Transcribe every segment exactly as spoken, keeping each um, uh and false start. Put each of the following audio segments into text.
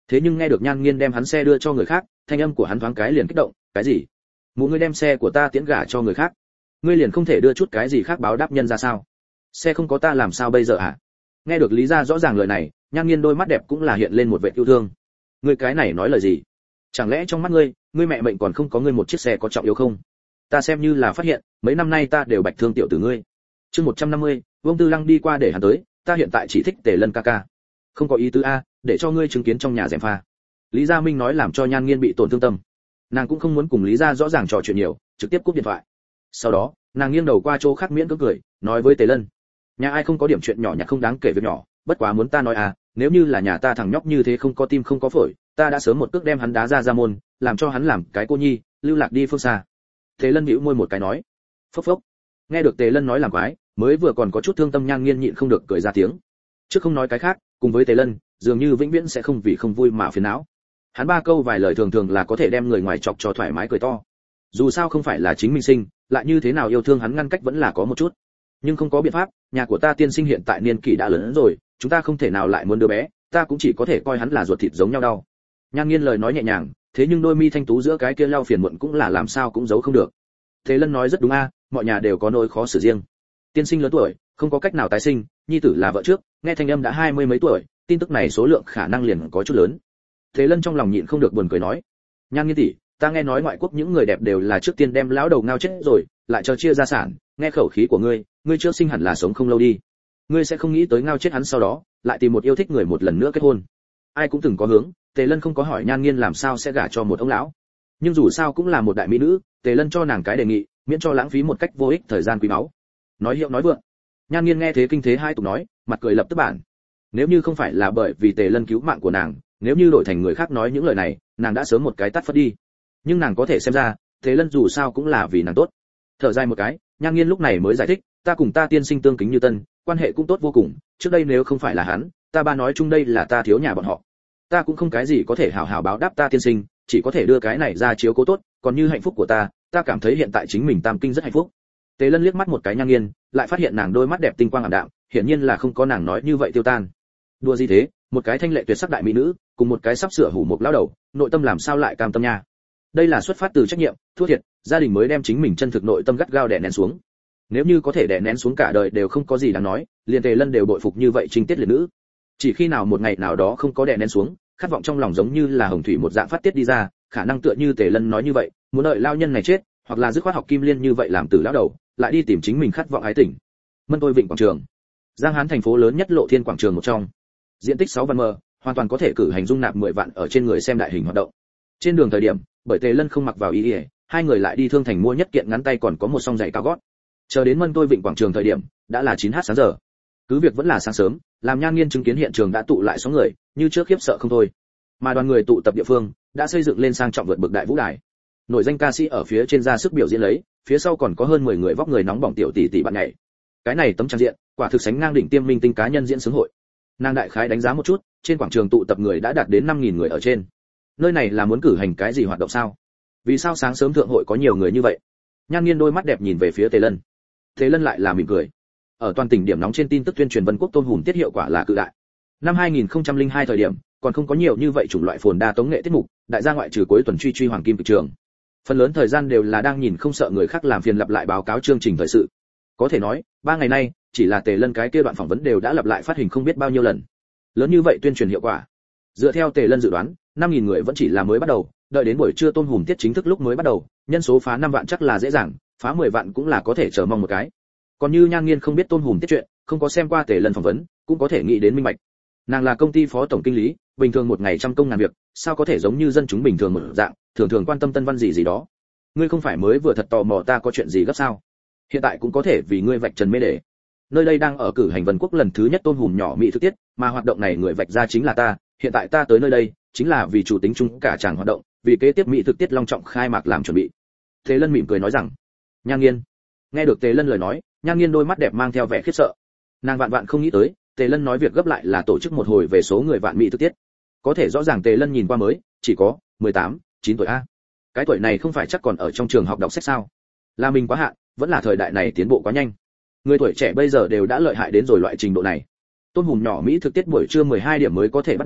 Thế nhưng nghe được Nhan Nghiên đem hắn xe đưa cho người khác, thanh âm của hắn thoáng cái liền kích động, cái gì? Mụ ngươi đem xe của ta tiễn gả cho người khác, ngươi liền không thể đưa chút cái gì khác báo đáp nhân ra sao? Xe không có ta làm sao bây giờ hả? Nghe được Lý Gia rõ ràng lời này, Nhan Nghiên đôi mắt đẹp cũng là hiện lên một vẻ yêu thương. Ngươi cái này nói lời gì? Chẳng lẽ trong mắt ngươi, ngươi mẹ mệnh còn không có ngươi một chiếc xe có trọng yếu không? Ta xem như là phát hiện, mấy năm nay ta đều bạch thương tiểu tử ngươi. Chương một trăm năm mươi, Vương Tư Lăng đi qua để hắn tới, ta hiện tại chỉ thích Tề Lân ca ca. Không có ý tứ a, để cho ngươi chứng kiến trong nhà gièm pha. Lý Gia Minh nói làm cho Nhan Nghiên bị tổn thương tâm. Nàng cũng không muốn cùng Lý Gia rõ ràng trò chuyện nhiều, trực tiếp cúp điện thoại. Sau đó, nàng nghiêng đầu qua chỗ khác miễn cưỡng cười, nói với Tề Lân, nhà ai không có điểm chuyện nhỏ nhặt không đáng kể việc nhỏ, bất quá muốn ta nói à, nếu như là nhà ta thằng nhóc như thế không có tim không có phổi, ta đã sớm một cước đem hắn đá ra ra môn, làm cho hắn làm cái cô nhi, lưu lạc đi phương xa. Tề Lân nhíu môi một cái nói, phốc phốc. Nghe được Tề Lân nói làm quái, mới vừa còn có chút thương tâm Nhan Nghiên nhịn không được cười ra tiếng. Trước không nói cái khác, cùng với Tề Lân, dường như vĩnh viễn sẽ không vì không vui mà phiền não. Hắn ba câu vài lời thường thường là có thể đem người ngoài chọc cho thoải mái cười to. Dù sao không phải là chính mình sinh, lại như thế nào yêu thương hắn ngăn cách vẫn là có một chút. Nhưng không có biện pháp, nhà của ta tiên sinh hiện tại niên kỷ đã lớn rồi, chúng ta không thể nào lại muốn đứa bé, ta cũng chỉ có thể coi hắn là ruột thịt giống nhau đau. Nhan Nghiên lời nói nhẹ nhàng, thế nhưng đôi mi thanh tú giữa cái kia lau phiền muộn cũng là làm sao cũng giấu không được. Thế Lân nói rất đúng a, mọi nhà đều có nỗi khó xử riêng. Tiên sinh lớn tuổi, không có cách nào tái sinh, nhi tử là vợ trước, nghe thanh âm đã hai mươi mấy tuổi, tin tức này số lượng khả năng liền có chút lớn. Thế Lân trong lòng nhịn không được buồn cười nói, Nhan Nghiên tỷ, ta nghe nói ngoại quốc những người đẹp đều là trước tiên đem lão đầu ngao chết rồi, lại cho chia gia sản, nghe khẩu khí của ngươi, ngươi trước sinh hẳn là sống không lâu đi. Ngươi sẽ không nghĩ tới ngao chết hắn sau đó, lại tìm một yêu thích người một lần nữa kết hôn. Ai cũng từng có hướng, Tề Lân không có hỏi Nhan Nghiên làm sao sẽ gả cho một ông lão. Nhưng dù sao cũng là một đại mỹ nữ, Tề Lân cho nàng cái đề nghị, miễn cho lãng phí một cách vô ích thời gian quý báu. Nói hiệu nói vượng. Nhan Nghiên nghe thế kinh thế hai tục nói, mặt cười lập tức bản. Nếu như không phải là bởi vì Tề Lân cứu mạng của nàng, nếu như đổi thành người khác nói những lời này, nàng đã sớm một cái tát phất đi. Nhưng nàng có thể xem ra, Tề Lân dù sao cũng là vì nàng tốt. Thở dài một cái, Nhan Nghiên lúc này mới giải thích, ta cùng ta tiên sinh tương kính như tân, quan hệ cũng tốt vô cùng, trước đây nếu không phải là hắn, ta ba nói chung đây là ta thiếu nhà bọn họ. Ta cũng không cái gì có thể hảo hảo báo đáp ta tiên sinh, chỉ có thể đưa cái này ra chiếu cố tốt, còn như hạnh phúc của ta, ta cảm thấy hiện tại chính mình tam kinh rất hạnh phúc. Tề Lân liếc mắt một cái Nhan Nghiên, lại phát hiện nàng đôi mắt đẹp tinh quang ảm đạm, hiển nhiên là không có nàng nói như vậy tiêu tan. Đùa gì thế, một cái thanh lệ tuyệt sắc đại mỹ nữ, cùng một cái sắp sửa hủ một lão đầu, nội tâm làm sao lại cam tâm nha? Đây là xuất phát từ trách nhiệm, thua thiệt, gia đình mới đem chính mình chân thực nội tâm gắt gao đè nén xuống. Nếu như có thể đè nén xuống cả đời đều không có gì đáng nói, liền Tề Lân đều bội phục như vậy trinh tiết liệt nữ. Chỉ khi nào một ngày nào đó không có đè nén xuống, khát vọng trong lòng giống như là hồng thủy một dạng phát tiết đi ra, khả năng tựa như Tề Lân nói như vậy, muốn đợi lao nhân này chết, hoặc là dứt khoát học Kim Liên như vậy làm tử lão đầu, lại đi tìm chính mình khát vọng ái tình. Mân Tôi Vịnh quảng trường, Giang Hán thành phố lớn nhất Lộ Thiên quảng trường một trong, diện tích sáu vạn mờ, hoàn toàn có thể cử hành dung nạp mười vạn ở trên người xem đại hình hoạt động. Trên đường thời điểm, bởi Tề Lân không mặc vào y, hai người lại đi thương thành mua nhất kiện ngắn tay còn có một song giày cao gót. Chờ đến Mân Tôi Vịnh quảng trường thời điểm, đã là chín h sáng giờ. Cứ việc vẫn là sáng sớm, làm Nhan Nghiên chứng kiến hiện trường đã tụ lại số người, như trước khiếp sợ không thôi. Mà đoàn người tụ tập địa phương đã xây dựng lên sang trọng vượt bực đại vũ đài. Nổi danh ca sĩ ở phía trên ra sức biểu diễn lấy, phía sau còn có hơn mười người vóc người nóng bỏng tiểu tỷ tỷ bạn nhảy. Cái này tấm trang diện, quả thực sánh ngang đỉnh tiêm minh tinh cá nhân diễn xướng hội. Nàng đại khái đánh giá một chút, trên quảng trường tụ tập người đã đạt đến năm nghìn người ở trên. Nơi này là muốn cử hành cái gì hoạt động sao? Vì sao sáng sớm thượng hội có nhiều người như vậy? Nhan Nghiên đôi mắt đẹp nhìn về phía Tề Lân. Tề Lân lại là mỉm cười. Ở toàn tỉnh điểm nóng trên tin tức tuyên truyền Vân Quốc tôm hùm tiết hiệu quả là cự đại. Năm hai nghìn không trăm lẻ hai thời điểm, còn không có nhiều như vậy chủng loại phồn đa tống nghệ tiết mục, đại gia ngoại trừ cuối tuần truy truy hoàng kim thị trường. Phần lớn thời gian đều là đang nhìn không sợ người khác làm phiền lặp lại báo cáo chương trình thời sự. Có thể nói, ba ngày nay, chỉ là Tề Lân cái kia đoạn phỏng vấn đều đã lặp lại phát hình không biết bao nhiêu lần. Lớn như vậy tuyên truyền hiệu quả. Dựa theo Tề Lân dự đoán, năm nghìn người vẫn chỉ là mới bắt đầu, đợi đến buổi trưa tôm hùm tiết chính thức lúc mới bắt đầu, nhân số phá năm vạn chắc là dễ dàng, phá mười vạn cũng là có thể chờ mong một cái. Còn như Nhan Nghiên không biết tôm hùm tiết chuyện, không có xem qua Tề Lân phỏng vấn, cũng có thể nghĩ đến minh bạch. Nàng là công ty phó tổng kinh lý, bình thường một ngày trăm công ngàn việc, sao có thể giống như dân chúng bình thường một dạng, thường thường quan tâm tân văn gì gì đó. Ngươi không phải mới vừa thật tò mò ta có chuyện gì gấp sao? Hiện tại cũng có thể vì ngươi vạch trần mê để. Nơi đây đang ở cử hành Vân Quốc lần thứ nhất tôm hùm nhỏ mỹ thực tiết, mà hoạt động này người vạch ra chính là ta, hiện tại ta tới nơi đây, chính là vì chủ tính chung cả chàng hoạt động, vì kế tiếp mỹ thực tiết long trọng khai mạc làm chuẩn bị. Tề Lân mỉm cười nói rằng, Nhan Nghiên. Nghe được Tề Lân lời nói, Nhan Nghiên đôi mắt đẹp mang theo vẻ khiếp sợ. Nàng vạn vạn không nghĩ tới, Tề Lân nói việc gấp lại là tổ chức một hồi về số người vạn mỹ thực tiết. Có thể rõ ràng Tề Lân nhìn qua mới chỉ có mười tám, chín tuổi a. Cái tuổi này không phải chắc còn ở trong trường học đọc sách sao? Là mình quá hạn, vẫn là thời đại này tiến bộ quá nhanh. Người tuổi trẻ bây giờ đều đã lợi hại đến rồi loại trình độ này. Tôm hùm nhỏ mỹ thực tiết buổi trưa mười hai điểm mới có thể bắt đầu,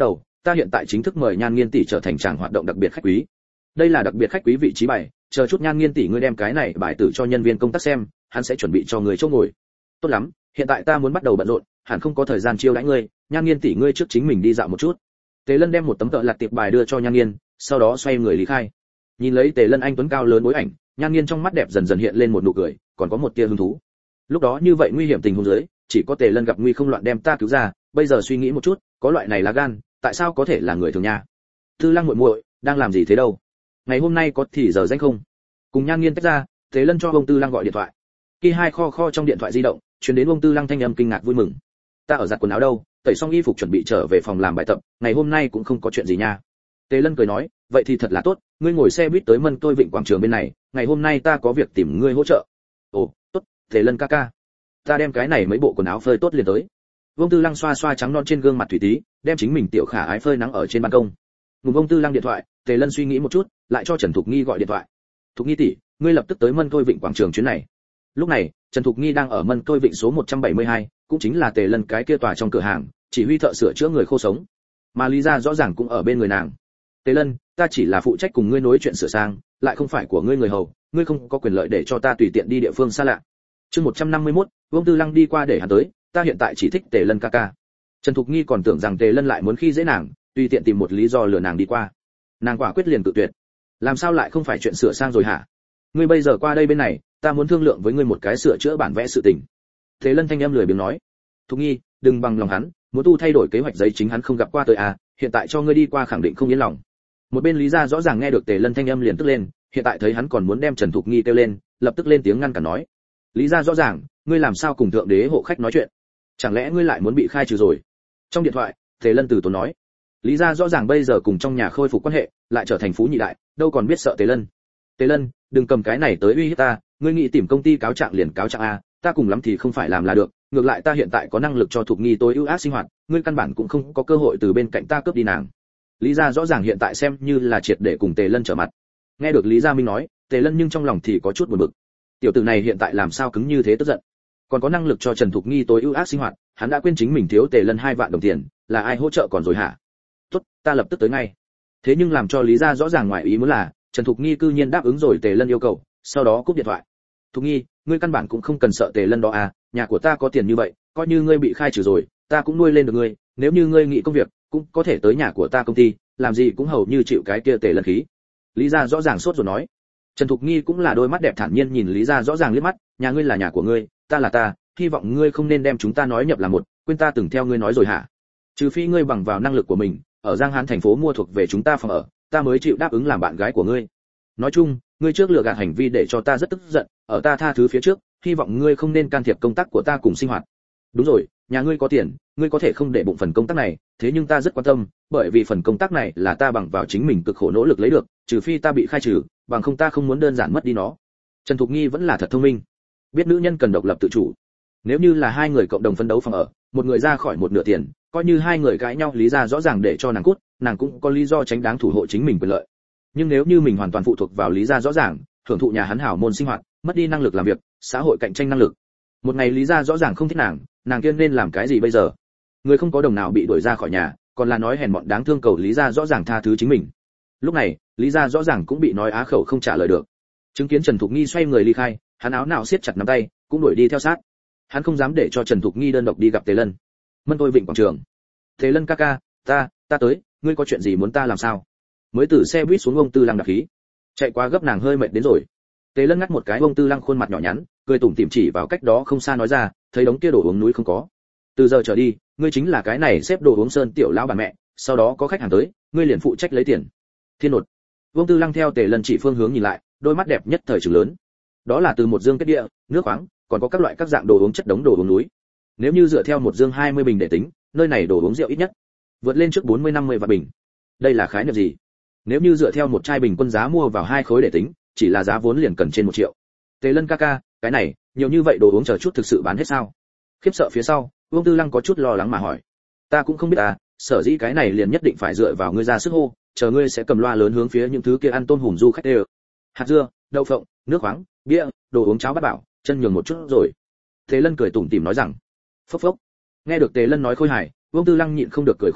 ta hiện tại chính thức mời Nhan Nghiên tỷ trở thành tràng hoạt động đặc biệt khách quý. Đây là đặc biệt khách quý vị trí bài, chờ chút Nhan Nghiên tỷ ngươi đem cái này bài tử cho nhân viên công tác xem, hắn sẽ chuẩn bị cho người chỗ ngồi. Tốt lắm, hiện tại ta muốn bắt đầu bận rộn, hẳn không có thời gian chiêu đãi ngươi, Nhan Nghiên tỷ ngươi trước chính mình đi dạo một chút. Tề Lân đem một tấm tợ lặt tiệp bài đưa cho Nhan Nghiên, sau đó xoay người lý khai. Nhìn lấy Tề Lân anh tuấn cao lớn bối ảnh, Nhan Nghiên trong mắt đẹp dần dần hiện lên một nụ cười, còn có một tia hứng thú. Lúc đó như vậy nguy hiểm tình huống dưới, chỉ có Tề Lân gặp nguy không loạn đem ta cứu ra, bây giờ suy nghĩ một chút, có loại này là gan, tại sao có thể là người thường nha? Tư Lăng muội muội, đang làm gì thế đâu? Ngày hôm nay có thì giờ danh không? Cùng Nhan Nghiên tách ra, Tề Lân cho ông Tư Lăng gọi điện thoại. Khi hai kho kho trong điện thoại di động, truyền đến ông Tư Lăng thanh âm kinh ngạc vui mừng. Ta ở giặt quần áo đâu, tẩy xong y phục chuẩn bị trở về phòng làm bài tập, ngày hôm nay cũng không có chuyện gì nha. Tề Lân cười nói, vậy thì thật là tốt, ngươi ngồi xe buýt tới Mân Tôi Vịnh quảng trường bên này, ngày hôm nay ta có việc tìm ngươi hỗ trợ. Ồ, tốt, Tề Lân ca ca. Ta đem cái này mấy bộ quần áo phơi tốt liền tới. Vương Tư Lăng xoa xoa trắng non trên gương mặt thủy tí, đem chính mình tiểu khả ái phơi nắng ở trên ban công. Ngùng Vương Tư Lăng điện thoại, Tề Lân suy nghĩ một chút, lại cho Trần Thục Nghi gọi điện thoại. Thục Nghi tỷ, ngươi lập tức tới Mân Tôi Vịnh quảng trường chuyến này. Lúc này, Trần Thục Nghi đang ở Mân Tôi Vịnh số một trăm bảy mươi hai, cũng chính là Tề Lân cái kia tòa trong cửa hàng, chỉ huy thợ sửa chữa người khô sống. Mà Lý Gia rõ ràng cũng ở bên người nàng. Tề Lân, ta chỉ là phụ trách cùng ngươi nói chuyện sửa sang, lại không phải của ngươi người hầu, ngươi không có quyền lợi để cho ta tùy tiện đi địa phương xa lạ. Chương một trăm năm mươi mốt, Vương Tư Lăng đi qua để hắn tới, ta hiện tại chỉ thích Tề Lân ca ca. Trần Thục Nghi còn tưởng rằng Tề Lân lại muốn khi dễ nàng, tùy tiện tìm một lý do lừa nàng đi qua. Nàng quả quyết liền tự tuyệt. Làm sao lại không phải chuyện sửa sang rồi hả? Ngươi bây giờ qua đây bên này, ta muốn thương lượng với ngươi một cái sửa chữa bản vẽ sự tình. Tề Lân thanh âm lười biếng nói. Thục Nghi, đừng bằng lòng hắn, muốn tu thay đổi kế hoạch giấy chính hắn không gặp qua tới à, hiện tại cho ngươi đi qua khẳng định không yên lòng. Một bên Lý Gia rõ ràng nghe được Tề Lân thanh âm liền tức lên, hiện tại thấy hắn còn muốn đem Trần Thục Nghi kêu lên, lập tức lên tiếng ngăn cản nói. Lý Gia rõ ràng, ngươi làm sao cùng thượng đế hộ khách nói chuyện? Chẳng lẽ ngươi lại muốn bị khai trừ rồi? Trong điện thoại, Tề Lân từ tốn nói. Lý Gia rõ ràng bây giờ cùng trong nhà khôi phục quan hệ, lại trở thành phú nhị đại, đâu còn biết sợ Tề Lân. Tề Lân, đừng cầm cái này tới uy hiếp ta, ngươi nghĩ tìm công ty cáo trạng liền cáo trạng a, ta cùng lắm thì không phải làm là được, ngược lại ta hiện tại có năng lực cho Thục Nghi tối ưu ác sinh hoạt, ngươi căn bản cũng không có cơ hội từ bên cạnh ta cướp đi nàng. Lý Gia rõ ràng hiện tại xem như là triệt để cùng Tề Lân trở mặt. Nghe được Lý Gia Minh nói, Tề Lân nhưng trong lòng thì có chút buồn bực. Tiểu tử này hiện tại làm sao cứng như thế tức giận? Còn có năng lực cho Trần Thục Nghi tối ưu ác sinh hoạt, hắn đã quên chính mình thiếu Tề Lân hai vạn đồng tiền, là ai hỗ trợ còn rồi hả? Tốt, ta lập tức tới ngay. Thế nhưng làm cho Lý Gia rõ ràng ngoài ý muốn là, Trần Thục Nghi cư nhiên đáp ứng rồi Tề Lân yêu cầu, sau đó cúp điện thoại. Thục Nghi, ngươi căn bản cũng không cần sợ Tề Lân đó à, nhà của ta có tiền như vậy, coi như ngươi bị khai trừ rồi, ta cũng nuôi lên được ngươi, nếu như ngươi nghĩ công việc, cũng có thể tới nhà của ta công ty, làm gì cũng hầu như chịu cái kia Tề Lân khí. Lý Gia rõ ràng sốt rồi nói. Trần Thục Nghi cũng là đôi mắt đẹp thản nhiên nhìn Lý Gia rõ ràng liếc mắt, nhà ngươi là nhà của ngươi, ta là ta, hy vọng ngươi không nên đem chúng ta nói nhập là một, quên ta từng theo ngươi nói rồi hả? Trừ phi ngươi bằng vào năng lực của mình, ở Giang Hán thành phố mua thuộc về chúng ta phòng ở, ta mới chịu đáp ứng làm bạn gái của ngươi. Nói chung, ngươi trước lừa gạt hành vi để cho ta rất tức giận, ở ta tha thứ phía trước, hy vọng ngươi không nên can thiệp công tác của ta cùng sinh hoạt. Đúng rồi, nhà ngươi có tiền, ngươi có thể không để bụng phần công tác này, thế nhưng ta rất quan tâm, bởi vì phần công tác này là ta bằng vào chính mình cực khổ nỗ lực lấy được, trừ phi ta bị khai trừ, bằng không ta không muốn đơn giản mất đi nó. Trần Thục Nghi vẫn là thật thông minh, biết nữ nhân cần độc lập tự chủ. Nếu như là hai người cộng đồng phấn đấu phòng ở, một người ra khỏi một nửa tiền, coi như hai người cãi nhau Lý Gia rõ ràng để cho nàng cút, nàng cũng có lý do tránh đáng thủ hộ chính mình quyền lợi. Nhưng nếu như mình hoàn toàn phụ thuộc vào Lý Gia rõ ràng, hưởng thụ nhà hắn hảo môn sinh hoạt, mất đi năng lực làm việc, xã hội cạnh tranh năng lực. Một ngày Lý Gia rõ ràng không thích nàng, nàng kia nên làm cái gì bây giờ? Người không có đồng nào bị đuổi ra khỏi nhà, còn là nói hèn mọn đáng thương cầu Lý Gia rõ ràng tha thứ chính mình. Lúc này, Lý Gia rõ ràng cũng bị nói á khẩu không trả lời được. Chứng kiến Trần Thục Nghi xoay người ly khai, hắn áo nào siết chặt nắm tay, cũng đuổi đi theo sát. Hắn không dám để cho Trần Thục Nghi đơn độc đi gặp Tề Lân. Mân Tôi Vịnh quảng trường. Tề Lân ca ca, ta, ta tới, ngươi có chuyện gì muốn ta làm sao? Mới từ xe buýt xuống ông Tư Lăng đạp khí. Chạy qua gấp nàng hơi mệt đến rồi. Tề Lân ngắt một cái ông Tư Lăng khuôn mặt nhỏ nhắn, cười tủm tỉm chỉ vào cách đó không xa nói ra, thấy đống kia đồ uống núi không có. Từ giờ trở đi, ngươi chính là cái này xếp đồ uống sơn tiểu lão bà mẹ, sau đó có khách hàng tới, ngươi liền phụ trách lấy tiền. Thiên nột. Vương Tư Lăng theo Tề Lân chỉ phương hướng nhìn lại, đôi mắt đẹp nhất thời trừng lớn. Đó là từ một dương kết địa, nước khoáng, còn có các loại các dạng đồ uống chất đống đồ uống núi. Nếu như dựa theo một dương hai mươi bình để tính, nơi này đồ uống rượu ít nhất vượt lên trước bốn mươi năm mươi vạn bình. Đây là khái niệm gì? Nếu như dựa theo một chai bình quân giá mua vào hai khối để tính, chỉ là giá vốn liền cần trên một triệu. Tề Lân ca ca, cái này, nhiều như vậy đồ uống chờ chút thực sự bán hết sao? Khiếp sợ phía sau, Vương Tư Lăng có chút lo lắng mà hỏi. Ta cũng không biết à, sở dĩ cái này liền nhất định phải dựa vào ngươi ra sức hô, chờ ngươi sẽ cầm loa lớn hướng phía những thứ kia ăn tôm hùm du khách đều. Hạt dưa, đậu phộng, nước khoáng, bia, đồ uống cháo bát bảo, chân nhường một chút rồi. Tề Lân cười tủm tỉm nói rằng. Phốc phốc. Nghe được Tề Lân nói khôi hài, Vương Tư Lăng nhịn không được cười khúc khích,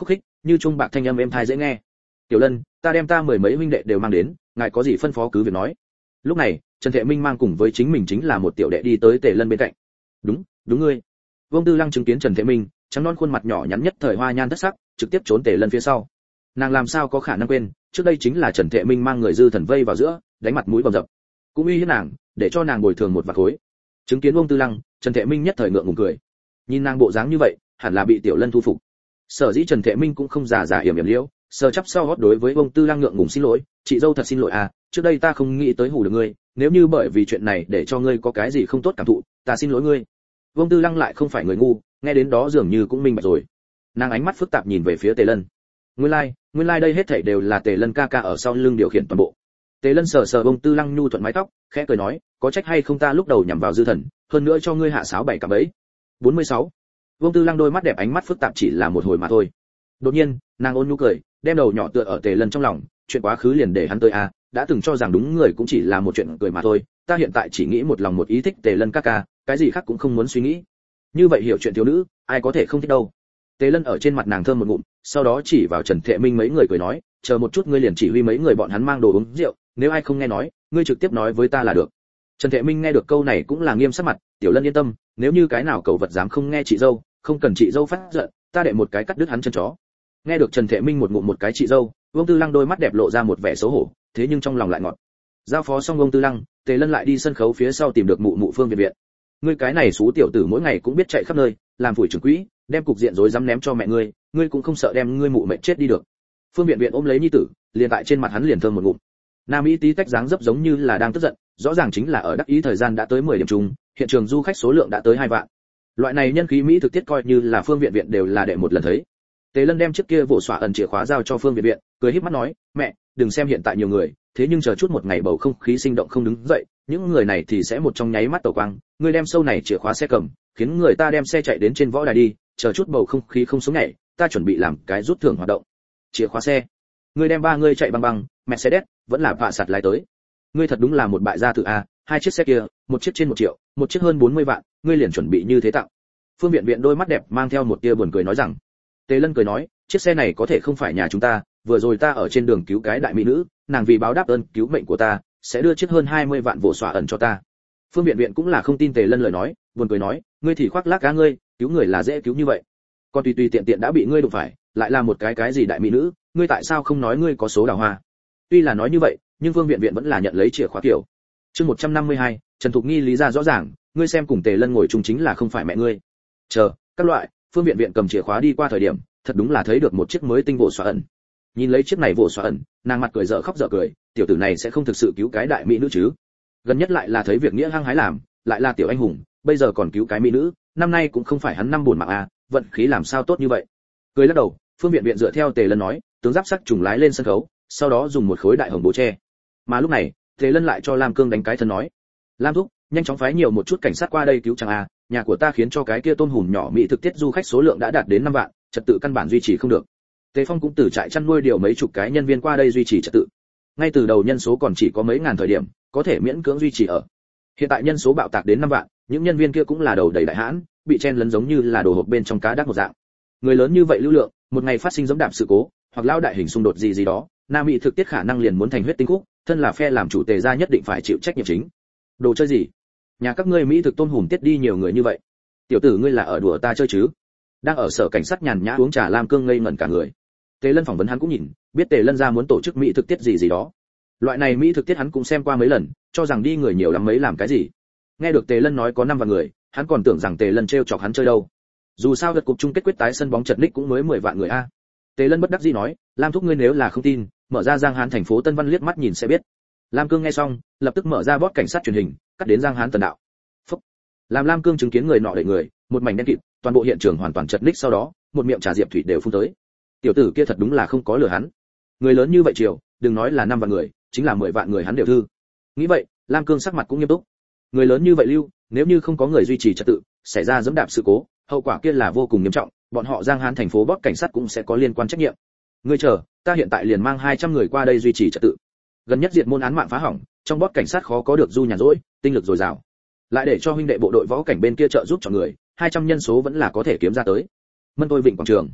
như trung bạc thanh âm êm tai dễ nghe. Tiểu Lân, ta đem ta mười mấy huynh đệ đều mang đến, ngài có gì phân phó cứ việc nói. Lúc này, Trần Thệ Minh mang cùng với chính mình chính là một tiểu đệ đi tới Tề Lân bên cạnh. Đúng, đúng ngươi. Vương Tư Lăng chứng kiến Trần Thệ Minh, trắng non khuôn mặt nhỏ nhắn nhất thời hoa nhan thất sắc, trực tiếp trốn Tề Lân phía sau. Nàng làm sao có khả năng quên, trước đây chính là Trần Thệ Minh mang người dư thần vây vào giữa, đánh mặt mũi bầm dập. Cũng uy hiếp nàng, để cho nàng bồi thường một vạt khối. Chứng kiến Vương Tư Lăng, Trần Thệ Minh nhất thời ngượng ngùng cười. Nhìn nàng bộ dáng như vậy, hẳn là bị Tiểu Lân thu phục. Sở dĩ Trần Thệ Minh cũng không giả giả yểm yểm liễu, sờ chắp sau gót đối với Vương Tư Lăng ngượng ngùng xin lỗi, chị dâu thật xin lỗi à, trước đây ta không nghĩ tới hù được ngươi, nếu như bởi vì chuyện này để cho ngươi có cái gì không tốt cảm thụ, ta xin lỗi ngươi. Vương Tư Lăng lại không phải người ngu, nghe đến đó dường như cũng minh bạch rồi. Nàng ánh mắt phức tạp nhìn về phía Tề Lân. Nguyên lai, like, nguyên lai like đây hết thảy đều là Tề Lân ca ca ở sau lưng điều khiển toàn bộ. Tề Lân sờ sờ Vương Tư Lăng nhu thuận mái tóc, khẽ cười nói, có trách hay không ta lúc đầu nhằm vào dư thần, hơn nữa cho ngươi hạ sáo bảy cả bẫy. bốn mươi sáu. Vương Tư Lăng đôi mắt đẹp ánh mắt phức tạp chỉ là một hồi mà thôi. Đột nhiên, nàng ôn nhu cười, đem đầu nhỏ tựa ở Tề Lân trong lòng, chuyện quá khứ liền để hắn tới à, đã từng cho rằng đúng người cũng chỉ là một chuyện cười mà thôi, ta hiện tại chỉ nghĩ một lòng một ý thích Tề Lân ca ca, cái gì khác cũng không muốn suy nghĩ. Như vậy hiểu chuyện thiếu nữ, ai có thể không thích đâu. Tề Lân ở trên mặt nàng thơm một ngụm, sau đó chỉ vào Trần Thệ Minh mấy người cười nói, chờ một chút ngươi liền chỉ huy mấy người bọn hắn mang đồ uống rượu, nếu ai không nghe nói, ngươi trực tiếp nói với ta là được. Trần Thệ Minh nghe được câu này cũng là nghiêm sắc mặt, Tiểu Lân yên tâm, nếu như cái nào cầu vật dám không nghe chị dâu, không cần chị dâu phát giận, ta đệ một cái cắt đứt hắn chân chó. Nghe được Trần Thệ Minh một ngụm một cái chị dâu, Vương Tư Lăng đôi mắt đẹp lộ ra một vẻ xấu hổ, thế nhưng trong lòng lại ngọt. Giao phó xong Vương Tư Lăng, Tề Lân lại đi sân khấu phía sau tìm được mụ mụ Phương Viện Viện. Ngươi cái này xú tiểu tử mỗi ngày cũng biết chạy khắp nơi, làm phủi trưởng quỹ, đem cục diện rối rắm ném cho mẹ ngươi, ngươi cũng không sợ đem ngươi mụ mệt chết đi được. Phương Viện Viện ôm lấy nhi tử, liền tại trên mặt hắn liền thơm một ngụm. Nam Mỹ tí tách dáng dấp giống như là đang tức giận, rõ ràng chính là ở đắc ý thời gian đã tới mười điểm trùng, hiện trường du khách số lượng đã tới hai vạn. Loại này nhân khí Mỹ thực tiết coi như là Phương Viện Viện đều là đệ một lần thấy. Tề Lân đem chiếc kia vỗ xóa ẩn chìa khóa giao cho Phương Viện Viện, cười híp mắt nói, mẹ, đừng xem hiện tại nhiều người, thế nhưng chờ chút một ngày bầu không khí sinh động không đứng dậy, những người này thì sẽ một trong nháy mắt tẩu quang, ngươi đem sâu này chìa khóa xe cầm, khiến người ta đem xe chạy đến trên võ đài đi, chờ chút bầu không khí không sống nhảy, ta chuẩn bị làm cái rút thưởng hoạt động. Chìa khóa xe, ngươi đem ba ngươi chạy băng băng, Mercedes, vẫn là vạ sạt lái tới. Ngươi thật đúng là một bại gia tử a, hai chiếc xe kia, một chiếc trên một triệu, một chiếc hơn bốn mươi vạn, ngươi liền chuẩn bị như thế tặng. Phương Viện Viện đôi mắt đẹp mang theo một tia buồn cười nói rằng. Tề Lân cười nói, chiếc xe này có thể không phải nhà chúng ta, vừa rồi ta ở trên đường cứu cái đại mỹ nữ, nàng vì báo đáp ơn cứu mệnh của ta, sẽ đưa chiếc hơn hai mươi vạn vỗ xóa ẩn cho ta. Phương Viện Viện cũng là không tin Tề Lân lời nói, buồn cười nói, ngươi thì khoác lác cá ngươi, cứu người là dễ cứu như vậy. Còn tùy tùy tiện tiện đã bị ngươi đụng phải, lại là một cái cái gì đại mỹ nữ, ngươi tại sao không nói ngươi có số đào hoa? Tuy là nói như vậy, nhưng Phương Viện Viện vẫn là nhận lấy chìa khóa kiểu. Chương một trăm năm mươi hai, Trần Thục Nghi lý ra rõ ràng, ngươi xem cùng Tề Lân ngồi chung chính là không phải mẹ ngươi. Chờ, các loại, Phương Viện Viện cầm chìa khóa đi qua thời điểm, thật đúng là thấy được một chiếc mới tinh vỗ xóa ẩn. Nhìn lấy chiếc này vỗ xóa ẩn, nàng mặt cười dở khóc dở cười, tiểu tử này sẽ không thực sự cứu cái đại mỹ nữ chứ? Gần nhất lại là thấy việc nghĩa hăng hái làm, lại là tiểu anh hùng, bây giờ còn cứu cái mỹ nữ, năm nay cũng không phải hắn năm buồn mạng à, vận khí làm sao tốt như vậy? Cười lắc đầu, Phương Viện Viện dựa theo Tề Lân nói, tướng giáp sắc trùng lái lên sân khấu, sau đó dùng một khối đại hồng bố che. Mà lúc này, Tề Lân lại cho Lam Cương đánh cái thân nói, Lam thúc, nhanh chóng phái nhiều một chút cảnh sát qua đây cứu chàng à, nhà của ta khiến cho cái kia tôn hùm nhỏ mỹ thực tiết du khách số lượng đã đạt đến năm vạn, trật tự căn bản duy trì không được. Tề Phong cũng từ trại chăn nuôi điều mấy chục cái nhân viên qua đây duy trì trật tự. Ngay từ đầu nhân số còn chỉ có mấy ngàn thời điểm, có thể miễn cưỡng duy trì ở. Hiện tại nhân số bạo tạc đến năm vạn, những nhân viên kia cũng là đầu đầy đại hãn, bị chen lấn giống như là đồ hộp bên trong cá đắc một dạng. Người lớn như vậy lưu lượng, một ngày phát sinh dẫm đạp sự cố, hoặc lao đại hình xung đột gì gì đó, Nam Mỹ thực tiết khả năng liền muốn thành huyết tinh khúc, thân là phe làm chủ Tề gia nhất định phải chịu trách nhiệm chính. Đồ chơi gì? Nhà các ngươi Mỹ thực tôn hùm tiết đi nhiều người như vậy. Tiểu tử ngươi là ở đùa ta chơi chứ? Đang ở sở cảnh sát nhàn nhã uống trà, Lam Cương ngây ngẩn cả người. Tề Lân phỏng vấn hắn cũng nhìn, biết Tề Lân gia muốn tổ chức Mỹ thực tiết gì gì đó. Loại này Mỹ thực tiết hắn cũng xem qua mấy lần, cho rằng đi người nhiều lắm mấy làm cái gì. Nghe được Tề Lân nói có năm vạn người, hắn còn tưởng rằng Tề Lân trêu chọc hắn chơi đâu. Dù sao đợt cục chung kết quyết tái sân bóng Trật Ních cũng mới mười vạn người a. Tề Lân bất đắc dĩ nói, Lam thúc ngươi nếu là không tin, mở ra Giang Hán thành phố Tân Văn liếc mắt nhìn sẽ biết. Lam Cương nghe xong, lập tức mở ra bót cảnh sát truyền hình, cắt đến Giang Hán Tần đạo. Phúc. Làm Lam Cương chứng kiến người nọ đẩy người, một mảnh đen kịt, toàn bộ hiện trường hoàn toàn Trật Ních, sau đó, một miệng trà diệp thủy đều phun tới. Tiểu tử kia thật đúng là không có lừa hắn. Người lớn như vậy chiều, đừng nói là năm vạn người, chính là mười vạn người hắn đều thư. Nghĩ vậy, Lam Cương sắc mặt cũng nghiêm túc. Người lớn như vậy lưu, nếu như không có người duy trì trật tự, xảy ra dẫm đạp sự cố, hậu quả kia là vô cùng nghiêm trọng, bọn họ Giang Hán thành phố bót cảnh sát cũng sẽ có liên quan trách nhiệm. Ngươi chờ, ta hiện tại liền mang hai trăm người qua đây duy trì trật tự. Gần nhất diệt môn án mạng phá hỏng, trong bót cảnh sát khó có được du nhàn rỗi, tinh lực dồi dào. Lại để cho huynh đệ bộ đội võ cảnh bên kia trợ giúp cho người, hai trăm nhân số vẫn là có thể kiếm ra tới. Mân Tôi Vịnh quảng trường.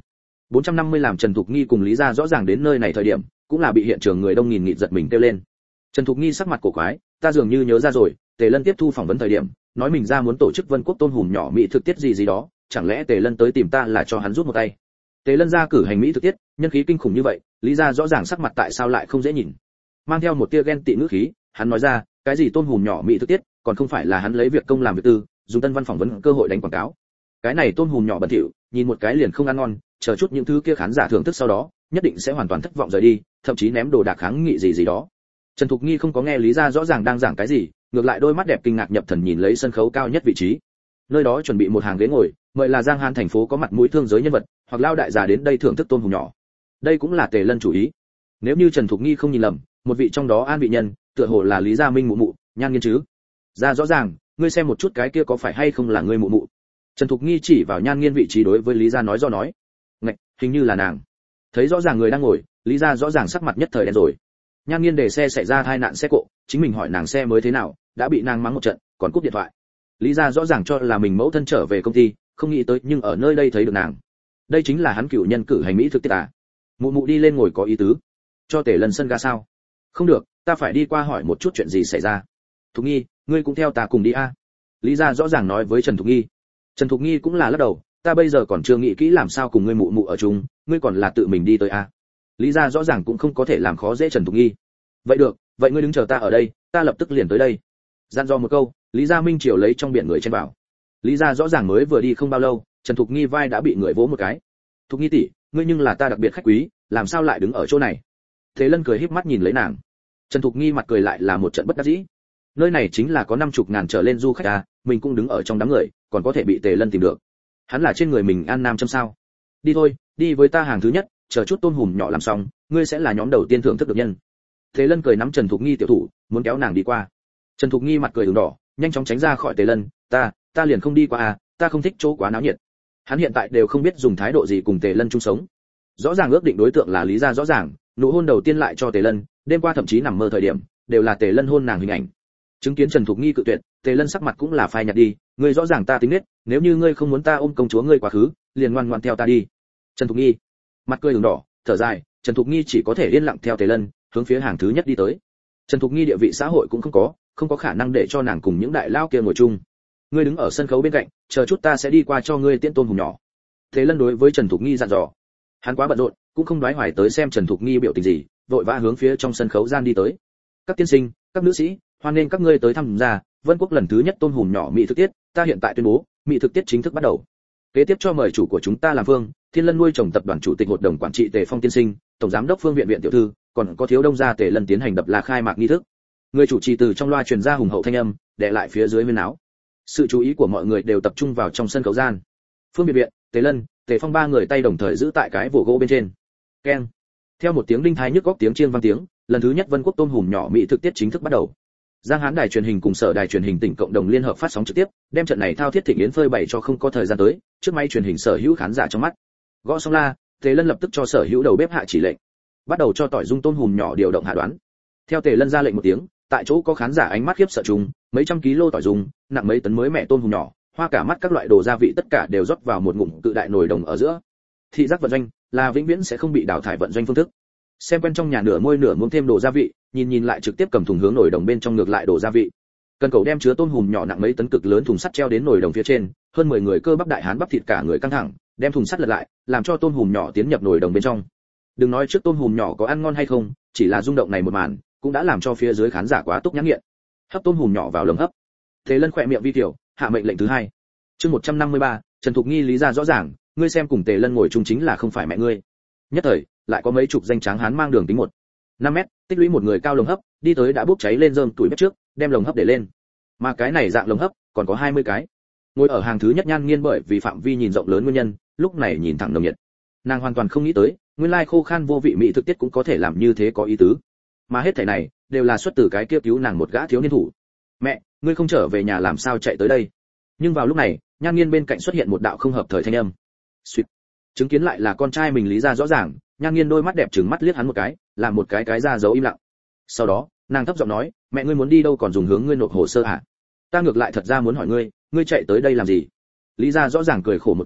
bốn trăm năm mươi làm Trần Thục Nghi cùng Lý Gia rõ ràng đến nơi này thời điểm, cũng là bị hiện trường người đông nghìn nghịt giật mình kêu lên. Trần Thục Nghi sắc mặt cổ quái, ta dường như nhớ ra rồi, Tề Lân tiếp thu phỏng vấn thời điểm, nói mình ra muốn tổ chức Vân Quốc Tôn Hùm nhỏ mỹ thực tiết gì gì đó, chẳng lẽ Tề Lân tới tìm ta là cho hắn rút một tay? Tề Lân ra cử hành mỹ thực tiết, nhân khí kinh khủng như vậy, Lý Gia rõ ràng sắc mặt tại sao lại không dễ nhìn. Mang theo một tia ghen tị ngữ khí, hắn nói ra, cái gì Tôn Hùm nhỏ mỹ thực tiết, còn không phải là hắn lấy việc công làm việc tư, dùng tân văn phỏng vấn cơ hội đánh quảng cáo. Cái này Tôn Hùm nhỏ bẩn thỉu, nhìn một cái liền không ăn ngon, chờ chút những thứ kia khán giả thưởng thức sau đó, nhất định sẽ hoàn toàn thất vọng rời đi, thậm chí ném đồ đạc kháng nghị gì gì đó. Trần Thục Nghi không có nghe Lý Gia rõ ràng đang giảng cái gì, ngược lại đôi mắt đẹp kinh ngạc nhập thần nhìn lấy sân khấu cao nhất vị trí. Nơi đó chuẩn bị một hàng ghế ngồi, mời là Giang Hàn thành phố có mặt mũi thương giới nhân vật, hoặc lao đại giả đến đây thưởng thức Tôn Hùm nhỏ. Đây cũng là Tề Lân chủ ý. Nếu như Trần Thục Nghi không nhìn lầm, một vị trong đó an vị nhân, tựa hồ là Lý Gia Minh mụ mụ, Nhan Nghiên chứ. Ra rõ ràng, ngươi xem một chút cái kia có phải hay không là ngươi mụ mụ. Trần Thục Nghi chỉ vào Nhan Nghiên vị trí đối với Lý Gia nói do nói. Ngạch, hình như là nàng. Thấy rõ ràng người đang ngồi, Lý Gia rõ ràng sắc mặt nhất thời đen rồi. Nhan Nghiên để xe xảy ra tai nạn xe cộ, chính mình hỏi nàng xe mới thế nào, đã bị nàng mắng một trận, còn cúp điện thoại. Lý Gia rõ ràng cho là mình mẫu thân trở về công ty, không nghĩ tới nhưng ở nơi đây thấy được nàng. Đây chính là hắn cửu nhân cử hành mỹ thực tiết à? Mụ mụ đi lên ngồi có ý tứ. Cho Tề Lân sân ga sao? Không được, ta phải đi qua hỏi một chút chuyện gì xảy ra. Thục Nghi, ngươi cũng theo ta cùng đi a. À? Lý Gia rõ ràng nói với Trần Thục Nghi. Trần Thục Nghi cũng là lắc đầu, ta bây giờ còn chưa nghĩ kỹ làm sao cùng ngươi mụ mụ ở chung, ngươi còn là tự mình đi tới a. À? Lý Gia rõ ràng cũng không có thể làm khó dễ Trần Thục Nghi. Vậy được, vậy ngươi đứng chờ ta ở đây, ta lập tức liền tới đây. Dặn dò một câu, Lý Gia Minh chiều lấy trong biển người chen vào. Lý Gia rõ ràng mới vừa đi không bao lâu, Trần Thục Nghi vai đã bị người vỗ một cái. Thục Nghi tỷ, ngươi nhưng là ta đặc biệt khách quý, làm sao lại đứng ở chỗ này? Thế Lân cười híp mắt nhìn lấy nàng. Trần Thục Nghi mặt cười lại là một trận bất đắc dĩ. Nơi này chính là có năm chục ngàn trở lên du khách à, mình cũng đứng ở trong đám người, còn có thể bị Tề Lân tìm được. Hắn là trên người mình an nam châm sao? Đi thôi, đi với ta hàng thứ nhất, chờ chút Tôn Hùm nhỏ làm xong, ngươi sẽ là nhóm đầu tiên thưởng thức được nhân. Thế Lân cười nắm Trần Thục Nghi tiểu thủ, muốn kéo nàng đi qua. Trần Thục Nghi mặt cười ửng đỏ, nhanh chóng tránh ra khỏi Tề Lân, ta, ta liền không đi qua à, ta không thích chỗ quá náo nhiệt. Hắn hiện tại đều không biết dùng thái độ gì cùng Tề Lân chung sống. Rõ ràng ước định đối tượng là Lý Gia rõ ràng, nụ hôn đầu tiên lại cho Tề Lân, đêm qua thậm chí nằm mơ thời điểm, đều là Tề Lân hôn nàng hình ảnh. Chứng kiến Trần Thục Nghi cự tuyệt, Tề Lân sắc mặt cũng là phai nhạt đi, ngươi rõ ràng ta tính nết, nếu như ngươi không muốn ta ôm công chúa ngươi quá khứ, liền ngoan ngoãn theo ta đi. Trần Thục Nghi, mặt cười ửng đỏ, thở dài, Trần Thục Nghi chỉ có thể yên lặng theo Tề Lân, hướng phía hàng thứ nhất đi tới. Trần Thục Nghi địa vị xã hội cũng không có, không có khả năng để cho nàng cùng những đại lao kia ngồi chung. Ngươi đứng ở sân khấu bên cạnh, chờ chút ta sẽ đi qua cho ngươi tiễn Tôn Hùm nhỏ. Tề Lân đối với Trần Thục Nghi dặn dò. Hắn quá bận rộn, cũng không đoái hoài tới xem Trần Thục Nghi biểu tình gì, vội vã hướng phía trong sân khấu gian đi tới. Các tiên sinh, các nữ sĩ, hoan nghênh các ngươi tới tham gia Vân Quốc lần thứ nhất Tôn Hùm nhỏ mỹ thực tiết, ta hiện tại tuyên bố, mỹ thực tiết chính thức bắt đầu. Kế tiếp cho mời chủ của chúng ta làm Phương Thiên Lân nuôi trồng tập đoàn chủ tịch hội đồng quản trị Tề Phong tiên sinh, tổng giám đốc Phương viện viện tiểu thư, còn có thiếu đông gia Tề Lân tiến hành đập là khai mạc nghi thức. Người chủ trì từ trong loa truyền ra hùng hậu thanh âm, để lại phía dưới huyên náo. Sự chú ý của mọi người đều tập trung vào trong sân khấu gian. Phương viện viện, Tề Lân, Tề Phong ba người tay đồng thời giữ tại cái vồ gỗ bên trên. Keng. Theo một tiếng đinh thái nhức góc tiếng chiêng vang tiếng, lần thứ nhất Vân Quốc Tôn Hùm nhỏ mỹ thực tiết chính thức bắt đầu. Giang Hán đài truyền hình cùng sở đài truyền hình tỉnh cộng đồng liên hợp phát sóng trực tiếp, đem trận này thao thiết thịnh yến phơi bày cho không có thời gian tới, trước máy truyền hình sở hữu khán giả trong mắt. Gõ xong la, Tề Lân lập tức cho sở hữu đầu bếp hạ chỉ lệnh, bắt đầu cho tỏi dung Tôn Hùm nhỏ điều động hạ đoán. Theo Tề Lân ra lệnh một tiếng, tại chỗ có khán giả ánh mắt khiếp sợ trùng, mấy trăm ký lô tỏi dung, nặng mấy tấn mới mẹ Tôn Hùm nhỏ, hoa cả mắt các loại đồ gia vị tất cả đều rót vào một ngụm cự đại nồi đồng ở giữa. Thị giác vận doanh là vĩnh viễn sẽ không bị đào thải vận doanh phương thức. Xem quen trong nhà nửa môi nửa muốn thêm đồ gia vị, nhìn nhìn lại trực tiếp cầm thùng hướng nồi đồng bên trong ngược lại đồ gia vị. Cần cầu đem chứa Tôn Hùm nhỏ nặng mấy tấn cực lớn thùng sắt treo đến nồi đồng phía trên, hơn mười người cơ bắp đại hán bắp thịt cả người căng thẳng, đem thùng sắt lật lại, làm cho Tôn Hùm nhỏ tiến nhập nồi đồng bên trong. Đừng nói trước Tôn Hùm nhỏ có ăn ngon hay không, chỉ là rung động này một màn, cũng đã làm cho phía dưới khán giả quá túc nhãn nghiện. Hấp Tôn Hùm nhỏ vào lồng hấp. Thế Lân khỏe miệng vi tiểu, hạ mệnh lệnh thứ hai. Chương một trăm năm mươi ba, Trần Thục Nghi lý ra rõ ràng, ngươi xem cùng Tề Lân ngồi chung chính là không phải mẹ ngươi. Nhất thời, lại có mấy chục danh tráng hán mang đường tính một năm mét, tích lũy một người cao lồng hấp, đi tới đã bốc cháy lên rơm tuổi bếp trước, đem lồng hấp để lên. Mà cái này dạng lồng hấp, còn có hai mươi cái. Ngồi ở hàng thứ nhất Nhan Nghiên bởi vì phạm vi nhìn rộng lớn nguyên nhân, lúc này nhìn thẳng nồng nhiệt. Nàng hoàn toàn không nghĩ tới, nguyên lai khô khan vô vị mỹ thực tiết cũng có thể làm như thế có ý tứ. Mà hết thảy này, đều là xuất từ cái kia cứu nàng một gã thiếu niên thủ. Mẹ, ngươi không trở về nhà làm sao chạy tới đây? Nhưng vào lúc này, Nhan Nghiên bên cạnh xuất hiện một đạo không hợp thời thanh âm. Xuyệt. Chứng kiến lại là con trai mình lý ra rõ ràng, Nhan Nghiên đôi mắt đẹp trừng mắt liếc hắn một cái, làm một cái cái ra dấu im lặng. Sau đó, nàng thấp giọng nói, mẹ ngươi muốn đi đâu còn dùng hướng ngươi nộp hồ sơ hả? Ta ngược lại thật ra muốn hỏi ngươi, ngươi chạy tới đây làm gì? Lý gia rõ ràng cười khổ một tiếng,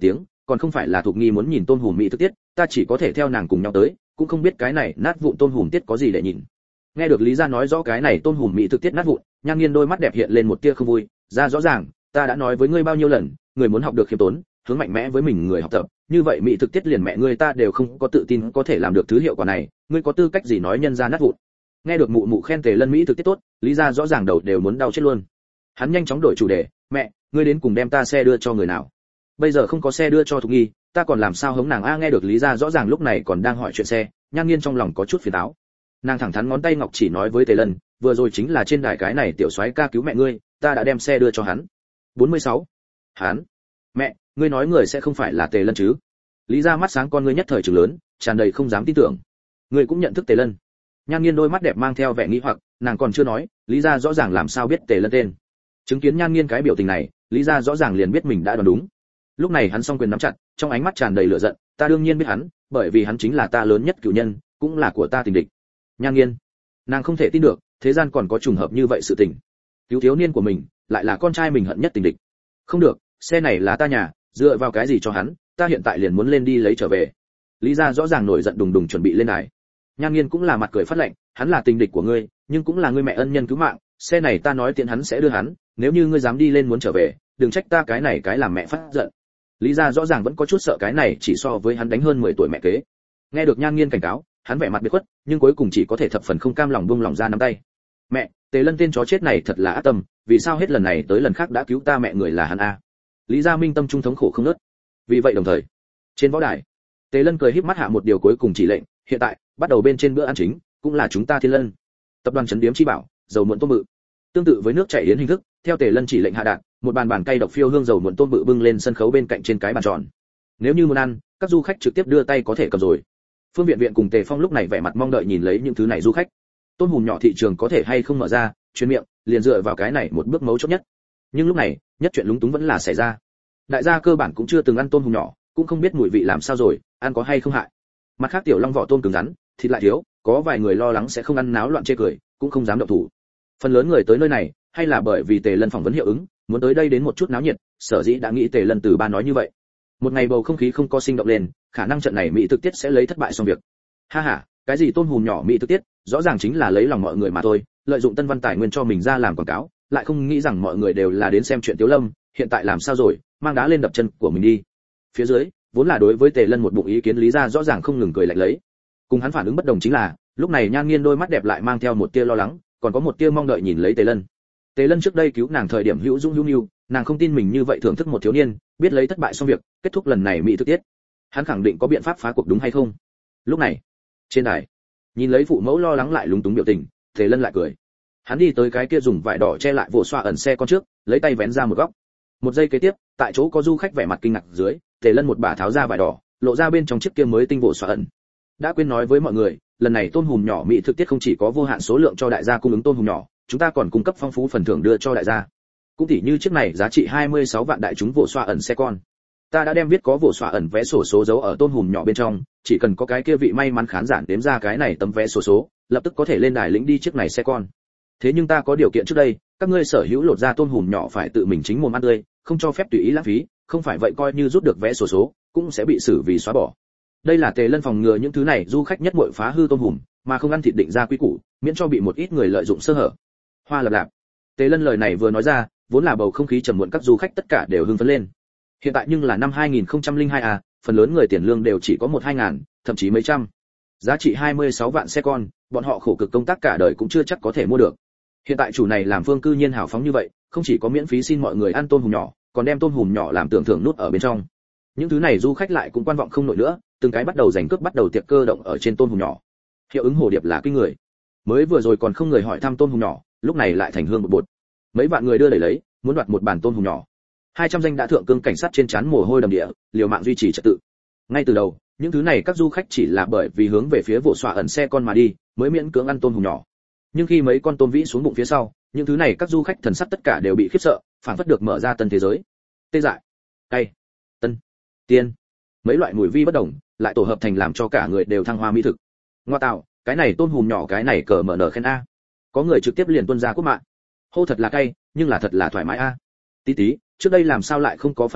còn không phải là Thục Nghi muốn nhìn tôm hùm mỹ thực tiết, ta chỉ có thể theo nàng cùng nhau tới, cũng không biết cái này nát vụn tôm hùm tiết có gì để nhìn. Nghe được Lý Gia nói rõ cái này tôm hùm mỹ thực tiết nát vụn, Nhan Nghiên đôi mắt đẹp hiện lên một tia không vui, ra rõ ràng, ta đã nói với ngươi bao nhiêu lần, người muốn học được khiêm tốn, hướng mạnh mẽ với mình người học tập, như vậy mỹ thực tiết liền mẹ ngươi ta đều không có tự tin có thể làm được thứ hiệu quả này, ngươi có tư cách gì nói nhân gia nát vụn. Nghe được mụ mụ khen Tề Lân mỹ thực tiết tốt, Lý Gia rõ ràng đầu đều muốn đau chết luôn. Hắn nhanh chóng đổi chủ đề, mẹ, ngươi đến cùng đem ta xe đưa cho người nào? Bây giờ không có xe đưa cho Thục Nghi, ta còn làm sao hống nàng a? Nghe được Lý Gia rõ ràng lúc này còn đang hỏi chuyện xe, Nhan Nghiên trong lòng có chút phiền táo. Nàng thẳng thắn ngón tay ngọc chỉ nói với Tề Lân, vừa rồi chính là trên đài cái này tiểu soái ca cứu mẹ ngươi, ta đã đem xe đưa cho hắn. bốn mươi sáu. Hắn? Mẹ, ngươi nói người sẽ không phải là Tề Lân chứ? Lý Gia mắt sáng con ngươi nhất thời trừng lớn, tràn đầy không dám tin tưởng. Ngươi cũng nhận thức Tề Lân? Nhan Nghiên đôi mắt đẹp mang theo vẻ nghi hoặc, nàng còn chưa nói, Lý Gia rõ ràng làm sao biết Tề Lân tên. Chứng kiến Nhan Nghiên cái biểu tình này, Lý Gia rõ ràng liền biết mình đã đoán đúng. Lúc này hắn song quyền nắm chặt, trong ánh mắt tràn đầy lửa giận, ta đương nhiên biết hắn, bởi vì hắn chính là ta lớn nhất cửu nhân, cũng là của ta tình địch. Nhan Nghiên, nàng không thể tin được, thế gian còn có trùng hợp như vậy sự tình. Cứu thiếu niên của mình, lại là con trai mình hận nhất tình địch. Không được, xe này là ta nhà, dựa vào cái gì cho hắn, ta hiện tại liền muốn lên đi lấy trở về. Lý Gia rõ ràng nổi giận đùng đùng chuẩn bị lên đài. Nhan Nghiên cũng là mặt cười phát lạnh, hắn là tình địch của ngươi, nhưng cũng là ngươi mẹ ân nhân cứu mạng, xe này ta nói tiện hắn sẽ đưa hắn, nếu như ngươi dám đi lên muốn trở về, đừng trách ta cái này cái làm mẹ phát giận. Lý Gia rõ ràng vẫn có chút sợ cái này chỉ so với hắn đánh hơn mười tuổi mẹ kế. Nghe được Nhan Nghiên cảnh cáo, hắn vẻ mặt biệt khuất, nhưng cuối cùng chỉ có thể thập phần không cam lòng buông lòng ra nắm tay. Mẹ, Tề Lân tên chó chết này thật là ác tâm, vì sao hết lần này tới lần khác đã cứu ta mẹ người là hắn a? Lý Gia Minh tâm trung thống khổ không ngớt. Vì vậy đồng thời, trên võ đài, Tề Lân cười híp mắt hạ một điều cuối cùng chỉ lệnh, hiện tại, bắt đầu bên trên bữa ăn chính, cũng là chúng ta Thiên Lân. Tập đoàn Trấn Điếm chi bảo, dầu muộn tôm bự. Tương tự với nước chảy yến hình thức, theo Tề Lân chỉ lệnh hạ đạt, một bàn bàn cay độc phiêu hương dầu muộn tôm bự bưng lên sân khấu bên cạnh trên cái bàn tròn. Nếu như muốn ăn, các du khách trực tiếp đưa tay có thể cầm rồi. Phương Viện Viện cùng Tề Phong lúc này vẻ mặt mong đợi nhìn lấy những thứ này du khách. Tôm hùm nhỏ thị trường có thể hay không mở ra, chuyên miệng, liền dựa vào cái này một bước mấu chốt nhất. Nhưng lúc này, nhất chuyện lúng túng vẫn là xảy ra. Đại gia cơ bản cũng chưa từng ăn tôm hùm nhỏ, cũng không biết mùi vị làm sao rồi, ăn có hay không hại. Mặt khác tiểu long vỏ tôm cứng rắn, thịt lại thiếu, có vài người lo lắng sẽ không ăn náo loạn chê cười, cũng không dám động thủ. Phần lớn người tới nơi này, hay là bởi vì Tề Lân phỏng vấn hiệu ứng, muốn tới đây đến một chút náo nhiệt, sở dĩ đã nghĩ Tề Lân từ ba nói như vậy. Một ngày bầu không khí không có sinh động lên, khả năng trận này mỹ thực tiết sẽ lấy thất bại xong việc. Ha ha, cái gì tôm hùm nhỏ mỹ thực tiết, rõ ràng chính là lấy lòng mọi người mà thôi, lợi dụng tân văn tài nguyên cho mình ra làm quảng cáo, lại không nghĩ rằng mọi người đều là đến xem chuyện Tiếu Lâm, hiện tại làm sao rồi, mang đá lên đập chân của mình đi. Phía dưới, vốn là đối với Tề Lân một bụng ý kiến Lý Gia rõ ràng không ngừng cười lạnh lấy. Cùng hắn phản ứng bất đồng chính là, lúc này Nhan Nghiên đôi mắt đẹp lại mang theo một tia lo lắng, còn có một tia mong đợi nhìn lấy Tề Lân. Tề Lân trước đây cứu nàng thời điểm hữu dung hữu nhu, nàng không tin mình như vậy thưởng thức một thiếu niên, biết lấy thất bại xong việc, kết thúc lần này mỹ thực tiết. Hắn khẳng định có biện pháp phá cuộc đúng hay không? Lúc này, trên đài, nhìn lấy phụ mẫu lo lắng lại lúng túng biểu tình, Tề Lân lại cười. Hắn đi tới cái kia dùng vải đỏ che lại vỗ xoa ẩn xe con trước, lấy tay vén ra một góc. Một giây kế tiếp, tại chỗ có du khách vẻ mặt kinh ngạc dưới, Tề Lân một bà tháo ra vải đỏ, lộ ra bên trong chiếc kia mới tinh vỗ xoa ẩn. Đã quên nói với mọi người, lần này tôm hùm nhỏ mỹ thực tiết không chỉ có vô hạn số lượng cho đại gia cung ứng tôm hùm nhỏ, chúng ta còn cung cấp phong phú phần thưởng đưa cho đại gia. Cũng tỉ như chiếc này giá trị hai mươi sáu vạn đại chúng vỗ xoa ẩn xe con. Ta đã đem viết có vỗ xoa ẩn vé sổ số dấu ở tôm hùm nhỏ bên trong, chỉ cần có cái kia vị may mắn khán giả đếm ra cái này tấm vé sổ số, lập tức có thể lên đài lĩnh đi chiếc này xe con. Thế nhưng ta có điều kiện trước đây, các ngươi sở hữu lột ra tôm hùm nhỏ phải tự mình chính mồm ăn tươi, không cho phép tùy ý lãng phí, không phải vậy coi như rút được vé sổ số, cũng sẽ bị xử vì xóa bỏ. Đây là Tề Lân phòng ngừa những thứ này du khách nhất muội phá hư tôm hùm, mà không ăn thịt định ra quy củ, miễn cho bị một ít người lợi dụng sơ hở. Hoa lập lạp. Tề Lân lời này vừa nói ra, vốn là bầu không khí trầm muộn các du khách tất cả đều hưng phấn lên. Hiện tại nhưng là năm hai nghìn không trăm lẻ hai à, phần lớn người tiền lương đều chỉ có một hai ngàn, thậm chí mấy trăm. Giá trị hai mươi sáu vạn xe con, bọn họ khổ cực công tác cả đời cũng chưa chắc có thể mua được. Hiện tại chủ này làm Phương cư nhiên hào phóng như vậy, không chỉ có miễn phí xin mọi người ăn tôm hùm nhỏ, còn đem tôm hùm nhỏ làm tưởng thưởng nút ở bên trong. Những thứ này du khách lại cũng quan vọng không nổi nữa, từng cái bắt đầu giành cướp bắt đầu tiệc cơ động ở trên tôm hùm nhỏ. Hiệu ứng hồ điệp là kinh người. Mới vừa rồi còn không người hỏi thăm tôm hùm nhỏ, lúc này lại thành hương bột bột. Mấy vạn người đưa đẩy lấy, muốn đoạt một bàn tôm hùm nhỏ. hai trăm danh đã thượng cương cảnh sát trên trán mồ hôi đầm địa, liều mạng duy trì trật tự. Ngay từ đầu, những thứ này các du khách chỉ là bởi vì hướng về phía vỗ xoa ẩn xe con mà đi, mới miễn cưỡng ăn tôm hùm nhỏ. Nhưng khi mấy con tôm vĩ xuống bụng phía sau, những thứ này các du khách thần sắc tất cả đều bị khiếp sợ, phảng phất được mở ra tân thế giới. Tê dại, cay, tân, tiên, mấy loại mùi vi bất đồng, lại tổ hợp thành làm cho cả người đều thăng hoa mỹ thực. Ngoa tạo, cái này tôm hùm nhỏ cái này cờ mở nở khen a. Có người trực tiếp liền tuôn ra quốc mạng. Hô thật là cay, nhưng là thật là thoải mái a. Tí tí, trước đây làm sao lại không có phát hiện,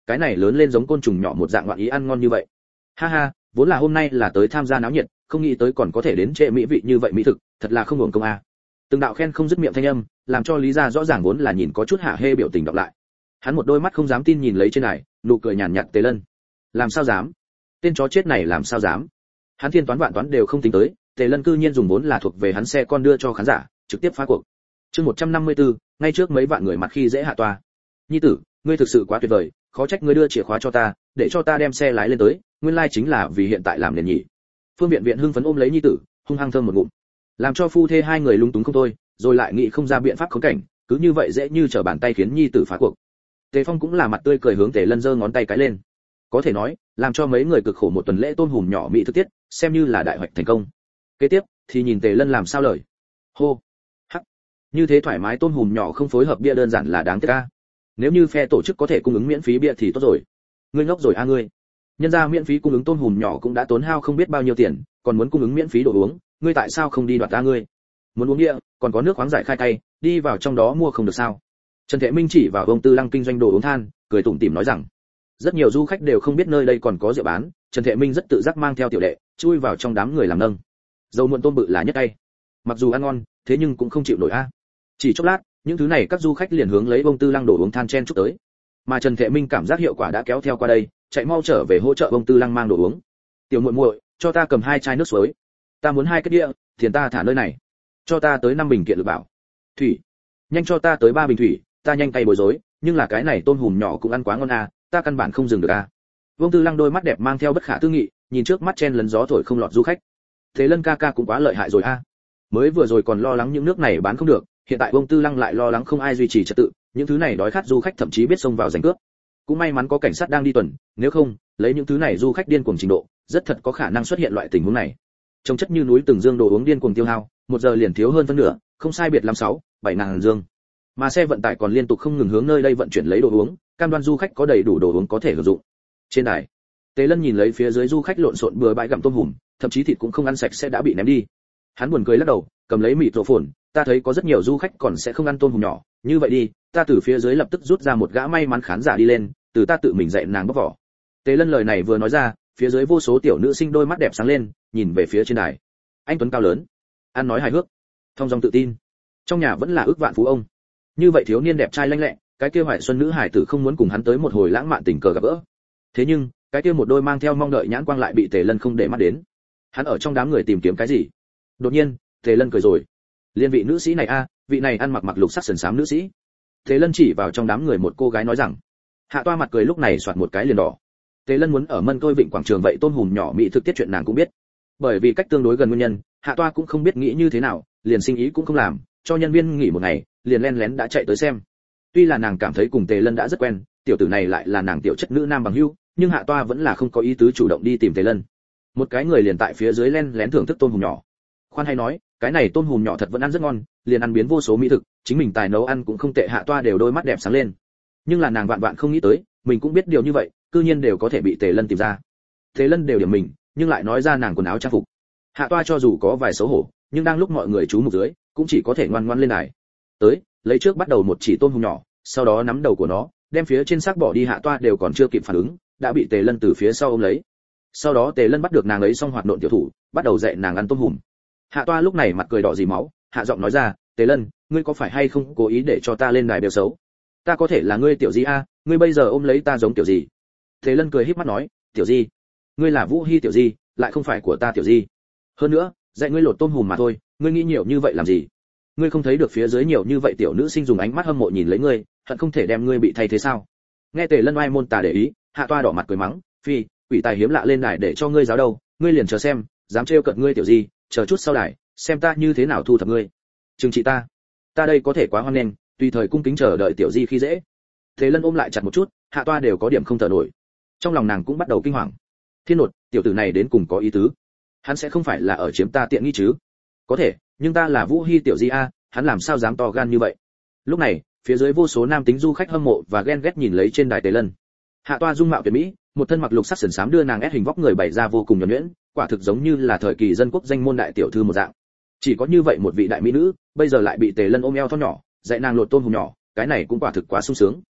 cái này lớn lên giống côn trùng nhỏ một dạng ngoạn ý ăn ngon như vậy. Ha ha, vốn là hôm nay là tới tham gia náo nhiệt, không nghĩ tới còn có thể đến trễ mỹ vị như vậy mỹ thực, thật là không hưởng công a. Từng đạo khen không dứt miệng thanh âm, làm cho Lý Gia rõ ràng vốn là nhìn có chút hạ hê biểu tình đọc lại. Hắn một đôi mắt không dám tin nhìn lấy trên này, nụ cười nhàn nhạt Tề Lân. Làm sao dám? Tên chó chết này làm sao dám? Hắn thiên toán vạn toán đều không tính tới, Tề Lân cư nhiên dùng vốn là thuộc về hắn xe con đưa cho khán giả, trực tiếp phá cuộc. Chương một trăm năm mươi tư, ngay trước mấy vạn người mặt khi dễ hạ toa. Nhi tử, ngươi thực sự quá tuyệt vời, khó trách ngươi đưa chìa khóa cho ta, để cho ta đem xe lái lên tới, nguyên lai chính là vì hiện tại làm nền nhỉ. Phương Viện Viện hưng phấn ôm lấy nhi tử, hung hăng thơm một ngụm. Làm cho phu thê hai người lúng túng không thôi, rồi lại nghĩ không ra biện pháp khống cảnh, cứ như vậy dễ như trở bàn tay khiến nhi tử phá cuộc. Tề Phong cũng là mặt tươi cười hướng Tề Lân giơ ngón tay cái lên. Có thể nói, làm cho mấy người cực khổ một tuần lễ tôm hùm nhỏ mỹ thực tiết, xem như là đại hoạch thành công. Kế tiếp, thì nhìn Tề Lân làm sao lời. Hô, hắc, như thế thoải mái tôm hùm nhỏ không phối hợp bia đơn giản là đáng tiếc a. Nếu như phe tổ chức có thể cung ứng miễn phí bia thì tốt rồi. Ngươi ngốc rồi a ngươi. Nhân ra miễn phí cung ứng tôm hùm nhỏ cũng đã tốn hao không biết bao nhiêu tiền, còn muốn cung ứng miễn phí đồ uống, ngươi tại sao không đi đoạt ta ngươi? Muốn uống bia, còn có nước khoáng giải khai tay, đi vào trong đó mua không được sao? Trần Thệ Minh chỉ vào ông Tư Lăng kinh doanh đồ uống than, cười tủm tỉm nói rằng, rất nhiều du khách đều không biết nơi đây còn có rượu bán, Trần Thệ Minh rất tự giác mang theo tiểu đệ, chui vào trong đám người làm nâng. Dầu muộn tôm bự là nhất tay. Mặc dù ăn ngon, thế nhưng cũng không chịu nổi a. Chỉ chốc lát, những thứ này các du khách liền hướng lấy ông Tư Lăng đồ uống than chen chúc tới. Mà Trần Thệ Minh cảm giác hiệu quả đã kéo theo qua đây, chạy mau trở về hỗ trợ ông Tư Lăng mang đồ uống. Tiểu muội muội, cho ta cầm hai chai nước suối. Ta muốn hai cái đĩa, tiền ta thả nơi này. Cho ta tới năm bình kiện lực bảo. Thủy, nhanh cho ta tới ba bình thủy, ta nhanh tay bối rối, nhưng là cái này tôm hùm nhỏ cũng ăn quá ngon a, ta căn bản không dừng được a. Vương Tư Lăng đôi mắt đẹp mang theo bất khả tư nghị, nhìn trước mắt chen lấn gió thổi không lọt du khách. Thế Lân ca ca cũng quá lợi hại rồi a. Mới vừa rồi còn lo lắng những nước này bán không được, hiện tại Vương Tư Lăng lại lo lắng không ai duy trì trật tự, những thứ này đói khát du khách thậm chí biết xông vào giành cướp. Cũng may mắn có cảnh sát đang đi tuần, nếu không, lấy những thứ này du khách điên cuồng trình độ, rất thật có khả năng xuất hiện loại tình huống này. Trông chất như núi từng dương đồ uống điên cuồng tiêu hao, một giờ liền thiếu hơn phân nửa, không sai biệt lắm sáu, bảy ngàn dương. Mà xe vận tải còn liên tục không ngừng hướng nơi đây vận chuyển lấy đồ uống, cam đoan du khách có đầy đủ đồ uống có thể sử dụng. Trên đài, Tề Lân nhìn lấy phía dưới du khách lộn xộn bừa bãi gặm tôm hùm, thậm chí thịt cũng không ăn sạch sẽ đã bị ném đi. Hắn buồn cười lắc đầu, cầm lấy mịt rổ phồn, ta thấy có rất nhiều du khách còn sẽ không ăn tôm hùm nhỏ, như vậy đi, ta từ phía dưới lập tức rút ra một gã may mắn khán giả đi lên, từ ta tự mình dạy nàng bóc vỏ. Tề Lân lời này vừa nói ra, phía dưới vô số tiểu nữ sinh đôi mắt đẹp sáng lên, nhìn về phía trên đài. Anh tuấn cao lớn, ăn nói hài hước, thông dong tự tin. Trong nhà vẫn là ước vạn phú ông. Như vậy thiếu niên đẹp trai lanh lẹ, cái kia hoài xuân nữ hải tử không muốn cùng hắn tới một hồi lãng mạn tình cờ gặp gỡ. Thế nhưng, cái kia một đôi mang theo mong đợi nhãn quang lại bị Tề Lân không để mắt đến. Hắn ở trong đám người tìm kiếm cái gì? Đột nhiên, Tề Lân cười rồi. Liên vị nữ sĩ này a, vị này ăn mặc mặc lục sắc sườn xám nữ sĩ. Tề Lân chỉ vào trong đám người một cô gái nói rằng. Hạ Toa mặt cười lúc này xoạt một cái liền đỏ. Tề Lân muốn ở Mân Tôi Vịnh quảng trường vậy tôm hùm nhỏ mỹ thực tiết chuyện nàng cũng biết. Bởi vì cách tương đối gần nguyên nhân, Hạ Toa cũng không biết nghĩ như thế nào, liền sinh ý cũng không làm, cho nhân viên nghỉ một ngày, liền len lén đã chạy tới xem. Tuy là nàng cảm thấy cùng Tề Lân đã rất quen, tiểu tử này lại là nàng tiểu chất nữ nam bằng hữu, nhưng Hạ Toa vẫn là không có ý tứ chủ động đi tìm Tề Lân. Một cái người liền tại phía dưới len lén thưởng thức tôm hùm nhỏ. Khoan hay nói, cái này tôm hùm nhỏ thật vẫn ăn rất ngon, liền ăn biến vô số mỹ thực, chính mình tài nấu ăn cũng không tệ. Hạ Toa đều đôi mắt đẹp sáng lên. Nhưng là nàng vạn vạn không nghĩ tới, mình cũng biết điều như vậy, cư nhiên đều có thể bị Tề Lân tìm ra. Tề Lân đều điểm mình, nhưng lại nói ra nàng quần áo trang phục. Hạ Toa cho dù có vài xấu hổ, nhưng đang lúc mọi người chú mục dưới, cũng chỉ có thể ngoan ngoãn lên đài. Tới, lấy trước bắt đầu một chỉ tôm hùm nhỏ, sau đó nắm đầu của nó, đem phía trên xác bỏ đi. Hạ Toa đều còn chưa kịp phản ứng, đã bị Tề Lân từ phía sau ôm lấy. Sau đó Tề Lân bắt được nàng ấy xong hoạt nộn tiểu thủ, bắt đầu dạy nàng ăn tôm hùm. Hạ Toa lúc này mặt cười đỏ dì máu, hạ giọng nói ra, Tề Lân, ngươi có phải hay không cố ý để cho ta lên đài đều xấu? Ta có thể là ngươi tiểu gì a, ngươi bây giờ ôm lấy ta giống tiểu gì? Tề Lân cười híp mắt nói, tiểu gì? Ngươi là Vũ Hi tiểu gì, lại không phải của ta tiểu gì. Hơn nữa, dạy ngươi lột tôm hùm mà thôi, ngươi nghĩ nhiều như vậy làm gì? Ngươi không thấy được phía dưới nhiều như vậy tiểu nữ sinh dùng ánh mắt hâm mộ nhìn lấy ngươi, hận không thể đem ngươi bị thay thế sao? Nghe Tề Lân oai môn tà để ý, Hạ Toa đỏ mặt cười mắng, phi, quỷ tài hiếm lạ lên đài để cho ngươi giáo đâu, ngươi liền chờ xem, dám trêu cợt ngươi tiểu gì, chờ chút sau đài, xem ta như thế nào thu thập ngươi. Trừng trị ta, ta đây có thể quá hoan nghênh, tùy thời cung kính chờ đợi tiểu di khi dễ. Thế Lân ôm lại chặt một chút, Hạ Toa đều có điểm không thở nổi. Trong lòng nàng cũng bắt đầu kinh hoàng. Thiên nột, tiểu tử này đến cùng có ý tứ. Hắn sẽ không phải là ở chiếm ta tiện nghi chứ? Có thể, nhưng ta là Vũ Hi tiểu di a, hắn làm sao dám to gan như vậy? Lúc này, phía dưới vô số nam tính du khách hâm mộ và ghen ghét nhìn lấy trên đài Tề Lân. Hạ Toa dung mạo tuyệt mỹ, một thân mặc lục sắc sườn xám đưa nàng ép hình vóc người bày ra vô cùng nhuần nhuyễn, quả thực giống như là thời kỳ dân quốc danh môn đại tiểu thư một dạng. Chỉ có như vậy một vị đại mỹ nữ, bây giờ lại bị Tề Lân ôm eo thon nhỏ, dạy nàng lột tôm hùm nhỏ, cái này cũng quả thực quá sung sướng.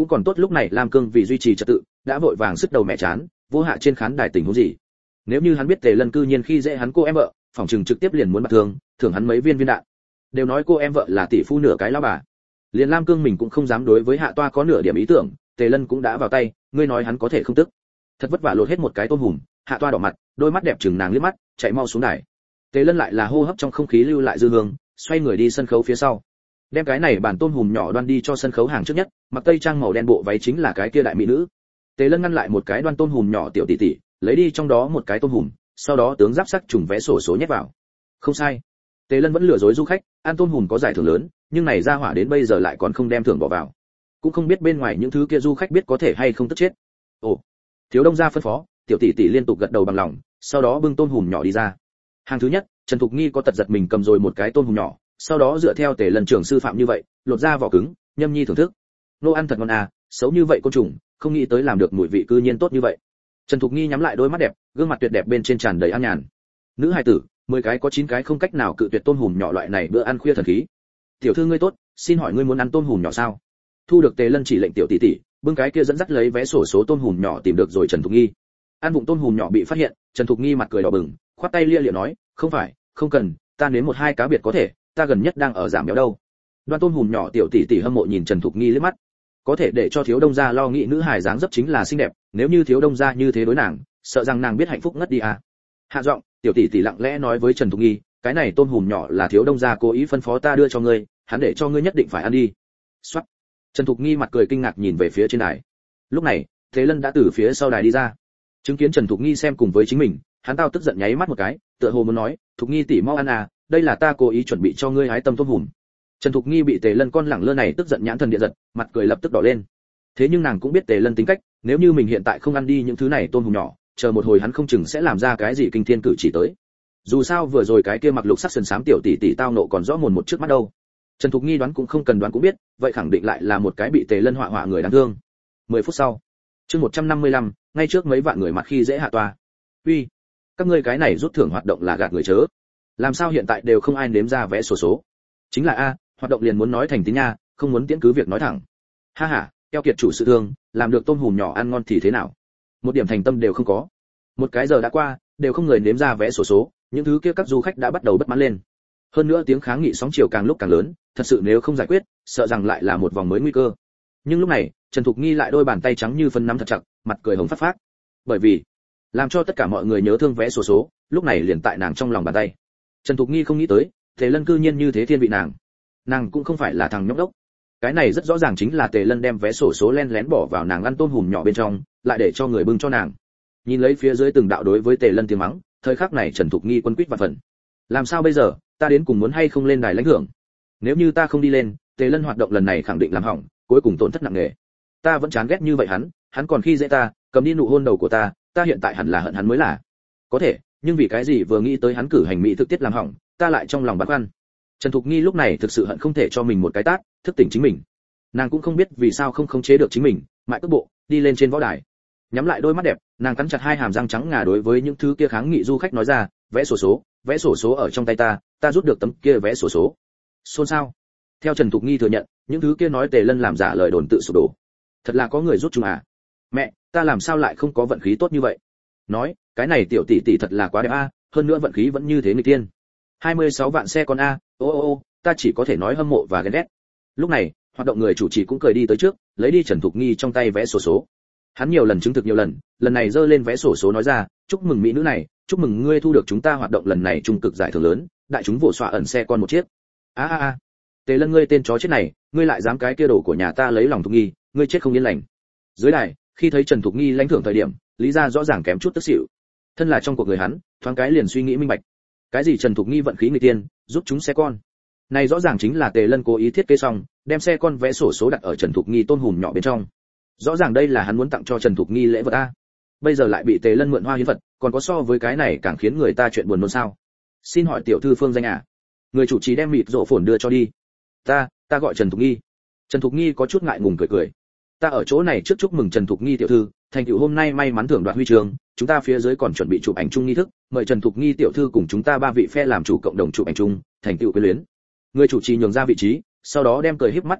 cũng còn tốt lúc này Lam Cương vì duy trì trật tự, đã vội vàng sức đầu mẹ chán, vô hạ trên khán đài tình huống gì. Nếu như hắn biết Tề Lân cư nhiên khi dễ hắn cô em vợ, phòng trừng trực tiếp liền muốn bạc thương, thưởng hắn mấy viên viên đạn. Đều nói cô em vợ là tỷ phu nửa cái lão bà. Liền Lam Cương mình cũng không dám đối với Hạ Toa có nửa điểm ý tưởng, Tề Lân cũng đã vào tay, ngươi nói hắn có thể không tức. Thật vất vả lột hết một cái tôm hùm, Hạ Toa đỏ mặt, đôi mắt đẹp chừng nàng liếc mắt, chạy mau xuống đài. Tề Lân lại là hô hấp trong không khí lưu lại dư hương, xoay người đi sân khấu phía sau. Đem cái này bản tôm hùm nhỏ đoan đi cho sân khấu hàng trước nhất, mặc tây trang màu đen bộ váy chính là cái kia đại mỹ nữ. Tề Lân ngăn lại một cái đoan tôm hùm nhỏ tiểu tỷ tỷ, lấy đi trong đó một cái tôm hùm, sau đó tướng giáp sắc trùng vé sổ số nhét vào. Không sai. Tề Lân vẫn lừa dối du khách, ăn tôm hùm có giải thưởng lớn, nhưng này ra hỏa đến bây giờ lại còn không đem thưởng bỏ vào. Cũng không biết bên ngoài những thứ kia du khách biết có thể hay không tức chết. Ồ. Thiếu Đông gia phân phó, tiểu tỷ tỷ liên tục gật đầu bằng lòng, sau đó bưng tôm hùm nhỏ đi ra. Hàng thứ nhất, Trần Thục Nghi có tật giật mình cầm rồi một cái tôm hùm nhỏ, sau đó dựa theo Tề Lân trưởng sư phạm như vậy, lột ra vỏ cứng, nhâm nhi thưởng thức. Nô ăn thật ngon à, xấu như vậy côn trùng, không nghĩ tới làm được mùi vị cư nhiên tốt như vậy. Trần Thục Nghi nhắm lại đôi mắt đẹp, gương mặt tuyệt đẹp bên trên tràn đầy an nhàn. Nữ hài tử, mười cái có chín cái không cách nào cự tuyệt tôm hùm nhỏ loại này bữa ăn khuya thần khí. Tiểu thư ngươi tốt, xin hỏi ngươi muốn ăn tôm hùm nhỏ sao? Thu được Tề Lân chỉ lệnh tiểu tỷ tỷ, bưng cái kia dẫn dắt lấy vé sổ số tôm hùm nhỏ tìm được rồi Trần Thục Nghi. Ăn vụng tôm hùm nhỏ bị phát hiện, Trần Thục Nghi mặt cười đỏ bừng, khoát tay lia lịa nói, không phải, không cần, ta nếm một hai cá biệt có thể, ta gần nhất đang ở giảm béo đâu. Đoan tôm hùm nhỏ tiểu tỷ tỷ hâm mộ nhìn Trần Thục Nghi liếc mắt. Có thể để cho Thiếu Đông gia lo nghĩ nữ hài dáng dấp chính là xinh đẹp, nếu như Thiếu Đông gia như thế đối nàng, sợ rằng nàng biết hạnh phúc ngất đi à. Hạ giọng, tiểu tỷ tỷ lặng lẽ nói với Trần Thục Nghi, cái này tôm hùm nhỏ là Thiếu Đông gia cố ý phân phó ta đưa cho ngươi, hắn để cho ngươi nhất định phải ăn đi. Soát. Trần Thục Nghi mặt cười kinh ngạc nhìn về phía trên đài. Lúc này, Thế Lân đã từ phía sau đài đi ra. Chứng kiến Trần Thục Nghi xem cùng với chính mình, hắn tao tức giận nháy mắt một cái, tựa hồ muốn nói, Thục Nghi tỷ mau ăn à, đây là ta cố ý chuẩn bị cho ngươi hái tâm tôm hùm. Trần Thục Nghi bị Tề Lân con lẳng lơ này tức giận nhãn thần địa giật, mặt cười lập tức đỏ lên. Thế nhưng nàng cũng biết Tề Lân tính cách, nếu như mình hiện tại không ăn đi những thứ này tôm hùm nhỏ, chờ một hồi hắn không chừng sẽ làm ra cái gì kinh thiên cử chỉ tới. Dù sao vừa rồi cái kia mặc lục sắc sần sám tiểu tỷ tỷ tao nộ còn rõ mồn một trước mắt đâu. Trần Thục Nghi đoán cũng không cần đoán cũng biết, vậy khẳng định lại là một cái bị Tề Lân họa họa người đáng thương. mười phút sau, chương một trăm năm mươi lăm, ngay trước mấy vạn người mặt khi dễ Hạ Toa. Uy, các ngươi cái này rút thưởng hoạt động là gạt người chớ. Làm sao hiện tại đều không ai nếm ra vé sổ số? Chính là a, hoạt động liền muốn nói thành tín nha, không muốn tiễn cứ việc nói thẳng. Ha ha, keo kiệt chủ sự thương, làm được tôm hùm nhỏ ăn ngon thì thế nào? Một điểm thành tâm đều không có. Một cái giờ đã qua, đều không người nếm ra vé sổ số, những thứ kia các du khách đã bắt đầu bất mãn lên. Hơn nữa tiếng kháng nghị sóng chiều càng lúc càng lớn, thật sự nếu không giải quyết, sợ rằng lại là một vòng mới nguy cơ. Nhưng lúc này, Trần Thục Nghi lại đôi bàn tay trắng như phân nắm thật chặt, mặt cười hồng phát phát. Bởi vì, làm cho tất cả mọi người nhớ thương vé sổ số, lúc này liền tại nàng trong lòng bàn tay. Trần Thục Nghi không nghĩ tới, Tề Lân cư nhiên như thế thiên vị nàng. Nàng cũng không phải là thằng nhóc đốc. Cái này rất rõ ràng chính là Tề Lân đem vé sổ số len lén bỏ vào nàng ăn tôm hùm nhỏ bên trong, lại để cho người bưng cho nàng. Nhìn lấy phía dưới từng đạo đối với Tề Lân tiếng mắng, thời khắc này Trần Thục Nghi quân quýt vạn phần. Làm sao bây giờ, ta đến cùng muốn hay không lên đài lãnh thưởng? Nếu như ta không đi lên, Tề Lân hoạt động lần này khẳng định làm hỏng, cuối cùng tổn thất nặng nề. Ta vẫn chán ghét như vậy hắn, hắn còn khi dễ ta, cầm đi nụ hôn đầu của ta, ta hiện tại hẳn là hận hắn mới là. Có thể, nhưng vì cái gì vừa nghĩ tới hắn cử hành mỹ thực tiết làm hỏng, ta lại trong lòng băn khoăn. Trần Thục Nghi lúc này thực sự hận không thể cho mình một cái tát, thức tỉnh chính mình. Nàng cũng không biết vì sao không khống chế được chính mình, mãi cước bộ, đi lên trên võ đài. Nhắm lại đôi mắt đẹp, nàng cắn chặt hai hàm răng trắng ngà đối với những thứ kia kháng nghị du khách nói ra, vẽ sổ số, vẽ sổ số ở trong tay ta, ta rút được tấm kia vẽ sổ số. Xôn xao. Theo Trần Thục Nghi thừa nhận, những thứ kia nói Tề Lân làm giả lời đồn tự sụp đổ. Thật là có người rút chúng à? Mẹ, ta làm sao lại không có vận khí tốt như vậy? Nói, cái này tiểu tỷ tỷ thật là quá đẹp a, hơn nữa vận khí vẫn như thế người tiên. hai mươi sáu vạn xe con a, ô ô ô, ta chỉ có thể nói hâm mộ và ghen ghét. Lúc này, hoạt động người chủ trì cũng cười đi tới trước, lấy đi Trần Thục Nghi trong tay vẽ sổ số. Hắn nhiều lần chứng thực nhiều lần, lần này giơ lên vẽ sổ số nói ra, chúc mừng mỹ nữ này, chúc mừng ngươi thu được chúng ta hoạt động lần này trung cực giải thưởng lớn, đại chúng vỗ xóa ẩn xe con một chiếc. A a a, Tề Lân ngươi tên chó chết này, ngươi lại dám cái kia đồ của nhà ta lấy lòng Thục Nghi, ngươi chết không yên lành. Dưới đài, khi thấy Trần Thục Nghi lãnh thưởng thời điểm, lý ra rõ ràng kém chút tức xỉu. Thân là trong cuộc người hắn, thoáng cái liền suy nghĩ minh bạch. Cái gì Trần Thục Nghi vận khí người tiên, giúp chúng xe con. Này rõ ràng chính là Tề Lân cố ý thiết kế xong, đem xe con vẽ sổ số đặt ở Trần Thục Nghi tôn hùm nhỏ bên trong. Rõ ràng đây là hắn muốn tặng cho Trần Thục Nghi lễ vật a. Bây giờ lại bị Tề Lân mượn hoa hiến vật, còn có so với cái này càng khiến người ta chuyện buồn nôn sao? Xin hỏi tiểu thư phương danh à? Người chủ trì đem mịt rộ phồn đưa cho đi. Ta, ta gọi Trần Thục Nghi. Trần Thục Nghi có chút ngại ngùng cười cười. Ta ở chỗ này trước chúc mừng Trần Thục Nghi tiểu thư, thành tựu hôm nay may mắn thưởng đoạt huy chương, chúng ta phía dưới còn chuẩn bị chụp ảnh chung nghi thức, mời Trần Thục Nghi tiểu thư cùng chúng ta ba vị phe làm chủ cộng đồng chụp ảnh chung, thành tựu quyến luyến. Người chủ trì nhường ra vị trí, sau đó đem cười híp mắt Tề Lân,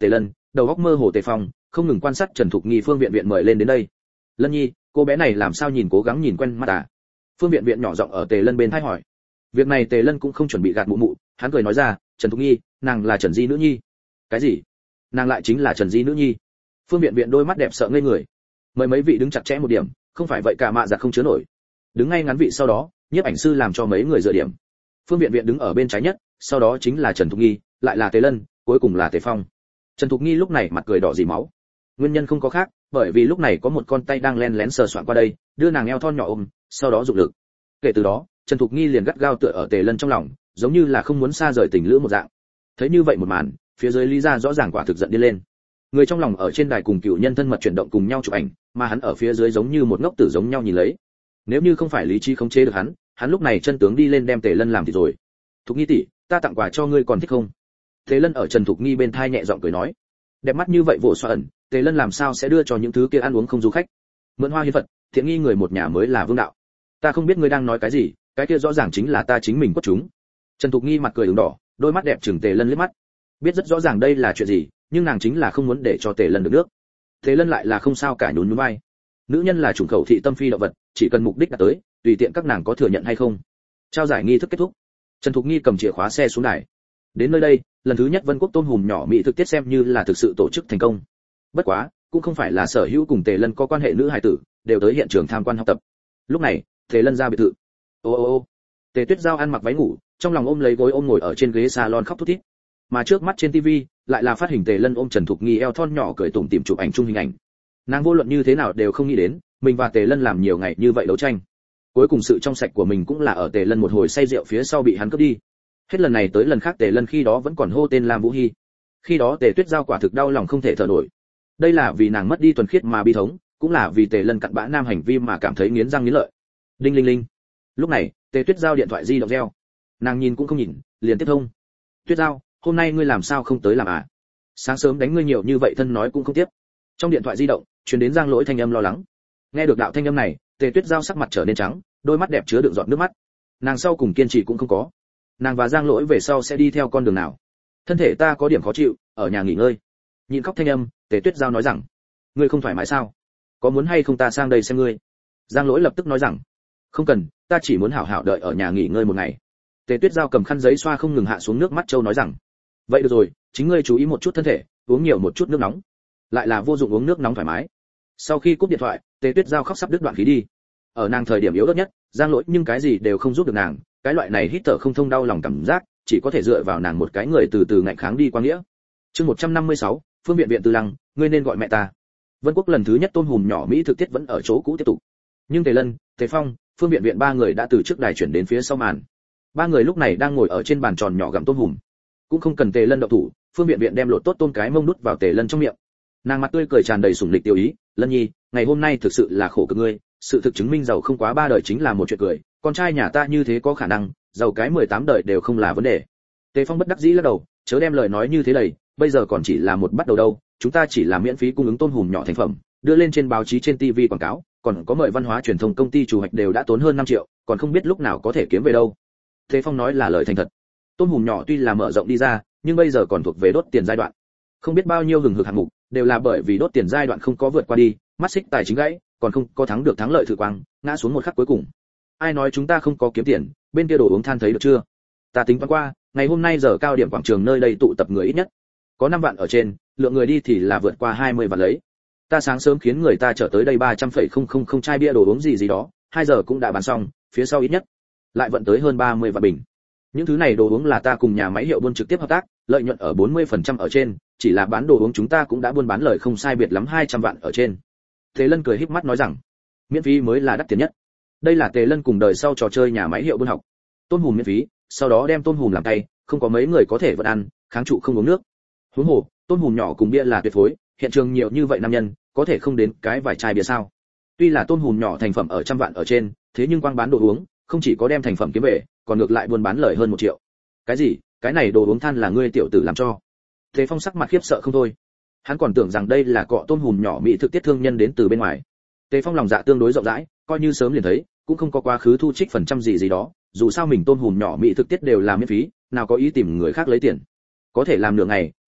đầu óc mơ hồ Tề Phong không ngừng quan sát Trần Thục Nghi Phương Viện Viện mời lên đến đây. Lân Nhi, cô bé này làm sao nhìn cố gắng nhìn quen mắt à? Phương Viện Viện nhỏ giọng ở Tề Lân bên tai hỏi. Việc này Tề Lân cũng không chuẩn bị gạt mụ mụ, hắn cười nói ra, Trần Thục Nghi, nàng là Trần Di nữ nhi. Cái gì? Nàng lại chính là Trần Di nữ nhi? Phương Viện Viện đôi mắt đẹp sợ ngây người. Mời mấy vị đứng chặt chẽ một điểm, không phải vậy cả mạ giặt không chứa nổi. Đứng ngay ngắn vị sau đó, nhiếp ảnh sư làm cho mấy người dựa điểm. Phương Viện Viện đứng ở bên trái nhất, sau đó chính là Trần Thục Nghi, lại là Tề Lân, cuối cùng là Tề Phong. Trần Thục Nghi lúc này mặt cười đỏ dì máu. Nguyên nhân không có khác, bởi vì lúc này có một con tay đang len lén sờ soạn qua đây, đưa nàng eo thon nhỏ ôm, sau đó dụng lực. Kể từ đó, Trần Thục Nghi liền gắt gao tựa ở Tề Lân trong lòng, giống như là không muốn xa rời tình lữ một dạng. Thấy như vậy một màn, phía dưới Lý Gia rõ ràng quả thực giận điên lên. Người trong lòng ở trên đài cùng cựu nhân thân mật chuyển động cùng nhau chụp ảnh, mà hắn ở phía dưới giống như một ngốc tử giống nhau nhìn lấy. Nếu như không phải lý trí khống chế được hắn, hắn lúc này chân tướng đi lên đem Tề Lân làm thì rồi. Thục Nghi tỷ, ta tặng quà cho ngươi còn thích không? Tề Lân ở Trần Thục Nghi bên thai nhẹ giọng cười nói. Đẹp mắt như vậy vỗ xoa ẩn, Tề Lân làm sao sẽ đưa cho những thứ kia ăn uống không du khách? Mượn hoa hiến vật, thiện nghi người một nhà mới là vương đạo. Ta không biết ngươi đang nói cái gì, cái kia rõ ràng chính là ta chính mình quất chúng. Trần Thục Nghi mặt cười ửng đỏ, đôi mắt đẹp trừng Tề Lân liếc mắt. Biết rất rõ ràng đây là chuyện gì, nhưng nàng chính là không muốn để cho Tề Lân được nước. Tề Lân lại là không sao cả nhún nhún vai. Nữ nhân là chủng khẩu thị tâm phi động vật, chỉ cần mục đích đạt tới, tùy tiện các nàng có thừa nhận hay không. Trao giải nghi thức kết thúc. Trần Thục Nghi cầm chìa khóa xe xuống đài. Đến nơi đây, lần thứ nhất Vân Quốc tôm hùm nhỏ mỹ thực tiết xem như là thực sự tổ chức thành công. Bất quá, cũng không phải là sở hữu cùng Tề Lân có quan hệ nữ hài tử đều tới hiện trường tham quan học tập. Lúc này, Tề Lân ra biệt thự. Ô ô ô. Tề Tuyết Giao ăn mặc váy ngủ, trong lòng ôm lấy gối ôm ngồi ở trên ghế salon khóc thút thít. Mà trước mắt trên tivi lại là phát hình Tề Lân ôm Trần Thục Nghi eo thon nhỏ cười tủm tỉm chụp ảnh chung hình ảnh. Nàng vô luận như thế nào đều không nghĩ đến, mình và Tề Lân làm nhiều ngày như vậy đấu tranh. Cuối cùng sự trong sạch của mình cũng là ở Tề Lân một hồi say rượu phía sau bị hắn cướp đi. Hết lần này tới lần khác Tề Lân khi đó vẫn còn hô tên Lam Vũ Hi. Khi đó Tề Tuyết Giao quả thực đau lòng không thể thở nổi. Đây là vì nàng mất đi thuần khiết mà bi thống, cũng là vì Tề Lân cặn bã nam hành vi mà cảm thấy nghiến răng nghiến lợi. Đinh linh linh. Lúc này, Tề Tuyết Giao điện thoại di động reo. Nàng nhìn cũng không nhìn, liền tiếp thông. Tuyết Giao, hôm nay ngươi làm sao không tới làm à? Sáng sớm đánh ngươi nhiều như vậy thân nói cũng không tiếp. Trong điện thoại di động, truyền đến Giang Lỗi thanh âm lo lắng. Nghe được đạo thanh âm này, Tề Tuyết Giao sắc mặt trở nên trắng, đôi mắt đẹp chứa đựng giọt nước mắt. Nàng sau cùng kiên trì cũng không có. Nàng và Giang Lỗi về sau sẽ đi theo con đường nào? Thân thể ta có điểm khó chịu, ở nhà nghỉ ngơi. Nhìn khóc thanh âm, Tề Tuyết Giao nói rằng, ngươi không thoải mái sao? Có muốn hay không ta sang đây xem ngươi? Giang Lỗi lập tức nói rằng, không cần, ta chỉ muốn hảo hảo đợi ở nhà nghỉ ngơi một ngày. Tề Tuyết Giao cầm khăn giấy xoa không ngừng hạ xuống nước mắt châu nói rằng, vậy được rồi, chính ngươi chú ý một chút thân thể, uống nhiều một chút nước nóng. Lại là vô dụng uống nước nóng thoải mái. Sau khi cúp điện thoại, Tề Tuyết Giao khóc sắp đứt đoạn khí đi. Ở nàng thời điểm yếu ớt nhất, Giang Lỗi nhưng cái gì đều không giúp được nàng, cái loại này hít thở không thông đau lòng cảm giác, chỉ có thể dựa vào nàng một cái người từ từ ngạnh kháng đi qua nghĩa. Chương một trăm năm mươi sáu, Phương Viện Viện Tư Lăng, ngươi nên gọi mẹ ta. Vân Quốc lần thứ nhất tôm hùm nhỏ mỹ thực tiết vẫn ở chỗ cũ tiếp tục. Nhưng Tề Lân, Tề Phong, Phương Viện Viện ba người đã từ trước đài chuyển đến phía sau màn. Ba người lúc này đang ngồi ở trên bàn tròn nhỏ gặm tôm hùm. Cũng không cần Tề Lân động thủ, Phương Viện Viện đem lột tốt tôm cái mông đút vào Tề Lân trong miệng. Nàng mặt tươi cười tràn đầy sủng lịch tiêu ý, Lân Nhi, ngày hôm nay thực sự là khổ cực ngươi, sự thực chứng minh giàu không quá ba đời chính là một chuyện cười, con trai nhà ta như thế có khả năng, giàu cái mười tám đời đều không là vấn đề. Tề Phong bất đắc dĩ lắc đầu, chớ đem lời nói như thế đầy, bây giờ còn chỉ là một bắt đầu đâu, chúng ta chỉ là miễn phí cung ứng tôm hùm nhỏ thành phẩm, đưa lên trên báo chí trên tivi quảng cáo, còn có mời văn hóa truyền thông công ty chủ hoạch đều đã tốn hơn năm triệu, còn không biết lúc nào có thể kiếm về đâu. Tề Phong nói là lời thành thật. Tôm hùm nhỏ tuy là mở rộng đi ra, nhưng bây giờ còn thuộc về đốt tiền giai đoạn. Không biết bao nhiêu hừng hực hạng mục, đều là bởi vì đốt tiền giai đoạn không có vượt qua đi, mắt xích tài chính gãy, còn không có thắng được thắng lợi thử quang, ngã xuống một khắc cuối cùng. Ai nói chúng ta không có kiếm tiền, bên kia đồ uống than thấy được chưa? Ta tính toán qua, ngày hôm nay giờ cao điểm quảng trường nơi đây tụ tập người ít nhất có năm vạn ở trên, lượng người đi thì là vượt qua hai mươi vạn lấy. Ta sáng sớm khiến người ta trở tới đây ba trăm phẩy không không không chai bia đồ uống gì gì đó, hai giờ cũng đã bán xong, phía sau ít nhất lại vận tới hơn ba mươi vạn bình. Những thứ này đồ uống là ta cùng nhà máy hiệu buôn trực tiếp hợp tác, lợi nhuận ở bốn mươi phần trăm ở trên, chỉ là bán đồ uống chúng ta cũng đã buôn bán lời không sai biệt lắm hai trăm vạn ở trên. Tề Lân cười híp mắt nói rằng, miễn phí mới là đắt tiền nhất. Đây là Tề Lân cùng đời sau trò chơi nhà máy hiệu buôn học. Tôm hùm miễn phí, sau đó đem tôm hùm làm tay, không có mấy người có thể vẫn ăn, kháng trụ không uống nước. Huống hồ, tôm hùm nhỏ cùng bia là tuyệt phối, hiện trường nhiều như vậy nam nhân, có thể không đến cái vài chai bia sao? Tuy là tôm hùm nhỏ thành phẩm ở trăm vạn ở trên, thế nhưng quang bán đồ uống, không chỉ có đem thành phẩm kiếm về, còn ngược lại buôn bán lời hơn một triệu. Cái gì? Cái này đồ uống than là ngươi tiểu tử làm cho? Thế Phong sắc mặt khiếp sợ không thôi. Hắn còn tưởng rằng đây là cọ tôm hùm nhỏ mỹ thực tiết thương nhân đến từ bên ngoài. Tề Phong lòng dạ tương đối rộng rãi, coi như sớm liền thấy, cũng không có quá khứ thu trích phần trăm gì gì đó, dù sao mình tôm hùm nhỏ mỹ thực tiết đều là miễn phí, nào có ý tìm người khác lấy tiền. Có thể làm nửa ngày,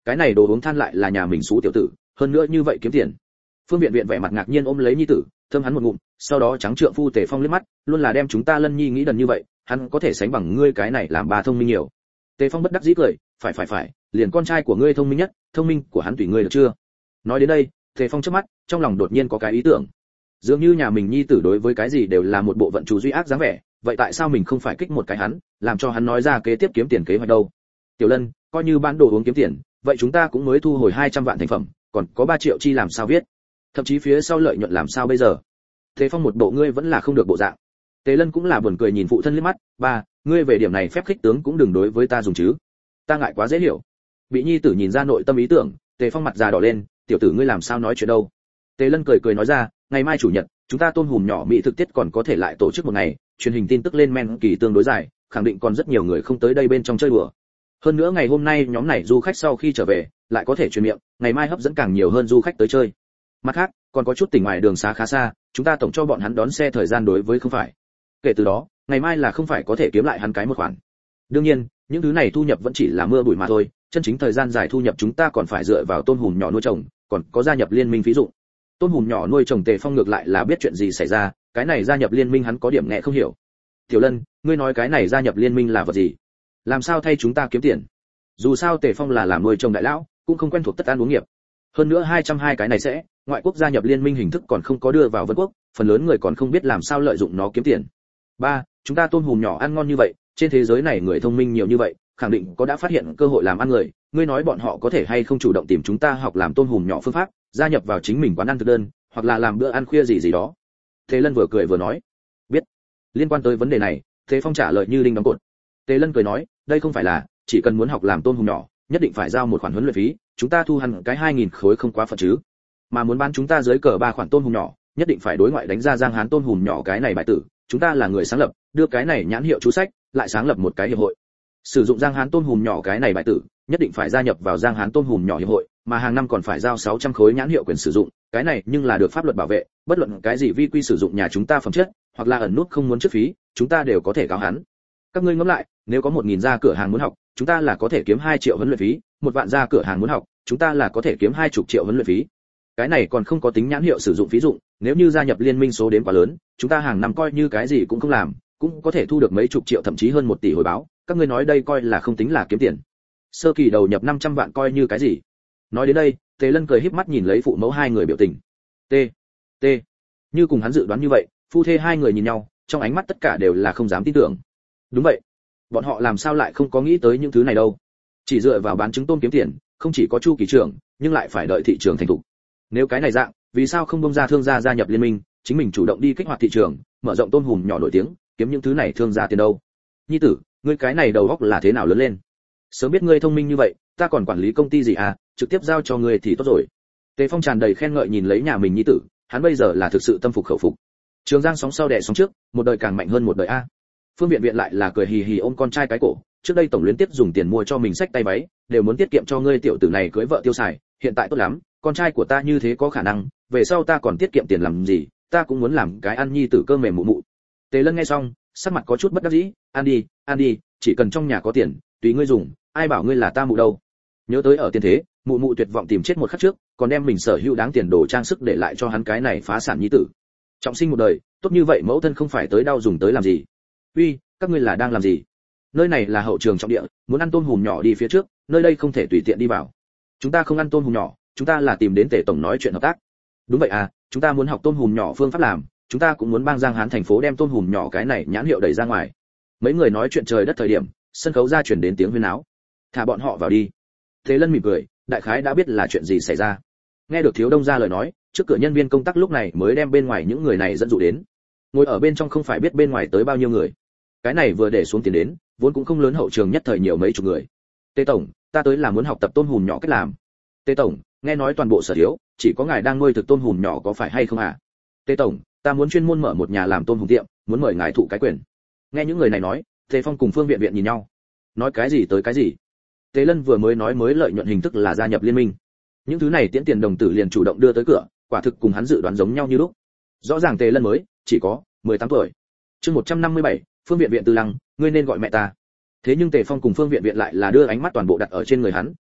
cái này đồ uống than lại là nhà mình xú tiểu tử, hơn nữa như vậy kiếm tiền. Phương Viện Viện vẻ mặt ngạc nhiên ôm lấy nhi tử, thơm hắn một ngụm, sau đó trắng trượng phu Tề Phong liếc mắt, luôn là đem chúng ta Lân Nhi nghĩ đần như vậy, hắn có thể sánh bằng ngươi cái này làm bà thông minh nhiều. Tề Phong bất đắc dĩ cười, phải phải phải, liền con trai của ngươi thông minh nhất, thông minh của hắn tùy ngươi được chưa? Nói đến đây, Tề Phong chớp mắt, trong lòng đột nhiên có cái ý tưởng. Dường như nhà mình nhi tử đối với cái gì đều là một bộ vận chủ duy ác dáng vẻ, vậy tại sao mình không phải kích một cái hắn, làm cho hắn nói ra kế tiếp kiếm tiền kế hoạch đâu? Tiểu Lân, coi như bán đồ uống kiếm tiền, vậy chúng ta cũng mới thu hồi hai trăm vạn thành phẩm, còn có ba triệu chi làm sao viết? Thậm chí phía sau lợi nhuận làm sao bây giờ? Tề Phong một bộ ngươi vẫn là không được bộ dạng. Tề Lân cũng là buồn cười nhìn phụ thân liếc mắt, ba, ngươi về điểm này phép khích tướng cũng đừng đối với ta dùng chứ. Ta ngại quá dễ hiểu. Bị nhi tử nhìn ra nội tâm ý tưởng, Tề Phong mặt già đỏ lên, tiểu tử ngươi làm sao nói chuyện đâu? Tề Lân cười cười nói ra, ngày mai chủ nhật, chúng ta tôm hùm nhỏ mỹ thực tiết còn có thể lại tổ chức một ngày, truyền hình tin tức lên men kỳ tương đối dài, khẳng định còn rất nhiều người không tới đây bên trong chơi đùa. Hơn nữa ngày hôm nay nhóm này du khách sau khi trở về, lại có thể truyền miệng, ngày mai hấp dẫn càng nhiều hơn du khách tới chơi. Mặt khác, còn có chút tỉnh ngoài đường xá khá xa, chúng ta tổng cho bọn hắn đón xe thời gian đối với không phải. Kể từ đó, ngày mai là không phải có thể kiếm lại hắn cái một khoản. Đương nhiên, những thứ này thu nhập vẫn chỉ là mưa bụi mà thôi, chân chính thời gian dài thu nhập chúng ta còn phải dựa vào tôm hùm nhỏ nuôi trồng, còn có gia nhập liên minh ví dụ. Tôm hùm nhỏ nuôi trồng Tề Phong ngược lại là biết chuyện gì xảy ra, cái này gia nhập liên minh hắn có điểm nghe không hiểu. Tiểu Lân, ngươi nói cái này gia nhập liên minh là vật gì? Làm sao thay chúng ta kiếm tiền? Dù sao Tề Phong là làm nuôi trồng đại lão, cũng không quen thuộc tất ăn uống nghiệp. Hơn nữa hai trăm hai cái này sẽ, ngoại quốc gia nhập liên minh hình thức còn không có đưa vào Vân Quốc, phần lớn người còn không biết làm sao lợi dụng nó kiếm tiền. Ba, chúng ta tôm hùm nhỏ ăn ngon như vậy, trên thế giới này người thông minh nhiều như vậy, khẳng định có đã phát hiện cơ hội làm ăn người, ngươi nói bọn họ có thể hay không chủ động tìm chúng ta học làm tôm hùm nhỏ phương pháp, gia nhập vào chính mình quán ăn thực đơn, hoặc là làm bữa ăn khuya gì gì đó. Tề Lân vừa cười vừa nói, biết. Liên quan tới vấn đề này, Tề Phong trả lời như đinh đóng cột. Tề Lân cười nói, đây không phải là, chỉ cần muốn học làm tôm hùm nhỏ, nhất định phải giao một khoản huấn luyện phí, chúng ta thu hẳn cái hai nghìn khối không quá phận chứ. Mà muốn bán chúng ta dưới cờ ba khoản tôm hùm nhỏ, nhất định phải đối ngoại đánh ra Giang Hán tôm hùm nhỏ cái này bài tử, chúng ta là người sáng lập, đưa cái này nhãn hiệu chú sách, lại sáng lập một cái hiệp hội. Sử dụng Giang Hán tôm hùm nhỏ cái này bài tử, nhất định phải gia nhập vào Giang Hán tôm hùm nhỏ hiệp hội, mà hàng năm còn phải giao sáu trăm khối nhãn hiệu quyền sử dụng, cái này nhưng là được pháp luật bảo vệ, bất luận cái gì vi quy sử dụng nhà chúng ta phẩm chất, hoặc là ẩn nút không muốn trước phí, chúng ta đều có thể cáo hắn. Các ngươi ngẫm lại, nếu có một nghìn gia cửa hàng muốn học, chúng ta là có thể kiếm hai triệu huấn luyện phí, một vạn gia cửa hàng muốn học, chúng ta là có thể kiếm hai chục triệu huấn luyện phí. Cái này còn không có tính nhãn hiệu sử dụng phí dụng, nếu như gia nhập liên minh số đến quá lớn, chúng ta hàng năm coi như cái gì cũng không làm, cũng có thể thu được mấy chục triệu thậm chí hơn một tỷ hồi báo, các ngươi nói đây coi là không tính là kiếm tiền. Sơ kỳ đầu nhập năm trăm vạn coi như cái gì? Nói đến đây, Tề Lân cười híp mắt nhìn lấy phụ mẫu hai người biểu tình. T, T. Như cùng hắn dự đoán như vậy, phu thê hai người nhìn nhau, trong ánh mắt tất cả đều là không dám tin tưởng. Đúng vậy, bọn họ làm sao lại không có nghĩ tới những thứ này đâu? Chỉ dựa vào bán trứng tôm kiếm tiền, không chỉ có chu kỳ trưởng, nhưng lại phải đợi thị trường thành thục. Nếu cái này dạng, vì sao không bông ra thương gia gia nhập liên minh, chính mình chủ động đi kích hoạt thị trường, mở rộng tôm hùm nhỏ nổi tiếng, kiếm những thứ này thương gia tiền đâu? Nhi tử, ngươi cái này đầu óc là thế nào lớn lên? Sớm biết ngươi thông minh như vậy, ta còn quản lý công ty gì à, trực tiếp giao cho ngươi thì tốt rồi. Tề Phong tràn đầy khen ngợi nhìn lấy nhà mình nhi tử, hắn bây giờ là thực sự tâm phục khẩu phục. Trường Giang sóng sau đẻ sóng trước, một đời càng mạnh hơn một đời a. Phương Viện Viện lại là cười hì hì ôm con trai cái cổ, trước đây tổng liên tiếp dùng tiền mua cho mình sách tay váy, đều muốn tiết kiệm cho ngươi tiểu tử này cưới vợ tiêu xài, hiện tại tốt lắm, con trai của ta như thế có khả năng, về sau ta còn tiết kiệm tiền làm gì, ta cũng muốn làm cái ăn nhi tử cơm mềm mụ mụ. Tề Lân nghe xong, sắc mặt có chút bất đắc dĩ, ăn đi, ăn đi, chỉ cần trong nhà có tiền, tùy ngươi dùng, ai bảo ngươi là ta mụ đâu. Nhớ tới ở tiền thế, mụ mụ tuyệt vọng tìm chết một khắc trước, còn đem mình sở hữu đáng tiền đồ trang sức để lại cho hắn cái này phá sản nhi tử. Trọng sinh một đời, tốt như vậy mẫu thân không phải tới đau dùng tới làm gì. Uy, các ngươi là đang làm gì? Nơi này là hậu trường trọng địa, muốn ăn tôm hùm nhỏ đi phía trước, nơi đây không thể tùy tiện đi vào. Chúng ta không ăn tôm hùm nhỏ, chúng ta là tìm đến Tề tổng nói chuyện hợp tác. Đúng vậy à, chúng ta muốn học tôm hùm nhỏ phương pháp làm, chúng ta cũng muốn bang Giang Hán thành phố đem tôm hùm nhỏ cái này nhãn hiệu đẩy ra ngoài. Mấy người nói chuyện trời đất thời điểm, sân khấu ra chuyển đến tiếng huyên náo. Thả bọn họ vào đi. Thế Lân mỉm cười, đại khái đã biết là chuyện gì xảy ra. Nghe được Thiếu Đông gia lời nói, trước cửa nhân viên công tác lúc này mới đem bên ngoài những người này dẫn dụ đến. Ngồi ở bên trong không phải biết bên ngoài tới bao nhiêu người. Cái này vừa để xuống tiền đến, vốn cũng không lớn hậu trường nhất thời nhiều mấy chục người. Tề tổng, ta tới là muốn học tập tôm hùm nhỏ cách làm. Tề tổng, nghe nói toàn bộ Sở Thiếu, chỉ có ngài đang nuôi thực tôm hùm nhỏ có phải hay không à? Tề tổng, ta muốn chuyên môn mở một nhà làm tôm hùm tiệm, muốn mời ngài thụ cái quyền. Nghe những người này nói, Tề Phong cùng Phương Viện Viện nhìn nhau. Nói cái gì tới cái gì? Tề Lân vừa mới nói mới lợi nhuận hình thức là gia nhập liên minh. Những thứ này tiễn tiền đồng tử liền chủ động đưa tới cửa, quả thực cùng hắn dự đoán giống nhau như lúc. Rõ ràng Tề Lân mới chỉ có mười tám tuổi. Chương một trăm năm mươi bảy, Phương Viện Viện Tư Lăng, ngươi nên gọi mẹ ta. Thế nhưng Tề Phong cùng Phương Viện Viện lại là đưa ánh mắt toàn bộ đặt ở trên người hắn,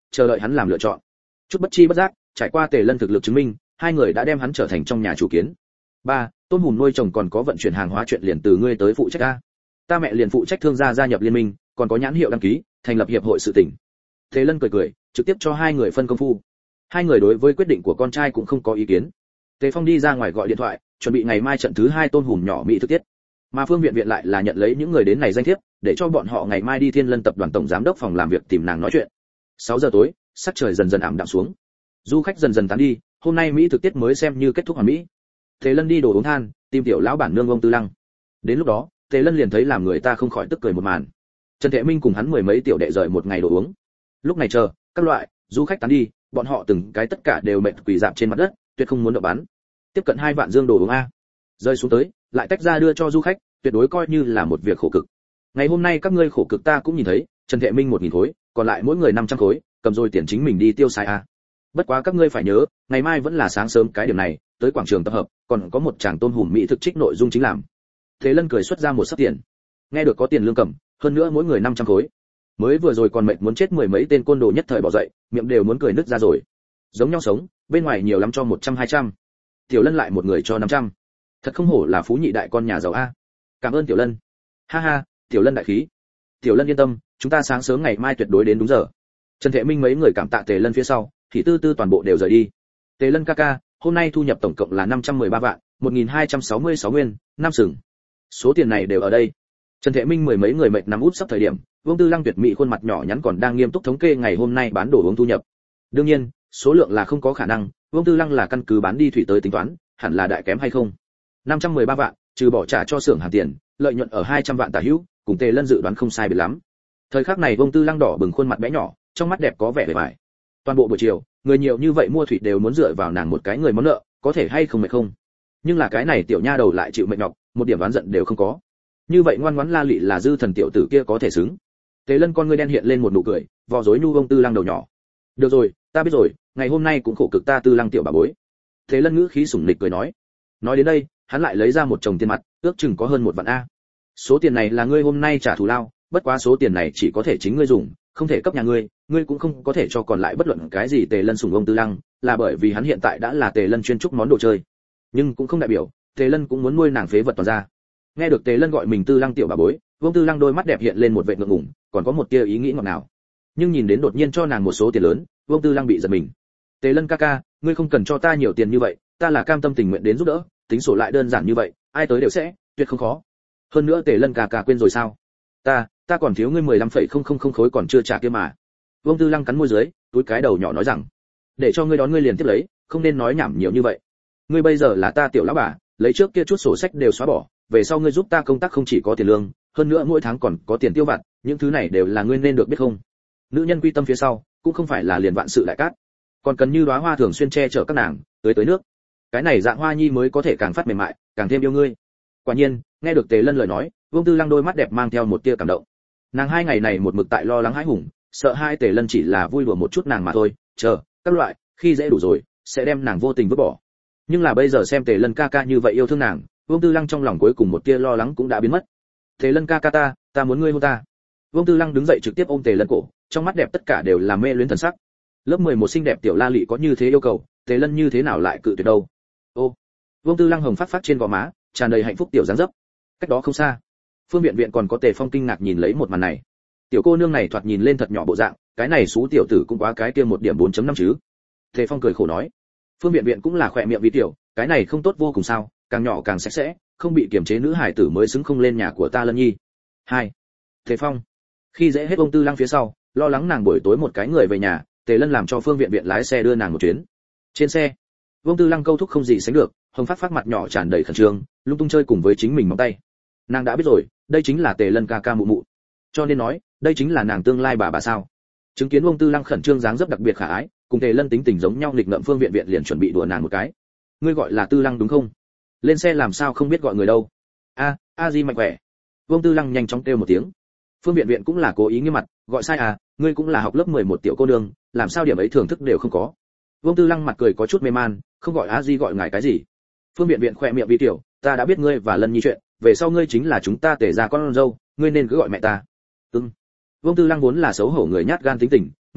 chờ đợi hắn làm lựa chọn. Chút bất chi bất giác, trải qua Tề Lân thực lực chứng minh, hai người đã đem hắn trở thành trong nhà chủ kiến. Ba, tôm hùm nuôi trồng còn có vận chuyển hàng hóa chuyện liền từ ngươi tới phụ trách a. Ta mẹ liền phụ trách thương gia gia nhập liên minh, còn có nhãn hiệu đăng ký, thành lập hiệp hội sự tỉnh. Tề Lân cười cười, trực tiếp cho hai người phân công phu. Hai người đối với quyết định của con trai cũng không có ý kiến. Tề Phong đi ra ngoài gọi điện thoại, chuẩn bị ngày mai trận thứ hai tôm hùm nhỏ mỹ thực tiết. Mà Phương Viện Viện lại là nhận lấy những người đến này danh thiếp, để cho bọn họ ngày mai đi Thiên Lân tập đoàn tổng giám đốc phòng làm việc tìm nàng nói chuyện. sáu giờ tối, sắc trời dần dần ảm đạm xuống. Du khách dần dần tán đi, hôm nay mỹ thực tiết mới xem như kết thúc hoàn mỹ. Tề Lân đi đồ uống than, tìm tiểu lão bản nương ông Tư Lăng. Đến lúc đó, Tề Lân liền thấy làm người ta không khỏi tức cười một màn. Trần Thệ Minh cùng hắn mười mấy tiểu đệ rời một ngày đồ uống. Lúc này chờ, các loại du khách tán đi, bọn họ từng cái tất cả đều mệt quỳ rạp trên mặt đất, tuyệt không muốn động bán. Tiếp cận hai vạn dương đồ uống a. Rơi xuống tới, lại tách ra đưa cho du khách, tuyệt đối coi như là một việc khổ cực. Ngày hôm nay các ngươi khổ cực ta cũng nhìn thấy, Trần Thệ Minh một nghìn khối, còn lại mỗi người năm trăm khối, cầm rồi tiền chính mình đi tiêu xài a. Bất quá các ngươi phải nhớ, ngày mai vẫn là sáng sớm cái điểm này, tới quảng trường tập hợp, còn có một tràng tôm hùm mỹ thực trích nội dung chính làm. Thế Lân cười xuất ra một sấp tiền. Nghe được có tiền lương cầm, hơn nữa mỗi người năm trăm khối. Mới vừa rồi còn mệt muốn chết mười mấy tên côn đồ nhất thời bỏ dậy, miệng đều muốn cười nứt ra rồi. Giống nhau sống, bên ngoài nhiều lắm cho một trăm hai trăm. Tiểu Lân lại một người cho năm trăm. Thật không hổ là phú nhị đại con nhà giàu a. Cảm ơn Tiểu Lân. Ha ha, Tiểu Lân đại khí. Tiểu Lân yên tâm, chúng ta sáng sớm ngày mai tuyệt đối đến đúng giờ. Trần Thệ Minh mấy người cảm tạ Tề Lân phía sau, thì tư tư toàn bộ đều rời đi. Tề Lân ca ca, hôm nay thu nhập tổng cộng là năm trăm mười ba vạn, một nghìn hai trăm sáu mươi sáu nguyên, năm sừng. Số tiền này đều ở đây. Trần Thệ Minh mười mấy người mệt nằm út sắp thời điểm, Vương Tư Lăng tuyệt mỹ khuôn mặt nhỏ nhắn còn đang nghiêm túc thống kê ngày hôm nay bán đồ uống thu nhập. Đương nhiên, số lượng là không có khả năng, Vương Tư Lăng là căn cứ bán đi thủy tới tính toán, hẳn là đại kém hay không. năm trăm mười ba vạn, trừ bỏ trả cho xưởng hàng tiền, lợi nhuận ở hai trăm vạn tả hữu, cùng Tề Lân dự đoán không sai biệt lắm. Thời khắc này Vương Tư Lăng đỏ bừng khuôn mặt bé nhỏ, trong mắt đẹp có vẻ vẻ vải. Toàn bộ buổi chiều, người nhiều như vậy mua thủy đều muốn dựa vào nàng một cái người món nợ, có thể hay không mệt không? Nhưng là cái này tiểu nha đầu lại chịu mệt nhọc, một điểm oán giận đều không có. Như vậy ngoan ngoãn la lị là dư thần tiểu tử kia có thể xứng. Tề Lân con ngươi đen hiện lên một nụ cười, vò rối nhu Vương Tư Lăng đầu nhỏ. Được rồi, ta biết rồi, ngày hôm nay cũng khổ cực ta Tư Lăng tiểu bà bối. Tề Lân ngữ khí sủng nịch cười nói. Nói đến đây, hắn lại lấy ra một chồng tiền mặt, ước chừng có hơn một vạn a. Số tiền này là ngươi hôm nay trả thù lao, bất quá số tiền này chỉ có thể chính ngươi dùng, không thể cấp nhà ngươi, ngươi cũng không có thể cho còn lại bất luận cái gì. Tề Lân sủng ông Tư Lăng, là bởi vì hắn hiện tại đã là Tề Lân chuyên trúc món đồ chơi, nhưng cũng không đại biểu Tề Lân cũng muốn nuôi nàng phế vật toàn ra. Nghe được Tề Lân gọi mình Tư Lăng tiểu bà bối, Vương Tư Lăng đôi mắt đẹp hiện lên một vẻ ngượng ngùng, còn có một tia ý nghĩ ngọt ngào. Nhưng nhìn đến đột nhiên cho nàng một số tiền lớn, Vương Tư Lăng bị giật mình. Tề Lân ca ca, ngươi không cần cho ta nhiều tiền như vậy, ta là cam tâm tình nguyện đến giúp đỡ, tính sổ lại đơn giản như vậy, ai tới đều sẽ, tuyệt không khó. Hơn nữa Tề Lân ca ca quên rồi sao? Ta, ta còn thiếu ngươi mười lăm phẩy không không không khối còn chưa trả kia mà. Vương Tư Lăng cắn môi dưới, túi cái đầu nhỏ nói rằng, để cho ngươi đón ngươi liền tiếp lấy, không nên nói nhảm nhiều như vậy. Ngươi bây giờ là ta tiểu lão bà, lấy trước kia chút sổ sách đều xóa bỏ, về sau ngươi giúp ta công tác không chỉ có tiền lương, hơn nữa mỗi tháng còn có tiền tiêu vặt, những thứ này đều là ngươi nên được biết không? Nữ nhân quy tâm phía sau, cũng không phải là liền vạn sự đại cát, còn cần như đóa hoa thường xuyên che chở các nàng, tới tới nước. Cái này dạng hoa nhi mới có thể càng phát mềm mại, càng thêm yêu ngươi. Quả nhiên, nghe được Tề Lân lời nói, Vương Tư Lăng đôi mắt đẹp mang theo một tia cảm động. Nàng hai ngày này một mực tại lo lắng hãi hùng, sợ hai Tề Lân chỉ là vui đùa một chút nàng mà thôi, chờ, các loại, khi dễ đủ rồi, sẽ đem nàng vô tình vứt bỏ. Nhưng là bây giờ xem Tề Lân ca ca như vậy yêu thương nàng, Vương Tư Lăng trong lòng cuối cùng một tia lo lắng cũng đã biến mất. Tề Lân ca ca ta, ta muốn ngươi hôn ta. Vương Tư Lăng đứng dậy trực tiếp ôm Tề Lân cổ, trong mắt đẹp tất cả đều là mê luyến thần sắc. Lớp mười một xinh đẹp tiểu la lị có như thế yêu cầu, Tề Lân như thế nào lại cự tuyệt đâu? Ô, Vương Tư Lăng hồng phát phát trên gò má, tràn đầy hạnh phúc tiểu dáng dấp. Cách đó không xa, Phương Viện Viện còn có Tề Phong kinh ngạc nhìn lấy một màn này. Tiểu cô nương này thoạt nhìn lên thật nhỏ bộ dạng, cái này xú tiểu tử cũng quá cái kia một điểm bốn chấm năm chứ. Tề Phong cười khổ nói. Phương Viện Viện cũng là khỏe miệng vì tiểu, cái này không tốt vô cùng sao, càng nhỏ càng sạch sẽ, không bị kiềm chế nữ hải tử mới xứng không lên nhà của ta Lân Nhi. Hai. Tề Phong. Khi dễ hết ông Tư Lăng phía sau, lo lắng nàng buổi tối một cái người về nhà, Tề Lân làm cho Phương Viện Viện lái xe đưa nàng một chuyến. Trên xe, Vương Tư Lăng câu thúc không gì sánh được, hồng phát phát mặt nhỏ tràn đầy khẩn trương, lung tung chơi cùng với chính mình móng tay. Nàng đã biết rồi, đây chính là Tề Lân ca ca mụ mụ. Cho nên nói, đây chính là nàng tương lai bà bà sao? Chứng kiến Vương Tư Lăng khẩn trương dáng dấp đặc biệt khả ái, cùng Tề Lân tính tình giống nhau nghịch ngợm, Phương Viện Viện liền chuẩn bị đùa nàng một cái. Ngươi gọi là Tư Lăng đúng không? Lên xe làm sao không biết gọi người đâu? A, a di mạnh khỏe. Vương Tư Lăng nhanh chóng kêu một tiếng. Phương Viện Viện cũng là cố ý nghiêm mặt, gọi sai à, ngươi cũng là học lớp mười một tiểu cô nương, làm sao điểm ấy thưởng thức đều không có. Vương Tư Lăng mặt cười có chút mê man, không gọi a di gọi ngài cái gì? Phương Viện Viện khỏe miệng vi tiểu, ta đã biết ngươi và Lân Nhi chuyện, về sau ngươi chính là chúng ta Tề gia con dâu, ngươi nên cứ gọi mẹ ta. Ừm. Vương Tư Lăng vốn là xấu hổ người nhát gan tính tình,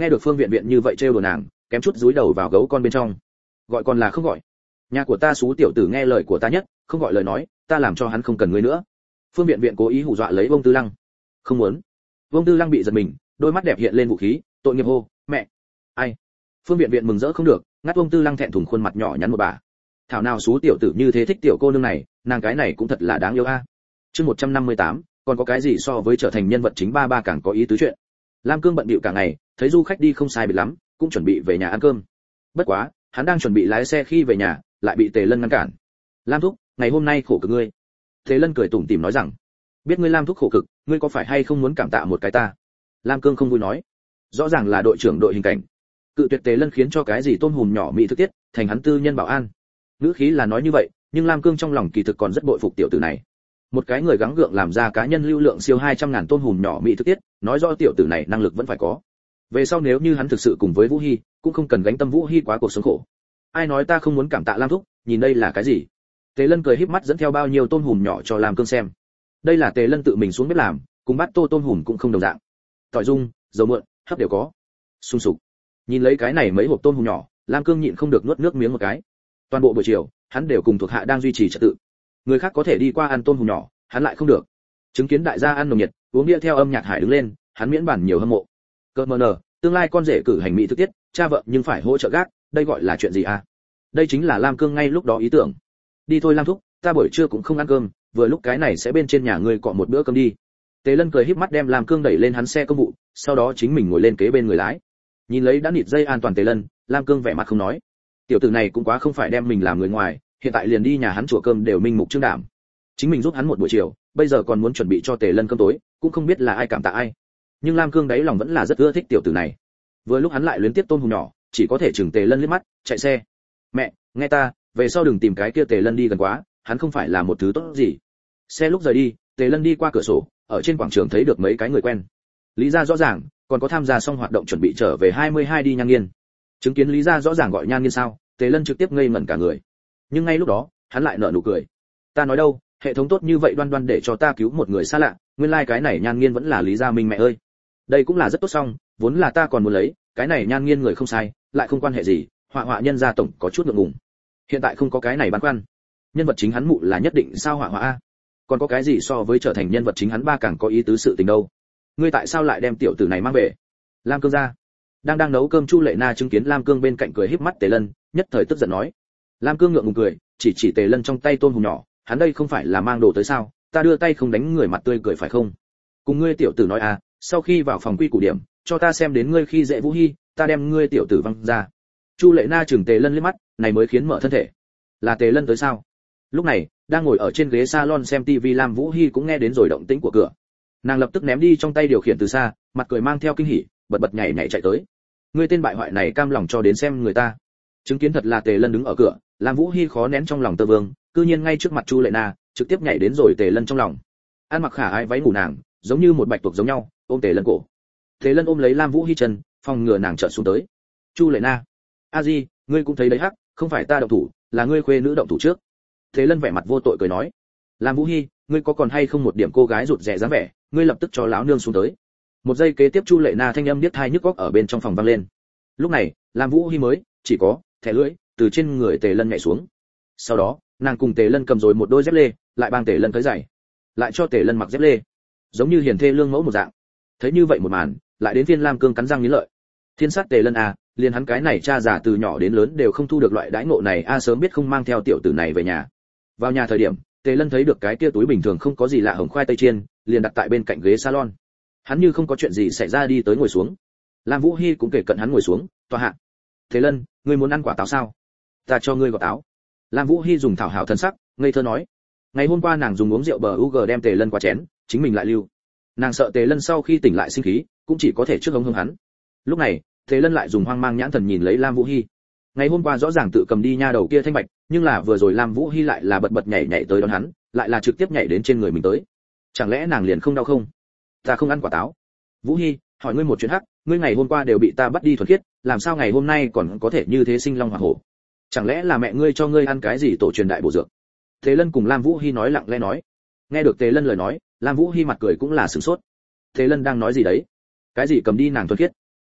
nghe được Phương Viện Viện như vậy trêu đùa nàng, kém chút dúi đầu vào gấu con bên trong. Gọi còn là không gọi. Nhà của ta xú tiểu tử nghe lời của ta nhất, không gọi lời nói, ta làm cho hắn không cần ngươi nữa. Phương Viện Viện cố ý hù dọa lấy Vương Tư Lăng. Không muốn. Vương Tư Lăng bị giật mình, đôi mắt đẹp hiện lên vũ khí, tội nghiệp hô, mẹ. Ai? Phương Viện Viện mừng rỡ không được, ngắt Vương Tư Lăng thẹn thùng khuôn mặt nhỏ nhắn một bà. Thảo nào xú tiểu tử như thế thích tiểu cô nương này, nàng cái này cũng thật là đáng yêu a. Chương một trăm năm mươi tám, còn có cái gì so với trở thành nhân vật chính ba ba càng có ý tứ chuyện. Lam Cương bận bịu cả ngày, thấy du khách đi không sai biệt lắm, cũng chuẩn bị về nhà ăn cơm. Bất quá, hắn đang chuẩn bị lái xe khi về nhà, lại bị Tề Lân ngăn cản. Lam thúc, ngày hôm nay khổ cực ngươi. Tề Lân cười tủm tỉm nói rằng, biết ngươi Lam thúc khổ cực, ngươi có phải hay không muốn cảm tạ một cái ta? Lam Cương không vui nói, rõ ràng là đội trưởng đội hình cảnh, cự tuyệt Tề Lân khiến cho cái gì tôm hùm nhỏ mỹ thực tiết, thành hắn tư nhân bảo an. Ngữ khí là nói như vậy, nhưng Lam Cương trong lòng kỳ thực còn rất bội phục tiểu tử này. Một cái người gắng gượng làm ra cá nhân lưu lượng siêu hai trăm ngàn tôm hùm nhỏ mỹ thực tiết, nói rõ tiểu tử này năng lực vẫn phải có. Về sau nếu như hắn thực sự cùng với Vũ Hi, cũng không cần gánh tâm Vũ Hi quá cuộc sống khổ. Ai nói ta không muốn cảm tạ Lam thúc, nhìn đây là cái gì? Tề Lân cười híp mắt dẫn theo bao nhiêu tôm hùm nhỏ cho Lam Cương xem. Đây là Tề Lân tự mình xuống bếp làm, cùng bát tô tôm hùm cũng không đồng dạng. Tỏi dung, dầu mượn, hấp đều có. Sung sục. Nhìn lấy cái này mấy hộp tôm hùm nhỏ, Lam Cương nhịn không được nuốt nước miếng một cái. Toàn bộ buổi chiều, hắn đều cùng thuộc hạ đang duy trì trật tự. Người khác có thể đi qua ăn tôm hùm nhỏ, hắn lại không được. Chứng kiến đại gia ăn nồng nhiệt, uống bia theo âm nhạc hải đứng lên, hắn miễn bản nhiều hâm mộ. Cơ mờ nở, tương lai con rể cử hành mỹ thực tiết, cha vợ nhưng phải hỗ trợ gác, đây gọi là chuyện gì à? Đây chính là Lam Cương ngay lúc đó ý tưởng. Đi thôi Lam thúc, ta buổi trưa cũng không ăn cơm, vừa lúc cái này sẽ bên trên nhà ngươi cọ một bữa cơm đi. Tề Lân cười híp mắt đem Lam Cương đẩy lên hắn xe công vụ, sau đó chính mình ngồi lên kế bên người lái. Nhìn lấy đã nịt dây an toàn Tề Lân, Lam Cương vẻ mặt không nói. Tiểu tử này cũng quá không phải đem mình làm người ngoài, hiện tại liền đi nhà hắn chùa cơm đều minh mục trương đảm. Chính mình giúp hắn một buổi chiều, bây giờ còn muốn chuẩn bị cho Tề Lân cơm tối, cũng không biết là ai cảm tạ ai. Nhưng Lam Cương đáy lòng vẫn là rất ưa thích tiểu tử này. Vừa lúc hắn lại luyến tiếp tôm hùm nhỏ, chỉ có thể chừng Tề Lân liếc mắt, chạy xe. Mẹ, nghe ta, về sau đừng tìm cái kia Tề Lân đi gần quá, hắn không phải là một thứ tốt gì. Xe lúc rời đi, Tề Lân đi qua cửa sổ, ở trên quảng trường thấy được mấy cái người quen. Lý gia rõ ràng, còn có tham gia xong hoạt động chuẩn bị trở về hai mươi hai đi Nhan Nghiên. Chứng kiến Lý gia rõ ràng gọi Nhan Nghiên sao, Tề Lân trực tiếp ngây ngẩn cả người. Nhưng ngay lúc đó, hắn lại nở nụ cười. Ta nói đâu, hệ thống tốt như vậy đoan đoan để cho ta cứu một người xa lạ, nguyên lai like cái này Nhan Nghiên vẫn là Lý gia Minh mẹ ơi. Đây cũng là rất tốt xong, vốn là ta còn muốn lấy, cái này Nhan Nghiên người không sai, lại không quan hệ gì, họa họa nhân gia tổng có chút ngượng ngùng. Hiện tại không có cái này băn khoăn. Nhân vật chính hắn mụ là nhất định sao họa họa a. Còn có cái gì so với trở thành nhân vật chính hắn ba càng có ý tứ sự tình đâu. Ngươi tại sao lại đem tiểu tử này mang về? Lam Cương ra. Đang đang nấu cơm Chu Lệ Na chứng kiến Lam Cương bên cạnh cười híp mắt Tề Lân, nhất thời tức giận nói. Lam Cương ngượng ngùng cười, chỉ chỉ Tề Lân trong tay tôm hùm nhỏ, hắn đây không phải là mang đồ tới sao, ta đưa tay không đánh người mặt tươi cười phải không? Cùng ngươi tiểu tử nói à, sau khi vào phòng quy củ điểm, cho ta xem đến ngươi khi dễ Vũ Hi, ta đem ngươi tiểu tử văng ra. Chu Lệ Na chừng Tề Lân liếc mắt, này mới khiến mở thân thể. Là Tề Lân tới sao? Lúc này, đang ngồi ở trên ghế salon xem tivi Lam Vũ Hi cũng nghe đến rồi động tĩnh của cửa. Nàng lập tức ném đi trong tay điều khiển từ xa, mặt cười mang theo kinh hỉ, bật bật nhảy nhảy chạy tới. Ngươi tên bại hoại này cam lòng cho đến xem người ta. Chứng kiến thật là Tề Lân đứng ở cửa, Lam Vũ Hi khó nén trong lòng tơ vương, cư nhiên ngay trước mặt Chu Lệ Na, trực tiếp nhảy đến rồi Tề Lân trong lòng. Ăn mặc khả ái váy ngủ nàng, giống như một bạch tuộc giống nhau, ôm Tề Lân cổ. Tề Lân ôm lấy Lam Vũ Hi chân, phòng ngừa nàng trợn xuống tới. Chu Lệ Na, a di, ngươi cũng thấy đấy hắc, không phải ta động thủ, là ngươi khuê nữ động thủ trước. Tề Lân vẻ mặt vô tội cười nói, Lam Vũ Hi, ngươi có còn hay không một điểm cô gái rụt rè dáng vẻ, ngươi lập tức cho lão nương xuống tới. Một giây kế tiếp Chu Lệ Na thanh âm điếc tai nhức óc ở bên trong phòng vang lên. Lúc này, Lam Vũ Hi mới chỉ có thẻ lưỡi từ trên người Tề Lân nhảy xuống. Sau đó, nàng cùng Tề Lân cầm rồi một đôi dép lê, lại bang Tề Lân tới giày, lại cho Tề Lân mặc dép lê, giống như hiền thê lương mẫu một dạng. Thấy như vậy một màn, lại đến phiên Lam Cương cắn răng nghiến lợi. Thiên sát Tề Lân à, liền hắn cái này cha già từ nhỏ đến lớn đều không thu được loại đãi ngộ này a, sớm biết không mang theo tiểu tử này về nhà. Vào nhà thời điểm, Tề Lân thấy được cái kia túi bình thường không có gì lạ hồng khoai tây chiên, liền đặt tại bên cạnh ghế salon. Hắn như không có chuyện gì xảy ra đi tới ngồi xuống. Lam Vũ Hi cũng kể cận hắn ngồi xuống, tòa hạ. Tề Lân, ngươi muốn ăn quả táo sao? Ta cho ngươi quả táo. Lam Vũ Hi dùng thảo hảo thân sắc, ngây thơ nói. Ngày hôm qua nàng dùng uống rượu bờ u giê đem Tề Lân qua chén, chính mình lại lưu. Nàng sợ Tề Lân sau khi tỉnh lại sinh khí, cũng chỉ có thể trước hống hống hắn. Lúc này, Tề Lân lại dùng hoang mang nhãn thần nhìn lấy Lam Vũ Hi. Ngày hôm qua rõ ràng tự cầm đi nha đầu kia thanh bạch, nhưng là vừa rồi Lam Vũ Hi lại là bật bật nhảy nhảy tới đón hắn, lại là trực tiếp nhảy đến trên người mình tới. Chẳng lẽ nàng liền không đau không? Ta không ăn quả táo. Vũ Hi, hỏi ngươi một chuyện hắc, ngươi ngày hôm qua đều bị ta bắt đi thuần khiết, làm sao ngày hôm nay còn có thể như thế sinh long hỏa hổ? Chẳng lẽ là mẹ ngươi cho ngươi ăn cái gì tổ truyền đại bổ dược? Tề Lân cùng Lam Vũ Hi nói lặng lẽ nói. Nghe được Tề Lân lời nói, Lam Vũ Hi mặt cười cũng là sửng sốt. Tề Lân đang nói gì đấy? Cái gì cầm đi nàng thuần khiết?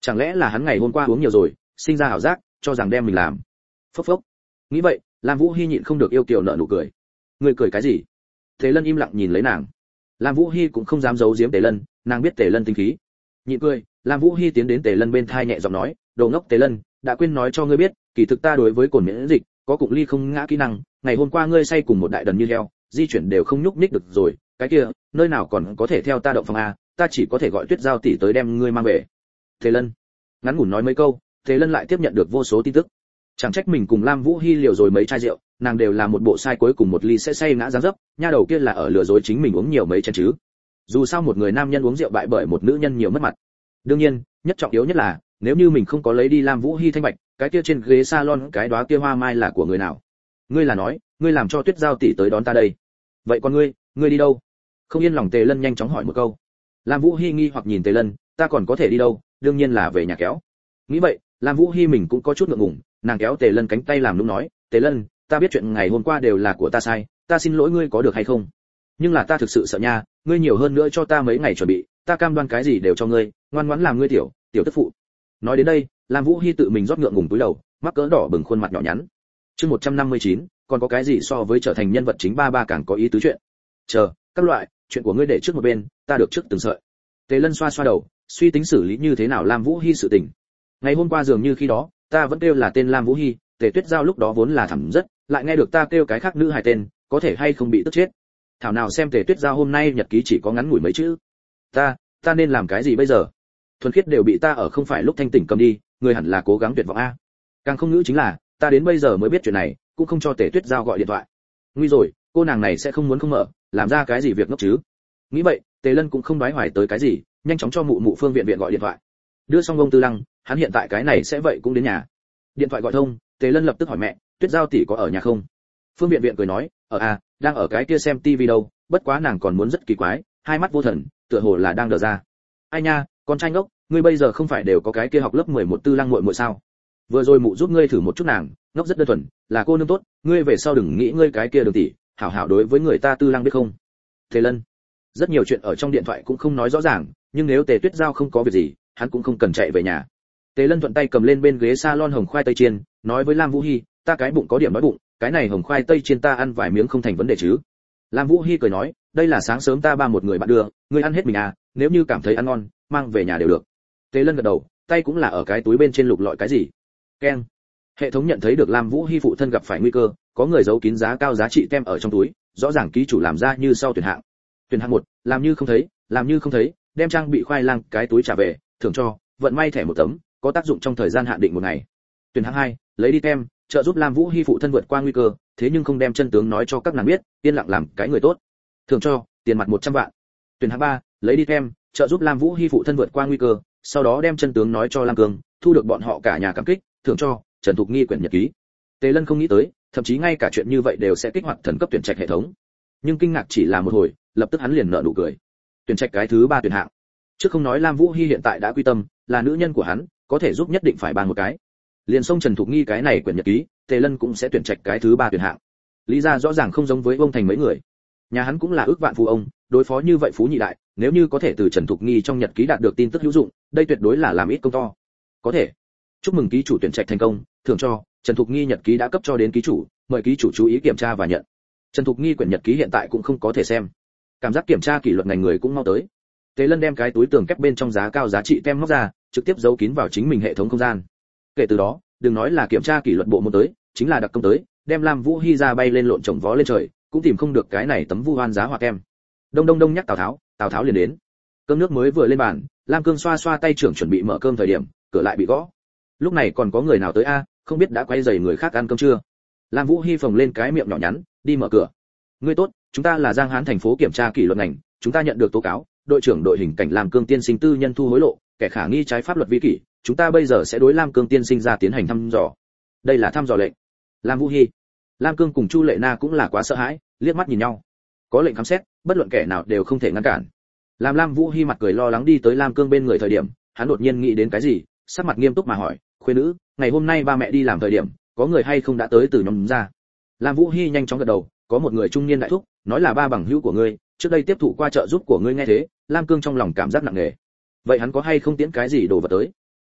Chẳng lẽ là hắn ngày hôm qua uống nhiều rồi, sinh ra ảo giác, cho rằng đem mình làm. Phốc phốc. Nghĩ vậy, Lam Vũ Hi nhịn không được yêu kiều nở nụ cười. Ngươi cười cái gì? Tề Lân im lặng nhìn lấy nàng. Lam Vũ Hi cũng không dám giấu giếm Tề Lân, nàng biết Tề Lân tính khí. Nhịn cười, Lam Vũ Hi tiến đến Tề Lân bên thai nhẹ giọng nói, "Đồ ngốc Tề Lân, đã quên nói cho ngươi biết, kỳ thực ta đối với cồn miễn dịch có cụng ly không ngã kỹ năng, ngày hôm qua ngươi say cùng một đại đần như heo, di chuyển đều không nhúc nhích được rồi, cái kia, nơi nào còn có thể theo ta động phòng a, ta chỉ có thể gọi Tuyết Giao tỷ tới đem ngươi mang về." Tề Lân ngắn ngủn nói mấy câu, Tề Lân lại tiếp nhận được vô số tin tức. Chẳng trách mình cùng Lam Vũ Hi liều rồi mấy chai rượu, nàng đều là một bộ sai cuối cùng một ly sẽ say ngã giáng dấp, nha đầu kia là ở lừa dối chính mình uống nhiều mấy chén chứ. Dù sao một người nam nhân uống rượu bại bởi một nữ nhân nhiều mất mặt. Đương nhiên, nhất trọng yếu nhất là, nếu như mình không có lấy đi Lam Vũ Hi thanh bạch, cái kia trên ghế salon cái đóa kia hoa mai là của người nào? Ngươi là nói, ngươi làm cho Tuyết Giao tỷ tới đón ta đây. Vậy còn ngươi, ngươi đi đâu? Không yên lòng Tề Lân nhanh chóng hỏi một câu. Lam Vũ Hi nghi hoặc nhìn Tề Lân, ta còn có thể đi đâu, đương nhiên là về nhà kéo. Nghĩ vậy, Lam Vũ Hi mình cũng có chút ngượng ngùng, nàng kéo Tề Lân cánh tay làm lúc nói, Tề Lân, ta biết chuyện ngày hôm qua đều là của ta sai, ta xin lỗi ngươi có được hay không? Nhưng là ta thực sự sợ nha, ngươi nhiều hơn nữa cho ta mấy ngày chuẩn bị, ta cam đoan cái gì đều cho ngươi, ngoan ngoãn làm ngươi tiểu, tiểu tức phụ. Nói đến đây, Lam Vũ Hi tự mình rót ngượng ngùng túi đầu, mắc cỡ đỏ bừng khuôn mặt nhỏ nhắn. Chương một trăm năm mươi chín, còn có cái gì so với trở thành nhân vật chính ba ba càng có ý tứ chuyện. Chờ, các loại, chuyện của ngươi để trước một bên, ta được trước từng sợi. Tề Lân xoa xoa đầu, suy tính xử lý như thế nào Lam Vũ Hi sự tình. Ngày hôm qua dường như khi đó, ta vẫn kêu là tên Lam Vũ Hi, Tề Tuyết Giao lúc đó vốn là thẳm rất, lại nghe được ta kêu cái khác nữ hài tên, có thể hay không bị tức chết. Thảo nào xem Tề Tuyết Giao hôm nay nhật ký chỉ có ngắn ngủi mấy chữ. Ta, ta nên làm cái gì bây giờ? Thuần khiết đều bị ta ở không phải lúc thanh tỉnh cầm đi, người hẳn là cố gắng tuyệt vọng a. Càng không ngữ chính là, ta đến bây giờ mới biết chuyện này, cũng không cho Tề Tuyết Giao gọi điện thoại. Nguy rồi, cô nàng này sẽ không muốn không mở, làm ra cái gì việc ngốc chứ? Nghĩ vậy, Tề Lân cũng không đoái hoài tới cái gì, nhanh chóng cho mụ mụ Phương Viện Viện gọi điện thoại. Đưa xong ông Tư Lăng, hắn hiện tại cái này sẽ vậy cũng đến nhà. Điện thoại gọi thông, Tề Lân lập tức hỏi mẹ, Tuyết Giao tỷ có ở nhà không? Phương Viện Viện cười nói, ở à, đang ở cái kia xem tivi đâu, bất quá nàng còn muốn rất kỳ quái, hai mắt vô thần, tựa hồ là đang đờ ra. Ai nha, con trai ngốc, ngươi bây giờ không phải đều có cái kia học lớp mười một Tư Lăng muội muội sao? Vừa rồi mụ giúp ngươi thử một chút nàng, ngốc rất đơn thuần, là cô nương tốt, ngươi về sau đừng nghĩ ngươi cái kia đường tỷ, hảo hảo đối với người ta Tư Lăng biết không? Tề Lân, rất nhiều chuyện ở trong điện thoại cũng không nói rõ ràng, nhưng nếu Tề Tuyết Giao không có việc gì, hắn cũng không cần chạy về nhà. Tề Lân thuận tay cầm lên bên ghế salon hồng khoai tây chiên, nói với Lam Vũ Hi, ta cái bụng có điểm đói bụng, cái này hồng khoai tây chiên ta ăn vài miếng không thành vấn đề chứ? Lam Vũ Hi cười nói, đây là sáng sớm ta ba một người bạn đưa, ngươi ăn hết mình à, nếu như cảm thấy ăn ngon, mang về nhà đều được. Tề Lân gật đầu, tay cũng là ở cái túi bên trên lục lọi cái gì. Keng. Hệ thống nhận thấy được Lam Vũ Hi phụ thân gặp phải nguy cơ, có người giấu kín giá cao giá trị tem ở trong túi, rõ ràng ký chủ làm ra như sau tuyển hạng. Tuyển hạng một, làm như không thấy, làm như không thấy, đem trang bị khoai lang cái túi trả về, thưởng cho, vận may thẻ một tấm, có tác dụng trong thời gian hạn định một ngày. Tuyển hạng hai, lấy đi tem, trợ giúp Lam Vũ Hi phụ thân vượt qua nguy cơ, thế nhưng không đem chân tướng nói cho các nàng biết, yên lặng làm cái người tốt. Thưởng cho, tiền mặt một trăm vạn. Tuyển hạng ba, lấy đi tem, trợ giúp Lam Vũ Hi phụ thân vượt qua nguy cơ, sau đó đem chân tướng nói cho Lam Cương, thu được bọn họ cả nhà cảm kích, thưởng cho, Trần Thục Nghi quyển nhật ký. Tề Lân không nghĩ tới, thậm chí ngay cả chuyện như vậy đều sẽ kích hoạt thần cấp tuyển trạch hệ thống. Nhưng kinh ngạc chỉ là một hồi, lập tức hắn liền nở nụ cười. Tuyển trạch cái thứ ba tuyển hạng. Trước không nói Lam Vũ Hi hiện tại đã quy tâm, là nữ nhân của hắn, có thể giúp nhất định phải bàn một cái. Liền xông Trần Thục Nghi cái này quyển nhật ký, Tề Lân cũng sẽ tuyển trạch cái thứ ba tuyển hạng. Lý ra rõ ràng không giống với ông thành mấy người. Nhà hắn cũng là ước vạn phú ông, đối phó như vậy phú nhị đại, nếu như có thể từ Trần Thục Nghi trong nhật ký đạt được tin tức hữu dụng, đây tuyệt đối là làm ít công to. Có thể. Chúc mừng ký chủ tuyển trạch thành công, thưởng cho, Trần Thục Nghi nhật ký đã cấp cho đến ký chủ, mời ký chủ chú ý kiểm tra và nhận. Trần Thục Nghi quyển nhật ký hiện tại cũng không có thể xem. Cảm giác kiểm tra kỷ luật ngành người cũng mau tới. Tề Lân đem cái túi tường kép bên trong giá cao giá trị tem móc ra, trực tiếp giấu kín vào chính mình hệ thống không gian. Kể từ đó, đừng nói là kiểm tra kỷ luật bộ môn tới, chính là đặc công tới, đem Lam Vũ Hi ra bay lên lộn chồng vó lên trời, cũng tìm không được cái này tấm vu oan giá hỏa kem. Đông đông đông nhắc Tào Tháo, Tào Tháo liền đến. Cơm nước mới vừa lên bàn, Lam Cương xoa xoa tay trưởng chuẩn bị mở cơm thời điểm, cửa lại bị gõ. Lúc này còn có người nào tới a, không biết đã quay rầy người khác ăn cơm chưa. Lam Vũ Hi phồng lên cái miệng nhỏ nhắn, đi mở cửa. Ngươi tốt, chúng ta là Giang Hán thành phố kiểm tra kỷ luật ngành, chúng ta nhận được tố cáo, đội trưởng đội hình cảnh Lam Cương tiên sinh tư nhân thu hối lộ, kẻ khả nghi trái pháp luật vi kỷ, chúng ta bây giờ sẽ đối Lam Cương tiên sinh ra tiến hành thăm dò. Đây là thăm dò lệnh. Lam Vũ Hi, Lam Cương cùng Chu Lệ Na cũng là quá sợ hãi, liếc mắt nhìn nhau. Có lệnh khám xét, bất luận kẻ nào đều không thể ngăn cản. Làm Lam Vũ Hi mặt cười lo lắng đi tới Lam Cương bên người thời điểm, hắn đột nhiên nghĩ đến cái gì, sắc mặt nghiêm túc mà hỏi, "Khuê nữ, ngày hôm nay ba mẹ đi làm thời điểm, có người hay không đã tới từ nhóm ra?" Lam Vũ Hi nhanh chóng gật đầu, có một người trung niên đại thúc, nói là ba bằng hữu của ngươi, trước đây tiếp thụ qua trợ giúp của ngươi. Nghe thế, Lam Cương trong lòng cảm giác nặng nề. Vậy hắn có hay không tiến cái gì đồ vật tới?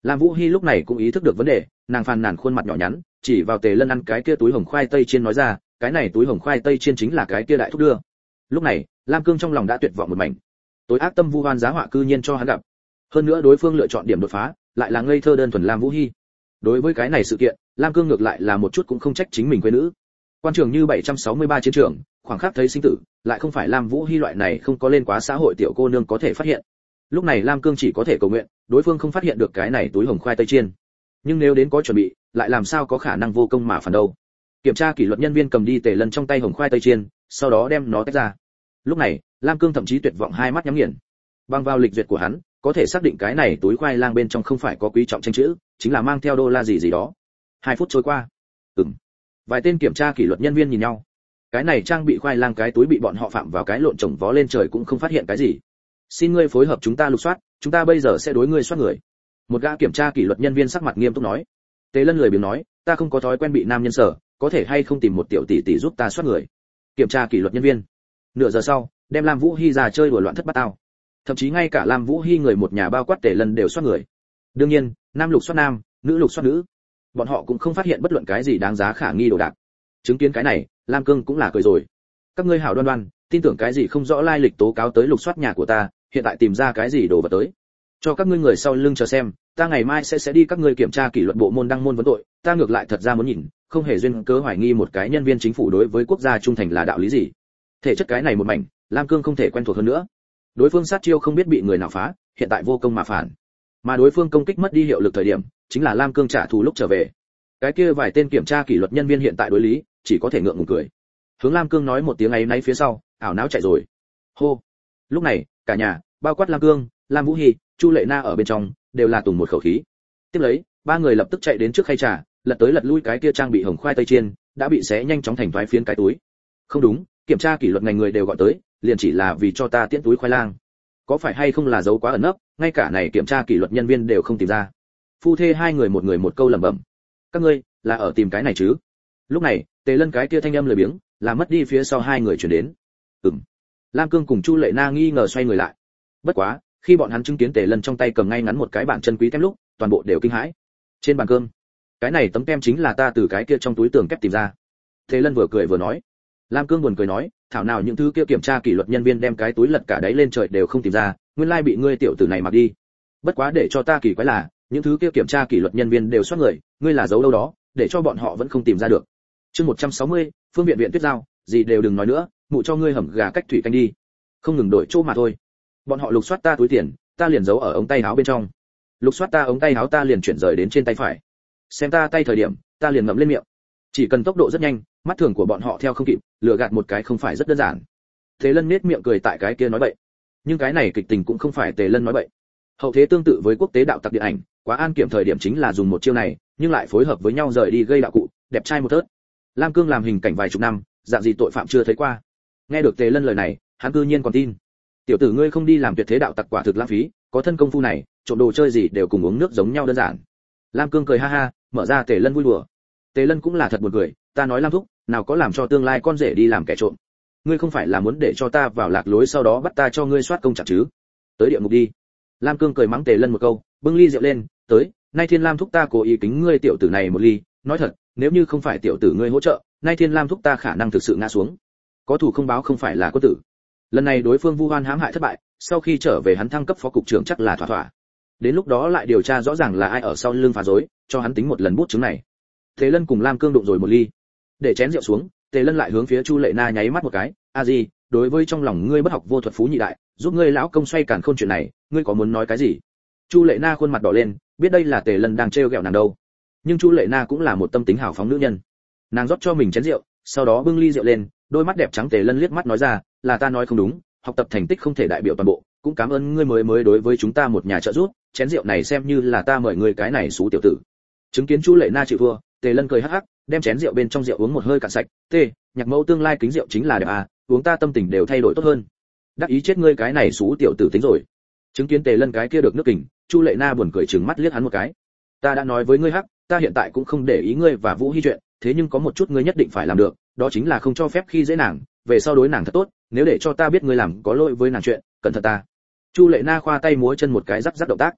Lam Vũ Hi lúc này cũng ý thức được vấn đề, nàng phàn nàn khuôn mặt nhỏ nhắn, chỉ vào Tề Lân ăn cái kia túi hồng khoai tây chiên nói ra, cái này túi hồng khoai tây chiên chính là cái kia đại thúc đưa. Lúc này, Lam Cương trong lòng đã tuyệt vọng một mảnh. Tối ác tâm vu oan giá họa cư nhiên cho hắn gặp. Hơn nữa đối phương lựa chọn điểm đột phá, lại là ngây thơ đơn thuần Lam Vũ Hi. Đối với cái này sự kiện, Lam Cương ngược lại là một chút cũng không trách chính mình quê nữ. Quan trường như bảy trăm sáu mươi ba chiến trường, khoảng khắc thấy sinh tử, lại không phải Lam Vũ Hi loại này không có lên quá xã hội tiểu cô nương có thể phát hiện. Lúc này Lam Cương chỉ có thể cầu nguyện, đối phương không phát hiện được cái này túi hồng khoai tây chiên. Nhưng nếu đến có chuẩn bị, lại làm sao có khả năng vô công mà phản đâu. Kiểm tra kỷ luật nhân viên cầm đi Tề Lân trong tay hồng khoai tây chiên, sau đó đem nó tách ra. Lúc này, Lam Cương thậm chí tuyệt vọng hai mắt nhắm nghiền. Bằng vào lịch duyệt của hắn, có thể xác định cái này túi khoai lang bên trong không phải có quý trọng tranh chữ, chính là mang theo đô la gì gì đó. Hai phút trôi qua. Ừm. Vài tên kiểm tra kỷ luật nhân viên nhìn nhau. Cái này trang bị khoai lang cái túi bị bọn họ phạm vào cái lộn trồng vó lên trời cũng không phát hiện cái gì. Xin ngươi phối hợp chúng ta lục soát, chúng ta bây giờ sẽ đối ngươi soát người. Một gã kiểm tra kỷ luật nhân viên sắc mặt nghiêm túc nói. Tề Lân lười biếng nói, ta không có thói quen bị nam nhân sở, có thể hay không tìm một tiểu tỷ tỷ giúp ta soát người. Kiểm tra kỷ luật nhân viên. Nửa giờ sau, đem Lam Vũ Hi ra chơi đùa loạn thất bát ao. Thậm chí ngay cả Lam Vũ Hi người một nhà bao quát Tề Lân đều soát người. Đương nhiên, nam lục soát nam, nữ lục soát nữ. Bọn họ cũng không phát hiện bất luận cái gì đáng giá khả nghi đồ đạc. Chứng kiến cái này, Lam Cương cũng là cười rồi. Các ngươi hảo đoan đoan, tin tưởng cái gì không rõ lai lịch tố cáo tới lục soát nhà của ta, hiện tại tìm ra cái gì đồ vật tới. Cho các ngươi người sau lưng chờ xem, ta ngày mai sẽ sẽ đi các ngươi kiểm tra kỷ luật bộ môn đăng môn vấn tội, ta ngược lại thật ra muốn nhìn, không hề duyên cớ hoài nghi một cái nhân viên chính phủ đối với quốc gia trung thành là đạo lý gì. Thể chất cái này một mảnh, Lam Cương không thể quen thuộc hơn nữa. Đối phương sát chiêu không biết bị người nào phá, hiện tại vô công mà phản. Mà đối phương công kích mất đi hiệu lực thời điểm, chính là Lam Cương trả thù lúc trở về. Cái kia vài tên kiểm tra kỷ luật nhân viên hiện tại đối lý, chỉ có thể ngượng ngùng cười. Hướng Lam Cương nói một tiếng ấy nấy phía sau, ảo não chạy rồi. Hô. Lúc này, cả nhà, bao quát Lam Cương, Lam Vũ Hi, Chu Lệ Na ở bên trong, đều là tùng một khẩu khí. Tiếp lấy, ba người lập tức chạy đến trước khay trà, lật tới lật lui cái kia trang bị hồng khoai tây chiên, đã bị xé nhanh chóng thành thoái phiến cái túi. Không đúng, kiểm tra kỷ luật ngành người đều gọi tới, liền chỉ là vì cho ta tiễn túi khoai lang. Có phải hay không là giấu quá ẩn nấp, ngay cả này kiểm tra kỷ luật nhân viên đều không tìm ra. Phu thê hai người một người một câu lẩm bẩm. Các ngươi là ở tìm cái này chứ? Lúc này, Tề Lân cái kia thanh âm lười biếng, là mất đi phía sau hai người chuyển đến. Ừm. Lam Cương cùng Chu Lệ Na nghi ngờ xoay người lại. Bất quá, khi bọn hắn chứng kiến Tề Lân trong tay cầm ngay ngắn một cái bản chân quý kem lúc, toàn bộ đều kinh hãi. Trên bàn cơm, cái này tấm kem chính là ta từ cái kia trong túi tường kép tìm ra. Tề Lân vừa cười vừa nói. Lam Cương buồn cười nói, thảo nào những thứ kia kiểm tra kỷ luật nhân viên đem cái túi lật cả đáy lên trời đều không tìm ra, nguyên lai bị ngươi tiểu tử này mặc đi. Bất quá để cho ta kỳ quái là, những thứ kia kiểm tra kỷ luật nhân viên đều soát người, ngươi là giấu đâu đó, để cho bọn họ vẫn không tìm ra được. Chương một trăm sáu mươi, phương viện viện tuyết giao, gì đều đừng nói nữa, mụ cho ngươi hầm gà cách thủy canh đi. Không ngừng đổi chỗ mà thôi. Bọn họ lục soát ta túi tiền, ta liền giấu ở ống tay áo bên trong. Lục soát ta ống tay áo ta liền chuyển rời đến trên tay phải. Xem ta tay thời điểm, ta liền ngậm lên miệng. Chỉ cần tốc độ rất nhanh, mắt thường của bọn họ theo không kịp, lừa gạt một cái không phải rất đơn giản. Tề Lân nhếch miệng cười tại cái kia nói bậy. Nhưng cái này kịch tình cũng không phải Tề Lân nói bậy. Hậu thế tương tự với quốc tế đạo tặc điện ảnh, quá an kiểm thời điểm chính là dùng một chiêu này, nhưng lại phối hợp với nhau rời đi gây đạo cụ, đẹp trai một thớt. Lam Cương làm hình cảnh vài chục năm, dạng gì tội phạm chưa thấy qua. Nghe được Tề Lân lời này, hắn cư nhiên còn tin. Tiểu tử ngươi không đi làm tuyệt thế đạo tặc quả thực lãng phí, có thân công phu này, trộm đồ chơi gì đều cùng uống nước giống nhau đơn giản. Lam Cương cười ha ha, mở ra Tề Lân vui đùa. Tề Lân cũng là thật buồn cười, ta nói Lam thúc, nào có làm cho tương lai con rể đi làm kẻ trộm. Ngươi không phải là muốn để cho ta vào lạc lối sau đó bắt ta cho ngươi soát công chặt chứ? Tới địa ngục đi. Lam Cương cười mắng Tề Lân một câu, bưng ly rượu lên, tới, nay Thiên Lam thúc ta cố ý kính ngươi tiểu tử này một ly, nói thật, nếu như không phải tiểu tử ngươi hỗ trợ, nay Thiên Lam thúc ta khả năng thực sự ngã xuống. Có thủ không báo không phải là quân tử. Lần này đối phương vu oan hãm hại thất bại, sau khi trở về hắn thăng cấp phó cục trưởng chắc là thỏa thỏa. Đến lúc đó lại điều tra rõ ràng là ai ở sau lưng phá rối, cho hắn tính một lần bút chứng này. Tề Lân cùng Lam Cương đụng rồi một ly, để chén rượu xuống, Tề Lân lại hướng phía Chu Lệ Na nháy mắt một cái, a gì, đối với trong lòng ngươi bất học vô thuật phú nhị đại, giúp ngươi lão công xoay càn khôn chuyện này, ngươi có muốn nói cái gì? Chu Lệ Na khuôn mặt đỏ lên, biết đây là Tề Lân đang trêu ghẹo nàng đâu. Nhưng Chu Lệ Na cũng là một tâm tính hào phóng nữ nhân, nàng rót cho mình chén rượu, sau đó bưng ly rượu lên, đôi mắt đẹp trắng Tề Lân liếc mắt nói ra, là ta nói không đúng, học tập thành tích không thể đại biểu toàn bộ, cũng cảm ơn ngươi mới mới đối với chúng ta một nhà trợ giúp, chén rượu này xem như là ta mời ngươi cái này xú tiểu tử. Chứng kiến Chu Lệ Na chịu thua, Tề Lân cười hắc hắc, đem chén rượu bên trong rượu uống một hơi cạn sạch, "Tê, nhạc mẫu tương lai kính rượu chính là đẹp à, uống ta tâm tình đều thay đổi tốt hơn." Đắc ý chết ngươi cái này xú tiểu tử tính rồi. Chứng kiến Tề Lân cái kia được nước kình, Chu Lệ Na buồn cười trừng mắt liếc hắn một cái. "Ta đã nói với ngươi hắc, ta hiện tại cũng không để ý ngươi và Vũ Hi chuyện, thế nhưng có một chút ngươi nhất định phải làm được, đó chính là không cho phép khi dễ nàng, về sau đối nàng thật tốt, nếu để cho ta biết ngươi làm có lỗi với nàng chuyện, cẩn thận ta." Chu Lệ Na khoa tay múa chân một cái rắc rắc động tác.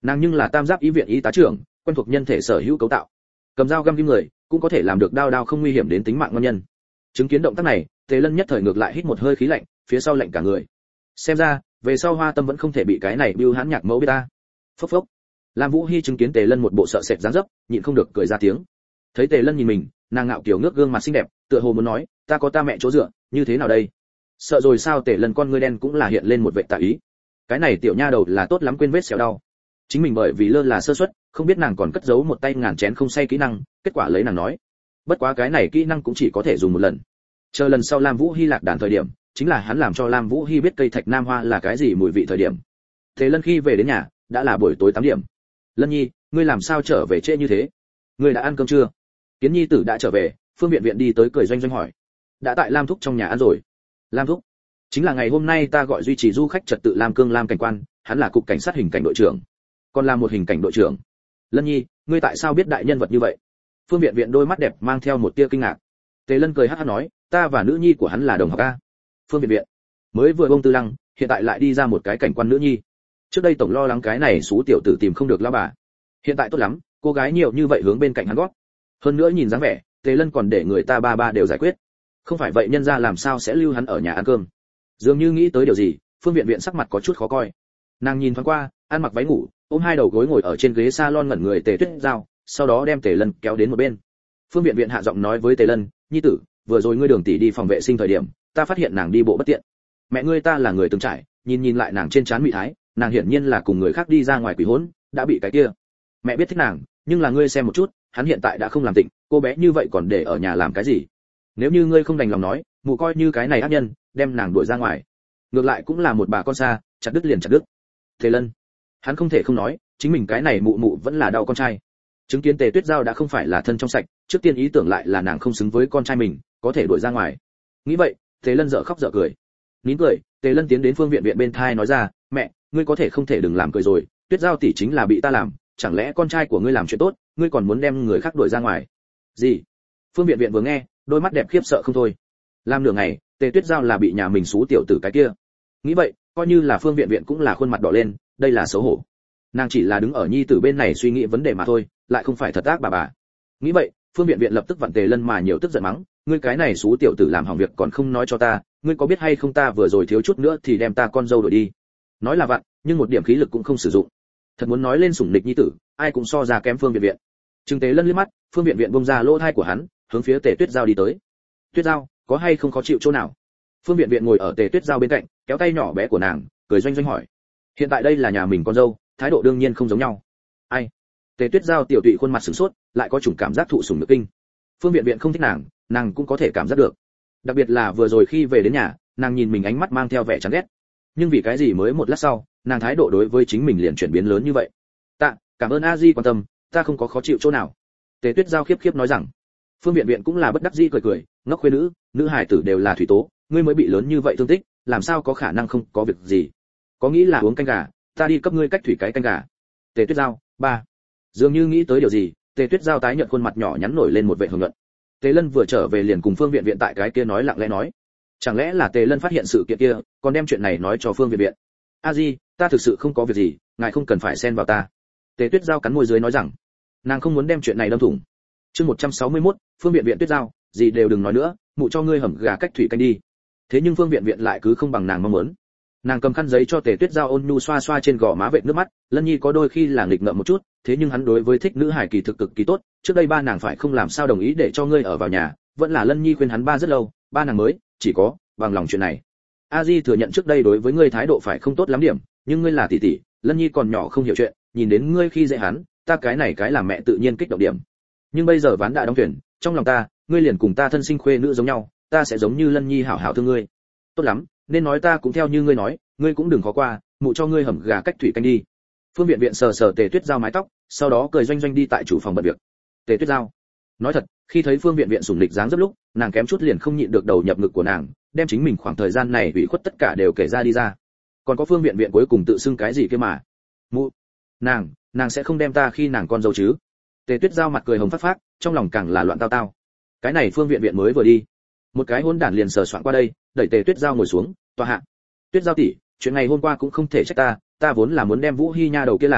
Nàng nhưng là tam giáp y viện y tá trưởng, quen thuộc nhân thể sở hữu cấu tạo, cầm dao găm kim người cũng có thể làm được đao đao không nguy hiểm đến tính mạng ngon nhân. Chứng kiến động tác này, Tề Lân nhất thời ngược lại hít một hơi khí lạnh, phía sau lạnh cả người. Xem ra, về sau Hoa Tâm vẫn không thể bị cái này bưu hãn nhạc mẫu biết ta. Phốc phốc. Lam Vũ Hi chứng kiến Tề Lân một bộ sợ sệt dáng dấp, nhịn không được cười ra tiếng. Thấy Tề Lân nhìn mình, nàng ngạo kiều ngước gương mặt xinh đẹp, tựa hồ muốn nói, ta có ta mẹ chỗ dựa, như thế nào đây? Sợ rồi sao? Tề Lân con ngươi đen cũng là hiện lên một vẻ tà ý. Cái này tiểu nha đầu là tốt lắm quên vết sẹo đau. Chính mình bởi vì lơ là sơ suất, không biết nàng còn cất giấu một tay ngàn chén không say kỹ năng, kết quả lấy nàng nói. Bất quá cái này kỹ năng cũng chỉ có thể dùng một lần. Chờ lần sau Lam Vũ Hi lạc đàn thời điểm, chính là hắn làm cho Lam Vũ Hi biết cây thạch nam hoa là cái gì mùi vị thời điểm. Thế Lân khi về đến nhà, đã là buổi tối tám điểm. Lân Nhi, ngươi làm sao trở về trễ như thế? Ngươi đã ăn cơm chưa? Kiến Nhi tử đã trở về, Phương Viện Viện đi tới cười doanh doanh hỏi. Đã tại Lam thúc trong nhà ăn rồi. Lam thúc? Chính là ngày hôm nay ta gọi duy trì du khách trật tự Lam Cương Lam cảnh quan, hắn là cục cảnh sát hình cảnh đội trưởng. Còn là một hình cảnh đội trưởng. Lân Nhi, ngươi tại sao biết đại nhân vật như vậy? Phương Viện Viện đôi mắt đẹp mang theo một tia kinh ngạc. Tề Lân cười hắc hắc nói, ta và nữ nhi của hắn là đồng học a. Phương Viện Viện mới vừa bông tư lăng, hiện tại lại đi ra một cái cảnh quan nữ nhi. Trước đây tổng lo lắng cái này xú tiểu tử tìm không được lão bà, hiện tại tốt lắm, cô gái nhiều như vậy hướng bên cạnh hắn gót. Hơn nữa nhìn dáng vẻ, Tề Lân còn để người ta ba ba đều giải quyết. Không phải vậy nhân gia làm sao sẽ lưu hắn ở nhà ăn cơm? Dường như nghĩ tới điều gì, Phương Viện Viện sắc mặt có chút khó coi. Nàng nhìn thoáng qua, ăn mặc váy ngủ, ôm hai đầu gối ngồi ở trên ghế salon ngẩn người Tề Tuyết Giao, sau đó đem Tề Lân kéo đến một bên. Phương Viện Viện hạ giọng nói với Tề Lân, nhi tử, vừa rồi ngươi Đường tỷ đi phòng vệ sinh thời điểm, ta phát hiện nàng đi bộ bất tiện. Mẹ ngươi ta là người từng trải, nhìn nhìn lại nàng trên trán mị thái, nàng hiển nhiên là cùng người khác đi ra ngoài quỷ hỗn, đã bị cái kia. Mẹ biết thích nàng, nhưng là ngươi xem một chút, hắn hiện tại đã không làm tịnh, cô bé như vậy còn để ở nhà làm cái gì? Nếu như ngươi không đành lòng nói, mụ coi như cái này ác nhân, đem nàng đuổi ra ngoài. Ngược lại cũng là một bà con xa, chặt đứt liền chặt đứt. Tề Lân, hắn không thể không nói, chính mình cái này mụ mụ vẫn là đau con trai. Chứng kiến Tề Tuyết Giao đã không phải là thân trong sạch, trước tiên ý tưởng lại là nàng không xứng với con trai mình, có thể đuổi ra ngoài. Nghĩ vậy, Tề Lân dở khóc dở cười. Nín cười, Tề Lân tiến đến Phương Viện Viện bên thai nói ra, mẹ, ngươi có thể không thể đừng làm cười rồi, Tuyết Giao tỷ chính là bị ta làm, chẳng lẽ con trai của ngươi làm chuyện tốt, ngươi còn muốn đem người khác đuổi ra ngoài? Gì? Phương Viện Viện vừa nghe, đôi mắt đẹp khiếp sợ không thôi. Làm nửa ngày, Tề Tuyết Giao là bị nhà mình xú tiểu tử cái kia. Nghĩ vậy, coi như là Phương Viện Viện cũng là khuôn mặt đỏ lên, đây là xấu hổ. Nàng chỉ là đứng ở nhi tử bên này suy nghĩ vấn đề mà thôi, lại không phải thật ác bà bà. Nghĩ vậy, Phương Viện Viện lập tức vặn Tề Lân mà nhiều tức giận mắng, ngươi cái này xú tiểu tử làm hỏng việc còn không nói cho ta, ngươi có biết hay không ta vừa rồi thiếu chút nữa thì đem ta con dâu đuổi đi. Nói là vặn, nhưng một điểm khí lực cũng không sử dụng. Thật muốn nói lên sủng nịch nhi tử, ai cũng so ra kém Phương Viện Viện. Trừng Tề Lân liếc mắt, Phương Viện Viện bung ra lỗ thai của hắn, hướng phía Tề Tuyết Giao đi tới. Tuyết Giao, có hay không khó chịu chỗ nào? Phương Viện Viện ngồi ở Tề Tuyết Giao bên cạnh, kéo tay nhỏ bé của nàng, cười doanh doanh hỏi. Hiện tại đây là nhà mình con dâu, thái độ đương nhiên không giống nhau. Ai? Tề Tuyết Giao tiểu tụy khuôn mặt sửng sốt, lại có chủng cảm giác thụ sủng nhược kinh. Phương Viện Viện không thích nàng, nàng cũng có thể cảm giác được. Đặc biệt là vừa rồi khi về đến nhà, nàng nhìn mình ánh mắt mang theo vẻ chán ghét. Nhưng vì cái gì mới một lát sau, nàng thái độ đối với chính mình liền chuyển biến lớn như vậy? Tạ, cảm ơn A Di quan tâm, ta không có khó chịu chỗ nào. Tề Tuyết Giao khiếp khiếp nói rằng. Phương Viện Viện cũng là bất đắc dĩ cười cười, ngốc khuê nữ, nữ hài tử đều là thủy tố, ngươi mới bị lớn như vậy thương tích, làm sao có khả năng không có việc gì? Có nghĩ là uống canh gà, ta đi cấp ngươi cách thủy cái canh gà. Tề Tuyết Giao, ba. Dường như nghĩ tới điều gì, Tề Tuyết Giao tái nhợt khuôn mặt nhỏ nhắn nổi lên một vẻ hồng nhuận. Tề Lân vừa trở về liền cùng Phương Viện Viện tại cái kia nói lặng lẽ nói, chẳng lẽ là Tề Lân phát hiện sự kiện kia, còn đem chuyện này nói cho Phương Viện Viện? A Di, ta thực sự không có việc gì, ngài không cần phải xen vào ta. Tề Tuyết Giao cắn môi dưới nói rằng, nàng không muốn đem chuyện này đâm thủng. Chương một trăm sáu mươi mốt, Phương Viện Viện Tuyết Giao, gì đều đừng nói nữa, mụ cho ngươi hầm gà cách thủy canh đi. Thế nhưng Phương Viện Viện lại cứ không bằng nàng mong muốn. Nàng cầm khăn giấy cho Tề Tuyết Giao ôn nhu xoa xoa trên gò má vệt nước mắt, Lân Nhi có đôi khi là nghịch ngợm một chút, thế nhưng hắn đối với thích nữ hải kỳ thực cực kỳ tốt, trước đây ba nàng phải không làm sao đồng ý để cho ngươi ở vào nhà, vẫn là Lân Nhi khuyên hắn ba rất lâu, ba nàng mới chỉ có bằng lòng chuyện này. A Di thừa nhận trước đây đối với ngươi thái độ phải không tốt lắm điểm, nhưng ngươi là tỷ tỷ, Lân Nhi còn nhỏ không hiểu chuyện, nhìn đến ngươi khi dễ hắn, ta cái này cái làm mẹ tự nhiên kích động điểm. Nhưng bây giờ ván đã đóng thuyền, trong lòng ta, ngươi liền cùng ta thân sinh khuê nữ giống nhau, ta sẽ giống như Lân Nhi hảo hảo thương ngươi. Tốt lắm, nên nói ta cũng theo như ngươi nói, ngươi cũng đừng khó qua, mụ cho ngươi hầm gà cách thủy canh đi. Phương Viện Viện sờ sờ Tề Tuyết Giao mái tóc, sau đó cười doanh doanh đi tại chủ phòng bận việc. Tề Tuyết Giao, nói thật, khi thấy Phương Viện Viện sủng lịch dáng dấp lúc, nàng kém chút liền không nhịn được đầu nhập ngực của nàng, đem chính mình khoảng thời gian này ủy khuất tất cả đều kể ra đi ra. Còn có Phương Viện Viện cuối cùng tự xưng cái gì kia mà? Mụ, nàng, nàng sẽ không đem ta khi nàng con dâu chứ? Tề Tuyết Giao mặt cười hồng phát phát, trong lòng càng là loạn tao tao. Cái này Phương Viện Viện mới vừa đi, một cái hỗn đản liền sờ soạn qua đây, đẩy Tề Tuyết Giao ngồi xuống, tòa hạ. Tuyết Giao tỷ, chuyện ngày hôm qua cũng không thể trách ta, ta vốn là muốn đem Vũ Hi nha đầu kia làm,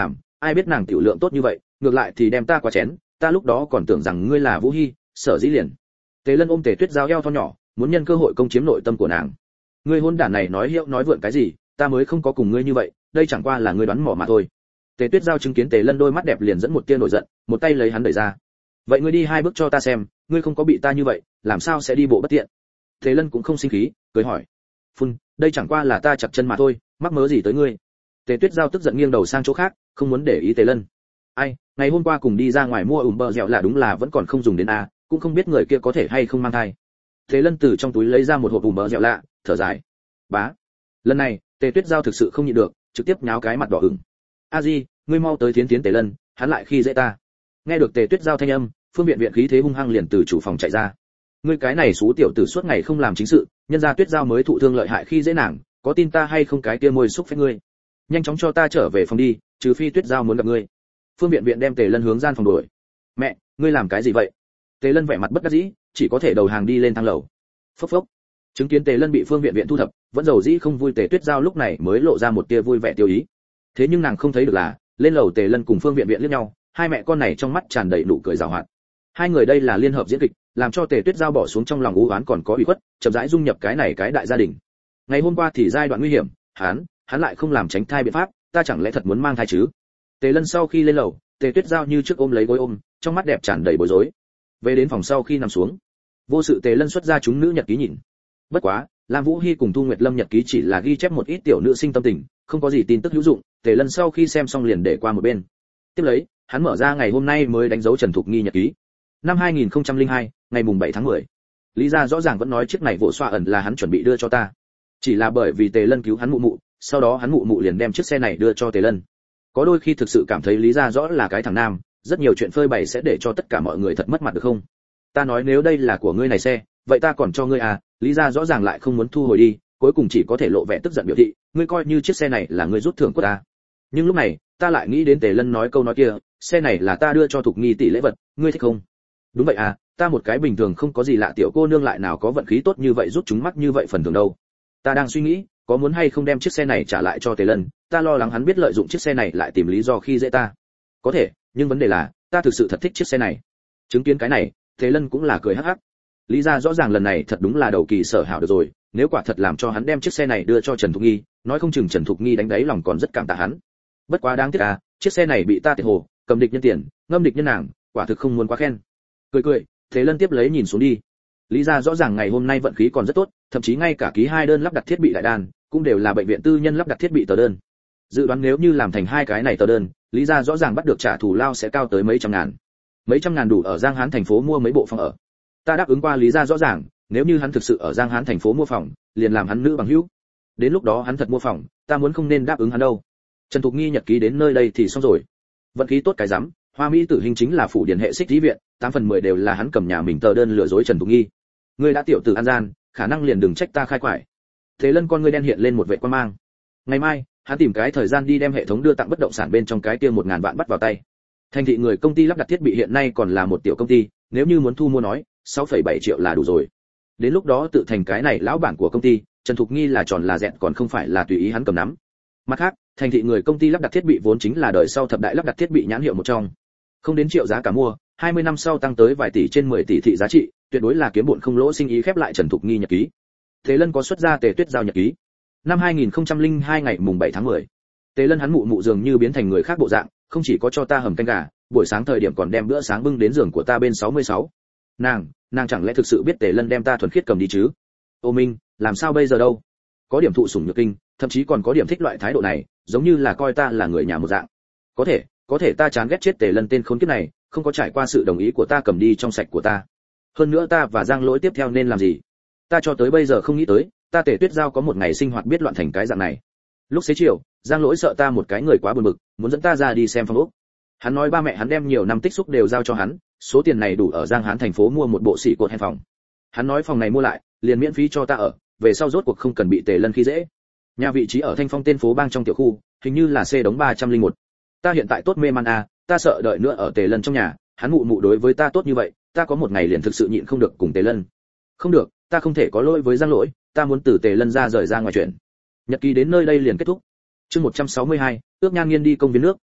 ai biết nàng tiểu lượng tốt như vậy, ngược lại thì đem ta qua chén, ta lúc đó còn tưởng rằng ngươi là Vũ Hi, sở dĩ liền. Tề Lân ôm Tề Tuyết Giao eo thon nhỏ, muốn nhân cơ hội công chiếm nội tâm của nàng. Ngươi hôn đản này nói hiệu nói vượn cái gì, ta mới không có cùng ngươi như vậy, đây chẳng qua là ngươi đoán mò mà thôi. Tề Tuyết Giao chứng kiến Tề Lân đôi mắt đẹp liền dẫn một tia nổi giận, một tay lấy hắn đẩy ra. Vậy ngươi đi hai bước cho ta xem, ngươi không có bị ta như vậy, làm sao sẽ đi bộ bất tiện? Tề Lân cũng không sinh khí, cười hỏi. Phun, đây chẳng qua là ta chặt chân mà thôi, mắc mớ gì tới ngươi? Tề Tuyết Giao tức giận nghiêng đầu sang chỗ khác, không muốn để ý Tề Lân. Ai, ngày hôm qua cùng đi ra ngoài mua ủm bờ dẻo là đúng là vẫn còn không dùng đến a, cũng không biết người kia có thể hay không mang thai. Tề Lân từ trong túi lấy ra một hộp ủm bờ dẻo lạ, thở dài. Bá. Lần này, Tề Tuyết Giao thực sự không nhịn được, trực tiếp nháo cái mặt đỏ ửng. A Di, ngươi mau tới tiến tiến Tề Lân, hắn lại khi dễ ta. Nghe được Tề Tuyết Giao thanh âm, Phương Viện Viện khí thế hung hăng liền từ chủ phòng chạy ra. Ngươi cái này xú tiểu tử suốt ngày không làm chính sự, nhân gia Tuyết Giao mới thụ thương lợi hại khi dễ nàng, có tin ta hay không cái kia môi xúc phách ngươi. Nhanh chóng cho ta trở về phòng đi, trừ phi Tuyết Giao muốn gặp ngươi. Phương Viện Viện đem Tề Lân hướng gian phòng đuổi. Mẹ, ngươi làm cái gì vậy? Tề Lân vẻ mặt bất đắc dĩ, chỉ có thể đầu hàng đi lên thang lầu. Phốc phốc. Chứng kiến Tề Lân bị Phương Viện Viện thu thập, vẫn dầu dĩ không vui Tề Tuyết Giao lúc này mới lộ ra một tia vui vẻ tiêu ý. Thế nhưng nàng không thấy được là, lên lầu Tề Lân cùng Phương Viện Viện liếc nhau, hai mẹ con này trong mắt tràn đầy nụ cười giàu hoạt. Hai người đây là liên hợp diễn kịch, làm cho Tề Tuyết Giao bỏ xuống trong lòng u uất còn có ủy khuất, chậm rãi dung nhập cái này cái đại gia đình. Ngày hôm qua thì giai đoạn nguy hiểm, hắn, hắn lại không làm tránh thai biện pháp, ta chẳng lẽ thật muốn mang thai chứ? Tề Lân sau khi lên lầu, Tề Tuyết Giao như trước ôm lấy gối ôm, trong mắt đẹp tràn đầy bối rối. Về đến phòng sau khi nằm xuống, vô sự Tề Lân xuất ra chúng nữ nhật ký nhìn. Bất quá, Lam Vũ Hi cùng Thu Nguyệt Lâm nhật ký chỉ là ghi chép một ít tiểu nữ sinh tâm tình, không có gì tin tức hữu dụng, Tề Lân sau khi xem xong liền để qua một bên. Tiếp lấy, hắn mở ra ngày hôm nay mới đánh dấu Trần Thục Nghi nhật ký. Năm hai nghìn không trăm lẻ hai, ngày mùng bảy tháng mười. Lý gia rõ ràng vẫn nói chiếc này vỗ xoa ẩn là hắn chuẩn bị đưa cho ta. Chỉ là bởi vì Tề Lân cứu hắn mụ mụ, sau đó hắn mụ mụ liền đem chiếc xe này đưa cho Tề Lân. Có đôi khi thực sự cảm thấy Lý gia rõ là cái thằng nam, rất nhiều chuyện phơi bày sẽ để cho tất cả mọi người thật mất mặt được không? Ta nói nếu đây là của ngươi này xe, vậy ta còn cho ngươi à? Lý gia rõ ràng lại không muốn thu hồi đi, cuối cùng chỉ có thể lộ vẻ tức giận biểu thị, ngươi coi như chiếc xe này là ngươi rút thưởng của ta. Nhưng lúc này, ta lại nghĩ đến Tề Lân nói câu nói kia, xe này là ta đưa cho Thục Nghi tỷ lễ vật, ngươi thích không? Đúng vậy à, ta một cái bình thường không có gì lạ tiểu cô nương lại nào có vận khí tốt như vậy rút chúng mắt như vậy phần thưởng đâu. Ta đang suy nghĩ, có muốn hay không đem chiếc xe này trả lại cho Tề Lân, ta lo lắng hắn biết lợi dụng chiếc xe này lại tìm lý do khi dễ ta. Có thể, nhưng vấn đề là, ta thực sự thật thích chiếc xe này. Chứng kiến cái này, Tề Lân cũng là cười hắc hắc. Lý gia rõ ràng lần này thật đúng là đầu kỳ sở hảo được rồi, nếu quả thật làm cho hắn đem chiếc xe này đưa cho Trần Thục Nghi, nói không chừng Trần Thục Nghi đánh đáy lòng còn rất cảm tạ hắn. Bất quá đáng tiếc à, chiếc xe này bị ta tiệt hồ, cầm địch nhân tiền, ngâm địch nhân nàng, quả thực không muốn quá khen. Cười cười, Tề Lân tiếp lấy nhìn xuống đi. Lý gia rõ ràng ngày hôm nay vận khí còn rất tốt, thậm chí ngay cả ký hai đơn lắp đặt thiết bị đại đan, cũng đều là bệnh viện tư nhân lắp đặt thiết bị tờ đơn. Dự đoán nếu như làm thành hai cái này tờ đơn, Lý gia rõ ràng bắt được trả thù lao sẽ cao tới mấy trăm ngàn. Mấy trăm ngàn đủ ở Giang Hán thành phố mua mấy bộ phòng ở. Ta đáp ứng qua Lý gia rõ ràng, nếu như hắn thực sự ở Giang Hán thành phố mua phòng, liền làm hắn nữ bằng hữu. Đến lúc đó hắn thật mua phòng, ta muốn không nên đáp ứng hắn đâu. Trần Thục Nghi nhật ký đến nơi đây thì xong rồi. Vận khí tốt cái rắm, Hoa Mỹ tử hình chính là phủ điển hệ xích lý viện, tám phần mười đều là hắn cầm nhà mình tờ đơn lừa dối Trần Thục Nghi. Ngươi đã tiểu tử an gian, khả năng liền đừng trách ta khai quải. Thế Lân con ngươi đen hiện lên một vẻ quan mang. Ngày mai, hắn tìm cái thời gian đi đem hệ thống đưa tặng bất động sản bên trong cái kia một ngàn vạn bắt vào tay. Thành thị người công ty lắp đặt thiết bị hiện nay còn là một tiểu công ty, nếu như muốn thu mua nói, sáu phẩy bảy triệu là đủ rồi. Đến lúc đó tự thành cái này lão bản của công ty, Trần Thục Nghi là tròn là dẹn còn không phải là tùy ý hắn cầm nắm. Mặt khác, thành thị người công ty lắp đặt thiết bị vốn chính là đời sau thập đại lắp đặt thiết bị nhãn hiệu một trong. Không đến triệu giá cả mua, hai mươi năm sau tăng tới vài tỷ trên mười tỷ thị giá trị, tuyệt đối là kiếm bộn không lỗ sinh ý. Khép lại Trần Thục Nghi nhật ký. Thế Lân có xuất ra Tề Tuyết Giao nhật ký. Năm hai nghìn không trăm lẻ hai ngày mùng bảy tháng mười. Tề Lân hắn mụ mụ dường như biến thành người khác bộ dạng, không chỉ có cho ta hầm canh gà, buổi sáng thời điểm còn đem bữa sáng bưng đến giường của ta bên sáu mươi sáu. Nàng, nàng chẳng lẽ thực sự biết Tề Lân đem ta thuần khiết cầm đi chứ? Ô Minh, làm sao bây giờ đâu? Có điểm thụ sủng nhược kinh, thậm chí còn có điểm thích loại thái độ này, giống như là coi ta là người nhà một dạng. Có thể, có thể ta chán ghét chết Tề Lân tên khốn kiếp này, không có trải qua sự đồng ý của ta cầm đi trong sạch của ta. Hơn nữa ta và Giang Lỗi tiếp theo nên làm gì? Ta cho tới bây giờ không nghĩ tới, ta Tề Tuyết Giao có một ngày sinh hoạt biết loạn thành cái dạng này. Lúc xế chiều, Giang Lỗi sợ ta một cái người quá buồn bực, muốn dẫn ta ra đi xem phòng ốc. Hắn nói ba mẹ hắn đem nhiều năm tích xúc đều giao cho hắn, số tiền này đủ ở Giang Hán thành phố mua một bộ xỉ cột hen phòng. Hắn nói phòng này mua lại, liền miễn phí cho ta ở, về sau rốt cuộc không cần bị Tề Lân khi dễ. Nhà vị trí ở Thanh Phong tên phố bang trong tiểu khu, hình như là C đống ba trăm lẻ một. Ta hiện tại tốt mê man a, ta sợ đợi nữa ở Tề Lân trong nhà, hắn mụ mụ đối với ta tốt như vậy, ta có một ngày liền thực sự nhịn không được cùng Tề Lân. Không được, ta không thể có lỗi với Giang Lỗi, ta muốn từ Tề Lân ra rời ra ngoài chuyện. Nhật ký đến nơi đây liền kết thúc. Chương một trăm sáu mươi hai, ước Nhan Nghiên đi công viên nước,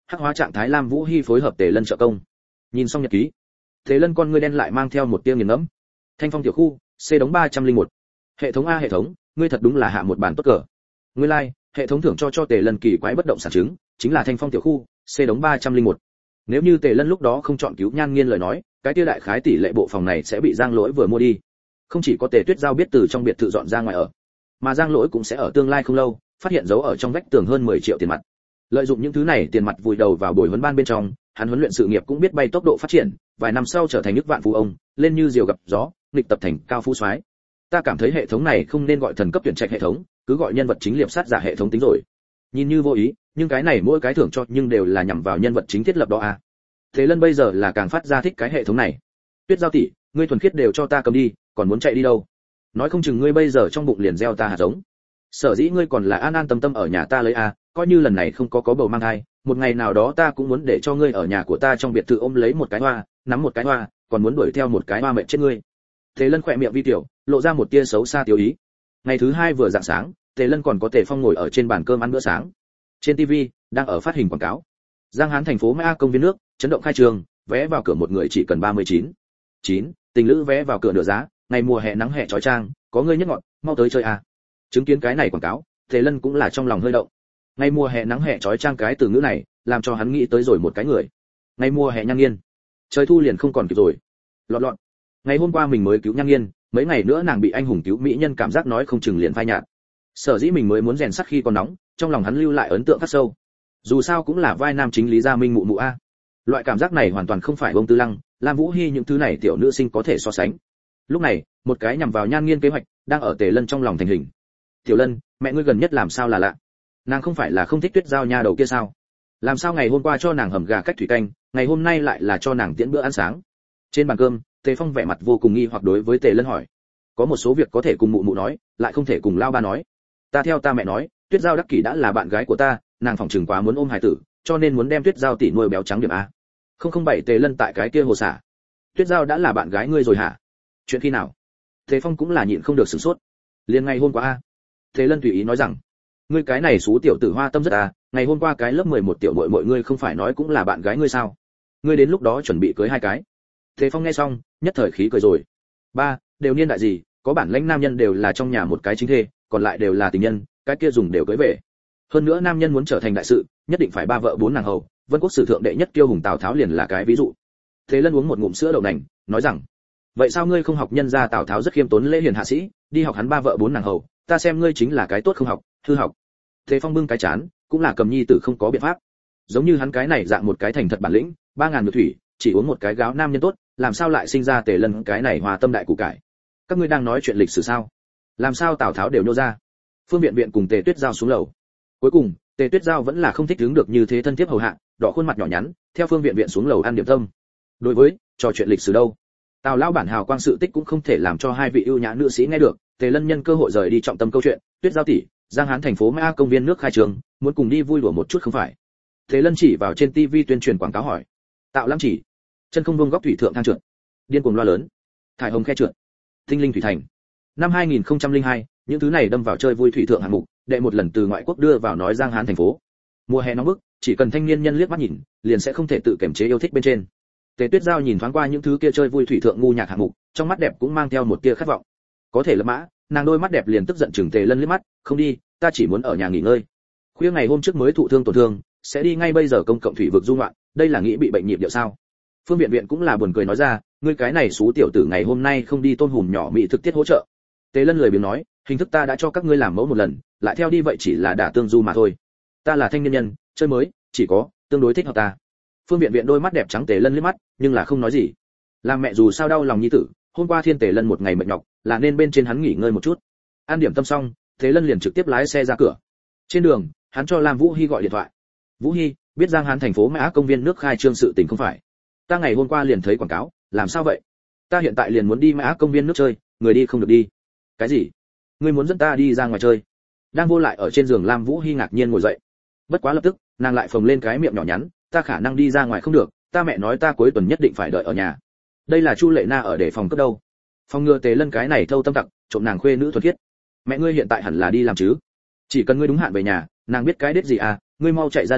hắc hóa trạng thái Lam Vũ Hi phối hợp Tề Lân trợ công. Nhìn xong nhật ký, Tề Lân con ngươi đen lại mang theo một tia nghiền ngẫm. Thanh Phong tiểu khu, C đóng ba trăm lẻ một. Hệ thống a hệ thống, ngươi thật đúng là hạ một bàn tốt cờ. Ngươi lai, hệ thống thưởng cho cho Tề Lân kỳ quái bất động sản chứng, chính là Thanh Phong tiểu khu, C đóng ba trăm lẻ một. Nếu như Tề Lân lúc đó không chọn cứu Nhan Nghiên lời nói, cái kia đại khái tỷ lệ bộ phòng này sẽ bị Giang Lỗi vừa mua đi. Không chỉ có Tề Tuyết Giao biết từ trong biệt thự dọn ra ngoài ở, mà Giang Lỗi cũng sẽ ở tương lai không lâu phát hiện dấu ở trong vách tường hơn mười triệu tiền mặt. Lợi dụng những thứ này tiền mặt vùi đầu vào bồi huấn ban bên trong, hắn huấn luyện sự nghiệp cũng biết bay tốc độ phát triển, vài năm sau trở thành nước vạn phú ông, lên như diều gặp gió, nghịch tập thành cao phú soái. Ta cảm thấy hệ thống này không nên gọi thần cấp tuyển trạch hệ thống, cứ gọi nhân vật chính liệp sát giả hệ thống tính rồi. Nhìn như vô ý, nhưng cái này mỗi cái thưởng cho nhưng đều là nhằm vào nhân vật chính thiết lập đó à. Thế Lân bây giờ là càng phát ra thích cái hệ thống này. Tuyết Giao tỷ, ngươi thuần khiết đều cho ta cầm đi, còn muốn chạy đi đâu? Nói không chừng ngươi bây giờ trong bụng liền gieo ta hạt giống. Sở dĩ ngươi còn là an an tâm tâm ở nhà ta lấy a, coi như lần này không có có bầu mang thai, một ngày nào đó ta cũng muốn để cho ngươi ở nhà của ta trong biệt thự ôm lấy một cái hoa, nắm một cái hoa, còn muốn đuổi theo một cái hoa mệt chết ngươi. Tề Lân khỏe miệng vi tiểu, lộ ra một tia xấu xa tiêu ý. Ngày thứ hai vừa rạng sáng, Tề Lân còn có Tề Phong ngồi ở trên bàn cơm ăn bữa sáng. Trên ti vi đang ở phát hình quảng cáo. Giang Hán thành phố Mã công viên nước, chấn động khai trường, vé vào cửa một người chỉ cần ba mươi chín. chín, tình lữ vé vào cửa nửa giá, ngày mùa hè nắng hè chói chang, có ngươi nhất ngọt, mau tới chơi à. Chứng kiến cái này quảng cáo, Tề Lân cũng là trong lòng hơi động. Ngày mùa hè nắng hè chói chang cái từ ngữ này, làm cho hắn nghĩ tới rồi một cái người. Ngày mùa hè Nhan Nghiên, trời thu liền không còn kịp rồi. Lọt lọt. Ngày hôm qua mình mới cứu Nhan Nghiên, mấy ngày nữa nàng bị anh hùng cứu mỹ nhân cảm giác nói không chừng liền phai nhạt. Sở dĩ mình mới muốn rèn sắt khi còn nóng, trong lòng hắn lưu lại ấn tượng khắc sâu. Dù sao cũng là vai nam chính Lý Gia Minh mụ mụ a. Loại cảm giác này hoàn toàn không phải Vương Tư Lăng, Lam Vũ Hi những thứ này tiểu nữ sinh có thể so sánh. Lúc này, một cái nhằm vào Nhan Nghiên kế hoạch đang ở Tề Lân trong lòng thành hình. Tiểu Lân, mẹ ngươi gần nhất làm sao là lạ? Nàng không phải là không thích Tuyết Giao nha đầu kia sao? Làm sao ngày hôm qua cho nàng hầm gà cách thủy canh, ngày hôm nay lại là cho nàng tiễn bữa ăn sáng? Trên bàn cơm, Tề Phong vẻ mặt vô cùng nghi hoặc đối với Tề Lân hỏi. Có một số việc có thể cùng mụ mụ nói, lại không thể cùng lao ba nói. Ta theo ta mẹ nói, Tuyết Giao đắc kỷ đã là bạn gái của ta, nàng phòng trường quá muốn ôm hài tử, cho nên muốn đem Tuyết Giao tỷ nuôi béo trắng điểm a. Không không bảy Tề Lân tại cái kia hồ xả. Tuyết Giao đã là bạn gái ngươi rồi hả? Chuyện khi nào? Tề Phong cũng là nhịn không được sửng sốt. Liền ngày hôm qua a. Tề Lân tùy ý nói rằng, ngươi cái này xú tiểu tử hoa tâm rất à, ngày hôm qua cái lớp mười một tiểu muội muội ngươi không phải nói cũng là bạn gái ngươi sao? Ngươi đến lúc đó chuẩn bị cưới hai cái. Tề Phong nghe xong, nhất thời khí cười rồi. Ba, đều niên đại gì, có bản lãnh nam nhân đều là trong nhà một cái chính thê, còn lại đều là tình nhân, cái kia dùng đều cưới về. Hơn nữa nam nhân muốn trở thành đại sự, nhất định phải ba vợ bốn nàng hầu, Vân Quốc sử thượng đệ nhất kiêu hùng Tào Tháo liền là cái ví dụ. Thế Lân uống một ngụm sữa đậu nành, nói rằng, vậy sao ngươi không học nhân gia Tào Tháo rất khiêm tốn lễ hiền hạ sĩ, đi học hắn ba vợ bốn nàng hầu, ta xem ngươi chính là cái tốt không học, hư học. Thế Phong bưng cái chán, cũng là cầm nhi tử không có biện pháp. Giống như hắn cái này dạng một cái thành thật bản lĩnh, ba ngàn ngược thủy, chỉ uống một cái gáo nam nhân tốt, làm sao lại sinh ra Tề Lân cái này hòa tâm đại củ cải. Các ngươi đang nói chuyện lịch sử sao? Làm sao Tào Tháo đều nhô ra? Phương Viện Viện cùng Tề Tuyết Giao xuống lầu. Cuối cùng, Tề Tuyết Giao vẫn là không thích đứng được như thế thân thiết hầu hạ, đỏ khuôn mặt nhỏ nhắn, theo Phương Viện Viện xuống lầu ăn điểm tâm. Đối với trò chuyện lịch sử đâu, Tào lão bản hào quang sự tích cũng không thể làm cho hai vị ưu nhã nữ sĩ nghe được. Tề Lân nhân cơ hội rời đi trọng tâm câu chuyện, Tuyết Giao tỷ, Giang Hán thành phố Mã công viên nước khai trường, muốn cùng đi vui đùa một chút không phải? Tề Lân chỉ vào trên tivi tuyên truyền quảng cáo hỏi. Tạo Lăng chỉ, chân không buông góc thủy thượng thang trượt, điên cuồng loa lớn, thải hồng khe trượt, tinh linh thủy thành. Năm hai nghìn không trăm lẻ hai, những thứ này đâm vào chơi vui thủy thượng hạng mục, đệ một lần từ ngoại quốc đưa vào nói Giang Hán thành phố. Mùa hè nóng bức, chỉ cần thanh niên nhân liếc mắt nhìn, liền sẽ không thể tự kiềm chế yêu thích bên trên. Tề Tuyết Giao nhìn thoáng qua những thứ kia chơi vui thủy thượng ngu nhạc hạng mục, trong mắt đẹp cũng mang theo một tia khát vọng. Có thể lập mã, nàng đôi mắt đẹp liền tức giận chừng Tề Lân liếc mắt, không đi, ta chỉ muốn ở nhà nghỉ ngơi. Khuya ngày hôm trước mới thụ thương tổn thương, sẽ đi ngay bây giờ công cộng thủy vực du ngoạn, đây là nghĩ bị bệnh nhịp điệu sao? Phương Viện Viện cũng là buồn cười nói ra, ngươi cái này xú tiểu tử ngày hôm nay không đi tôn hùm nhỏ mỹ thực tiết hỗ trợ. Tề Lân lười biếng nói, hình thức ta đã cho các ngươi làm mẫu một lần, lại theo đi vậy chỉ là đả tương du mà thôi. Ta là thanh niên nhân, chơi mới, chỉ có tương đối thích hợp ta. Phương Viện Viện đôi mắt đẹp trắng Tề Lân liếc mắt, nhưng là không nói gì. Làm mẹ dù sao đau lòng nhi tử, hôm qua Thiên Tề Lân một ngày mệt nhọc, là nên bên trên hắn nghỉ ngơi một chút. An điểm tâm xong, Tề Lân liền trực tiếp lái xe ra cửa. Trên đường, hắn cho Lam Vũ Hi gọi điện thoại. Vũ Hi, biết Giang Hán thành phố Mã công viên nước khai trương sự tình không phải? Ta ngày hôm qua liền thấy quảng cáo, làm sao vậy? Ta hiện tại liền muốn đi Mã công viên nước chơi, người đi không được đi. Cái gì? Ngươi muốn dẫn ta đi ra ngoài chơi? Đang vô lại ở trên giường Lam Vũ Hi ngạc nhiên ngồi dậy. Bất quá lập tức, nàng lại phồng lên cái miệng nhỏ nhắn, ta khả năng đi ra ngoài không được, ta mẹ nói ta cuối tuần nhất định phải đợi ở nhà. Đây là Chu Lệ Na ở để phòng cấp đâu? Phòng ngừa Tề Lân cái này thâu tâm tặc, trộm nàng khuê nữ thuần khiết. Mẹ ngươi hiện tại hẳn là đi làm chứ? Chỉ cần ngươi đúng hạn về nhà, nàng biết cái đết gì à, ngươi mau chạy ra đây,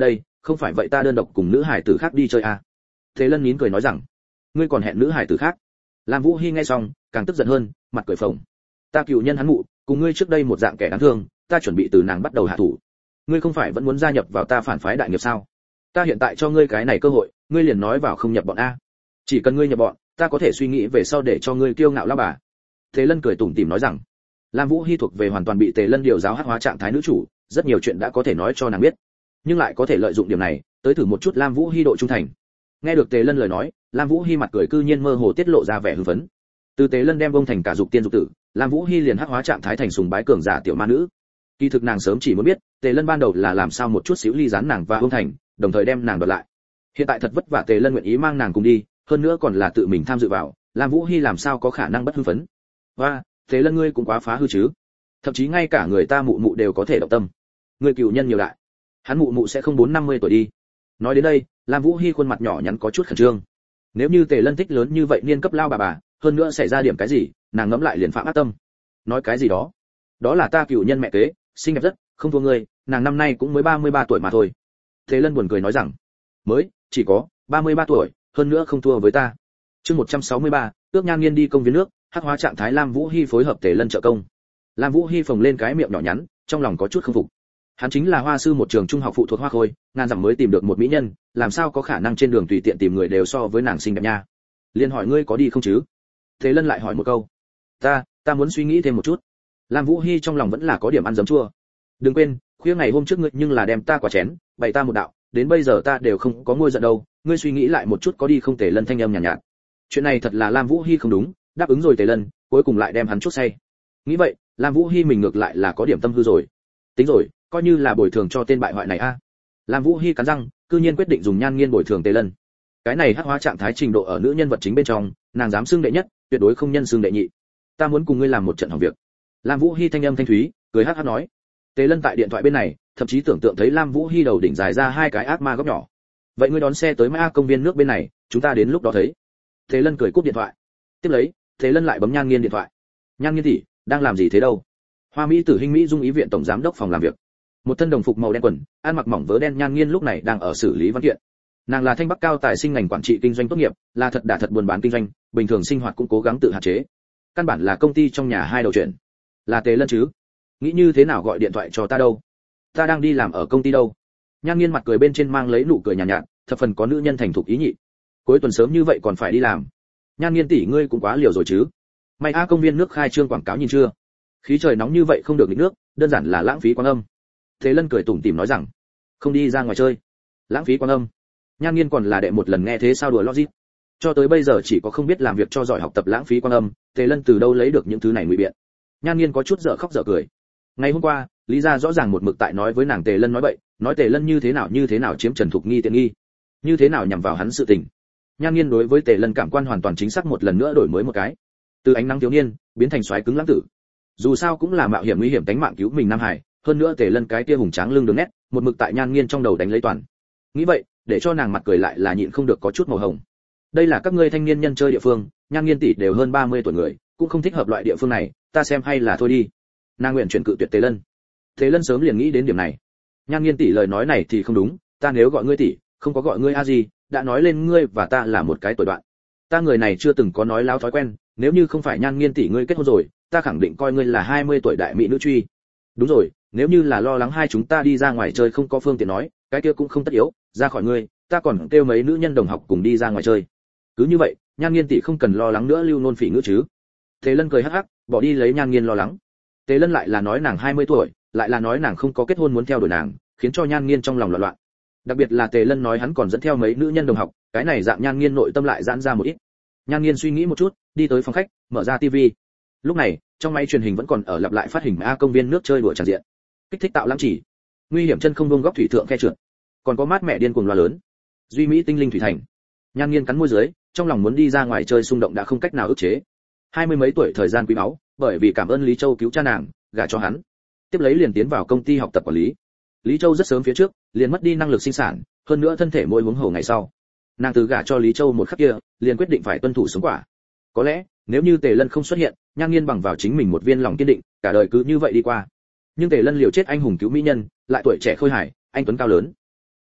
không phải vậy ta đơn độc cùng nữ hải tử khác đi chơi à. Thế Lân nín cười nói rằng, ngươi còn hẹn nữ hải tử khác. Lam Vũ Hi nghe xong càng tức giận hơn, mặt cười phồng. Ta cựu nhân hắn mụ, cùng ngươi trước đây một dạng kẻ đáng thương, ta chuẩn bị từ nàng bắt đầu hạ thủ. Ngươi không phải vẫn muốn gia nhập vào ta phản phái đại nghiệp sao? Ta hiện tại cho ngươi cái này cơ hội, ngươi liền nói vào không nhập bọn a. Chỉ cần ngươi nhập bọn, ta có thể suy nghĩ về sau để cho ngươi kiêu ngạo lao bà. Thế Lân cười tủm tỉm nói rằng, Lam Vũ Hi thuộc về hoàn toàn bị Tề Lân điều giáo hắc hóa trạng thái nữ chủ, rất nhiều chuyện đã có thể nói cho nàng biết, nhưng lại có thể lợi dụng điểm này tới thử một chút Lam Vũ Hi độ trung thành. Nghe được Tề Lân lời nói, Lam Vũ Hi mặt cười cư nhiên mơ hồ tiết lộ ra vẻ hưng phấn. Từ Tề Lân đem bông thành cả dục tiên dục tử, Lam Vũ Hi liền hắc hóa trạng thái thành sùng bái cường giả tiểu ma nữ. Kỳ thực nàng sớm chỉ muốn biết, Tề Lân ban đầu là làm sao một chút xíu ly gián nàng và bông thành, đồng thời đem nàng đoạt lại. Hiện tại thật vất vả Tề Lân nguyện ý mang nàng cùng đi, hơn nữa còn là tự mình tham dự vào, Lam Vũ Hi làm sao có khả năng bất hưng phấn. Và, Tề Lân ngươi cũng quá phá hư chứ. Thậm chí ngay cả người ta mụ mụ đều có thể động tâm. Người cựu nhân nhiều đại. Hắn mụ mụ sẽ không bốn năm mươi tuổi đi. Nói đến đây, Lam Vũ Hi khuôn mặt nhỏ nhắn có chút khẩn trương. Nếu như Tề Lân thích lớn như vậy niên cấp lao bà bà, hơn nữa xảy ra điểm cái gì, nàng ngẫm lại liền phạm ác tâm. Nói cái gì đó? Đó là ta cựu nhân mẹ kế, xinh đẹp rất, không thua ngươi, nàng năm nay cũng mới ba mươi ba tuổi mà thôi. Tề Lân buồn cười nói rằng, mới, chỉ có ba mươi ba tuổi, hơn nữa không thua với ta. Chương một trăm sáu mươi ba, ước Nhan Nghiên đi công viên nước, hắc hóa trạng thái Lam Vũ Hi phối hợp Tề Lân trợ công. Lam Vũ Hi phồng lên cái miệng nhỏ nhắn, trong lòng có chút không phục. Hắn chính là hoa sư một trường trung học phụ thuộc Hoa Khôi, ngàn dặm mới tìm được một mỹ nhân, làm sao có khả năng trên đường tùy tiện tìm người đều so với nàng xinh đẹp nha. Liên hỏi ngươi có đi không chứ? Thế Lân lại hỏi một câu. Ta, ta muốn suy nghĩ thêm một chút. Lam Vũ Hi trong lòng vẫn là có điểm ăn giấm chua. Đừng quên, khuya ngày hôm trước ngươi nhưng là đem ta quả chén, bày ta một đạo, đến bây giờ ta đều không có ngôi giận đâu, ngươi suy nghĩ lại một chút có đi không? Tề Lân thanh âm nhàn nhạt, nhạt. Chuyện này thật là Lam Vũ Hi không đúng, đáp ứng rồi Tề Lân, cuối cùng lại đem hắn chốt say. Nghĩ vậy, Lam Vũ Hi mình ngược lại là có điểm tâm hư rồi. Tính rồi, coi như là bồi thường cho tên bại hoại này a. Lam Vũ Hi cắn răng, cư nhiên quyết định dùng Nhan Nghiên bồi thường Tề Lân. Cái này hắc hóa trạng thái trình độ ở nữ nhân vật chính bên trong, nàng dám xưng đệ nhất, tuyệt đối không nhân xưng đệ nhị. Ta muốn cùng ngươi làm một trận hỏng việc. Lam Vũ Hi thanh âm thanh thúy, cười hắc hắc nói. Tề Lân tại điện thoại bên này, thậm chí tưởng tượng thấy Lam Vũ Hi đầu đỉnh dài ra hai cái ác ma góc nhỏ. Vậy ngươi đón xe tới Mã công viên nước bên này, chúng ta đến lúc đó thấy. Tề Lân cười cúp điện thoại. Tiếp lấy, Tề Lân lại bấm Nhan Nghiên điện thoại. Nhan Nghiên tỷ, đang làm gì thế đâu? Hoa Mỹ Tử Hinh Mỹ Dung ý viện tổng giám đốc phòng làm việc. Một thân đồng phục màu đen quần, ăn mặc mỏng vớ đen Nhan Nghiên lúc này đang ở xử lý văn kiện. Nàng là Thanh Bắc cao tài sinh ngành quản trị kinh doanh tốt nghiệp, là thật đả thật buôn bán kinh doanh, bình thường sinh hoạt cũng cố gắng tự hạn chế. Căn bản là công ty trong nhà hai đầu chuyện. Là Tề Lân chứ? Nghĩ như thế nào gọi điện thoại cho ta đâu? Ta đang đi làm ở công ty đâu. Nhan Nghiên mặt cười bên trên mang lấy nụ cười nhàn nhạt, nhạt, thập phần có nữ nhân thành thục ý nhị. Cuối tuần sớm như vậy còn phải đi làm. Nhan Nghiên tỷ ngươi cũng quá liều rồi chứ. May a công viên nước khai trương quảng cáo nhìn chưa? Khí trời nóng như vậy không được nghịch nước, đơn giản là lãng phí quang âm. Thế Lân cười tủm tỉm nói rằng, không đi ra ngoài chơi, lãng phí quang âm. Nhan Nghiên còn là đệ một lần nghe thế sao đùa logic. Cho tới bây giờ chỉ có không biết làm việc cho giỏi học tập lãng phí quang âm, Thế Lân từ đâu lấy được những thứ này ngụy biện. Nhan Nghiên có chút dở khóc dở cười. Ngày hôm qua, Lý Gia rõ ràng một mực tại nói với nàng Tề Lân nói bậy, nói Tề Lân như thế nào như thế nào chiếm Trần Thục Nghi tiện nghi, như thế nào nhằm vào hắn sự tình. Nhan Nghiên đối với Tề Lân cảm quan hoàn toàn chính xác một lần nữa đổi mới một cái, từ ánh nắng thiếu niên biến thành xoáy cứng lãng tử. Dù sao cũng là mạo hiểm nguy hiểm tính mạng cứu mình Nam Hải, hơn nữa Tề Lân cái kia hùng tráng lưng đường nét, một mực tại Nhan Nghiên trong đầu đánh lấy toàn. Nghĩ vậy, để cho nàng mặt cười lại là nhịn không được có chút màu hồng. Đây là các ngươi thanh niên nhân chơi địa phương, Nhan Nghiên tỷ đều hơn ba mươi tuổi người, cũng không thích hợp loại địa phương này, ta xem hay là thôi đi. Nàng nguyện chuyển cự tuyệt Tề Lân. Tề Lân sớm liền nghĩ đến điểm này. Nhan Nghiên tỷ lời nói này thì không đúng, ta nếu gọi ngươi tỷ, không có gọi ngươi a gì, đã nói lên ngươi và ta là một cái tuổi đoạn. Ta người này chưa từng có nói láo thói quen, nếu như không phải Nhan Nghiên tỷ ngươi kết hôn rồi, ta khẳng định coi ngươi là hai mươi tuổi đại mỹ nữ truy. Đúng rồi, nếu như là lo lắng hai chúng ta đi ra ngoài chơi không có phương tiện nói, cái kia cũng không tất yếu, ra khỏi ngươi, ta còn kêu mấy nữ nhân đồng học cùng đi ra ngoài chơi. Cứ như vậy, Nhan Nghiên tỷ không cần lo lắng nữa lưu nôn phỉ ngữ chứ. Tề Lân cười hắc hắc, bỏ đi lấy Nhan Nghiên lo lắng. Tề Lân lại là nói nàng hai mươi tuổi, lại là nói nàng không có kết hôn muốn theo đuổi nàng, khiến cho Nhan Nghiên trong lòng loạn loạn. Đặc biệt là Tề Lân nói hắn còn dẫn theo mấy nữ nhân đồng học, cái này dạng Nhan Nghiên nội tâm lại giãn ra một ít. Nhan Nghiên suy nghĩ một chút, đi tới phòng khách, mở ra tivi. Lúc này, trong máy truyền hình vẫn còn ở lặp lại phát hình a công viên nước chơi đùa tràn diện. Kích thích tạo lãng chỉ, nguy hiểm chân không buông góc thủy thượng khe trượt, còn có mát mẹ điên cuồng loa lớn. Duy mỹ tinh linh thủy thành. Nhan Nghiên cắn môi dưới, trong lòng muốn đi ra ngoài chơi xung động đã không cách nào ức chế. Hai mươi mấy tuổi thời gian quý báu, bởi vì cảm ơn Lý Châu cứu cha nàng, gả cho hắn. Tiếp lấy liền tiến vào công ty học tập quản lý. Lý Châu rất sớm phía trước, liền mất đi năng lực sinh sản, hơn nữa thân thể mỗi huống hồ ngày sau. Nàng từ gả cho Lý Châu một khắc kia, liền quyết định phải tuân thủ sống quả. Có lẽ, nếu như Tề Lân không xuất hiện, Nhan Nghiên bằng vào chính mình một viên lòng kiên định, cả đời cứ như vậy đi qua. Nhưng Tề Lân liều chết anh hùng cứu mỹ nhân, lại tuổi trẻ khôi hài, anh tuấn cao lớn.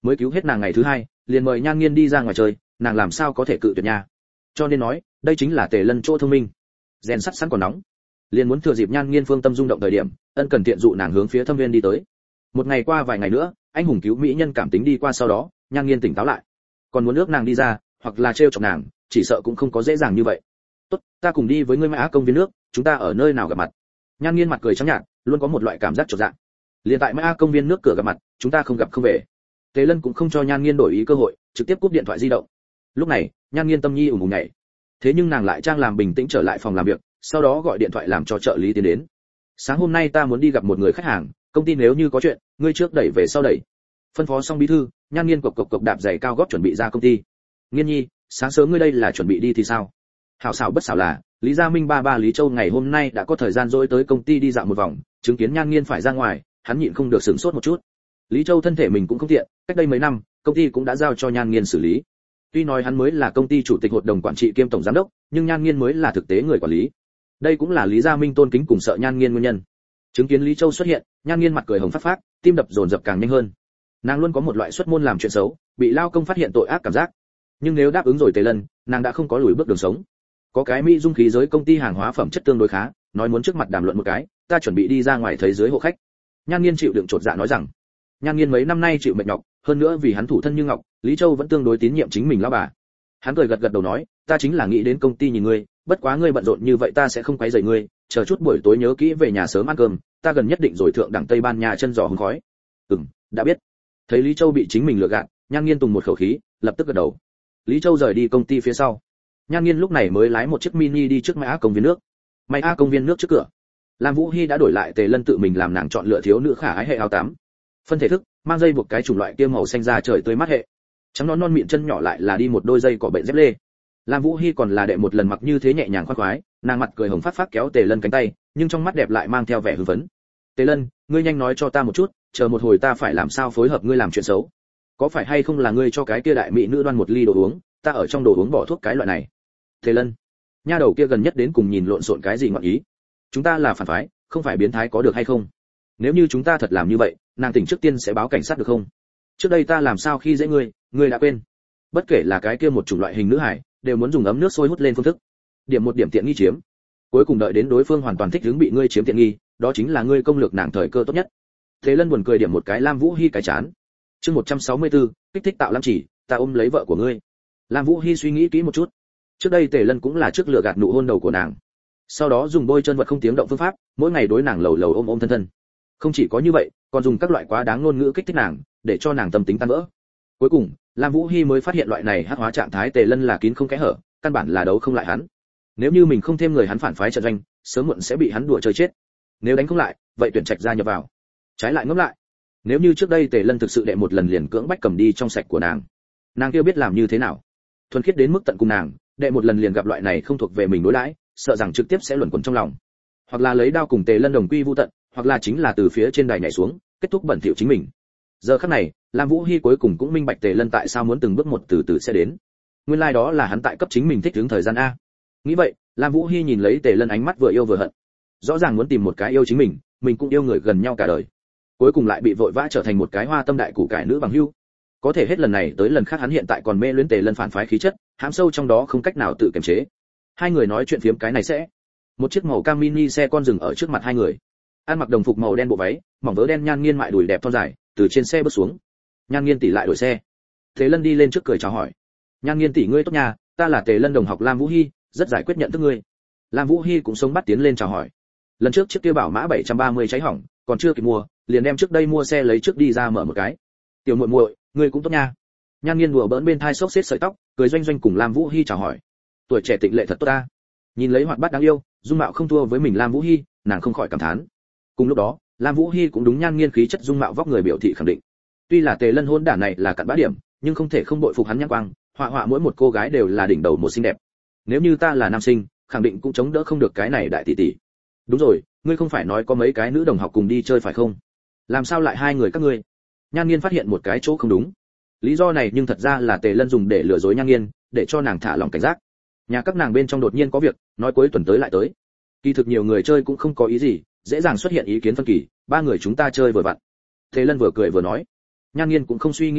mới cứu hết nàng ngày thứ hai liền mời Nhan Nghiên đi ra ngoài chơi, nàng làm sao có thể cự tuyệt nha. Cho nên nói đây chính là Tề Lân chỗ thông minh, rèn sắt sẵn còn nóng, liền muốn thừa dịp Nhan Nghiên phương tâm rung động thời điểm, ân cần tiện dụ nàng hướng phía thâm viên đi tới. Một ngày qua vài ngày nữa, anh hùng cứu mỹ nhân cảm tính đi qua sau đó, Nhan Nghiên tỉnh táo lại, còn muốn ước nàng đi ra hoặc là trêu chọc nàng, chỉ sợ cũng không có dễ dàng như vậy. Tốt, ta cùng đi với ngươi mã công viên nước, chúng ta ở nơi nào gặp mặt? Nhan Nghiên mặt cười trắng nhạt, luôn có một loại cảm giác chột dạ. Liền tại mã công viên nước cửa gặp mặt, chúng ta không gặp không về. Tề Lân cũng không cho Nhan Nghiên đổi ý cơ hội, trực tiếp cúp điện thoại di động. Lúc này, Nhan Nghiên tâm nhi ùm ùm nhảy. Thế nhưng nàng lại trang làm bình tĩnh trở lại phòng làm việc, sau đó gọi điện thoại làm cho trợ lý tiến đến. Sáng hôm nay ta muốn đi gặp một người khách hàng, công ty nếu như có chuyện, ngươi trước đẩy về sau đẩy. Phân phó xong bí thư, Nhan Nghiên cộc cộc cộc đạp giày cao gót chuẩn bị ra công ty. Nghiên nhi, sáng sớm ngươi đây là chuẩn bị đi thì sao? Hảo xảo bất xảo là, Lý Gia Minh ba ba Lý Châu ngày hôm nay đã có thời gian dỗi tới công ty đi dạo một vòng, chứng kiến Nhan Nghiên phải ra ngoài, hắn nhịn không được sửng sốt một chút. Lý Châu thân thể mình cũng không tiện, cách đây mấy năm, công ty cũng đã giao cho Nhan Nghiên xử lý. Tuy nói hắn mới là công ty chủ tịch hội đồng quản trị kiêm tổng giám đốc, nhưng Nhan Nghiên mới là thực tế người quản lý. Đây cũng là Lý Gia Minh tôn kính cùng sợ Nhan Nghiên nguyên nhân. Chứng kiến Lý Châu xuất hiện, Nhan Nghiên mặt cười hồng phát phát, tim đập dồn dập càng nhanh hơn. Nàng luôn có một loại xuất môn làm chuyện xấu, bị lao công phát hiện tội ác cảm giác. Nhưng nếu đáp ứng rồi Tề Lân, nàng đã không có lùi bước đường sống. Có cái mỹ dung khí giới công ty hàng hóa phẩm chất tương đối khá, nói muốn trước mặt đàm luận một cái, ta chuẩn bị đi ra ngoài thấy dưới hộ khách. Nhan Nghiên chịu đựng chột dạ nói rằng, Nhan Nghiên mấy năm nay chịu mệt nhọc, hơn nữa vì hắn thủ thân như ngọc, Lý Châu vẫn tương đối tín nhiệm chính mình lão bà. Hắn cười gật gật đầu nói, ta chính là nghĩ đến công ty nhìn ngươi, bất quá ngươi bận rộn như vậy ta sẽ không quấy rầy ngươi, chờ chút buổi tối nhớ kỹ về nhà sớm ăn cơm, ta gần nhất định rồi thượng đẳng Tây Ban Nha chân giò hương khói. Ừm, đã biết. Thấy Lý Châu bị chính mình lừa gạt, Nhan Nghiên tùng một khẩu khí, lập tức gật đầu. Lý Châu rời đi công ty phía sau. Nhan Nghiên lúc này mới lái một chiếc mini đi trước Mai công viên nước. Mai A công viên nước trước cửa, Lam Vũ Hi đã đổi lại Tề Lân tự mình làm nàng chọn lựa thiếu nữ khả ái hệ áo tắm. Phân thể thức, mang dây buộc cái chủng loại kia màu xanh da trời tươi mát hệ. Trắng non non miệng chân nhỏ lại là đi một đôi dây cỏ bệnh dép lê. Lam Vũ Hi còn là đệ một lần mặc như thế nhẹ nhàng khoan khoái, nàng mặt cười hồng phát phát kéo Tề Lân cánh tay, nhưng trong mắt đẹp lại mang theo vẻ hưng phấn. Tề Lân, ngươi nhanh nói cho ta một chút, chờ một hồi ta phải làm sao phối hợp ngươi làm chuyện xấu? Có phải hay không là ngươi cho cái kia đại mỹ nữ đoan một ly đồ uống, ta ở trong đồ uống bỏ thuốc cái loại này? Tề Lân, nha đầu kia gần nhất đến cùng nhìn lộn xộn cái gì ngọn ý? Chúng ta là phản phái, không phải biến thái có được hay không? Nếu như chúng ta thật làm như vậy, nàng tỉnh trước tiên sẽ báo cảnh sát được không? Trước đây ta làm sao khi dễ ngươi, ngươi đã quên? Bất kể là cái kia một chủng loại hình nữ hải, đều muốn dùng ấm nước sôi hút lên phương thức. Điểm một điểm tiện nghi chiếm. Cuối cùng đợi đến đối phương hoàn toàn thích ứng bị ngươi chiếm tiện nghi, đó chính là ngươi công lược nàng thời cơ tốt nhất. Thế Lân buồn cười điểm một cái Lam Vũ Hi cái chán. Chương một trăm sáu mươi tư, kích thích tạo Lam chỉ, ta ôm lấy vợ của ngươi. Lam Vũ Hi suy nghĩ kỹ một chút. Trước đây Tề Lân cũng là trước lừa gạt nụ hôn đầu của nàng. Sau đó dùng bôi chân vật không tiếng động phương pháp, mỗi ngày đối nàng lầu lầu ôm ôm thân thân. Không chỉ có như vậy, còn dùng các loại quá đáng ngôn ngữ kích thích nàng, để cho nàng tâm tính tan vỡ. Cuối cùng, Lam Vũ Hi mới phát hiện loại này hắc hóa trạng thái Tề Lân là kín không kẽ hở, căn bản là đấu không lại hắn. Nếu như mình không thêm người hắn phản phái trận doanh, sớm muộn sẽ bị hắn đùa chơi chết. Nếu đánh không lại, vậy tuyển trạch gia nhập vào. Trái lại ngẫm lại, nếu như trước đây Tề Lân thực sự đệ một lần liền cưỡng bách cầm đi trong sạch của nàng, nàng kia biết làm như thế nào? Thuần khiết đến mức tận cùng nàng, đệ một lần liền gặp loại này không thuộc về mình đối đãi, sợ rằng trực tiếp sẽ luẩn quẩn trong lòng. Hoặc là lấy đao cùng Tề Lân đồng quy vu tận, hoặc là chính là từ phía trên đài nhảy xuống, kết thúc bẩn thỉu chính mình. Giờ khắc này, Lam Vũ Hi cuối cùng cũng minh bạch Tề Lân tại sao muốn từng bước một từ từ sẽ đến. Nguyên lai like đó là hắn tại cấp chính mình thích ứng thời gian a. Nghĩ vậy, Lam Vũ Hi nhìn lấy Tề Lân ánh mắt vừa yêu vừa hận. Rõ ràng muốn tìm một cái yêu chính mình, mình cũng yêu người gần nhau cả đời. Cuối cùng lại bị vội vã trở thành một cái hoa tâm đại củ cải nữ bằng hữu. Có thể hết lần này tới lần khác hắn hiện tại còn mê luyến Tề Lân phản phái khí chất, hãm sâu trong đó không cách nào tự kiềm chế. Hai người nói chuyện phiếm cái này sẽ. Một chiếc màu cam mini xe con dừng ở trước mặt hai người. Ăn mặc đồng phục màu đen bộ váy, mỏng vớ đen Nhan Nghiên mại đùi đẹp thon dài, từ trên xe bước xuống. Nhan Nghiên tỷ lại đổi xe. Tề Lân đi lên trước cười chào hỏi. Nhan Nghiên tỷ ngươi tốt nha, ta là Tề Lân đồng học Lam Vũ Hi, rất giải quyết nhận thức ngươi. Lam Vũ Hi cũng sống bắt tiến lên chào hỏi. Lần trước chiếc kia bảo mã bảy trăm ba mươi cháy hỏng, còn chưa kịp mua, liền đem trước đây mua xe lấy trước đi ra mở một cái. Tiểu muội muội, ngươi cũng tốt nha. Nhan Nghiên đùa bỡn bên thai xốc xếp sợi tóc, cười doanh doanh cùng Lam Vũ Hi chào hỏi. Tuổi trẻ tịnh lệ thật tốt ta. Nhìn lấy hoạt bát đáng yêu, dung mạo không thua với mình Lam Vũ Hi, nàng không khỏi cảm thán. Cùng lúc đó, Lam Vũ Hi cũng đúng Nhan Nghiên khí chất dung mạo vóc người biểu thị khẳng định. Tuy là Tề Lân hôn đản này là cặn bã điểm, nhưng không thể không bội phục hắn nhãn quang, họa họa mỗi một cô gái đều là đỉnh đầu một xinh đẹp. Nếu như ta là nam sinh, khẳng định cũng chống đỡ không được cái này đại tỷ tỷ. Đúng rồi, ngươi không phải nói có mấy cái nữ đồng học cùng đi chơi phải không? Làm sao lại hai người các ngươi? Nhan Nghiên phát hiện một cái chỗ không đúng. Lý do này nhưng thật ra là Tề Lân dùng để lừa dối Nhan Nghiên, để cho nàng thả lòng cảnh giác. Nhà các nàng bên trong đột nhiên có việc, nói cuối tuần tới lại tới. Kỳ thực nhiều người chơi cũng không có ý gì, dễ dàng xuất hiện ý kiến phân kỳ, ba người chúng ta chơi vừa vặn. Tề Lân vừa cười vừa nói. Nhan Nghiên cũng không suy nghĩ nhiều,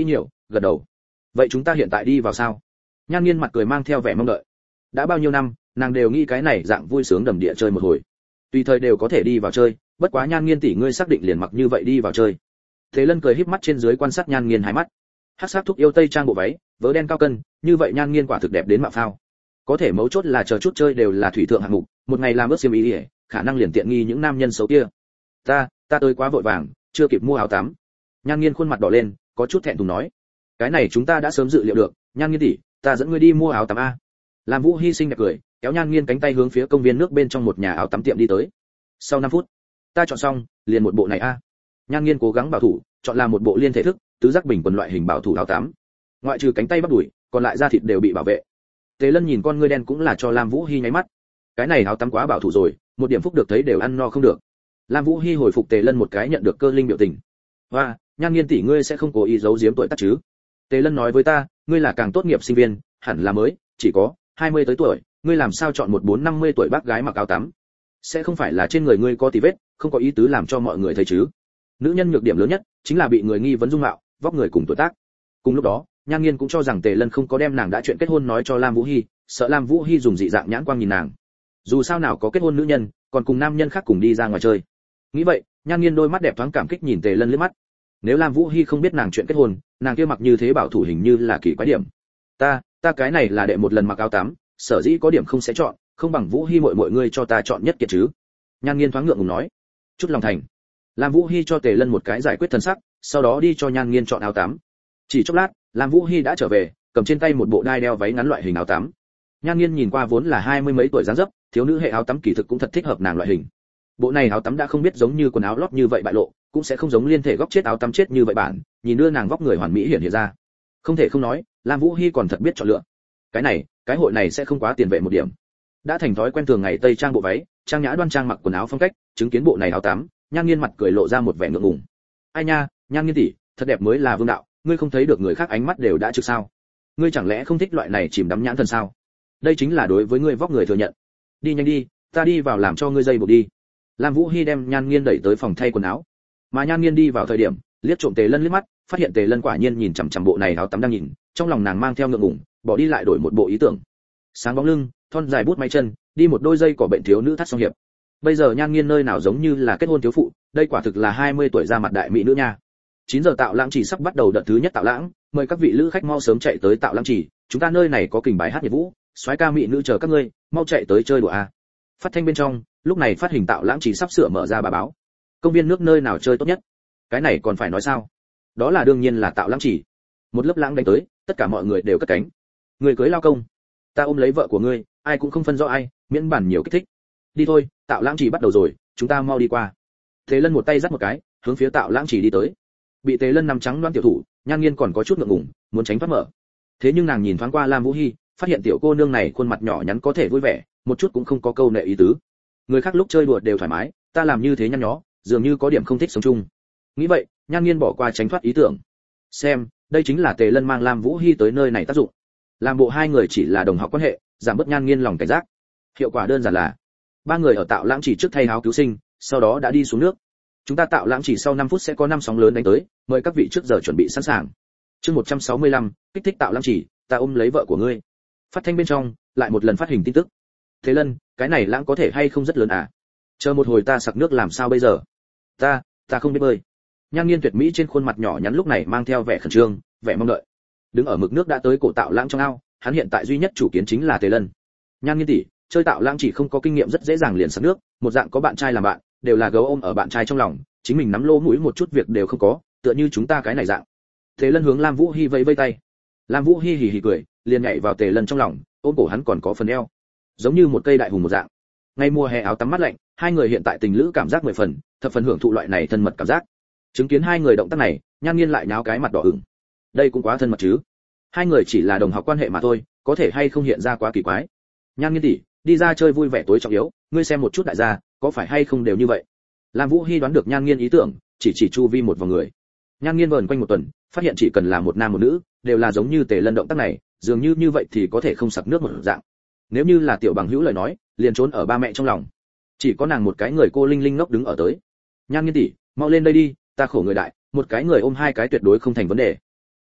gật đầu. Vậy chúng ta hiện tại đi vào sao? Nhan Nghiên mặt cười mang theo vẻ mong đợi. Đã bao nhiêu năm, nàng đều nghĩ cái này dạng vui sướng đầm địa chơi một hồi. Tùy thời đều có thể đi vào chơi, bất quá Nhan Nghiên tỷ ngươi xác định liền mặc như vậy đi vào chơi. Thế Lân cười híp mắt trên dưới quan sát Nhan Nghiên hai mắt. Hắc sắc thúc yêu tây trang bộ váy, vớ đen cao cân, như vậy Nhan Nghiên quả thực đẹp đến mạo phao. Có thể mấu chốt là chờ chút chơi đều là thủy thượng hạng mục, một ngày làm ướt xiêm y, khả năng liền tiện nghi những nam nhân xấu kia. Ta, ta tới quá vội vàng, chưa kịp mua áo tắm. Nhan Nghiên khuôn mặt đỏ lên, có chút thẹn thùng nói. Cái này chúng ta đã sớm dự liệu được, Nhan Nghiên tỷ, ta dẫn ngươi đi mua áo tắm a. Lam Vũ Hi xinh đẹp cười, kéo Nhan Nghiên cánh tay hướng phía công viên nước bên trong một nhà áo tắm tiệm đi tới. Sau năm phút, ta chọn xong, liền một bộ này a. Nhan Nghiên cố gắng bảo thủ, chọn là một bộ liên thể thức, tứ giác bình quần loại hình bảo thủ áo tắm. Ngoại trừ cánh tay bắp đùi, còn lại da thịt đều bị bảo vệ. Tề Lân nhìn con ngươi đen cũng là cho Lam Vũ Hi nháy mắt. Cái này áo tắm quá bảo thủ rồi, một điểm phúc được thấy đều ăn no không được. Lam Vũ Hi hồi phục Tề Lân một cái nhận được cơ linh biểu tình. Hoa, Nhan Nghiên tỷ ngươi sẽ không cố ý giấu giếm tuổi tác chứ? Tề Lân nói với ta, ngươi là càng tốt nghiệp sinh viên, hẳn là mới, chỉ có hai mươi tới tuổi, ngươi làm sao chọn một bốn năm mươi tuổi bác gái mặc áo tắm? Sẽ không phải là trên người ngươi có tì vết, không có ý tứ làm cho mọi người thấy chứ? Nữ nhân nhược điểm lớn nhất chính là bị người nghi vấn dung mạo, vóc người cùng tuổi tác. Cùng lúc đó, Nhan Nghiên cũng cho rằng Tề Lân không có đem nàng đã chuyện kết hôn nói cho Lam Vũ Hi, sợ Lam Vũ Hi dùng dị dạng nhãn quang nhìn nàng. Dù sao nào có kết hôn nữ nhân, còn cùng nam nhân khác cùng đi ra ngoài chơi. Nghĩ vậy, Nhan Nghiên đôi mắt đẹp thoáng cảm kích nhìn Tề Lân liếc mắt. Nếu Lam Vũ Hi không biết nàng chuyện kết hôn, nàng kia mặc như thế bảo thủ hình như là kỳ quái điểm. Ta, ta cái này là đệ một lần mặc áo tắm, sở dĩ có điểm không sẽ chọn, không bằng Vũ Hi muội muội ngươi cho ta chọn nhất kiệt chứ. Nhan Nghiên thoáng ngượng ngùng nói. Chút lòng thành. Lam Vũ Hi cho Tề Lân một cái giải quyết thần sắc, sau đó đi cho Nhan Nghiên chọn áo tắm. Chỉ chốc lát, Lam Vũ Hi đã trở về, cầm trên tay một bộ đai đeo váy ngắn loại hình áo tắm. Nhan Nghiên nhìn qua vốn là hai mươi mấy tuổi dáng dấp, thiếu nữ hệ áo tắm kỳ thực cũng thật thích hợp nàng loại hình. Bộ này áo tắm đã không biết giống như quần áo lót như vậy bại lộ, cũng sẽ không giống liên thể góc chết áo tắm chết như vậy bản, nhìn đưa nàng vóc người hoàn mỹ hiện hiện ra. Không thể không nói, Lam Vũ Hi còn thật biết chọn lựa. Cái này, cái hội này sẽ không quá tiền vệ một điểm. Đã thành thói quen thường ngày tây trang bộ váy, trang nhã đoan trang mặc quần áo phong cách, chứng kiến bộ này áo tắm, Nhan Nghiên mặt cười lộ ra một vẻ ngượng ngùng. Ai nha, Nhan Nghiên tỷ, thật đẹp mới là vương đạo, ngươi không thấy được người khác ánh mắt đều đã trực sao? Ngươi chẳng lẽ không thích loại này chìm đắm nhãn thần sao? Đây chính là đối với ngươi vóc người thừa nhận. Đi nhanh đi, ta đi vào làm cho ngươi dây buộc đi. Lam Vũ Hi đem Nhan Nghiên đẩy tới phòng thay quần áo. Mà Nhan Nghiên đi vào thời điểm, liếc trộm Tề Lân liếc mắt, phát hiện Tề Lân quả nhiên nhìn chằm chằm bộ này áo tắm đang nhìn, trong lòng nàng mang theo ngượng ngùng, bỏ đi lại đổi một bộ ý tưởng. Sáng bóng lưng, thon dài bút máy chân, đi một đôi dây cỏ bệnh thiếu nữ thắt song hiệp. Bây giờ Nhan Nghiên nơi nào giống như là kết hôn thiếu phụ, đây quả thực là hai mươi tuổi ra mặt đại mỹ nữ nha. chín giờ Tạo Lãng Chỉ sắp bắt đầu đợt thứ nhất Tạo Lãng, mời các vị lữ khách mau sớm chạy tới Tạo Lãng Chỉ, chúng ta nơi này có kình bài hát nhiệt vũ, soái ca mỹ nữ chờ các ngươi, mau chạy tới chơi đùa a. Phát thanh bên trong, lúc này phát hình Tạo Lãng Chỉ sắp sửa mở ra bà báo. Công viên nước nơi nào chơi tốt nhất? Cái này còn phải nói sao? Đó là đương nhiên là Tạo Lãng Chỉ. Một lớp lãng đánh tới, tất cả mọi người đều cất cánh. Người cưới lao công, ta ôm lấy vợ của ngươi, ai cũng không phân rõ ai, miễn bản nhiều kích thích. Đi thôi, Tạo Lãng Chỉ bắt đầu rồi, chúng ta mau đi qua. Thế Lân một tay dắt một cái, hướng phía Tạo Lãng Chỉ đi tới. Bị Tề Lân nằm trắng loan tiểu thủ, Nhan Nghiên còn có chút ngượng ngùng, muốn tránh thoát mở. Thế nhưng nàng nhìn thoáng qua Lam Vũ Hi, phát hiện tiểu cô nương này khuôn mặt nhỏ nhắn có thể vui vẻ, một chút cũng không có câu nệ ý tứ. Người khác lúc chơi đùa đều thoải mái, ta làm như thế nhăn nhó, dường như có điểm không thích sống chung. Nghĩ vậy, Nhan Nghiên bỏ qua tránh thoát ý tưởng. Xem, đây chính là Tề Lân mang Lam Vũ Hi tới nơi này tác dụng. Làm bộ hai người chỉ là đồng học quan hệ, giảm bớt Nhan Nghiên lòng cảnh giác. Hiệu quả đơn giản là, ba người ở Tạo Lãng Chỉ trước thay áo cứu sinh, sau đó đã đi xuống nước. Chúng ta Tạo Lãng Chỉ sau năm phút sẽ có năm sóng lớn đánh tới, mời các vị trước giờ chuẩn bị sẵn sàng. Chương một trăm sáu mươi lăm, kích thích Tạo Lãng Chỉ, ta ôm lấy vợ của ngươi. Phát thanh bên trong, lại một lần phát hình tin tức. Thế Lân, cái này lãng có thể hay không rất lớn à? Chờ một hồi ta sặc nước làm sao bây giờ? Ta, ta không biết bơi. Nhan Nghiên tuyệt mỹ trên khuôn mặt nhỏ nhắn lúc này mang theo vẻ khẩn trương, vẻ mong đợi. Đứng ở mực nước đã tới cổ Tạo Lãng trong ao, hắn hiện tại duy nhất chủ kiến chính là Tề Lân. Nhan Nghiên tỷ, chơi Tạo Lãng Chỉ không có kinh nghiệm rất dễ dàng liền sặc nước, một dạng có bạn trai làm bạn, đều là gấu ôm ở bạn trai trong lòng, chính mình nắm lỗ mũi một chút việc đều không có, tựa như chúng ta cái này dạng. Tề Lân hướng Lam Vũ Hi vẫy vẫy tay. Lam Vũ Hi hì hì cười, liền nhảy vào Tề Lân trong lòng, ôm cổ hắn còn có phần eo, giống như một cây đại hùng một dạng. Ngay mùa hè áo tắm mát lạnh, hai người hiện tại tình lữ cảm giác mười phần, thập phần hưởng thụ loại này thân mật cảm giác. Chứng kiến hai người động tác này, Nhan Nghiên lại nháo cái mặt đỏ ửng. Đây cũng quá thân mật chứ. Hai người chỉ là đồng học quan hệ mà thôi, có thể hay không hiện ra quá kỳ quái. Nhan Nghiên tỷ, đi ra chơi vui vẻ tối trọng yếu, ngươi xem một chút đại gia, có phải hay không đều như vậy? Lam Vũ Hi đoán được Nhan Nghiên ý tưởng, chỉ chỉ chu vi một vòng người. Nhan Nghiên vờn quanh một tuần, phát hiện chỉ cần là một nam một nữ, đều là giống như Tề Lân động tác này, dường như như vậy thì có thể không sặc nước một dạng. Nếu như là tiểu bằng hữu lời nói, liền trốn ở ba mẹ trong lòng. Chỉ có nàng một cái người cô linh linh ngốc đứng ở tới. Nhan Nghiên tỷ, mau lên đây đi, ta khổ người đại, một cái người ôm hai cái tuyệt đối không thành vấn đề.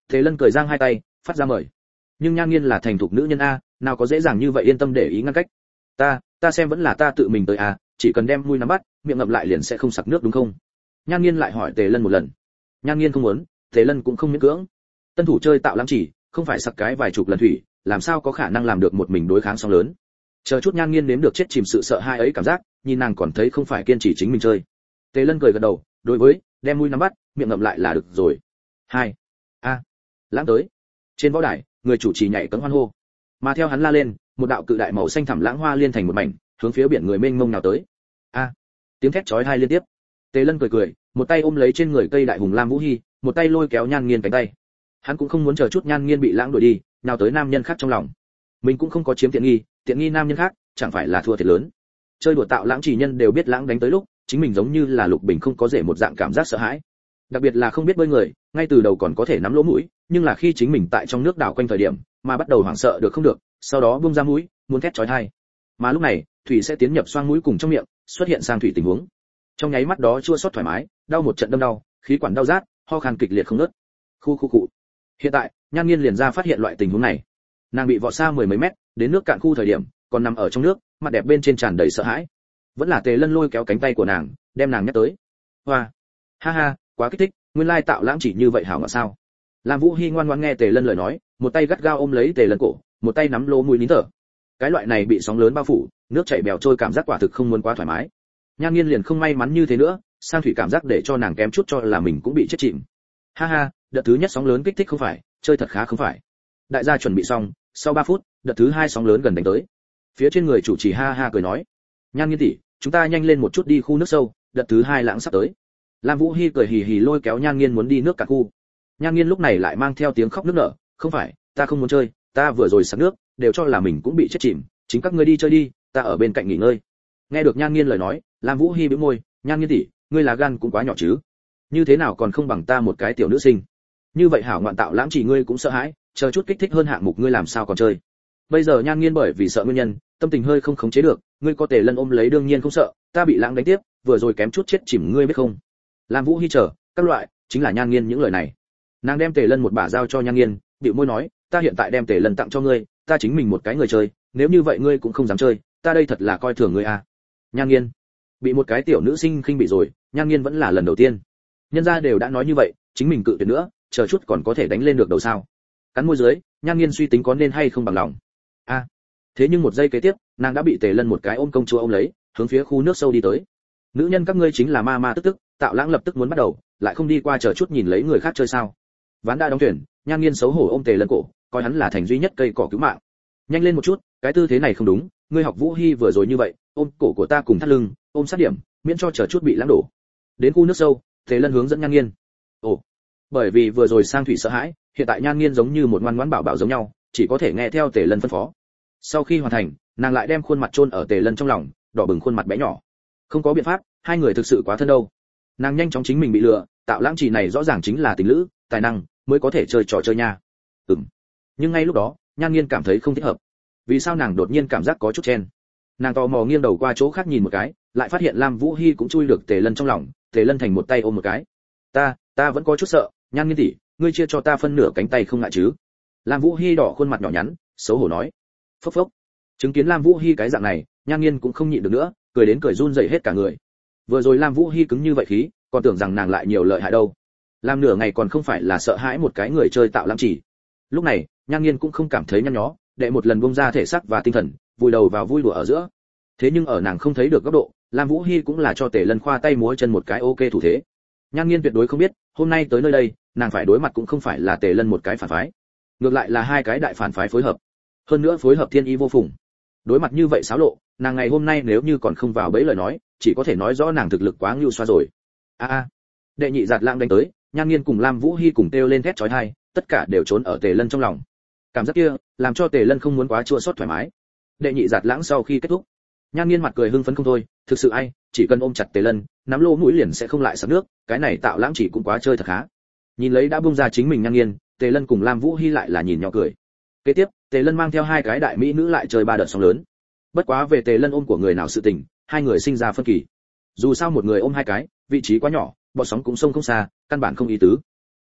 Tề Lân cười giang hai tay, phát ra mời. Nhưng Nhan Nghiên là thành thục nữ nhân a, nào có dễ dàng như vậy yên tâm để ý ngăn cách. Ta, ta xem vẫn là ta tự mình tới a, chỉ cần đem mũi nắm bắt, miệng ngậm lại liền sẽ không sặc nước đúng không? Nhan Nghiên lại hỏi Tề Lân một lần. Nhan Nghiên không muốn, Tề Lân cũng không miễn cưỡng. Tân thủ chơi tạo lãng chỉ, không phải sặc cái vài chục lần thủy, làm sao có khả năng làm được một mình đối kháng sóng lớn. Chờ chút Nhan Nghiên nếm được chết chìm sự sợ hãi ấy cảm giác, nhìn nàng còn thấy không phải kiên trì chính mình chơi. Tề Lân cười gật đầu, đối với, đem mũi nắm bắt, miệng ngậm lại là được rồi. Hai, a, lãng tới. Trên võ đài, người chủ trì nhảy cẫng hoan hô. Mà theo hắn la lên, một đạo cự đại màu xanh thẳm lãng hoa liên thành một mảnh, hướng phía biển người mênh mông nào tới. A, tiếng thét chói tai liên tiếp. Tề Lân cười cười, một tay ôm lấy trên người cây đại hùng Lam Vũ Hi, một tay lôi kéo Nhan Nghiên cánh tay. Hắn cũng không muốn chờ chút Nhan Nghiên bị lãng đuổi đi, nào tới nam nhân khác trong lòng. Mình cũng không có chiếm tiện nghi, tiện nghi nam nhân khác, chẳng phải là thua thiệt lớn. Chơi đùa tạo lãng chỉ nhân đều biết lãng đánh tới lúc, chính mình giống như là Lục Bình không có rể một dạng cảm giác sợ hãi. Đặc biệt là không biết bơi người, ngay từ đầu còn có thể nắm lỗ mũi, nhưng là khi chính mình tại trong nước đảo quanh thời điểm, mà bắt đầu hoảng sợ được không được, sau đó buông ra mũi, muốn thét chói tai. Mà lúc này, thủy sẽ tiến nhập xoang mũi cùng trong miệng, xuất hiện sang thủy tình huống. Trong nháy mắt đó chua xót thoải mái, đau một trận đâm đau, khí quản đau rát, ho khan kịch liệt không ngớt. Khu khu cụ. Hiện tại, Nhan Nghiên liền ra phát hiện loại tình huống này. Nàng bị vọt xa mười mấy mét, đến nước cạn khu thời điểm, còn nằm ở trong nước, mặt đẹp bên trên tràn đầy sợ hãi. Vẫn là Tề Lân lôi kéo cánh tay của nàng, đem nàng nhắc tới. Hoa, ha ha, quá kích thích, nguyên lai tạo lãng chỉ như vậy hảo ngọt sao? Lam Vũ Hi ngoan ngoãn nghe Tề Lân lời nói, một tay gắt gao ôm lấy Tề Lân cổ, một tay nắm lỗ mũi nín thở. Cái loại này bị sóng lớn bao phủ, nước chảy bèo trôi cảm giác quả thực không muốn quá thoải mái. Nhan Nghiên liền không may mắn như thế nữa, sang thủy cảm giác để cho nàng kém chút cho là mình cũng bị chết chìm. Ha ha, đợt thứ nhất sóng lớn kích thích không phải, chơi thật khá không phải. Đại gia chuẩn bị xong, sau ba phút, đợt thứ hai sóng lớn gần đánh tới. Phía trên người chủ trì ha ha cười nói, Nhan Nghiên tỷ, chúng ta nhanh lên một chút đi khu nước sâu, đợt thứ hai lãng sắp tới. Lam Vũ Hi cười hì hì lôi kéo Nhan Nghiên muốn đi nước cả khu. Nhan Nghiên lúc này lại mang theo tiếng khóc nức nở, không phải, ta không muốn chơi, ta vừa rồi sặc nước, đều cho là mình cũng bị chết chìm, chính các ngươi đi chơi đi, ta ở bên cạnh nghỉ ngơi. Nghe được Nhan Nghiên lời nói, Lam Vũ Hi bĩu môi, Nhan Nghiên tỷ, ngươi là gan cũng quá nhỏ chứ, như thế nào còn không bằng ta một cái tiểu nữ sinh. Như vậy hảo ngoạn tạo lãng chỉ ngươi cũng sợ hãi, chờ chút kích thích hơn hạng mục ngươi làm sao còn chơi. Bây giờ Nhan Nghiên bởi vì sợ nguyên nhân, tâm tình hơi không khống chế được, ngươi có Tề Lân ôm lấy đương nhiên không sợ, ta bị lãng đánh tiếp, vừa rồi kém chút chết chìm ngươi biết không. Lam Vũ Hi chờ, các loại, chính là Nhan Nghiên những lời này. Nàng đem Tề Lân một bả giao cho Nhan Nghiên, bĩu môi nói, ta hiện tại đem Tề Lân tặng cho ngươi, ta chính mình một cái người chơi, nếu như vậy ngươi cũng không dám chơi, ta đây thật là coi thường ngươi à. Nhan Nghiên bị một cái tiểu nữ sinh khinh bị rồi, Nhan Nghiên vẫn là lần đầu tiên. Nhân gia đều đã nói như vậy, chính mình cự tuyệt nữa, chờ chút còn có thể đánh lên được đầu sao. Cắn môi dưới, Nhan Nghiên suy tính có nên hay không bằng lòng. A. À, thế nhưng một giây kế tiếp, nàng đã bị Tề Lân một cái ôm công chúa ôm lấy, hướng phía khu nước sâu đi tới. Nữ nhân các ngươi chính là ma ma tức tức, tạo lãng lập tức muốn bắt đầu, lại không đi qua chờ chút nhìn lấy người khác chơi sao. Ván đã đóng thuyền, Nhan Nghiên xấu hổ ôm Tề Lân cổ, coi hắn là thành duy nhất cây cỏ cứu mạng. Nhanh lên một chút, cái tư thế này không đúng, ngươi học Vũ Hi vừa rồi như vậy, ôm cổ của ta cùng thắt lưng, ôm sát điểm, miễn cho chờ chút bị lãng đổ. Đến khu nước sâu, Tề Lân hướng dẫn Nhan Nghiên. Ồ, bởi vì vừa rồi sang thủy sợ hãi, hiện tại Nhan Nghiên giống như một ngoan ngoãn bảo bảo giống nhau, chỉ có thể nghe theo Tề Lân phân phó. Sau khi hoàn thành, nàng lại đem khuôn mặt chôn ở Tề Lân trong lòng, đỏ bừng khuôn mặt bé nhỏ. Không có biện pháp, hai người thực sự quá thân đâu. Nàng nhanh chóng chính mình bị lừa, tạo lãng chỉ này rõ ràng chính là tình lữ, tài năng mới có thể chơi trò chơi nha. Ừm. Nhưng ngay lúc đó, Nhan Nghiên cảm thấy không thích hợp. Vì sao nàng đột nhiên cảm giác có chút chen? Nàng tò mò nghiêng đầu qua chỗ khác nhìn một cái, lại phát hiện Lam Vũ Hi cũng chui được Tề Lân trong lòng, Tề Lân thành một tay ôm một cái. Ta, ta vẫn có chút sợ, Nhan Nghiên tỷ, ngươi chia cho ta phân nửa cánh tay không ngại chứ? Lam Vũ Hi đỏ khuôn mặt nhỏ nhắn, xấu hổ nói. Phốc phốc. Chứng kiến Lam Vũ Hi cái dạng này, Nhan Nghiên cũng không nhịn được nữa, cười đến cười run rẩy hết cả người. Vừa rồi Lam Vũ Hi cứng như vậy khí, còn tưởng rằng nàng lại nhiều lợi hại đâu. Làm nửa ngày còn không phải là sợ hãi một cái người chơi tạo lãng chỉ. Lúc này, Nhan Nghiên cũng không cảm thấy nhăn nhó, đệ một lần buông ra thể xác và tinh thần, vùi đầu vào vui đùa ở giữa. Thế nhưng ở nàng không thấy được góc độ, Lam Vũ Hi cũng là cho Tề Lân khoa tay múa chân một cái ok thủ thế. Nhan Nghiên tuyệt đối không biết, hôm nay tới nơi đây, nàng phải đối mặt cũng không phải là Tề Lân một cái phản phái, ngược lại là hai cái đại phản phái phối hợp. Hơn nữa phối hợp thiên ý vô phùng. Đối mặt như vậy xáo lộ, nàng ngày hôm nay nếu như còn không vào bẫy lời nói, chỉ có thể nói rõ nàng thực lực quá ngưu xoa rồi. A a. Đệ nhị giạt lãng đánh tới, Nhan Nghiên cùng Lam Vũ Hi cùng kêu lên thét chói tai, tất cả đều trốn ở Tề Lân trong lòng. Cảm giác kia, làm cho Tề Lân không muốn quá chua xót thoải mái. Đệ nhị giạt lãng sau khi kết thúc, Nhan Nghiên mặt cười hưng phấn không thôi, thực sự ai, chỉ cần ôm chặt Tề Lân, nắm lỗ mũi liền sẽ không lại sặc nước, cái này tạo lãng chỉ cũng quá chơi thật khá. Nhìn lấy đã bung ra chính mình Nhan Nghiên, Tề Lân cùng Lam Vũ Hi lại là nhìn nhỏ cười. Kế tiếp, Tề Lân mang theo hai cái đại mỹ nữ lại chơi ba đợt sóng lớn. Bất quá về Tề Lân ôm của người nào sự tình, hai người sinh ra phân kỳ. Dù sao một người ôm hai cái, vị trí quá nhỏ, bọt sóng cũng sông không xa, căn bản không ý tứ.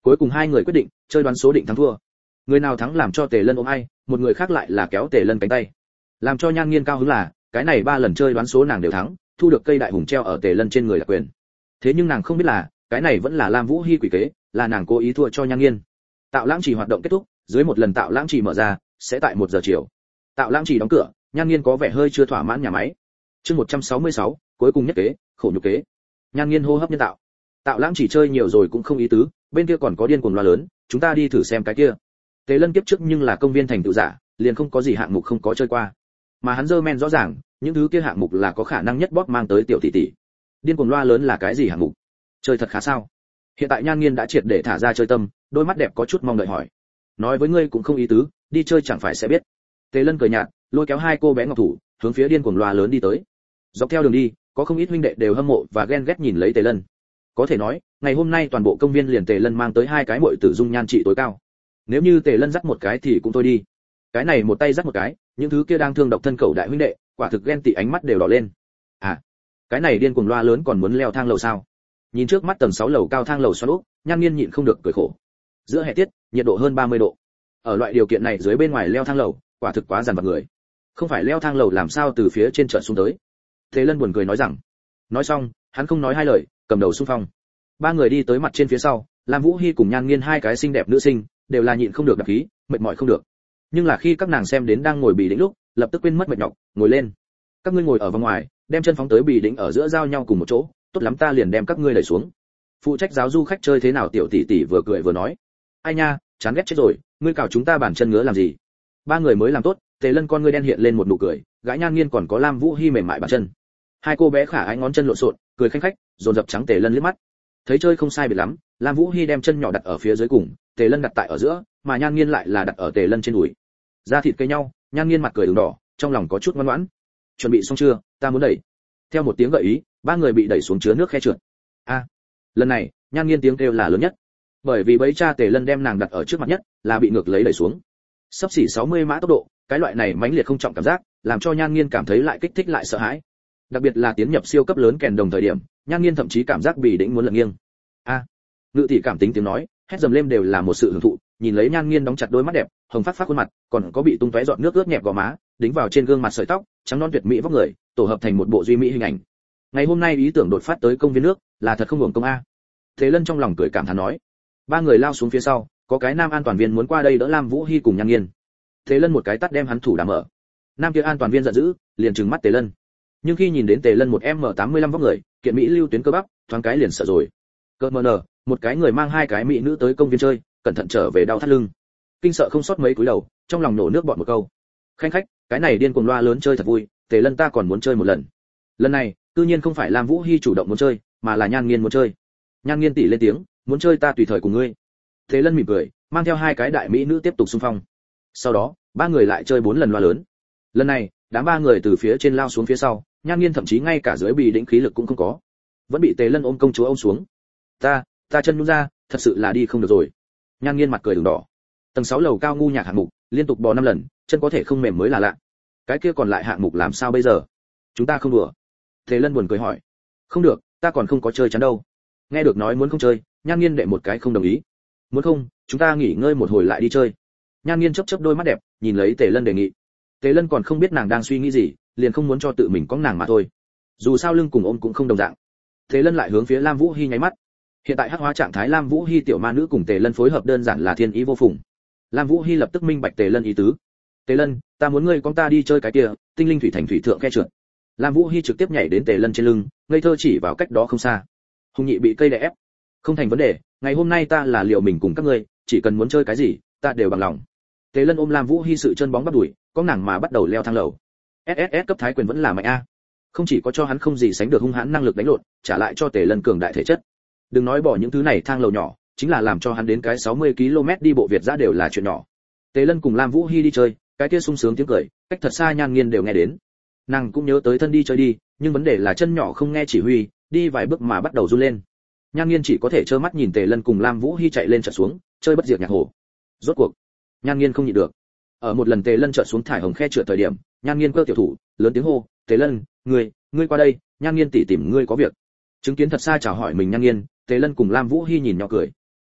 Cuối cùng hai người quyết định chơi đoán số định thắng thua. Người nào thắng làm cho Tề Lân ôm ai, một người khác lại là kéo Tề Lân cánh tay. Làm cho Nhan Nghiên cao hứng là, cái này ba lần chơi đoán số nàng đều thắng, thu được cây đại hùng treo ở Tề Lân trên người là quyền. Thế nhưng nàng không biết là, cái này vẫn là Lam Vũ Hi quỷ kế, là nàng cố ý thua cho Nhan Nghiên. Tạo lãng trì hoạt động kết thúc, dưới một lần tạo lãng trì mở ra, sẽ tại một giờ chiều. Tạo lãng trì đóng cửa, Nhan Nghiên có vẻ hơi chưa thỏa mãn nhà máy. Chương một trăm sáu mươi sáu, cuối cùng nhất kế, khổ nhục kế. Nhan Nghiên hô hấp nhân tạo. Tạo lãng chỉ chơi nhiều rồi cũng không ý tứ, bên kia còn có điên cuồng loa lớn, chúng ta đi thử xem cái kia. Tề Lân kiếp trước nhưng là công viên thành tựu giả, liền không có gì hạng mục không có chơi qua. Mà hắn dơ men rõ ràng, những thứ kia hạng mục là có khả năng nhất bóp mang tới tiểu tỷ tỷ. Điên cuồng loa lớn là cái gì hạng mục? Chơi thật khá sao? Hiện tại Nhan Nghiên đã triệt để thả ra chơi tâm, đôi mắt đẹp có chút mong đợi hỏi. Nói với ngươi cũng không ý tứ, đi chơi chẳng phải sẽ biết. Tề Lân cười nhạt, lôi kéo hai cô bé ngọc thủ, hướng phía điên cuồng loa lớn đi tới. Dọc theo đường đi, có không ít huynh đệ đều hâm mộ và ghen ghét nhìn lấy Tề Lân. Có thể nói, ngày hôm nay toàn bộ công viên liền Tề Lân mang tới hai cái muội tử dung nhan trị tối cao. Nếu như Tề Lân dắt một cái thì cũng thôi đi. Cái này một tay dắt một cái, những thứ kia đang thương độc thân cầu đại huynh đệ, quả thực ghen tị ánh mắt đều đỏ lên. À, cái này điên cuồng loa lớn còn muốn leo thang lầu sao? Nhìn trước mắt tầng sáu lầu cao thang lầu xoắn ốc, Nhan Nghiên nhịn không được cười khổ. Giữa hè tiết, nhiệt độ hơn ba mươi độ. Ở loại điều kiện này dưới bên ngoài leo thang lầu, quả thực quá dằn vặt người. Không phải leo thang lầu làm sao từ phía trên chợt xuống tới. Tề Lân buồn cười nói rằng. Nói xong, hắn không nói hai lời, cầm đầu xung phong. Ba người đi tới mặt trên phía sau, Lam Vũ Hi cùng Nhan Nghiên hai cái xinh đẹp nữ sinh, đều là nhịn không được đập khí, mệt mỏi không được. Nhưng là khi các nàng xem đến đang ngồi bì đĩnh lúc, lập tức quên mất mệt nhọc, ngồi lên. Các ngươi ngồi ở vòng ngoài, đem chân phóng tới bì đĩnh ở giữa giao nhau cùng một chỗ, tốt lắm ta liền đem các ngươi đẩy xuống. Phụ trách giáo du khách chơi thế nào tiểu tỷ tỷ vừa cười vừa nói. Ai nha, chán ghét chết rồi, ngươi cào chúng ta bàn chân ngứa làm gì? Ba người mới làm tốt, Tề Lân con ngươi đen hiện lên một nụ cười, gãi Nhan Nghiên còn có Lam Vũ Hi mềm mại bàn chân. Hai cô bé khả ái ngón chân lộn xộn, cười khanh khách, dồn dập trắng Tề Lân liếc mắt. Thấy chơi không sai biệt lắm, Lam Vũ Hi đem chân nhỏ đặt ở phía dưới cùng, Tề Lân đặt tại ở giữa, mà Nhan Nghiên lại là đặt ở Tề Lân trên đùi. Da thịt cây nhau, Nhan Nghiên mặt cười ửng đỏ, trong lòng có chút ngoan ngoãn. Chuẩn bị xong chưa, ta muốn đẩy. Theo một tiếng gợi ý, ba người bị đẩy xuống chứa nước khe trượt. A, lần này, Nhan Nghiên tiếng kêu là lớn nhất, bởi vì bấy cha Tề Lân đem nàng đặt ở trước mặt nhất, là bị ngược lấy đẩy xuống. Sắp xỉ sáu mươi mã tốc độ, cái loại này mãnh liệt không trọng cảm giác, làm cho Nhan Nghiên cảm thấy lại kích thích lại sợ hãi. Đặc biệt là tiến nhập siêu cấp lớn kèn đồng thời điểm, Nhan Nghiên thậm chí cảm giác bì đĩnh muốn lật nghiêng. A, ngự tỷ cảm tính tiếng nói, hét dầm lên đều là một sự hưởng thụ, nhìn lấy Nhan Nghiên đóng chặt đôi mắt đẹp, hồng phát phát khuôn mặt, còn có bị tung tóe giọt nước ướt nhẹp gò má, đính vào trên gương mặt sợi tóc, trắng non tuyệt mỹ vóc người, tổ hợp thành một bộ duy mỹ hình ảnh. Ngày hôm nay ý tưởng đột phát tới công viên nước, là thật không hưởng công a. Thế Lân trong lòng cười cảm thán nói. Ba người lao xuống phía sau, có cái nam an toàn viên muốn qua đây đỡ Lam Vũ Hi cùng Nhan Nghiên. Thế Lân một cái tát đem hắn thủ đả mở. Nam kia an toàn viên giận dữ, liền trừng mắt Tề Lân. Nhưng khi nhìn đến Tề Lân một em tám mươi lăm vóc người, kiện mỹ lưu tuyến cơ bắp, thoáng cái liền sợ rồi. Cơ mờ nở, một cái người mang hai cái mỹ nữ tới công viên chơi, cẩn thận trở về đau thắt lưng. Kinh sợ không sót mấy cúi đầu, trong lòng nổ nước bọt một câu. Khanh khách, cái này điên cuồng loa lớn chơi thật vui, Tề Lân ta còn muốn chơi một lần. Lần này, tự nhiên không phải Lam Vũ Hi chủ động muốn chơi, mà là Nhan Nghiên muốn chơi. Nhan Nghiên tỷ lên tiếng, muốn chơi ta tùy thời cùng ngươi. Tề Lân mỉm cười, mang theo hai cái đại mỹ nữ tiếp tục xung phong. Sau đó, ba người lại chơi bốn lần loa lớn. Lần này, đám ba người từ phía trên lao xuống phía sau, Nhan Nghiên thậm chí ngay cả dưới bì đĩnh khí lực cũng không có, vẫn bị Tề Lân ôm công chúa ôm xuống. Ta, ta chân nhún ra, thật sự là đi không được rồi. Nhan Nghiên mặt cười ửng đỏ. Tầng sáu lầu cao ngu nhạc hạng mục, liên tục bò năm lần, chân có thể không mềm mới là lạ. Cái kia còn lại hạng mục làm sao bây giờ? Chúng ta không đùa. Tề Lân buồn cười hỏi. Không được, ta còn không có chơi chán đâu. Nghe được nói muốn không chơi, Nhan Nghiên đệ một cái không đồng ý. Muốn không, chúng ta nghỉ ngơi một hồi lại đi chơi. Nhan Nghiên chớp chớp đôi mắt đẹp, nhìn lấy Tề Lân đề nghị. Tề Lân còn không biết nàng đang suy nghĩ gì, liền không muốn cho tự mình có nàng mà thôi. Dù sao lưng cùng ôm cũng không đồng dạng. Tề Lân lại hướng phía Lam Vũ Hi nháy mắt. Hiện tại hắc hóa trạng thái Lam Vũ Hi tiểu ma nữ cùng Tề Lân phối hợp đơn giản là thiên ý vô phùng. Lam Vũ Hi lập tức minh bạch Tề Lân ý tứ. Tề Lân, ta muốn ngươi con ta đi chơi cái kia, tinh linh thủy thành thủy thượng khe trượt. Lam Vũ Hi trực tiếp nhảy đến Tề Lân trên lưng, ngây thơ chỉ vào cách đó không xa. Hùng nhị bị cây đè ép. Không thành vấn đề, ngày hôm nay ta là liệu mình cùng các ngươi, chỉ cần muốn chơi cái gì, ta đều bằng lòng. Tề Lân ôm Lam Vũ Hi sự chân bóng bắt đuổi, có nàng mà bắt đầu leo thang lầu. ét ét ét cấp thái quyền vẫn là mạnh a. Không chỉ có cho hắn không gì sánh được hung hãn năng lực đánh lộn, trả lại cho Tề Lân cường đại thể chất. Đừng nói bỏ những thứ này thang lầu nhỏ, chính là làm cho hắn đến cái sáu mươi ki lô mét đi bộ Việt dã đều là chuyện nhỏ. Tề Lân cùng Lam Vũ Hi đi chơi, cái kia sung sướng tiếng cười, cách thật xa Nhan Nghiên đều nghe đến. Nàng cũng nhớ tới thân đi chơi đi, nhưng vấn đề là chân nhỏ không nghe chỉ huy, đi vài bước mà bắt đầu run lên. Nhan Nghiên chỉ có thể trơ mắt nhìn Tề Lân cùng Lam Vũ Hi chạy lên trượt xuống, chơi bất diệt nhạc hồ. Rốt cuộc, Nhan Nghiên không nhịn được. Ở một lần Tề Lân trượt xuống thải hồng khe trượt thời điểm, Nhan Nghiên cơ tiểu thủ, lớn tiếng hô, "Tề Lân, ngươi, ngươi qua đây, Nhan Nghiên tỷ tìm ngươi có việc." Chứng kiến thật xa chào hỏi mình Nhan Nghiên, Tề Lân cùng Lam Vũ Hi nhìn nhỏ cười.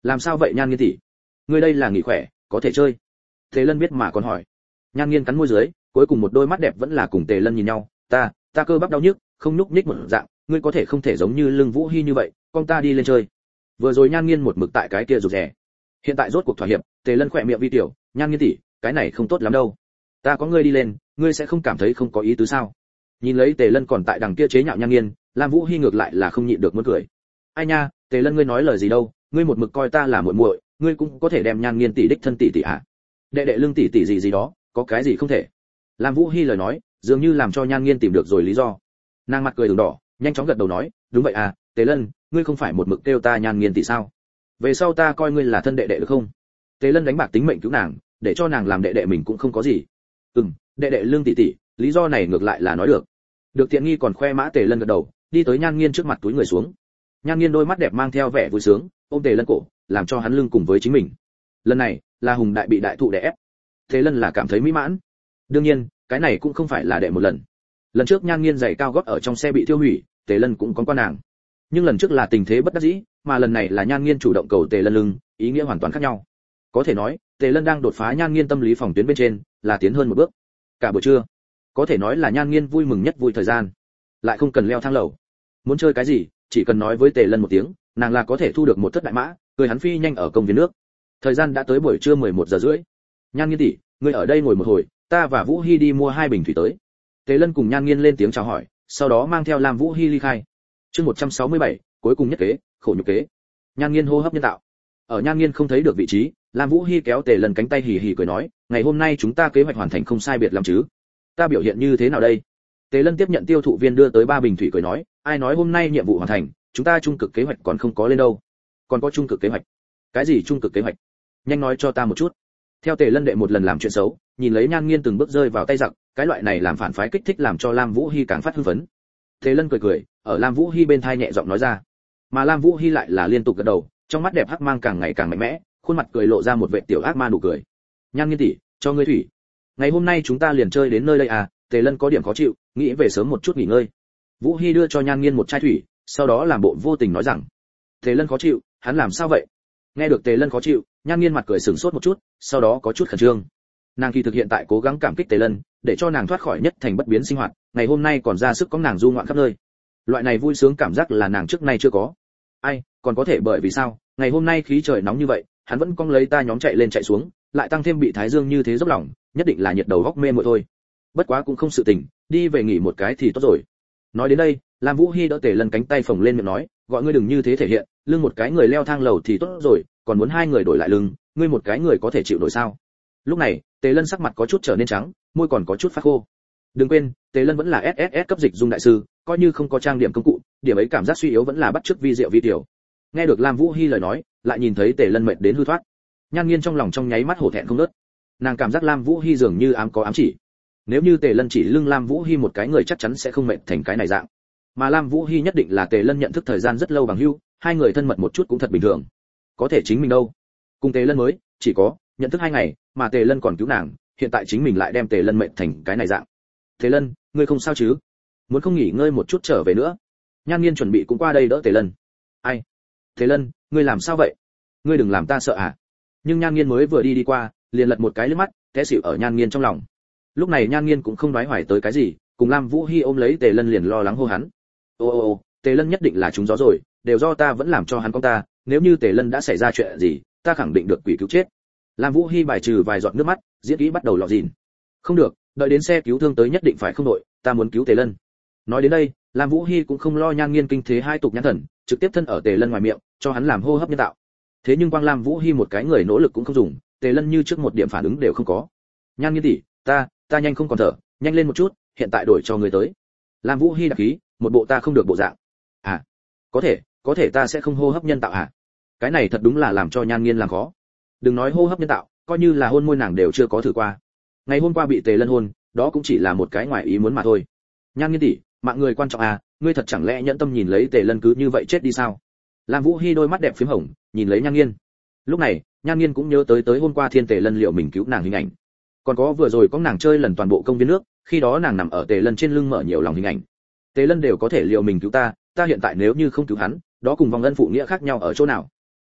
Làm sao vậy Nhan Nghiên tỷ? Ngươi đây là nghỉ khỏe, có thể chơi. Tề Lân biết mà còn hỏi. Nhan Nghiên cắn môi dưới, cuối cùng một đôi mắt đẹp vẫn là cùng Tề Lân nhìn nhau, ta, ta cơ bắp đau nhức, không nhúc nhích một dạng, ngươi có thể không thể giống như Lương Vũ Hi như vậy, con ta đi lên chơi. Vừa rồi Nhan Nghiên một mực tại cái kia rụt rè. Hiện tại rốt cuộc thỏa hiệp, Tề Lân khỏe miệng vi tiểu, Nhan Nghiên tỷ, cái này không tốt lắm đâu. Ta có ngươi đi lên, ngươi sẽ không cảm thấy không có ý tứ sao? Nhìn lấy Tề Lân còn tại đằng kia chế nhạo Nhan Nghiên, Lam Vũ Hi ngược lại là không nhịn được muốn cười. Ai nha, Tề Lân ngươi nói lời gì đâu, ngươi một mực coi ta là muội muội, ngươi cũng có thể đem Nhan Nghiên tỷ đích thân tỷ tỷ à? Đệ đệ Lương tỷ tỷ gì gì đó, có cái gì không thể? Lam Vũ Hi lời nói, dường như làm cho Nhan Nghiên tìm được rồi lý do. Nàng mặt cười ửng đỏ, nhanh chóng gật đầu nói, đúng vậy à, Tề Lân, ngươi không phải một mực kêu ta Nhan Nghiên tỷ sao? Về sau ta coi ngươi là thân đệ đệ được không? Tề Lân đánh bạc tính mệnh cứu nàng, để cho nàng làm đệ đệ mình cũng không có gì. Ừm, đệ đệ Lương tỷ tỷ, lý do này ngược lại là nói được. Được tiện nghi còn khoe mã. Tề Lân gật đầu, đi tới Nhan Nghiên trước mặt túi người xuống. Nhan Nghiên đôi mắt đẹp mang theo vẻ vui sướng, ôm Tề Lân cổ, làm cho hắn lưng cùng với chính mình. Lần này, là Hùng đại bị đại thụ đè ép. Tề Lân là cảm thấy mỹ mãn. Đương nhiên, cái này cũng không phải là đệ một lần. Lần trước Nhan Nghiên giày cao gót ở trong xe bị tiêu hủy, Tề Lân cũng có quan nàng. Nhưng lần trước là tình thế bất đắc dĩ, mà lần này là Nhan Nghiên chủ động cầu Tề Lân lưng, ý nghĩa hoàn toàn khác nhau. Có thể nói, Tề Lân đang đột phá Nhan Nghiên tâm lý phòng tuyến bên trên, là tiến hơn một bước. Cả buổi trưa, có thể nói là Nhan Nghiên vui mừng nhất vui thời gian. Lại không cần leo thang lầu. Muốn chơi cái gì, chỉ cần nói với Tề Lân một tiếng, nàng là có thể thu được một thất đại mã, cười hắn phi nhanh ở công viên nước. Thời gian đã tới buổi trưa mười một giờ rưỡi. Nhan Nghiên tỷ, ngươi ở đây ngồi một hồi, ta và Vũ Hi đi mua hai bình thủy tới. Tề Lân cùng Nhan Nghiên lên tiếng chào hỏi, sau đó mang theo Lam Vũ Hi ly khai. Chương một trăm sáu mươi bảy, cuối cùng nhất kế, khổ nhục kế. Nhan Nghiên hô hấp nhân tạo. Ở Nhan Nghiên không thấy được vị trí, Lam Vũ Hi kéo Tề Lân cánh tay hì hì cười nói, ngày hôm nay chúng ta kế hoạch hoàn thành không sai biệt lắm chứ? Ta biểu hiện như thế nào đây? Tề Lân tiếp nhận tiêu thụ viên đưa tới ba bình thủy cười nói, ai nói hôm nay nhiệm vụ hoàn thành, chúng ta trung cực kế hoạch còn không có lên đâu. Còn có trung cực kế hoạch? Cái gì trung cực kế hoạch? Nhanh nói cho ta một chút. Theo Tề Lân đệ một lần làm chuyện xấu, nhìn lấy Nhan Nghiên từng bước rơi vào tay giặc, cái loại này làm phản phái kích thích làm cho Lam Vũ Hi càng phát hưng phấn. Tề Lân cười cười, ở Lam Vũ Hi bên tai nhẹ giọng nói ra. Mà Lam Vũ Hi lại là liên tục gật đầu, trong mắt đẹp hắc mang càng ngày càng mạnh mẽ, khuôn mặt cười lộ ra một vẻ tiểu ác ma nụ cười. Nhan Nghiên tỷ, cho ngươi thủy. Ngày hôm nay chúng ta liền chơi đến nơi đây à? Tề Lân có điểm khó chịu, nghĩ về sớm một chút nghỉ ngơi. Vũ Hi đưa cho Nhan Nghiên một chai thủy, sau đó làm bộ vô tình nói rằng. Tề Lân khó chịu, hắn làm sao vậy? Nghe được Tề Lân khó chịu, Nhan Nghiên mặt cười sừng sốt một chút, sau đó có chút khẩn trương. Nàng kỳ thực hiện tại cố gắng cảm kích Tề Lân, để cho nàng thoát khỏi nhất thành bất biến sinh hoạt, ngày hôm nay còn ra sức có nàng du ngoạn khắp nơi. Loại này vui sướng cảm giác là nàng trước nay chưa có. Ai, còn có thể bởi vì sao? Ngày hôm nay khí trời nóng như vậy, hắn vẫn cong lấy ta nhóm chạy lên chạy xuống, lại tăng thêm bị thái dương như thế dốc lòng, nhất định là nhiệt đầu góc mê muội thôi. Bất quá cũng không sự tình, đi về nghỉ một cái thì tốt rồi. Nói đến đây, Lam Vũ Hi đỡ Tề Lân cánh tay phồng lên miệng nói, gọi ngươi đừng như thế thể hiện, lưng một cái người leo thang lầu thì tốt rồi, còn muốn hai người đổi lại lưng, ngươi một cái người có thể chịu nổi sao? Lúc này, Tề Lân sắc mặt có chút trở nên trắng, môi còn có chút phát khô. Đừng quên, Tề Lân vẫn là ét ét ét cấp dịch dung đại sư, coi như không có trang điểm công cụ, điểm ấy cảm giác suy yếu vẫn là bắt chước vi diệu vi tiểu. Nghe được Lam Vũ Hi lời nói, lại nhìn thấy Tề Lân mệt đến hư thoát. Nhan Nghiên trong lòng trong nháy mắt hổ thẹn không ngớt. Nàng cảm giác Lam Vũ Hi dường như ám có ám chỉ. Nếu như Tề Lân chỉ lưng Lam Vũ Hi một cái người chắc chắn sẽ không mệt thành cái này dạng. Mà Lam Vũ Hi nhất định là Tề Lân nhận thức thời gian rất lâu bằng hữu, hai người thân mật một chút cũng thật bình thường. Có thể chính mình đâu? Cùng Tề Lân mới chỉ có nhận thức hai ngày, mà Tề Lân còn cứu nàng, hiện tại chính mình lại đem Tề Lân mệt thành cái này dạng. Tề Lân, ngươi không sao chứ? Muốn không nghỉ ngơi một chút trở về nữa? Nhan Nghiên chuẩn bị cũng qua đây đỡ Tề Lân. Ai? Tề Lân, ngươi làm sao vậy? Ngươi đừng làm ta sợ à? Nhưng Nhan Nghiên mới vừa đi đi qua, liền lật một cái liếc mắt, té xỉu ở Nhan Nghiên trong lòng. Lúc này Nhan Nghiên cũng không đoái hoài tới cái gì, cùng Lam Vũ Hi ôm lấy Tề Lân liền lo lắng hô hắn. Ô ô ô, Tề Lân nhất định là trúng gió rồi, đều do ta vẫn làm cho hắn con ta, nếu như Tề Lân đã xảy ra chuyện gì, ta khẳng định được quỷ cứu chết. Lam Vũ Hi bài trừ vài giọt nước mắt, diễn kỹ bắt đầu lọt dìn. Không được, đợi đến xe cứu thương tới nhất định phải không đội, ta muốn cứu Tề Lân. Nói đến đây, Lam Vũ Hi cũng không lo Nhan Nghiên kinh thế hai tục nhãn thần, trực tiếp thân ở Tề Lân ngoài miệng, cho hắn làm hô hấp nhân tạo. Thế nhưng quang Lam Vũ Hi một cái người nỗ lực cũng không dùng, Tề Lân như trước một điểm phản ứng đều không có. Nhan Nghiên tỷ, ta, ta nhanh không còn thở, nhanh lên một chút, hiện tại đổi cho người tới. Lam Vũ Hi đặc khí, một bộ ta không được bộ dạng. À, có thể, có thể ta sẽ không hô hấp nhân tạo à? Cái này thật đúng là làm cho Nhan Nghiên làm khó. Đừng nói hô hấp nhân tạo, coi như là hôn môi nàng đều chưa có thử qua. Ngày hôm qua bị Tề Lân hôn, đó cũng chỉ là một cái ngoài ý muốn mà thôi. Nhan Nghiên tỷ, mạng người quan trọng à, ngươi thật chẳng lẽ nhẫn tâm nhìn lấy Tề Lân cứ như vậy chết đi sao? Lam Vũ Hi đôi mắt đẹp phím hồng, nhìn lấy Nhan Nghiên. Lúc này, Nhan Nghiên cũng nhớ tới tới hôm qua Thiên Tề Lân liệu mình cứu nàng hình ảnh. Còn có vừa rồi có nàng chơi lần toàn bộ công viên nước, khi đó nàng nằm ở Tề Lân trên lưng mở nhiều lòng hình ảnh. Tề Lân đều có thể liệu mình cứu ta, ta hiện tại nếu như không cứu hắn, đó cùng vòng ân phụ nghĩa khác nhau ở chỗ nào?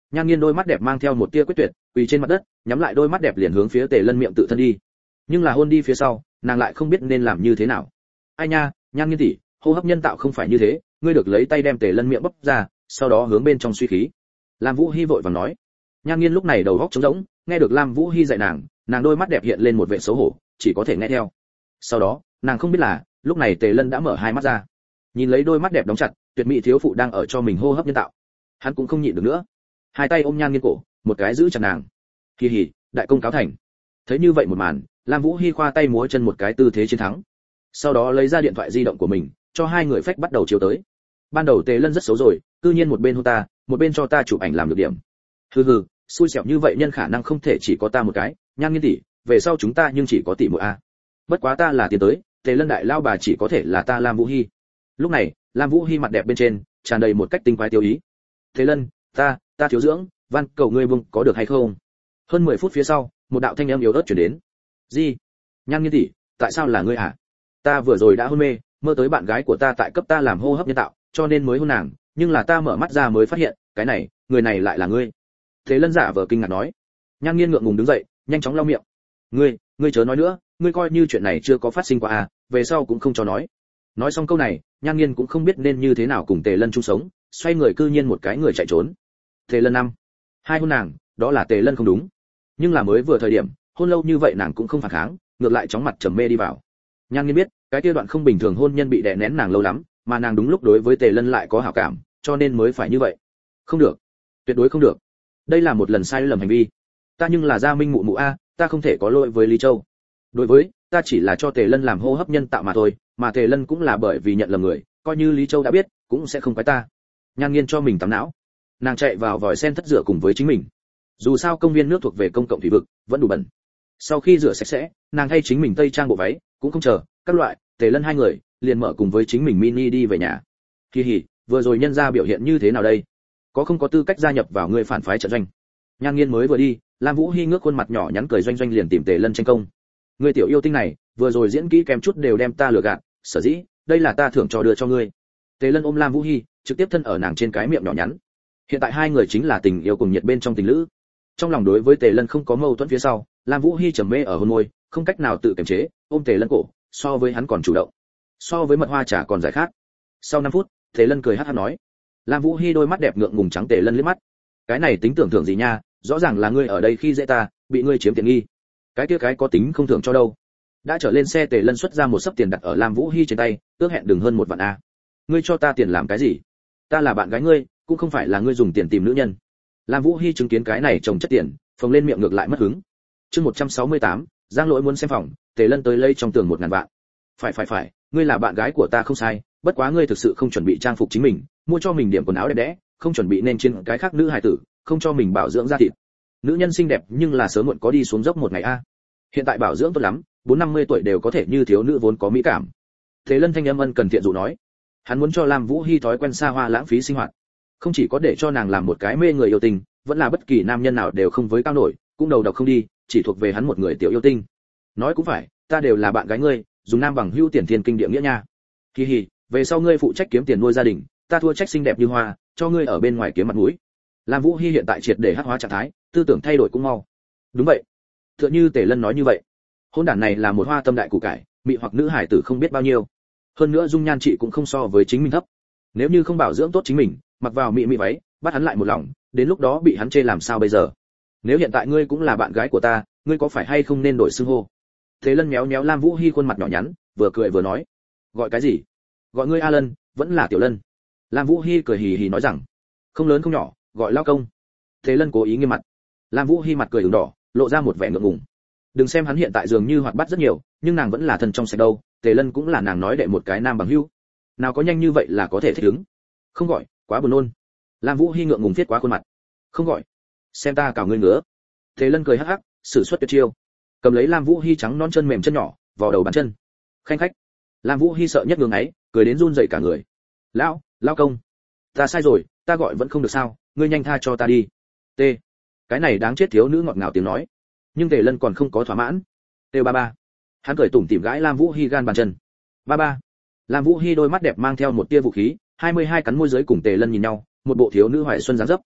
Nhan Nghiên đôi mắt đẹp mang theo một tia quyết tuyệt, quỳ trên mặt đất, nhắm lại đôi mắt đẹp liền hướng phía Tề Lân miệng tự thân đi. Nhưng là hôn đi phía sau, nàng lại không biết nên làm như thế nào. Ai nha, Nhan Nghiên tỷ, hô hấp nhân tạo không phải như thế, ngươi được lấy tay đem Tề Lân miệng bóp ra, sau đó hướng bên trong suy khí. Lam Vũ Hi vội vàng nói. Nhan Nghiên lúc này đầu óc trống rỗng, nghe được Lam Vũ Hi dạy nàng, nàng đôi mắt đẹp hiện lên một vẻ xấu hổ, chỉ có thể nghe theo. Sau đó, nàng không biết là, lúc này Tề Lân đã mở hai mắt ra. Nhìn lấy đôi mắt đẹp đóng chặt, tuyệt mỹ thiếu phụ đang ở cho mình hô hấp nhân tạo. Hắn cũng không nhịn được nữa, hai tay ôm Nhan Nghiên cổ, một cái giữ chặt nàng. Kỳ hỉ, đại công cáo thành. Thấy như vậy một màn, Lam Vũ Hi khoa tay múa chân một cái tư thế chiến thắng. Sau đó lấy ra điện thoại di động của mình, cho hai người phách bắt đầu chiếu tới. Ban đầu Tề Lân rất xấu rồi, cư nhiên một bên hôn ta, một bên cho ta chụp ảnh làm được điểm. Hừ hừ, xui xẻo như vậy nhân khả năng không thể chỉ có ta một cái, Nhan Nghiên tỷ, về sau chúng ta nhưng chỉ có tỷ muội a. Bất quá ta là tiến tới, Tề Lân đại lao bà chỉ có thể là ta Lam Vũ Hi. Lúc này, Lam Vũ Hi mặt đẹp bên trên tràn đầy một cách tinh quái tiêu ý. Tề Lân, ta, ta thiếu dưỡng, van cầu ngươi buông, có được hay không? Hơn mười phút phía sau, một đạo thanh âm yếu ớt truyền đến. Gì? Nhan Nghiên tỷ, tại sao là ngươi hả? Ta vừa rồi đã hôn mê, mơ tới bạn gái của ta tại cấp ta làm hô hấp nhân tạo, cho nên mới hôn nàng, nhưng là ta mở mắt ra mới phát hiện, cái này, người này lại là ngươi. Thế Lân giả vờ kinh ngạc nói. Nhan Nghiên ngượng ngùng đứng dậy, nhanh chóng lau miệng. Ngươi, ngươi chớ nói nữa, ngươi coi như chuyện này chưa có phát sinh qua à, về sau cũng không cho nói. Nói xong câu này, Nhan Nghiên cũng không biết nên như thế nào cùng Tề Lân chung sống, xoay người cư nhiên một cái người chạy trốn. Tề Lân năm, hai hôn nàng, đó là Tề Lân không đúng. Nhưng là mới vừa thời điểm, hôn lâu như vậy nàng cũng không phản kháng, ngược lại chóng mặt trầm mê đi vào. Nhan Nghiên biết, cái kia đoạn không bình thường hôn nhân bị đè nén nàng lâu lắm, mà nàng đúng lúc đối với Tề Lân lại có hảo cảm, cho nên mới phải như vậy. Không được, tuyệt đối không được. Đây là một lần sai lầm hành vi. Ta nhưng là Gia Minh mụ mụ a, ta không thể có lỗi với Lý Châu. Đối với, ta chỉ là cho Tề Lân làm hô hấp nhân tạo mà thôi, mà Tề Lân cũng là bởi vì nhận lầm người, coi như Lý Châu đã biết, cũng sẽ không quái ta. Nhan Nghiên cho mình tắm não. Nàng chạy vào vòi sen thất rửa cùng với chính mình. Dù sao công viên nước thuộc về công cộng thủy vực, vẫn đủ bẩn. Sau khi rửa sạch sẽ, nàng thay chính mình tây trang bộ váy, cũng không chờ, các loại, Tề Lân hai người liền mở cùng với chính mình mini đi về nhà. Kỳ hỉ, vừa rồi nhân gia biểu hiện như thế nào đây? Có không có tư cách gia nhập vào người phản phái trận doanh? Nhan Nghiên mới vừa đi, Lam Vũ Hi ngước khuôn mặt nhỏ nhắn cười doanh doanh liền tìm Tề Lân tranh công. Người tiểu yêu tinh này, vừa rồi diễn kỹ kém chút đều đem ta lừa gạt, sở dĩ, đây là ta thưởng trò đưa cho ngươi. Tề Lân ôm Lam Vũ Hi, trực tiếp thân ở nàng trên cái miệng nhỏ nhắn. Hiện tại hai người chính là tình yêu cùng nhiệt bên trong tình lữ. Trong lòng đối với Tề Lân không có mâu thuẫn phía sau, Lam Vũ Hi trầm mê ở hôn môi, không cách nào tự kiềm chế, ôm Tề Lân cổ, so với hắn còn chủ động, so với mật hoa trà còn giải khát. Sau năm phút, Tề Lân cười hắt hắt nói. Lam Vũ Hi đôi mắt đẹp ngượng ngùng trắng Tề Lân liếc mắt. Cái này tính tưởng thưởng gì nha, rõ ràng là ngươi ở đây khi dễ ta, bị ngươi chiếm tiện nghi. Cái kia cái có tính không thưởng cho đâu. Đã trở lên xe, Tề Lân xuất ra một sấp tiền đặt ở Lam Vũ Hi trên tay, ước hẹn đừng hơn một vạn a. Ngươi cho ta tiền làm cái gì? Ta là bạn gái ngươi, cũng không phải là ngươi dùng tiền tìm nữ nhân. Lam Vũ Hi chứng kiến cái này trồng chất tiền, phồng lên miệng ngược lại mất hứng. Chương một trăm sáu mươi tám, Giang Lỗi muốn xem phòng, Tề Lân tới lấy trong tường một ngàn vạn. Phải phải phải, ngươi là bạn gái của ta không sai, bất quá ngươi thực sự không chuẩn bị trang phục chính mình, mua cho mình điểm quần áo đẹp đẽ, không chuẩn bị nên trên cái khác nữ hài tử, không cho mình bảo dưỡng da thịt. Nữ nhân xinh đẹp nhưng là sớm muộn có đi xuống dốc một ngày a. Hiện tại bảo dưỡng tốt lắm, bốn năm mươi tuổi đều có thể như thiếu nữ vốn có mỹ cảm. Tề Lân thanh âm ân cần thiện dụ nói. Hắn muốn cho Lam Vũ Hi thói quen xa hoa lãng phí sinh hoạt, không chỉ có để cho nàng làm một cái mê người yêu tình, vẫn là bất kỳ nam nhân nào đều không với cao nổi, cũng đầu độc không đi, chỉ thuộc về hắn một người tiểu yêu tinh. Nói cũng phải, ta đều là bạn gái ngươi, dùng nam bằng hữu tiền thiên kinh địa nghĩa nha. Kỳ hỉ, về sau ngươi phụ trách kiếm tiền nuôi gia đình, ta thua trách xinh đẹp như hoa, cho ngươi ở bên ngoài kiếm mặt mũi. Lam Vũ Hi hiện tại triệt để hắc hóa trạng thái, tư tưởng thay đổi cũng mau. Đúng vậy. Tựa như Tề Lân nói như vậy, hôn đản này là một hoa tâm đại củ cải, mị hoặc nữ hải tử không biết bao nhiêu. Hơn nữa dung nhan chị cũng không so với chính mình thấp. Nếu như không bảo dưỡng tốt chính mình, mặc vào mị mị váy, bắt hắn lại một lòng, đến lúc đó bị hắn chê làm sao bây giờ? Nếu hiện tại ngươi cũng là bạn gái của ta, ngươi có phải hay không nên đổi xưng hô? Thế Lân méo méo Lam Vũ Hi khuôn mặt nhỏ nhắn, vừa cười vừa nói, gọi cái gì? Gọi ngươi A Lân, vẫn là Tiểu Lân. Lam Vũ Hi cười hì hì nói rằng, không lớn không nhỏ, gọi lao công. Thế Lân cố ý nghiêm mặt. Lam Vũ Hi mặt cười ửng đỏ, lộ ra một vẻ ngượng ngùng. Đừng xem hắn hiện tại dường như hoạt bát rất nhiều, nhưng nàng vẫn là thân trong sạch đâu. Tề Lân cũng là nàng nói đệ một cái nam bằng hữu, nào có nhanh như vậy là có thể thích ứng. Không gọi, quá buồn nôn. Lam Vũ Hi ngượng ngùng viết quá khuôn mặt. Không gọi, xem ta cào ngươi ngứa. Tề Lân cười hắc hắc, sử xuất tuyệt chiêu, cầm lấy Lam Vũ Hi trắng non chân mềm chân nhỏ, vào đầu bàn chân. Khanh khách. Lam Vũ Hi sợ nhất ngưỡng ấy, cười đến run rẩy cả người. Lão, lão công, ta sai rồi, ta gọi vẫn không được sao, ngươi nhanh tha cho ta đi. T. Cái này đáng chết thiếu nữ ngọt ngào tiếng nói. Nhưng Tề Lân còn không có thỏa mãn. Têu ba ba. Hắn cười tủm tỉm gãi Lam Vũ Hi gan bàn chân. Ba ba. Lam Vũ Hi đôi mắt đẹp mang theo một tia vũ khí, hai mươi hai cắn môi dưới cùng Tề Lân nhìn nhau, một bộ thiếu nữ hoài xuân dáng dấp.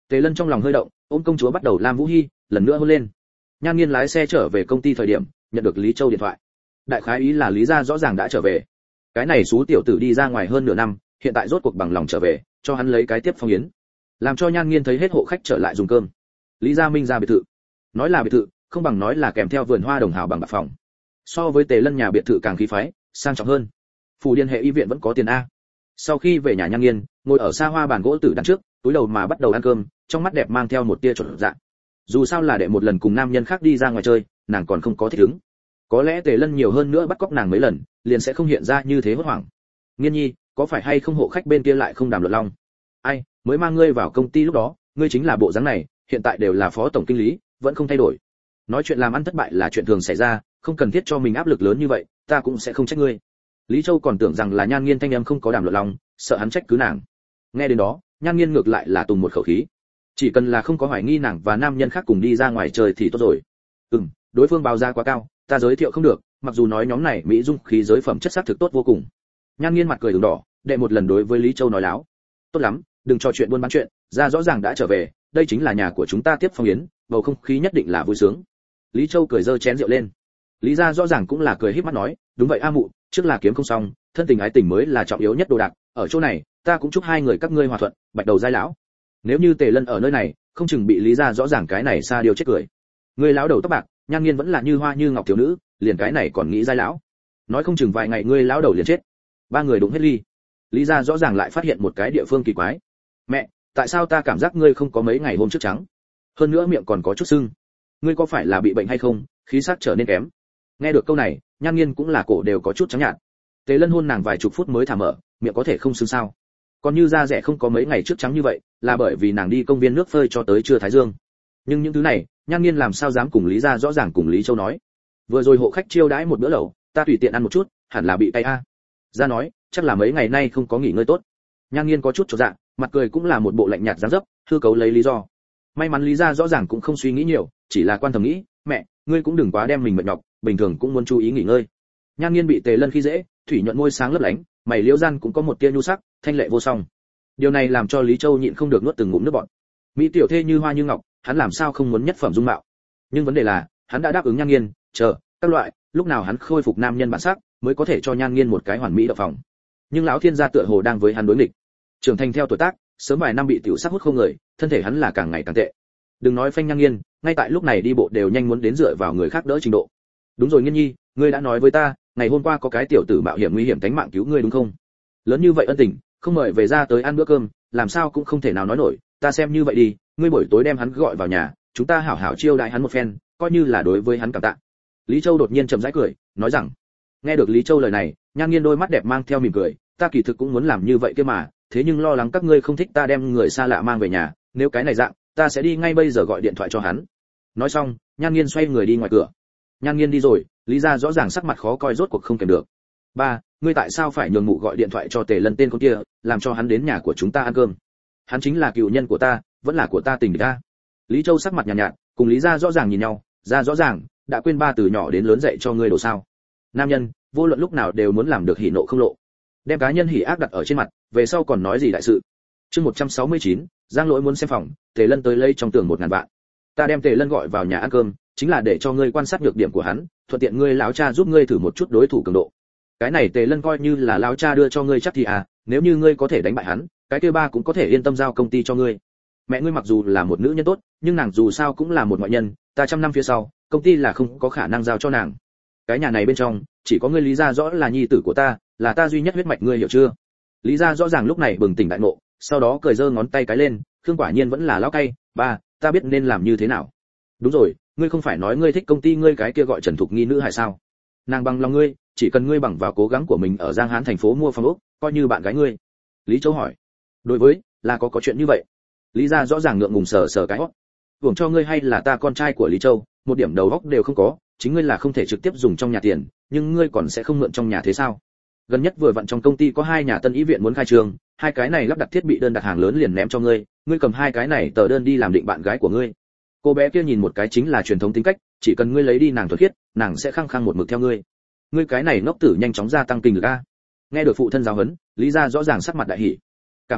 Tề Lân trong lòng hơi động, ôm công chúa bắt đầu Lam Vũ Hi, lần nữa hôn lên. Nhan Nghiên lái xe trở về công ty thời điểm, nhận được Lý Châu điện thoại. Đại khái ý là Lý gia rõ ràng đã trở về. Cái này xú tiểu tử đi ra ngoài hơn nửa năm, hiện tại rốt cuộc bằng lòng trở về, cho hắn lấy cái tiếp phong yến. Làm cho Nhan Nghiên thấy hết hộ khách trở lại dùng cơm. Lý gia Minh gia biệt thự. Nói là biệt thự, không bằng nói là kèm theo vườn hoa đồng hào bằng bạc phòng. So với Tề Lân nhà biệt thự càng khí phái, sang trọng hơn. Phủ Điền hệ y viện vẫn có tiền a. Sau khi về nhà Nhan Nghiên, ngồi ở xa hoa bàn gỗ tử đằng trước, túi đầu mà bắt đầu ăn cơm, trong mắt đẹp mang theo một tia chột dạ. Dù sao là đệ một lần cùng nam nhân khác đi ra ngoài chơi, nàng còn không có thích ứng. Có lẽ Tề Lân nhiều hơn nữa bắt cóc nàng mấy lần, liền sẽ không hiện ra như thế hốt hoảng. Nghiên nhi, có phải hay không hộ khách bên kia lại không đàm luận long? Ai, mới mang ngươi vào công ty lúc đó, ngươi chính là bộ dáng này, hiện tại đều là phó tổng kinh lý, vẫn không thay đổi. Nói chuyện làm ăn thất bại là chuyện thường xảy ra, không cần thiết cho mình áp lực lớn như vậy, ta cũng sẽ không trách ngươi. Lý Châu còn tưởng rằng là Nhan Nghiên thanh âm không có đàm luận long, sợ hắn trách cứ nàng. Nghe đến đó, Nhan Nghiên ngược lại là tùng một khẩu khí. Chỉ cần là không có hoài nghi nàng và nam nhân khác cùng đi ra ngoài chơi thì tốt rồi. Ừm, đối phương báo giá quá cao, ta giới thiệu không được, mặc dù nói nhóm này mỹ dung khí giới phẩm chất sắc thực tốt vô cùng. Nhan Nghiên mặt cười ửng đỏ, đệ một lần đối với Lý Châu nói láo. Tốt lắm, đừng trò chuyện buôn bán chuyện, ra rõ ràng đã trở về, đây chính là nhà của chúng ta tiếp phong yến, bầu không khí nhất định là vui sướng. Lý Châu cười giơ chén rượu lên. Lý gia rõ ràng cũng là cười híp mắt nói, đúng vậy a mụ, trước là kiếm không xong, thân tình ái tình mới là trọng yếu nhất đồ đạc, ở chỗ này, ta cũng chúc hai người các ngươi hòa thuận, bạch đầu giai lão. Nếu như Tề Lân ở nơi này, không chừng bị Lý gia rõ ràng cái này xa điều chết cười. Người lão đầu tóc bạc, Nhan Nghiên vẫn là như hoa như ngọc thiếu nữ, liền cái này còn nghĩ giai lão. Nói không chừng vài ngày ngươi lão đầu liền chết. Ba người đụng hết ly. Lý gia rõ ràng lại phát hiện một cái địa phương kỳ quái. Mẹ, tại sao ta cảm giác ngươi không có mấy ngày hôm trước trắng? Hơn nữa miệng còn có chút sưng. Ngươi có phải là bị bệnh hay không, khí sắc trở nên kém? Nghe được câu này, Nhan Nghiên cũng là cổ đều có chút trắng nhạt. Tề Lân hôn nàng vài chục phút mới thả mở, miệng có thể không sưng sao? Còn như da rẻ không có mấy ngày trước trắng như vậy, là bởi vì nàng đi công viên nước phơi cho tới trưa thái dương. Nhưng những thứ này, Nhan Nghiên làm sao dám cùng Lý gia rõ ràng cùng Lý Châu nói? Vừa rồi hộ khách chiêu đãi một bữa lẩu, ta tùy tiện ăn một chút, hẳn là bị cay a. Gia nói, chắc là mấy ngày nay không có nghỉ ngơi tốt. Nhan Nghiên có chút chột dạ, mặt cười cũng là một bộ lạnh nhạt dáng dấp, hư cấu lấy lý do. May mắn Lý gia rõ ràng cũng không suy nghĩ nhiều, chỉ là quan thầm nghĩ, mẹ, ngươi cũng đừng quá đem mình mệt nhọc, bình thường cũng muốn chú ý nghỉ ngơi. Nhan Nghiên bị Tề Lân khi dễ, thủy nhuận môi sáng lấp lánh, mày liễu gian cũng có một tia nhu sắc, thanh lệ vô song. Điều này làm cho Lý Châu nhịn không được nuốt từng ngụm nước bọt. Mỹ tiểu thê như hoa như ngọc, hắn làm sao không muốn nhất phẩm dung mạo. Nhưng vấn đề là, hắn đã đáp ứng Nhan Nghiên, chờ, các loại, lúc nào hắn khôi phục nam nhân bản sắc, mới có thể cho Nhan Nghiên một cái hoàn mỹ động phòng. Nhưng lão thiên gia tựa hồ đang với hắn đối nghịch. Trưởng thành theo tuổi tác, sớm vài năm bị tiểu sắc hút không người, thân thể hắn là càng ngày càng tệ. Đừng nói phanh Nhan Nghiên, ngay tại lúc này đi bộ đều nhanh muốn đến dựa vào người khác đỡ trình độ. Đúng rồi Nghiên nhi, ngươi đã nói với ta, ngày hôm qua có cái tiểu tử mạo hiểm nguy hiểm tính mạng cứu ngươi đúng không? Lớn như vậy ân tình, không mời về ra tới ăn bữa cơm, làm sao cũng không thể nào nói nổi, ta xem như vậy đi, ngươi buổi tối đem hắn gọi vào nhà, chúng ta hảo hảo chiêu đãi hắn một phen, coi như là đối với hắn cảm tạ. Lý Châu đột nhiên chậm rãi cười, nói rằng. Nghe được Lý Châu lời này, Nhan Nghiên đôi mắt đẹp mang theo mỉm cười, ta kỳ thực cũng muốn làm như vậy kia mà, thế nhưng lo lắng các ngươi không thích ta đem người xa lạ mang về nhà, nếu cái này dạng, ta sẽ đi ngay bây giờ gọi điện thoại cho hắn. Nói xong, Nhan Nghiên xoay người đi ngoài cửa. Nhan Nghiên đi rồi, Lý gia rõ ràng sắc mặt khó coi rốt cuộc không kèm được. Ba, ngươi tại sao phải nhường mụ gọi điện thoại cho Tề Lân tên con kia, làm cho hắn đến nhà của chúng ta ăn cơm? Hắn chính là cựu nhân của ta, vẫn là của ta tình địch ta. Lý Châu sắc mặt nhàn nhạt, nhạt, cùng Lý gia rõ ràng nhìn nhau, ra rõ ràng, đã quên ba từ nhỏ đến lớn dạy cho ngươi đồ sao? Nam nhân, vô luận lúc nào đều muốn làm được hỉ nộ không lộ. Đem cá nhân hỉ ác đặt ở trên mặt, về sau còn nói gì đại sự. Chương một trăm sáu mươi chín, Giang Lỗi muốn xem phòng, Tề Lân tới lấy trong tường một ngàn vạn. Ta đem Tề Lân gọi vào nhà ăn cơm, chính là để cho ngươi quan sát nhược điểm của hắn, thuận tiện ngươi lão cha giúp ngươi thử một chút đối thủ cường độ. Cái này Tề Lân coi như là lão cha đưa cho ngươi chắc thì à, nếu như ngươi có thể đánh bại hắn, cái kia ba cũng có thể yên tâm giao công ty cho ngươi. Mẹ ngươi mặc dù là một nữ nhân tốt, nhưng nàng dù sao cũng là một ngoại nhân, ta trăm năm phía sau, công ty là không có khả năng giao cho nàng. Cái nhà này bên trong, chỉ có ngươi Lý gia rõ là nhi tử của ta, là ta duy nhất huyết mạch, ngươi hiểu chưa? Lý gia rõ ràng lúc này bừng tỉnh đại ngộ, sau đó cười giơ ngón tay cái lên, Khương quả nhiên vẫn là lão cay, ba, ta biết nên làm như thế nào. Đúng rồi, ngươi không phải nói ngươi thích công ty ngươi cái kia gọi Trần Thục Nghi nữ hay sao? Nàng bằng lòng ngươi, chỉ cần ngươi bằng vào cố gắng của mình ở Giang Hán thành phố mua phòng ốc, coi như bạn gái ngươi. Lý Châu hỏi. Đối với, là có có chuyện như vậy. Lý gia rõ ràng ngượng ngùng sờ sờ cái hót. Hưởng cho ngươi hay là ta con trai của Lý Châu, một điểm đầu óc đều không có, chính ngươi là không thể trực tiếp dùng trong nhà tiền, nhưng ngươi còn sẽ không mượn trong nhà thế sao? Gần nhất vừa vặn trong công ty có hai nhà tân ý viện muốn khai trương, hai cái này lắp đặt thiết bị đơn đặt hàng lớn liền ném cho ngươi, ngươi cầm hai cái này tờ đơn đi làm định bạn gái của ngươi. Cô bé kia nhìn một cái chính là truyền thống tính cách, chỉ cần ngươi lấy đi nàng thuần khiết, nàng sẽ khăng khăng một mực theo ngươi. Ngươi cái này ngốc tử nhanh chóng gia tăng kinh lực a. Nghe được phụ thân giáo huấn, Lý gia rõ ràng sắc mặt đại hỉ. Cảm ơn ba,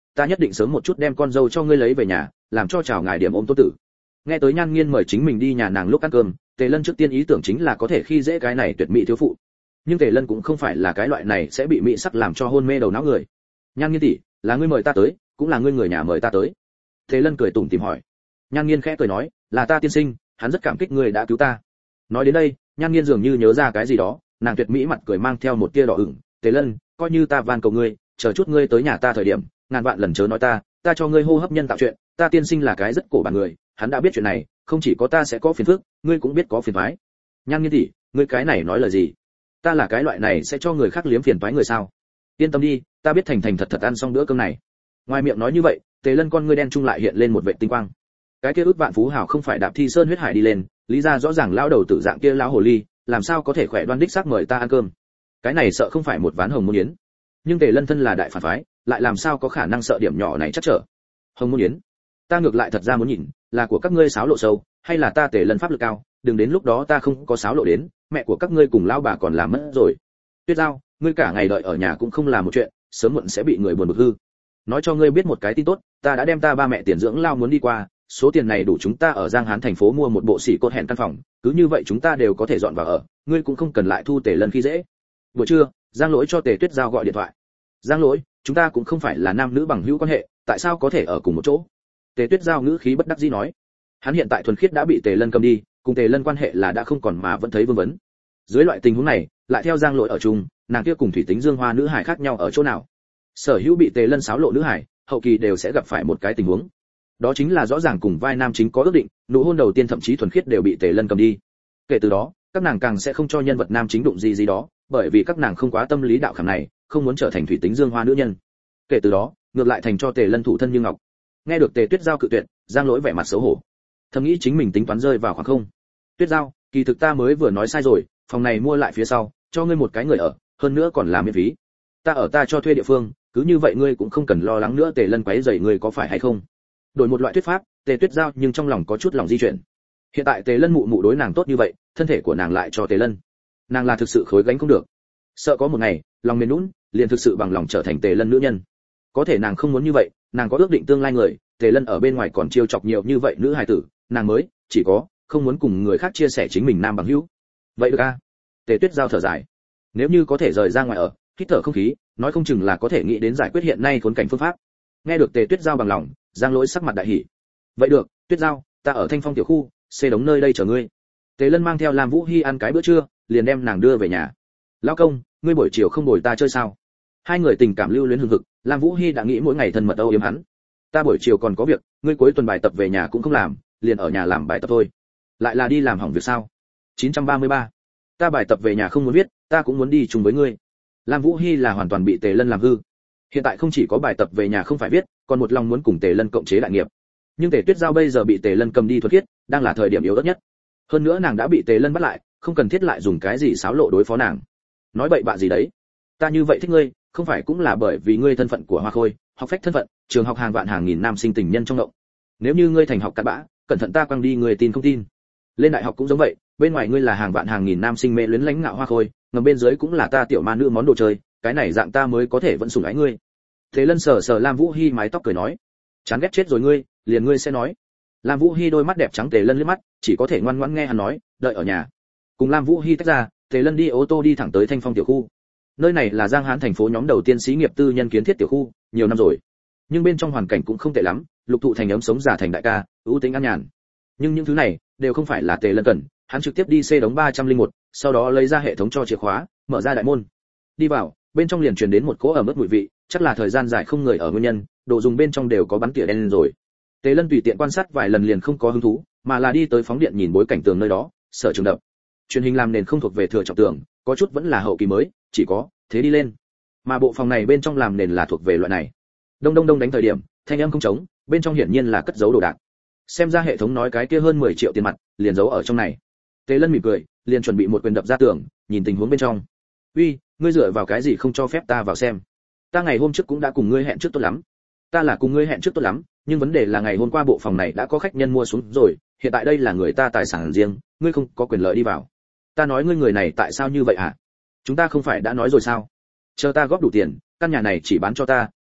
ta nhất định sớm một chút đem con dâu cho ngươi lấy về nhà, làm cho chào ngài điểm ôm tốt tử. Nghe tới Nhan Nghiên mời chính mình đi nhà nàng lúc ăn cơm, Tề Lân trước tiên ý tưởng chính là có thể khi dễ cái này tuyệt mỹ thiếu phụ. Nhưng Tề Lân cũng không phải là cái loại này sẽ bị mỹ sắc làm cho hôn mê đầu não người. Nhan Nghiên tỷ, là ngươi mời ta tới, cũng là ngươi người nhà mời ta tới. Tề Lân cười tủm tỉm hỏi. Nhan Nghiên khẽ cười nói, là ta tiên sinh, hắn rất cảm kích ngươi đã cứu ta. Nói đến đây, Nhan Nghiên dường như nhớ ra cái gì đó, nàng tuyệt mỹ mặt cười mang theo một tia đỏ ửng. Tề Lân, coi như ta van cầu ngươi, chờ chút ngươi tới nhà ta thời điểm, ngàn vạn lần chớ nói ta, ta cho ngươi hô hấp nhân tạo chuyện, ta tiên sinh là cái rất cổ bản người, hắn đã biết chuyện này, không chỉ có ta sẽ có phiền phức, ngươi cũng biết có phiền toái. Nhan Nghiên tỷ, ngươi cái này nói lời gì? Ta là cái loại này sẽ cho người khác liếm phiền toái người sao? Yên tâm đi, ta biết thành thành thật thật ăn xong bữa cơm này. Ngoài miệng nói như vậy, Tề Lân con ngươi đen trung lại hiện lên một vệt tinh quang. Cái kia ước vạn phú hào không phải đạp thi sơn huyết hải đi lên, lý ra rõ ràng lão đầu tử dạng kia lão hồ ly, làm sao có thể khỏe đoan đích xác mời ta ăn cơm? Cái này sợ không phải một ván hồng môn yến. Nhưng Tề Lân thân là đại phản phái, lại làm sao có khả năng sợ điểm nhỏ này chắc trở? Hồng môn yến, ta ngược lại thật ra muốn nhìn, là của các ngươi sáo lộ sâu, hay là ta Tề Lân pháp lực cao, đừng đến lúc đó ta không có sáo lộ đến, mẹ của các ngươi cùng lão bà còn làm mất rồi. Tuyết Giao, ngươi cả ngày đợi ở nhà cũng không làm một chuyện, sớm muộn sẽ bị người buồn bực hư. Nói cho ngươi biết một cái tin tốt, ta đã đem ta ba mẹ tiền dưỡng lao muốn đi qua, số tiền này đủ chúng ta ở Giang Hán thành phố mua một bộ xỉ cốt hẹn căn phòng, cứ như vậy chúng ta đều có thể dọn vào ở, ngươi cũng không cần lại thu Tề Lân khi dễ. Buổi trưa, Giang Lỗi cho Tề Tuyết Giao gọi điện thoại. Giang Lỗi, chúng ta cũng không phải là nam nữ bằng hữu quan hệ, tại sao có thể ở cùng một chỗ? Tề Tuyết Giao ngữ khí bất đắc dĩ nói. Hắn hiện tại thuần khiết đã bị Tề Lân cầm đi, cùng Tề Lân quan hệ là đã không còn mà vẫn thấy vương vấn. Dưới loại tình huống này, lại theo Giang Lỗi ở chung, nàng kia cùng thủy tính Dương Hoa nữ hải khác nhau ở chỗ nào? Sở hữu bị Tề Lân xáo lộ nữ hải, hậu kỳ đều sẽ gặp phải một cái tình huống. Đó chính là rõ ràng cùng vai nam chính có ước định, nụ hôn đầu tiên thậm chí thuần khiết đều bị Tề Lân cầm đi. Kể từ đó, các nàng càng sẽ không cho nhân vật nam chính đụng gì gì đó, bởi vì các nàng không quá tâm lý đạo khảm này, không muốn trở thành thủy tính Dương Hoa nữ nhân. Kể từ đó, ngược lại thành cho Tề Lân thủ thân như ngọc. Nghe được Tề Tuyết Giao cự tuyệt, Giang Lỗi vẻ mặt xấu hổ, thầm nghĩ chính mình tính toán rơi vào khoảng không. Tuyết Giao, kỳ thực ta mới vừa nói sai rồi, phòng này mua lại phía sau, cho ngươi một cái người ở, hơn nữa còn là miễn phí. Ta ở ta cho thuê địa phương, cứ như vậy ngươi cũng không cần lo lắng nữa Tề Lân quấy rầy ngươi có phải hay không. Đổi một loại thuyết pháp, Tề Tuyết Giao nhưng trong lòng có chút lòng di chuyển. Hiện tại Tề Lân mụ mụ đối nàng tốt như vậy, thân thể của nàng lại cho Tề Lân, nàng là thực sự khối gánh không được. Sợ có một ngày, lòng mềm nhũn, liền thực sự bằng lòng trở thành Tề Lân nữ nhân. Có thể nàng không muốn như vậy, nàng có ước định tương lai người, Tề Lân ở bên ngoài còn chiêu chọc nhiều như vậy nữ hài tử, nàng mới chỉ có không muốn cùng người khác chia sẻ chính mình nam bằng hữu. Vậy được a? Tề Tuyết Giao thở dài. Nếu như có thể rời ra ngoài ở, hít thở không khí, nói không chừng là có thể nghĩ đến giải quyết hiện nay khốn cảnh phương pháp. Nghe được Tề Tuyết Giao bằng lòng, Giang Lỗi sắc mặt đại hỉ. Vậy được, Tuyết Giao, ta ở Thanh Phong tiểu khu, xe đống nơi đây chờ ngươi. Tề Lân mang theo Lam Vũ Hi ăn cái bữa trưa, liền đem nàng đưa về nhà. Lão công, ngươi buổi chiều không bồi ta chơi sao? Hai người tình cảm lưu luyến hừng hực, Lam Vũ Hi đã nghĩ mỗi ngày thân mật âu yếm hắn. Ta buổi chiều còn có việc, ngươi cuối tuần bài tập về nhà cũng không làm, liền ở nhà làm bài tập thôi. Lại là đi làm hỏng việc sao? chín trăm ba mươi ba. Ta bài tập về nhà không muốn viết, ta cũng muốn đi chung với ngươi. Lam Vũ Hi là hoàn toàn bị Tề Lân làm hư. Hiện tại không chỉ có bài tập về nhà không phải viết, còn một lòng muốn cùng Tề Lân cộng chế đại nghiệp. Nhưng Tề Tuyết Giao bây giờ bị Tề Lân cầm đi thuật khiết, đang là thời điểm yếu ớt nhất. Hơn nữa nàng đã bị Tề Lân bắt lại, không cần thiết lại dùng cái gì xáo lộ đối phó nàng. Nói bậy bạ gì đấy? Ta như vậy thích ngươi, không phải cũng là bởi vì ngươi thân phận của Hoa Khôi, học phách thân phận, trường học hàng vạn hàng nghìn nam sinh tình nhân trong động. Nếu như ngươi thành học cặn bã, cẩn thận ta quăng đi người tin không tin. Lên đại học cũng giống vậy, bên ngoài ngươi là hàng vạn hàng nghìn nam sinh mê luyến lãnh ngạo Hoa Khôi, ngầm bên dưới cũng là ta tiểu ma nữ món đồ chơi, cái này dạng ta mới có thể vẫn sủng ái ngươi. Thế Lân sờ sờ Lam Vũ Hi mái tóc cười nói, chán ghét chết rồi ngươi, liền ngươi sẽ nói. Lam Vũ Hi đôi mắt đẹp trắng Tề Lân liếc mắt, chỉ có thể ngoan ngoãn nghe hắn nói, đợi ở nhà. Cùng Lam Vũ Hi tách ra, Tề Lân đi ô tô đi thẳng tới Thanh Phong tiểu khu. Nơi này là Giang Hán thành phố nhóm đầu tiên xí nghiệp tư nhân kiến thiết tiểu khu, nhiều năm rồi. Nhưng bên trong hoàn cảnh cũng không tệ lắm, lục thụ thành ấm sống già thành đại ca, ưu tính an nhàn. Nhưng những thứ này đều không phải là Tề Lân cần, hắn trực tiếp đi xe đống ba trăm lẻ một, sau đó lấy ra hệ thống cho chìa khóa, mở ra đại môn. Đi vào, bên trong liền truyền đến một cỗ ẩm ướt mùi vị, chắc là thời gian dài không người ở nguyên nhân, đồ dùng bên trong đều có bắn tỉa đen lên rồi. Tề Lân tùy tiện quan sát vài lần liền không có hứng thú, mà là đi tới phóng điện nhìn bối cảnh tường nơi đó, sở trường đập. Truyền hình làm nền không thuộc về thừa trọng tường, có chút vẫn là hậu kỳ mới, chỉ có thế đi lên. Mà bộ phòng này bên trong làm nền là thuộc về loại này. Đông đông đông đánh thời điểm, thanh âm không trống, bên trong hiển nhiên là cất giấu đồ đạc. Xem ra hệ thống nói cái kia hơn mười triệu tiền mặt, liền giấu ở trong này. Tề Lân mỉm cười, liền chuẩn bị một quyền đập ra tường, nhìn tình huống bên trong. "Uy, ngươi dựa vào cái gì không cho phép ta vào xem? Ta ngày hôm trước cũng đã cùng ngươi hẹn trước tốt lắm." "Ta là cùng ngươi hẹn trước tốt lắm, nhưng vấn đề là ngày hôm qua bộ phòng này đã có khách nhân mua xuống rồi, hiện tại đây là người ta tài sản riêng, ngươi không có quyền lợi đi vào." "Ta nói ngươi người này tại sao như vậy hả? Chúng ta không phải đã nói rồi sao? Chờ ta góp đủ tiền, căn nhà này chỉ bán cho ta,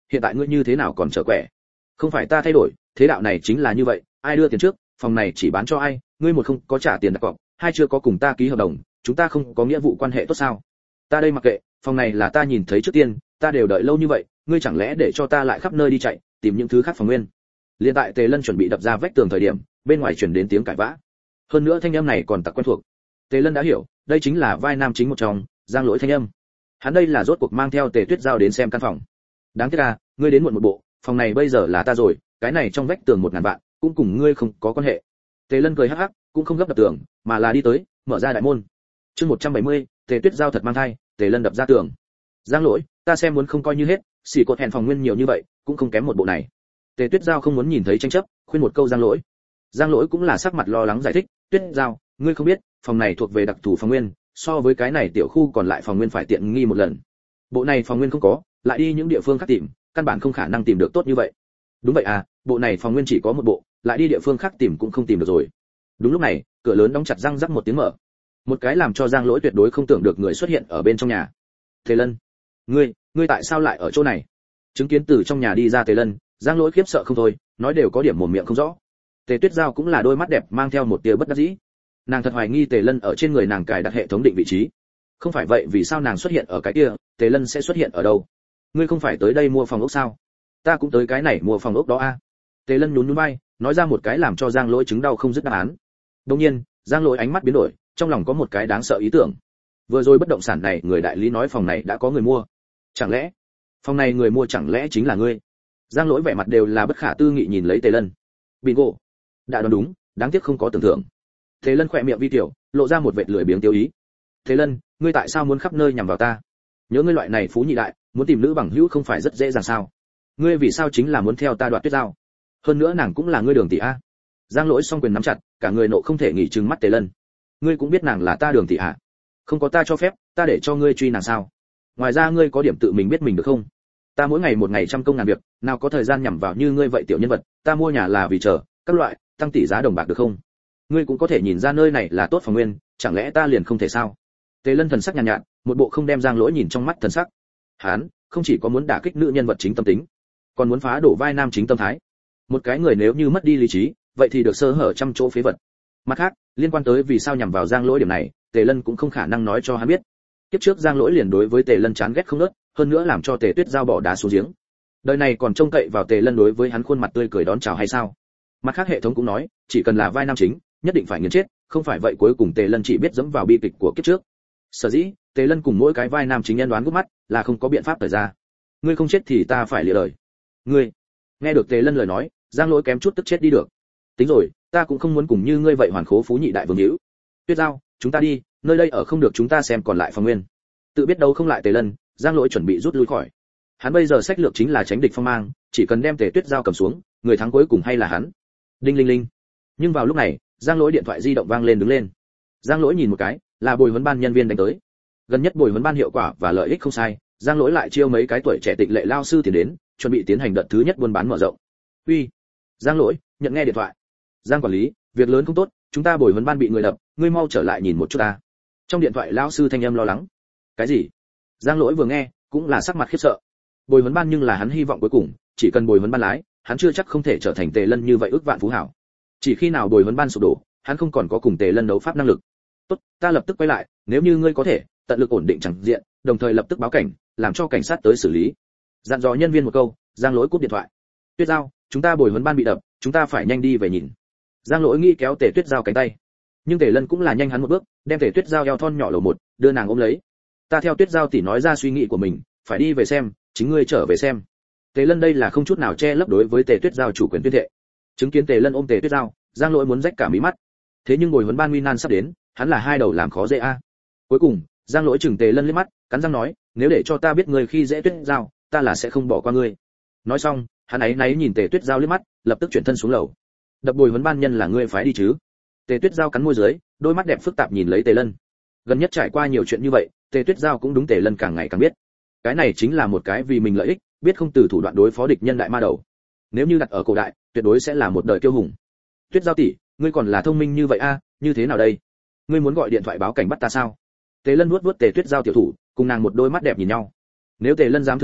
hiện tại ngươi như thế nào còn trở quẻ? Không phải ta thay đổi, thế đạo này chính là như vậy, ai đưa tiền trước, phòng này chỉ bán cho ai, ngươi một không có trả tiền đặt cọc, hai chưa có cùng ta ký hợp đồng, chúng ta không có nghĩa vụ quan hệ tốt sao? Ta đây mặc kệ, phòng này là ta nhìn thấy trước tiên, ta đều đợi lâu như vậy, ngươi chẳng lẽ để cho ta lại khắp nơi đi chạy, tìm những thứ khác phòng nguyên? Liên tại Tề Lân chuẩn bị đập ra vách tường thời điểm, bên ngoài truyền đến tiếng cãi vã. Hơn nữa thanh âm này còn tặc quen thuộc. Tề Lân đã hiểu, đây chính là vai nam chính một trong, Giang Lỗi thanh âm. Hắn đây là rốt cuộc mang theo Tề Tuyết Giao đến xem căn phòng. Đáng tiếc à, ngươi đến muộn một bộ, phòng này bây giờ là ta rồi, cái này trong vách tường một ngàn vạn, cũng cùng ngươi không có quan hệ. Tề Lân cười hắc hắc, cũng không gấp đập tường, mà là đi tới, mở ra đại môn. Chương một trăm bảy mươi, Tề Tuyết Giao thật mang thai, Tề Lân đập ra tường. Giang Lỗi, ta xem muốn không coi như hết, xỉ cột hẹn phòng nguyên nhiều như vậy, cũng không kém một bộ này. Tề Tuyết Giao không muốn nhìn thấy tranh chấp, khuyên một câu Giang Lỗi. Giang Lỗi cũng là sắc mặt lo lắng giải thích, Tuyết Giao, ngươi không biết, phòng này thuộc về đặc thù phòng nguyên, so với cái này tiểu khu còn lại phòng nguyên phải tiện nghi một lần. Bộ này phòng nguyên không có, lại đi những địa phương khác tìm, căn bản không khả năng tìm được tốt như vậy. Đúng vậy à, bộ này phòng nguyên chỉ có một bộ, lại đi địa phương khác tìm cũng không tìm được rồi. Đúng lúc này, cửa lớn đóng chặt răng rắc một tiếng mở. Một cái làm cho Giang Lỗi tuyệt đối không tưởng được người xuất hiện ở bên trong nhà. Tề Lân, ngươi, ngươi tại sao lại ở chỗ này? Chứng kiến từ trong nhà đi ra Tề Lân, Giang Lỗi khiếp sợ không thôi, nói đều có điểm mồm miệng không rõ. Tề Tuyết Giao cũng là đôi mắt đẹp mang theo một tia bất đắc dĩ. Nàng thật hoài nghi Tề Lân ở trên người nàng cài đặt hệ thống định vị trí. Không phải vậy vì sao nàng xuất hiện ở cái kia, Tề Lân sẽ xuất hiện ở đâu? Ngươi không phải tới đây mua phòng ốc sao? Ta cũng tới cái này mua phòng ốc đó a. À? Tề Lân nhún nhún vai, nói ra một cái làm cho Giang Lỗi chứng đau không dứt đáp án. Đương nhiên, Giang Lỗi ánh mắt biến đổi, trong lòng có một cái đáng sợ ý tưởng. Vừa rồi bất động sản này người đại lý nói phòng này đã có người mua. Chẳng lẽ, phòng này người mua chẳng lẽ chính là ngươi? Giang Lỗi vẻ mặt đều là bất khả tư nghị nhìn lấy Tề Lân. Bingo, đã đoán đúng, đáng tiếc không có tưởng tượng. Tề Lân khỏe miệng vi tiểu, lộ ra một vệt lười biếng tiêu ý. Tề Lân, ngươi tại sao muốn khắp nơi nhằm vào ta? Nhớ ngươi loại này phú nhị đại, muốn tìm nữ bằng hữu không phải rất dễ dàng sao? Ngươi vì sao chính là muốn theo ta đoạt Tuyết Giao? Hơn nữa nàng cũng là ngươi Đường tỷ a. Giang Lỗi song quyền nắm chặt, cả người nộ không thể nghỉ trừng mắt Tề Lân. Ngươi cũng biết nàng là ta Đường tỷ à? Không có ta cho phép, ta để cho ngươi truy nàng sao? Ngoài ra ngươi có điểm tự mình biết mình được không? Ta mỗi ngày một ngày trăm công ngàn việc, nào có thời gian nhằm vào như ngươi vậy tiểu nhân vật, ta mua nhà là vì chờ các loại tăng tỷ giá đồng bạc được không? Ngươi cũng có thể nhìn ra nơi này là tốt phòng nguyên, chẳng lẽ ta liền không thể sao? Tề Lân thần sắc nhàn nhạt, nhạt, một bộ không đem Giang Lỗi nhìn trong mắt thần sắc. Hắn không chỉ có muốn đả kích nữ nhân vật chính tâm tính, còn muốn phá đổ vai nam chính tâm thái. Một cái người nếu như mất đi lý trí, vậy thì được sơ hở trăm chỗ phế vật. Mặt khác, liên quan tới vì sao nhằm vào Giang Lỗi điểm này, Tề Lân cũng không khả năng nói cho hắn biết. Kiếp trước Giang Lỗi liền đối với Tề Lân chán ghét không ngớt, hơn nữa làm cho Tề Tuyết Giao bỏ đá xuống giếng. Đời này còn trông cậy vào Tề Lân đối với hắn khuôn mặt tươi cười đón chào hay sao? Mặt khác hệ thống cũng nói, chỉ cần là vai nam chính, nhất định phải nghiền chết, không phải vậy cuối cùng Tề Lân chỉ biết dẫm vào bi kịch của kiếp trước. Sở dĩ, Tề Lân cùng mỗi cái vai nam chính nhân đoán gút mắt, là không có biện pháp thời ra. Ngươi không chết thì ta phải lìa lời. Ngươi. Nghe được Tề Lân lời nói, Giang Lỗi kém chút tức chết đi được. Tính rồi, ta cũng không muốn cùng như ngươi vậy hoàn khố phú nhị đại vương hữu. Tuyết Giao, chúng ta đi, nơi đây ở không được chúng ta xem còn lại phòng nguyên. Tự biết đâu không lại Tề Lân, Giang Lỗi chuẩn bị rút lui khỏi. Hắn bây giờ sách lược chính là tránh địch phong mang, chỉ cần đem Tề Tuyết Giao cầm xuống, người thắng cuối cùng hay là hắn. Đinh linh linh. Nhưng vào lúc này, Giang Lỗi điện thoại di động vang lên đứng lên. Giang Lỗi nhìn một cái, là bồi huấn ban nhân viên đánh tới. Gần nhất bồi huấn ban hiệu quả và lợi ích không sai, Giang Lỗi lại chiêu mấy cái tuổi trẻ tịnh lệ lao sư tiền đến, chuẩn bị tiến hành đợt thứ nhất buôn bán mở rộng. Uy, Giang Lỗi, nhận nghe điện thoại. Giang quản lý, việc lớn không tốt, chúng ta bồi huấn ban bị người đập, ngươi mau trở lại nhìn một chút ta. Trong điện thoại lao sư thanh âm lo lắng. Cái gì? Giang Lỗi vừa nghe, cũng là sắc mặt khiếp sợ. Bồi huấn ban nhưng là hắn hy vọng cuối cùng, chỉ cần bồi huấn ban lái, hắn chưa chắc không thể trở thành Tề Lân như vậy ước vạn phú hảo. Chỉ khi nào bồi huấn ban sụp đổ, hắn không còn có cùng Tề Lân đấu pháp năng lực. Tốt, ta lập tức quay lại, nếu như ngươi có thể, tận lực ổn định chẳng diện, đồng thời lập tức báo cảnh, làm cho cảnh sát tới xử lý. Dặn dò nhân viên một câu, Giang Lỗi cúp điện thoại. Tuyết Giao, chúng ta bồi huấn ban bị đập, chúng ta phải nhanh đi về nhìn. Giang Lỗi nghĩ kéo Tề Tuyết Giao cánh tay, nhưng Tề Lân cũng là nhanh hắn một bước, đem Tề Tuyết Giao eo thon nhỏ lầu một, đưa nàng ôm lấy. Ta theo Tuyết Giao tỷ nói ra suy nghĩ của mình, phải đi về xem, chính ngươi trở về xem. Tề Lân đây là không chút nào che lấp đối với Tề Tuyết Giao chủ quyền tuyên thệ. Chứng kiến Tề Lân ôm Tề Tuyết Giao, Giang Lỗi muốn rách cả mí mắt. Thế nhưng bồi huấn ban nguy nan sắp đến, hắn là hai đầu làm khó dễ a. Cuối cùng, Giang Lỗi chừng Tề Lân liếc mắt, cắn răng nói, nếu để cho ta biết ngươi khi dễ Tuyết Giao, ta là sẽ không bỏ qua ngươi. Nói xong, hắn ấy náy nhìn Tề Tuyết Giao liếc mắt, lập tức chuyển thân xuống lầu. Đập bồi huấn ban nhân là ngươi phái đi chứ? Tề Tuyết Giao cắn môi dưới, đôi mắt đẹp phức tạp nhìn lấy Tề Lân. Gần nhất trải qua nhiều chuyện như vậy, Tề Tuyết Giao cũng đúng Tề Lân càng ngày càng biết. Cái này chính là một cái vì mình lợi ích, biết không từ thủ đoạn đối phó địch nhân đại ma đầu. Nếu như đặt ở cổ đại, tuyệt đối sẽ là một đời kiêu hùng. Tuyết Giao tỷ, ngươi còn là thông minh như vậy a, như thế nào đây? Ngươi muốn gọi điện thoại báo cảnh bắt ta sao? Tề Lân vuốt vuốt Tề Tuyết Giao tiểu thủ, cùng nàng một đôi mắt đẹp nhìn nhau. Nếu Tề Lân dám thừa nhận,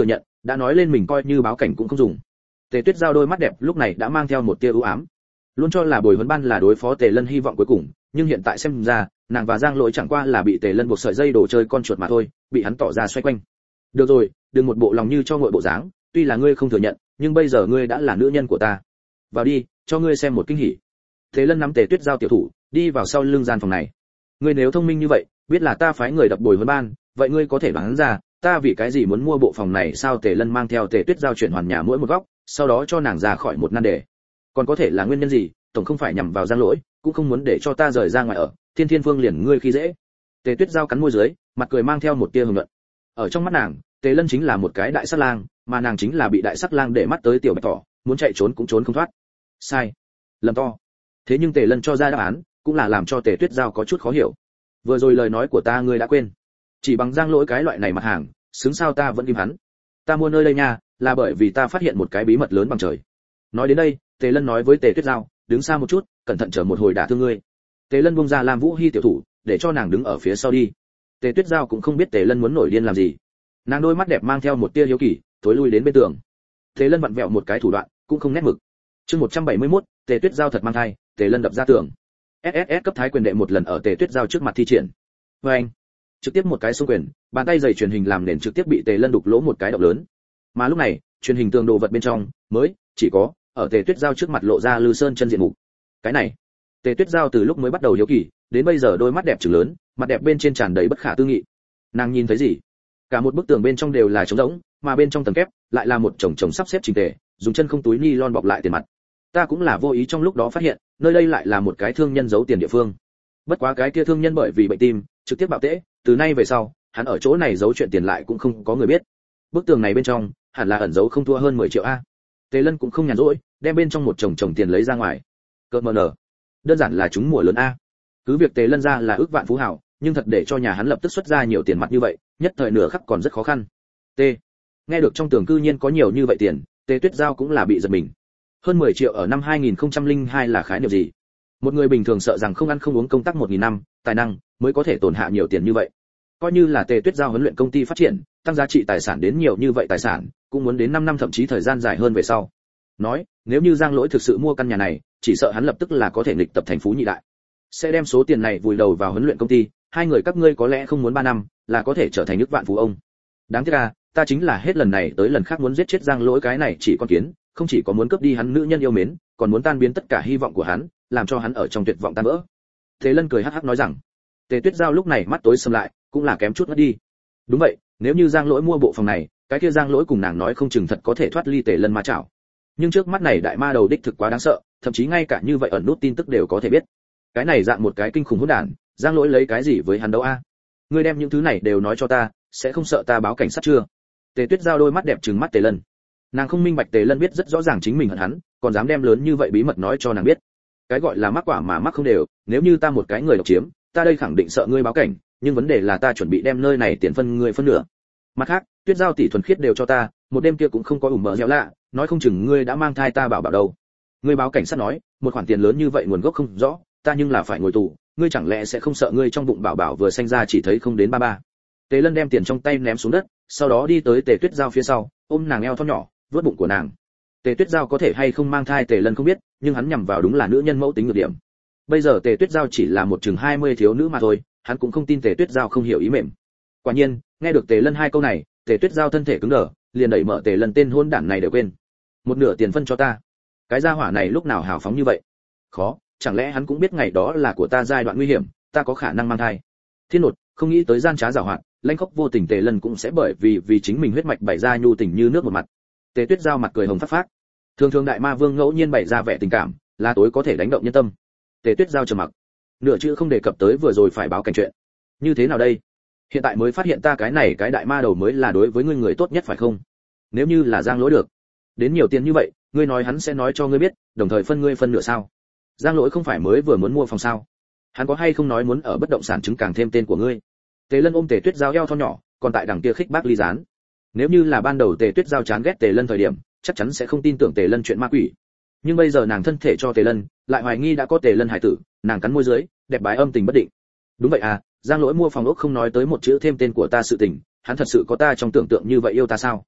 đã nói lên mình coi như báo cảnh cũng không dùng. Tề Tuyết Giao đôi mắt đẹp lúc này đã mang theo một tia ưu ám. Luôn cho là bồi huấn ban là đối phó Tề Lân hy vọng cuối cùng, nhưng hiện tại xem ra, nàng và Giang Lỗi chẳng qua là bị Tề Lân buộc sợi dây đồ chơi con chuột mà thôi, bị hắn tỏ ra xoay quanh. Được rồi, đừng một bộ lòng như cho ngội bộ dáng, tuy là ngươi không thừa nhận, nhưng bây giờ ngươi đã là nữ nhân của ta. Vào đi, cho ngươi xem một kinh hỉ. Tề Lân nắm Tề Tuyết Giao tiểu thủ, đi vào sau lưng gian phòng này. Ngươi nếu thông minh như vậy, biết là ta phái người đập bồi huấn ban, vậy ngươi có thể đoán ra, ta vì cái gì muốn mua bộ phòng này sao? Tề Lân mang theo Tề Tuyết Giao chuyển hoàn nhà mỗi một góc, sau đó cho nàng ra khỏi một nan đề. Còn có thể là nguyên nhân gì, tổng không phải nhằm vào Giang Lỗi, cũng không muốn để cho ta rời ra ngoài ở, Thiên Thiên Phương liền ngươi khi dễ. Tề Tuyết Giao cắn môi dưới, mặt cười mang theo một tia hờn giận. Ở trong mắt nàng, Tề Lân chính là một cái đại sắc lang, mà nàng chính là bị đại sắc lang để mắt tới tiểu bạch thỏ, muốn chạy trốn cũng trốn không thoát. Sai, lầm to. Thế nhưng Tề Lân cho ra đáp án, cũng là làm cho Tề Tuyết Giao có chút khó hiểu. Vừa rồi lời nói của ta ngươi đã quên, chỉ bằng Giang Lỗi cái loại này mặt hàng, xứng sao ta vẫn im hắn. Ta mua nơi đây nha, là bởi vì ta phát hiện một cái bí mật lớn bằng trời. Nói đến đây, Tề Lân nói với Tề Tuyết Giao, đứng xa một chút, cẩn thận chờ một hồi đả thương ngươi. Tề Lân buông ra Lam Vũ Hi tiểu thủ, để cho nàng đứng ở phía sau đi. Tề Tuyết Giao cũng không biết Tề Lân muốn nổi điên làm gì, nàng đôi mắt đẹp mang theo một tia hiếu kỳ, thối lui đến bên tường. Tề Lân vặn vẹo một cái thủ đoạn, cũng không nét mực. Chương một trăm bảy mươi mốt, Tề Tuyết Giao thật mang thai, Tề Lân đập ra tường. ét ét ét cấp thái quyền đệ một lần ở Tề Tuyết Giao trước mặt thi triển. Oeng! Trực tiếp một cái xung quyền, bàn tay dày truyền hình làm nền trực tiếp bị Tề Lân đục lỗ một cái động lớn. Mà lúc này, truyền hình tường đồ vật bên trong mới chỉ có ở Tề Tuyết Giao trước mặt lộ ra Lư Sơn chân diện mục. Cái này, Tề Tuyết Giao từ lúc mới bắt đầu hiếu kỳ, đến bây giờ đôi mắt đẹp trừng lớn, mặt đẹp bên trên tràn đầy bất khả tư nghị. Nàng nhìn thấy gì? Cả một bức tường bên trong đều là trống rỗng, mà bên trong tầng kép lại là một chồng chồng sắp xếp chỉnh tề, dùng chân không túi ni lon bọc lại tiền mặt. Ta cũng là vô ý trong lúc đó phát hiện, nơi đây lại là một cái thương nhân giấu tiền địa phương. Bất quá cái kia thương nhân bởi vì bệnh tim, trực tiếp bạo tễ, từ nay về sau, hắn ở chỗ này giấu chuyện tiền lại cũng không có người biết. Bức tường này bên trong, hẳn là ẩn giấu không thua hơn mười triệu a. Tề Lân cũng không nhàn rỗi, đem bên trong một chồng chồng tiền lấy ra ngoài. Cợt mờ nở, đơn giản là chúng mùa lớn a. Cứ việc Tề Lân ra là ước vạn phú hào, nhưng thật để cho nhà hắn lập tức xuất ra nhiều tiền mặt như vậy, nhất thời nửa khắc còn rất khó khăn. T. Nghe được trong tường cư nhiên có nhiều như vậy tiền, Tề Tuyết Giao cũng là bị giật mình. Hơn mười triệu ở năm hai nghìn không trăm lẻ hai là khái niệm gì? Một người bình thường sợ rằng không ăn không uống công tác một nghìn năm, tài năng mới có thể tổn hạ nhiều tiền như vậy. Coi như là Tề Tuyết Giao huấn luyện công ty phát triển, tăng giá trị tài sản đến nhiều như vậy tài sản, cũng muốn đến năm năm thậm chí thời gian dài hơn về sau. Nói, nếu như Giang Lỗi thực sự mua căn nhà này, chỉ sợ hắn lập tức là có thể nghịch tập thành phú nhị đại. Sẽ đem số tiền này vùi đầu vào huấn luyện công ty, hai người các ngươi có lẽ không muốn ba năm, là có thể trở thành nước vạn phú ông. Đáng tiếc là, ta chính là hết lần này tới lần khác muốn giết chết Giang Lỗi cái này chỉ con kiến, không chỉ có muốn cướp đi hắn nữ nhân yêu mến, còn muốn tan biến tất cả hy vọng của hắn, làm cho hắn ở trong tuyệt vọng tan vỡ. Thế Lân cười hắc hắc nói rằng. Tề Tuyết Giao lúc này mắt tối sầm lại, cũng là kém chút ngất đi. Đúng vậy, nếu như Giang Lỗi mua bộ phòng này, cái kia Giang Lỗi cùng nàng nói không chừng thật có thể thoát ly Tề Lân ma chảo. Nhưng trước mắt này đại ma đầu đích thực quá đáng sợ, thậm chí ngay cả như vậy ẩn nút tin tức đều có thể biết. Cái này dạng một cái kinh khủng hỗn đản, Giang Lỗi lấy cái gì với hắn đâu a? Ngươi đem những thứ này đều nói cho ta, sẽ không sợ ta báo cảnh sát chưa? Tề Tuyết Giao đôi mắt đẹp trừng mắt Tề Lân. Nàng không minh bạch Tề Lân biết rất rõ ràng chính mình hận hắn, còn dám đem lớn như vậy bí mật nói cho nàng biết. Cái gọi là mắc quả mà mắc không đều, nếu như ta một cái người độc chiếm, ta đây khẳng định sợ ngươi báo cảnh, nhưng vấn đề là ta chuẩn bị đem nơi này tiền phân ngươi phân nửa. Mặt khác, Tuyết Giao tỷ thuần khiết đều cho ta, một đêm kia cũng không có ủ mờ dẻo lạ, nói không chừng ngươi đã mang thai ta bảo bảo đâu. Ngươi báo cảnh sát nói, một khoản tiền lớn như vậy nguồn gốc không rõ, ta nhưng là phải ngồi tù, ngươi chẳng lẽ sẽ không sợ ngươi trong bụng bảo bảo vừa sinh ra chỉ thấy không đến ba ba. Tề Lân đem tiền trong tay ném xuống đất, sau đó đi tới Tề Tuyết Giao phía sau, ôm nàng eo thon nhỏ, vớt bụng của nàng. Tề Tuyết Giao có thể hay không mang thai Tề Lân không biết, nhưng hắn nhằm vào đúng là nữ nhân mẫu tính nhược điểm. Bây giờ Tề Tuyết Giao chỉ là một chừng hai mươi thiếu nữ mà thôi, hắn cũng không tin Tề Tuyết Giao không hiểu ý mềm. Quả nhiên, nghe được Tề Lân hai câu này, Tề Tuyết Giao thân thể cứng đờ, liền đẩy mở Tề Lân tên hôn đản này đều quên. Một nửa tiền phân cho ta. Cái gia hỏa này lúc nào hào phóng như vậy? Khó, chẳng lẽ hắn cũng biết ngày đó là của ta giai đoạn nguy hiểm, ta có khả năng mang thai. Thiên nột, không nghĩ tới gian trá giảo hoạt, lanh khóc vô tình Tề Lân cũng sẽ bởi vì vì chính mình huyết mạch bày ra nhu tình như nước một mặt. Tề Tuyết Giao mặt cười hồng phát phát. Thường thường đại ma vương ngẫu nhiên bày ra vẻ tình cảm, là tối có thể đánh động nhân tâm. Tề Tuyết Giao trầm mặc, nửa chữ không đề cập tới vừa rồi phải báo cảnh chuyện. Như thế nào đây? Hiện tại mới phát hiện ta cái này cái đại ma đầu mới là đối với ngươi người tốt nhất phải không? Nếu như là Giang Lỗi được, đến nhiều tiền như vậy, ngươi nói hắn sẽ nói cho ngươi biết, đồng thời phân ngươi phân nửa sao? Giang Lỗi không phải mới vừa muốn mua phòng sao? Hắn có hay không nói muốn ở bất động sản chứng càng thêm tên của ngươi? Tề Lân ôm Tề Tuyết Giao eo thon nhỏ, còn tại đằng kia khích bác ly gián. Nếu như là ban đầu Tề Tuyết Giao chán ghét Tề Lân thời điểm, chắc chắn sẽ không tin tưởng Tề Lân chuyện ma quỷ. Nhưng bây giờ nàng thân thể cho Tề Lân, lại hoài nghi đã có Tề Lân hải tử, nàng cắn môi dưới, đẹp bái âm tình bất định. Đúng vậy à, Giang Lỗi mua phòng ốc không nói tới một chữ thêm tên của ta sự tình, hắn thật sự có ta trong tưởng tượng như vậy yêu ta sao?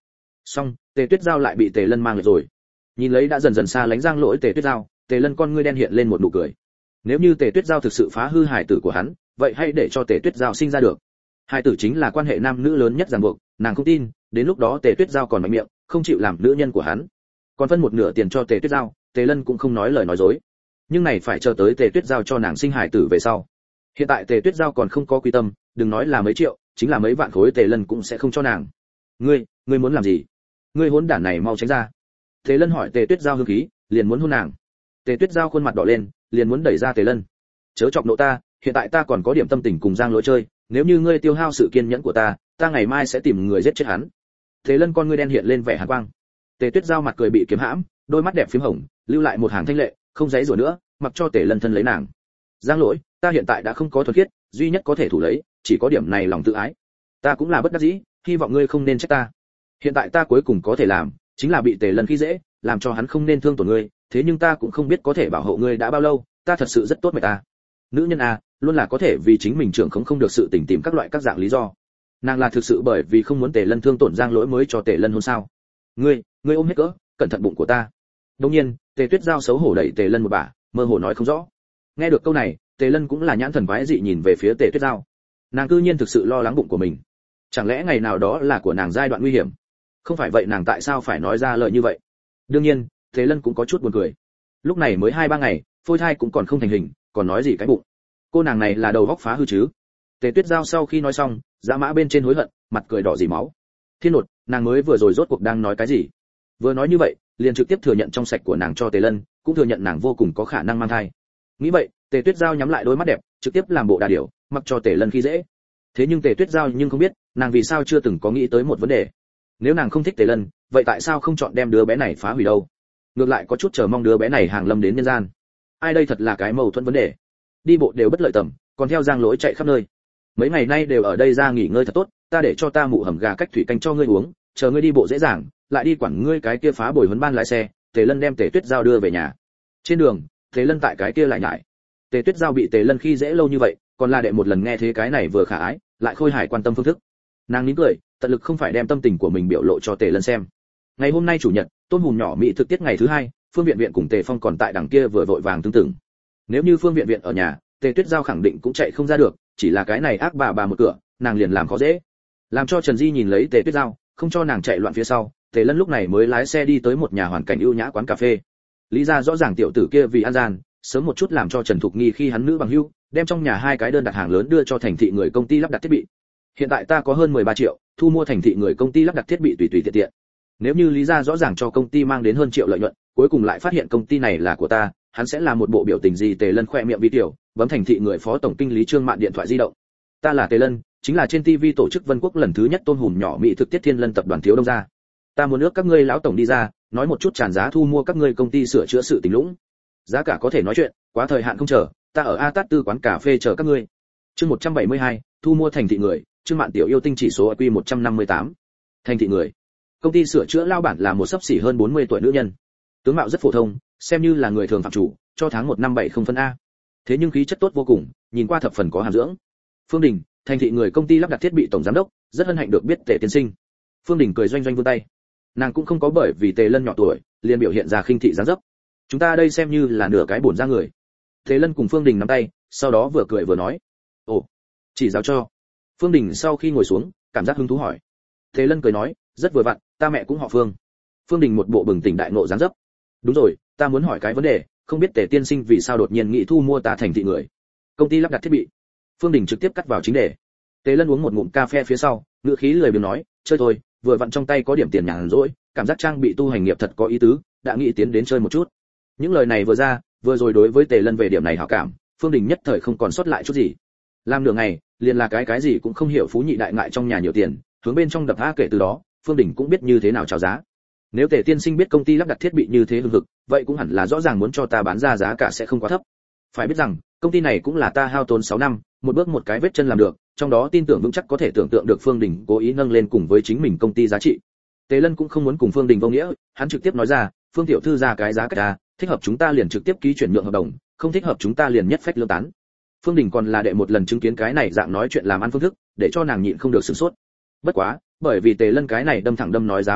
Xong, Tề Tuyết Giao lại bị Tề Lân mang lại rồi. Nhìn lấy đã dần dần xa lánh Giang Lỗi Tề Tuyết Giao, Tề Lân con ngươi đen hiện lên một nụ cười. Nếu như Tề Tuyết Giao thực sự phá hư hài tử của hắn, vậy hãy để cho Tề Tuyết Giao sinh ra được. Hài tử chính là quan hệ nam nữ lớn nhất ràng buộc, nàng không tin, đến lúc đó Tề Tuyết Giao còn mạnh miệng, không chịu làm nữ nhân của hắn. Còn phân một nửa tiền cho Tề Tuyết Giao, Tề Lân cũng không nói lời nói dối. Nhưng này phải chờ tới Tề Tuyết Giao cho nàng sinh hài tử về sau. Hiện tại Tề Tuyết Giao còn không có quy tâm, đừng nói là mấy triệu, chính là mấy vạn khối Tề Lân cũng sẽ không cho nàng. Ngươi, ngươi muốn làm gì? Ngươi hỗn đản này mau tránh ra. Tề Lân hỏi Tề Tuyết Giao hương khí, liền muốn hôn nàng. Tề Tuyết Giao khuôn mặt đỏ lên, liền muốn đẩy ra Tề Lân. Chớ chọc nộ ta, hiện tại ta còn có điểm tâm tình cùng Giang Lỗi chơi, nếu như ngươi tiêu hao sự kiên nhẫn của ta, ta ngày mai sẽ tìm người giết chết hắn. Tề Lân con ngươi đen hiện lên vẻ hàn quang. Tề Tuyết Giao mặt cười bị kiếm hãm, đôi mắt đẹp phím hồng, lưu lại một hàng thanh lệ, không giãy giụa nữa, mặc cho Tề Lân thân lấy nàng. Giang Lỗi, ta hiện tại đã không có thuần khiết, duy nhất có thể thủ lấy, chỉ có điểm này lòng tự ái. Ta cũng là bất đắc dĩ, hy vọng ngươi không nên trách ta. Hiện tại ta cuối cùng có thể làm, chính là bị Tề Lân khi dễ, làm cho hắn không nên thương tổn ngươi, thế nhưng ta cũng không biết có thể bảo hộ ngươi đã bao lâu, ta thật sự rất tốt mẹ ta. Nữ nhân a, luôn là có thể vì chính mình trưởng không không được sự tình tìm các loại các dạng lý do. Nàng là thực sự bởi vì không muốn Tề Lân thương tổn Giang Lỗi mới cho Tề Lân hôn sao? Ngươi, ngươi ôm hết cỡ, cẩn thận bụng của ta. Đương nhiên, Tề Tuyết Giao xấu hổ đẩy Tề Lân một bả, mơ hồ nói không rõ. Nghe được câu này, Tề Lân cũng là nhãn thần quái dị nhìn về phía Tề Tuyết Giao. Nàng cư nhiên thực sự lo lắng bụng của mình. Chẳng lẽ ngày nào đó là của nàng giai đoạn nguy hiểm? Không phải vậy nàng tại sao phải nói ra lời như vậy? Đương nhiên, Tề Lân cũng có chút buồn cười. Lúc này mới hai ba ngày, phôi thai cũng còn không thành hình, còn nói gì cái bụng? Cô nàng này là đầu óc phá hư chứ? Tề Tuyết Giao sau khi nói xong, dã mã bên trên hối hận, mặt cười đỏ dì máu. Thiên nột, nàng mới vừa rồi rốt cuộc đang nói cái gì? Vừa nói như vậy, liền trực tiếp thừa nhận trong sạch của nàng cho Tề Lân, cũng thừa nhận nàng vô cùng có khả năng mang thai. Nghĩ vậy, Tề Tuyết Giao nhắm lại đôi mắt đẹp, trực tiếp làm bộ đà điểu, mặc cho Tề Lân khi dễ. Thế nhưng Tề Tuyết Giao nhưng không biết, nàng vì sao chưa từng có nghĩ tới một vấn đề. Nếu nàng không thích Tề Lân, vậy tại sao không chọn đem đứa bé này phá hủy đâu? Ngược lại có chút chờ mong đứa bé này hàng lâm đến nhân gian. Ai đây thật là cái mâu thuẫn vấn đề. Đi bộ đều bất lợi tầm, còn theo Giang Lỗi chạy khắp nơi. Mấy ngày nay đều ở đây ra nghỉ ngơi thật tốt, ta để cho ta mụ hầm gà cách thủy canh cho ngươi uống, chờ ngươi đi bộ dễ dàng, lại đi quản ngươi cái kia phá bồi huấn ban lái xe. Tề Lân đem Tề Tuyết Giao đưa về nhà. Trên đường, Tề Lân tại cái kia lại nhại. Tề Tuyết Giao bị Tề Lân khi dễ lâu như vậy, còn là đệ một lần nghe thế cái này vừa khả ái, lại khôi hài quan tâm phương thức. Nàng nín cười, tận lực không phải đem tâm tình của mình biểu lộ cho Tề Lân xem. Ngày hôm nay chủ nhật, tôm hùm nhỏ mỹ thực tiết ngày thứ hai, Phương Viện Viện cùng Tề Phong còn tại đằng kia vừa vội vàng tương tưởng. Nếu như Phương Viện Viện ở nhà, Tề Tuyết Giao khẳng định cũng chạy không ra được, chỉ là cái này ác bà bà một cửa, nàng liền làm khó dễ. Làm cho Trần Di nhìn lấy Tề Tuyết Giao, không cho nàng chạy loạn phía sau, Tề Lân lúc này mới lái xe đi tới một nhà hoàn cảnh ưu nhã quán cà phê. Lý ra rõ ràng tiểu tử kia vì ăn gian, sớm một chút làm cho Trần Thục Nghi khi hắn nữ bằng hữu, đem trong nhà hai cái đơn đặt hàng lớn đưa cho thành thị người công ty lắp đặt thiết bị. Hiện tại ta có hơn mười ba triệu, thu mua thành thị người công ty lắp đặt thiết bị tùy tùy tiện tiện. Nếu như Lý ra rõ ràng cho công ty mang đến hơn triệu lợi nhuận, cuối cùng lại phát hiện công ty này là của ta, hắn sẽ làm một bộ biểu tình gì? Tề Lân khoe miệng vi tiểu, bấm thành thị người phó tổng kinh lý Trương Mạn điện thoại di động. Ta là Tề Lân, chính là trên ti vi tổ chức Vân Quốc lần thứ nhất tôm hùm nhỏ mỹ thực tiết Thiên Lân tập đoàn thiếu đông gia. Ta muốn ước các ngươi lão tổng đi ra, nói một chút tràn giá thu mua các ngươi công ty sửa chữa sự tình lũng. Giá cả có thể nói chuyện, quá thời hạn không chờ, ta ở A Tát Tư quán cà phê chờ các ngươi. Chương một trăm bảy mươi hai, thu mua thành thị người, Trương Mạn tiểu yêu tinh chỉ số i kiu một trăm năm mươi tám. Thành thị người. Công ty sửa chữa lao bản là một sấp xỉ hơn bốn mươi tuổi nữ nhân. Tướng mạo rất phổ thông, xem như là người thường phạm chủ, cho tháng một năm bảy không phân A. Thế nhưng khí chất tốt vô cùng, nhìn qua thập phần có hàm dưỡng. Phương Đình, thành thị người công ty lắp đặt thiết bị tổng giám đốc, rất hân hạnh được biết Tề tiên sinh. Phương Đình cười doanh doanh vươn tay. Nàng cũng không có bởi vì Tề Lân nhỏ tuổi, liền biểu hiện ra khinh thị dáng dấp. Chúng ta đây xem như là nửa cái bổn ra người. Tề Lân cùng Phương Đình nắm tay, sau đó vừa cười vừa nói, ồ, chỉ giáo cho. Phương Đình sau khi ngồi xuống, cảm giác hứng thú hỏi. Tề Lân cười nói, rất vừa vặn, ta mẹ cũng họ Phương. Phương Đình một bộ bừng tỉnh đại ngộ dáng dấp. Đúng rồi, ta muốn hỏi cái vấn đề, không biết Tề tiên sinh vì sao đột nhiên nghĩ thu mua ta thành thị người công ty lắp đặt thiết bị. Phương Đình trực tiếp cắt vào chính đề. Tề Lân uống một ngụm cà phê phía sau, ngữ khí lười biếng nói, chơi thôi, vừa vặn trong tay có điểm tiền nhàn rỗi, cảm giác trang bị tu hành nghiệp thật có ý tứ, đã nghĩ tiến đến chơi một chút. Những lời này vừa ra, vừa rồi đối với Tề Lân về điểm này hảo cảm, Phương Đình nhất thời không còn sót lại chút gì. Làm nửa ngày, liền là cái cái gì cũng không hiểu phú nhị đại ngại trong nhà nhiều tiền, hướng bên trong đập a kể từ đó, Phương Đình cũng biết như thế nào chào giá. Nếu Tề tiên sinh biết công ty lắp đặt thiết bị như thế hưng hực, vậy cũng hẳn là rõ ràng muốn cho ta bán ra giá cả sẽ không quá thấp. Phải biết rằng, công ty này cũng là ta hao tốn sáu năm, một bước một cái vết chân làm được, trong đó tin tưởng vững chắc có thể tưởng tượng được Phương Đình cố ý nâng lên cùng với chính mình công ty giá trị. Tề Lân cũng không muốn cùng Phương Đình vô nghĩa, hắn trực tiếp nói ra, Phương tiểu thư ra cái giá cả ta, thích hợp chúng ta liền trực tiếp ký chuyển nhượng hợp đồng, không thích hợp chúng ta liền nhất phách lương tán. Phương Đình còn là đệ một lần chứng kiến cái này dạng nói chuyện làm ăn phương thức, để cho nàng nhịn không được sửng sốt. Bất quá, bởi vì Tề Lân cái này đâm thẳng đâm nói giá phương thức,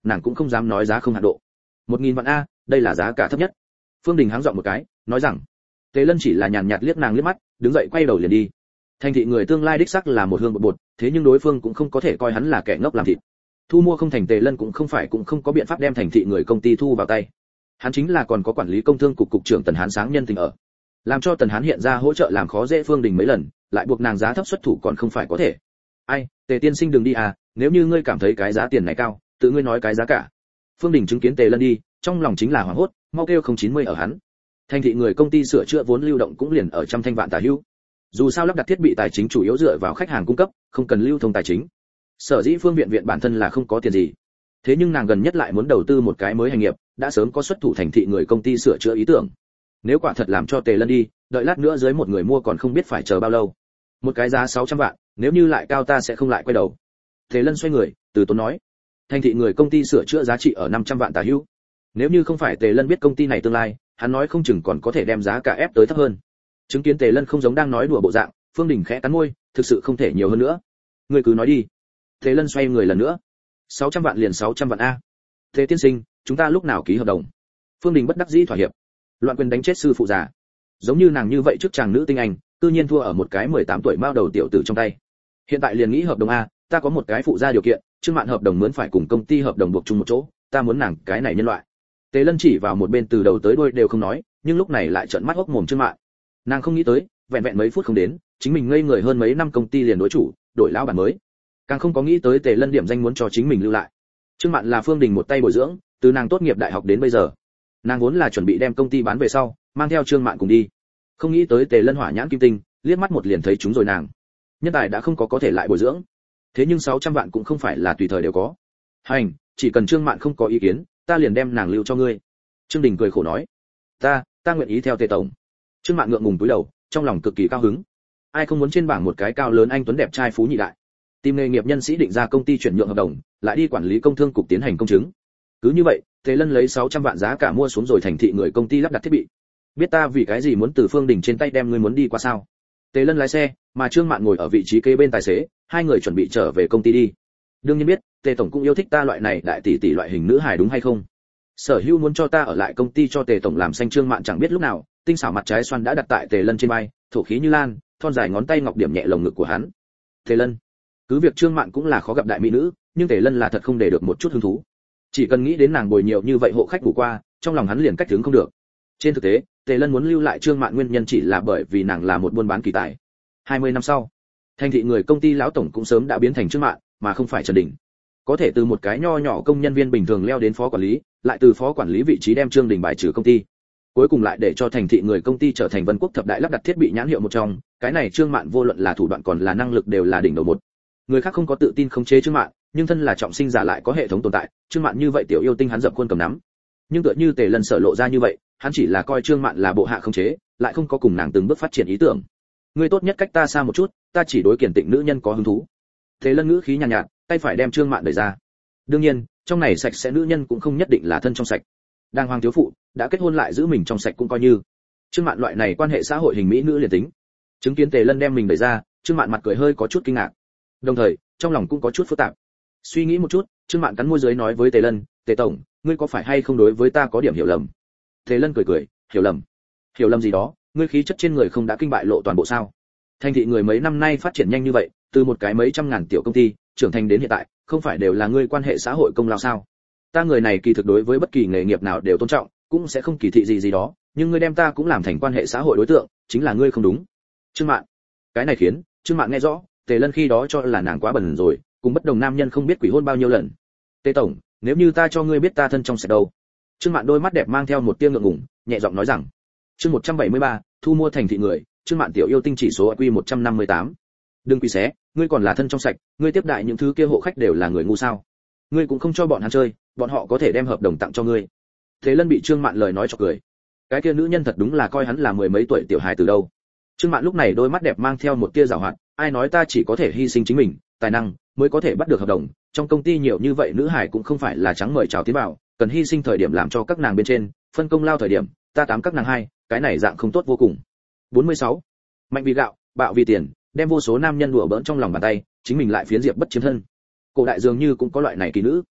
nàng cũng không dám nói giá không hạn độ. Một nghìn vạn a, đây là giá cả thấp nhất. Phương Đình háng giọng một cái, nói rằng. Tề Lân chỉ là nhàn nhạt liếc nàng liếc mắt, đứng dậy quay đầu liền đi. Thành thị người tương lai đích xác là một hương bột bột, thế nhưng đối phương cũng không có thể coi hắn là kẻ ngốc làm thịt. Thu mua không thành, Tề Lân cũng không phải cũng không có biện pháp đem thành thị người công ty thu vào tay. Hắn chính là còn có quản lý công thương cục cục trưởng Tần Hán sáng nhân tình ở, làm cho Tần Hán hiện ra hỗ trợ làm khó dễ Phương Đình mấy lần, lại buộc nàng giá thấp xuất thủ còn không phải có thể. Ai, Tề tiên sinh đừng đi à, nếu như ngươi cảm thấy cái giá tiền này cao, tự ngươi nói cái giá cả. Phương Đình chứng kiến Tề Lân đi, trong lòng chính là hoảng hốt, mau kêu không chín mươi ở hắn. Thành thị người công ty sửa chữa vốn lưu động cũng liền ở trăm thanh vạn tả hữu. Dù sao lắp đặt thiết bị tài chính chủ yếu dựa vào khách hàng cung cấp, không cần lưu thông tài chính. Sở dĩ Phương Viện Viện bản thân là không có tiền gì. Thế nhưng nàng gần nhất lại muốn đầu tư một cái mới hành nghiệp, đã sớm có xuất thủ thành thị người công ty sửa chữa ý tưởng. Nếu quả thật làm cho Tề Lân đi, đợi lát nữa dưới một người mua còn không biết phải chờ bao lâu. Một cái giá sáu trăm vạn, nếu như lại cao ta sẽ không lại quay đầu. Tề Lân xoay người, từ tốn nói. Thành thị người công ty sửa chữa giá trị ở năm trăm vạn tả hữu. Nếu như không phải Tề Lân biết công ty này tương lai, hắn nói không chừng còn có thể đem giá cả ép tới thấp hơn. Chứng kiến Tề Lân không giống đang nói đùa bộ dạng, Phương Đình khẽ cắn môi, thực sự không thể nhiều hơn nữa. Ngươi cứ nói đi. Tề Lân xoay người lần nữa. sáu trăm vạn liền sáu trăm vạn a. Tề tiên sinh, chúng ta lúc nào ký hợp đồng? Phương Đình bất đắc dĩ thỏa hiệp. Loạn quyền đánh chết sư phụ già. Giống như nàng như vậy trước chàng nữ tinh anh, tự nhiên thua ở một cái mười tám tuổi mao đầu tiểu tử trong tay. Hiện tại liền nghĩ hợp đồng a, ta có một cái phụ gia điều kiện, Trương Mạn hợp đồng mướn phải cùng công ty hợp đồng buộc chung một chỗ, ta muốn nàng cái này nhân loại. Tề Lân chỉ vào một bên từ đầu tới đuôi đều không nói, nhưng lúc này lại trợn mắt hốc mồm Trương Mạn. Nàng không nghĩ tới, vẹn vẹn mấy phút không đến, chính mình ngây người hơn mấy năm công ty liền đối chủ, đổi lão bản mới. Càng không có nghĩ tới Tề Lân điểm danh muốn cho chính mình lưu lại. Trương Mạn là Phương Đình một tay bồi dưỡng, từ nàng tốt nghiệp đại học đến bây giờ, nàng vốn là chuẩn bị đem công ty bán về sau, mang theo Trương Mạn cùng đi. Không nghĩ tới Tề Lân hỏa nhãn kim tinh, liếc mắt một liền thấy chúng rồi nàng. Nhân tài đã không có có thể lại bồi dưỡng. Thế nhưng sáu trăm vạn cũng không phải là tùy thời đều có. Hành, chỉ cần Trương Mạn không có ý kiến, ta liền đem nàng lưu cho ngươi. Trương Đình cười khổ nói. Ta, ta nguyện ý theo Tề tổng. Trương Mạn ngượng ngùng cúi đầu, trong lòng cực kỳ cao hứng. Ai không muốn trên bảng một cái cao lớn anh tuấn đẹp trai phú nhị đại. Tìm nghề nghiệp nhân sĩ định ra công ty chuyển nhượng hợp đồng, lại đi quản lý công thương cục tiến hành công chứng. Cứ như vậy, Tề Lân lấy sáu trăm vạn giá cả mua xuống rồi thành thị người công ty lắp đặt thiết bị. Biết ta vì cái gì muốn từ Phương Đình trên tay đem ngươi muốn đi qua sao? Tề Lân lái xe, mà Trương Mạn ngồi ở vị trí kế bên tài xế, hai người chuẩn bị trở về công ty đi. Đương nhiên biết, Tề tổng cũng yêu thích ta loại này đại tỷ tỷ loại hình nữ hài đúng hay không? Sở Hữu muốn cho ta ở lại công ty cho Tề tổng làm xanh. Trương Mạn chẳng biết lúc nào, tinh xảo mặt trái xoan đã đặt tại Tề Lân trên vai, thổ khí như lan, thon dài ngón tay ngọc điểm nhẹ lồng ngực của hắn. Tề Lân, cứ việc Trương Mạn cũng là khó gặp đại mỹ nữ, nhưng Tề Lân là thật không để được một chút hứng thú. Chỉ cần nghĩ đến nàng bồi nhiều như vậy hộ khách ngủ qua, trong lòng hắn liền cách hướng không được. Trên thực tế, Tề Lân muốn lưu lại Trương Mạn nguyên nhân chỉ là bởi vì nàng là một buôn bán kỳ tài. hai mươi năm sau, thành thị người công ty lão tổng cũng sớm đã biến thành Trương Mạn, mà không phải Trần Đình. Có thể từ một cái nho nhỏ công nhân viên bình thường leo đến phó quản lý, lại từ phó quản lý vị trí đem Trương Đình bài trừ công ty. Cuối cùng lại để cho thành thị người công ty trở thành Vân Quốc thập đại lắp đặt thiết bị nhãn hiệu một trong, cái này Trương Mạn vô luận là thủ đoạn còn là năng lực đều là đỉnh đầu một. Người khác không có tự tin khống chế Trương Mạn, nhưng thân là trọng sinh giả lại có hệ thống tồn tại, Trương Mạn như vậy tiểu yêu tinh hắn dập khuôn cầm nắm. Nhưng tựa như Tề Lân sở lộ ra như vậy, hắn chỉ là coi Trương Mạn là bộ hạ khống chế, lại không có cùng nàng từng bước phát triển ý tưởng. Ngươi tốt nhất cách ta xa một chút, ta chỉ đối kiển tịnh nữ nhân có hứng thú. Tề Lân ngữ khí nhàn nhạt, nhạt, tay phải đem Trương Mạn đẩy ra. Đương nhiên, trong này sạch sẽ nữ nhân cũng không nhất định là thân trong sạch. Đang hoàng thiếu phụ, đã kết hôn lại giữ mình trong sạch cũng coi như. Trương Mạn loại này quan hệ xã hội hình mỹ nữ liền tính. Chứng kiến Tề Lân đem mình đẩy ra, Trương Mạn mặt cười hơi có chút kinh ngạc. Đồng thời, trong lòng cũng có chút phức tạp. Suy nghĩ một chút, Trương Mạn cắn môi dưới nói với Tề Lân, "Tề tổng, ngươi có phải hay không đối với ta có điểm hiểu lầm?" Tề Lân cười cười, "Hiểu lầm? Hiểu lầm gì đó, ngươi khí chất trên người không đã kinh bại lộ toàn bộ sao? Thành thị người mấy năm nay phát triển nhanh như vậy, từ một cái mấy trăm ngàn tiểu công ty, trưởng thành đến hiện tại, không phải đều là ngươi quan hệ xã hội công lao sao? Ta người này kỳ thực đối với bất kỳ nghề nghiệp nào đều tôn trọng, cũng sẽ không kỳ thị gì gì đó, nhưng ngươi đem ta cũng làm thành quan hệ xã hội đối tượng, chính là ngươi không đúng." Trương Mạn. Cái này khiến Trương Mạn nghe rõ, Tề Lân khi đó cho là nàng quá bẩn rồi, cùng bất đồng nam nhân không biết quỷ hôn bao nhiêu lần. "Tề tổng, nếu như ta cho ngươi biết ta thân trong sạch đâu?" Trương Mạn đôi mắt đẹp mang theo một tia ngượng ngùng, nhẹ giọng nói rằng. Chương một trăm bảy mươi ba, thu mua thành thị người, Trương Mạn tiểu yêu tinh chỉ số i kiu một trăm năm mươi tám. Đừng quỳ xé, ngươi còn là thân trong sạch, ngươi tiếp đại những thứ kia hộ khách đều là người ngu sao? Ngươi cũng không cho bọn hắn chơi, bọn họ có thể đem hợp đồng tặng cho ngươi. Thế Lân bị Trương Mạn lời nói cho cười. Cái kia nữ nhân thật đúng là coi hắn là mười mấy tuổi tiểu hài từ đâu. Trương Mạn lúc này đôi mắt đẹp mang theo một tia giảo hoạt, ai nói ta chỉ có thể hy sinh chính mình, tài năng mới có thể bắt được hợp đồng, trong công ty nhiều như vậy nữ hài cũng không phải là trắng mời chào tiến vào, cần hy sinh thời điểm làm cho các nàng bên trên, phân công lao thời điểm, ta tám các nàng hai, cái này dạng không tốt vô cùng. bốn mươi sáu. Mạnh vì gạo, bạo vì tiền, đem vô số nam nhân đùa bỡn trong lòng bàn tay, chính mình lại phiến diệp bất chiếm thân. Cổ đại dường như cũng có loại này kỳ nữ.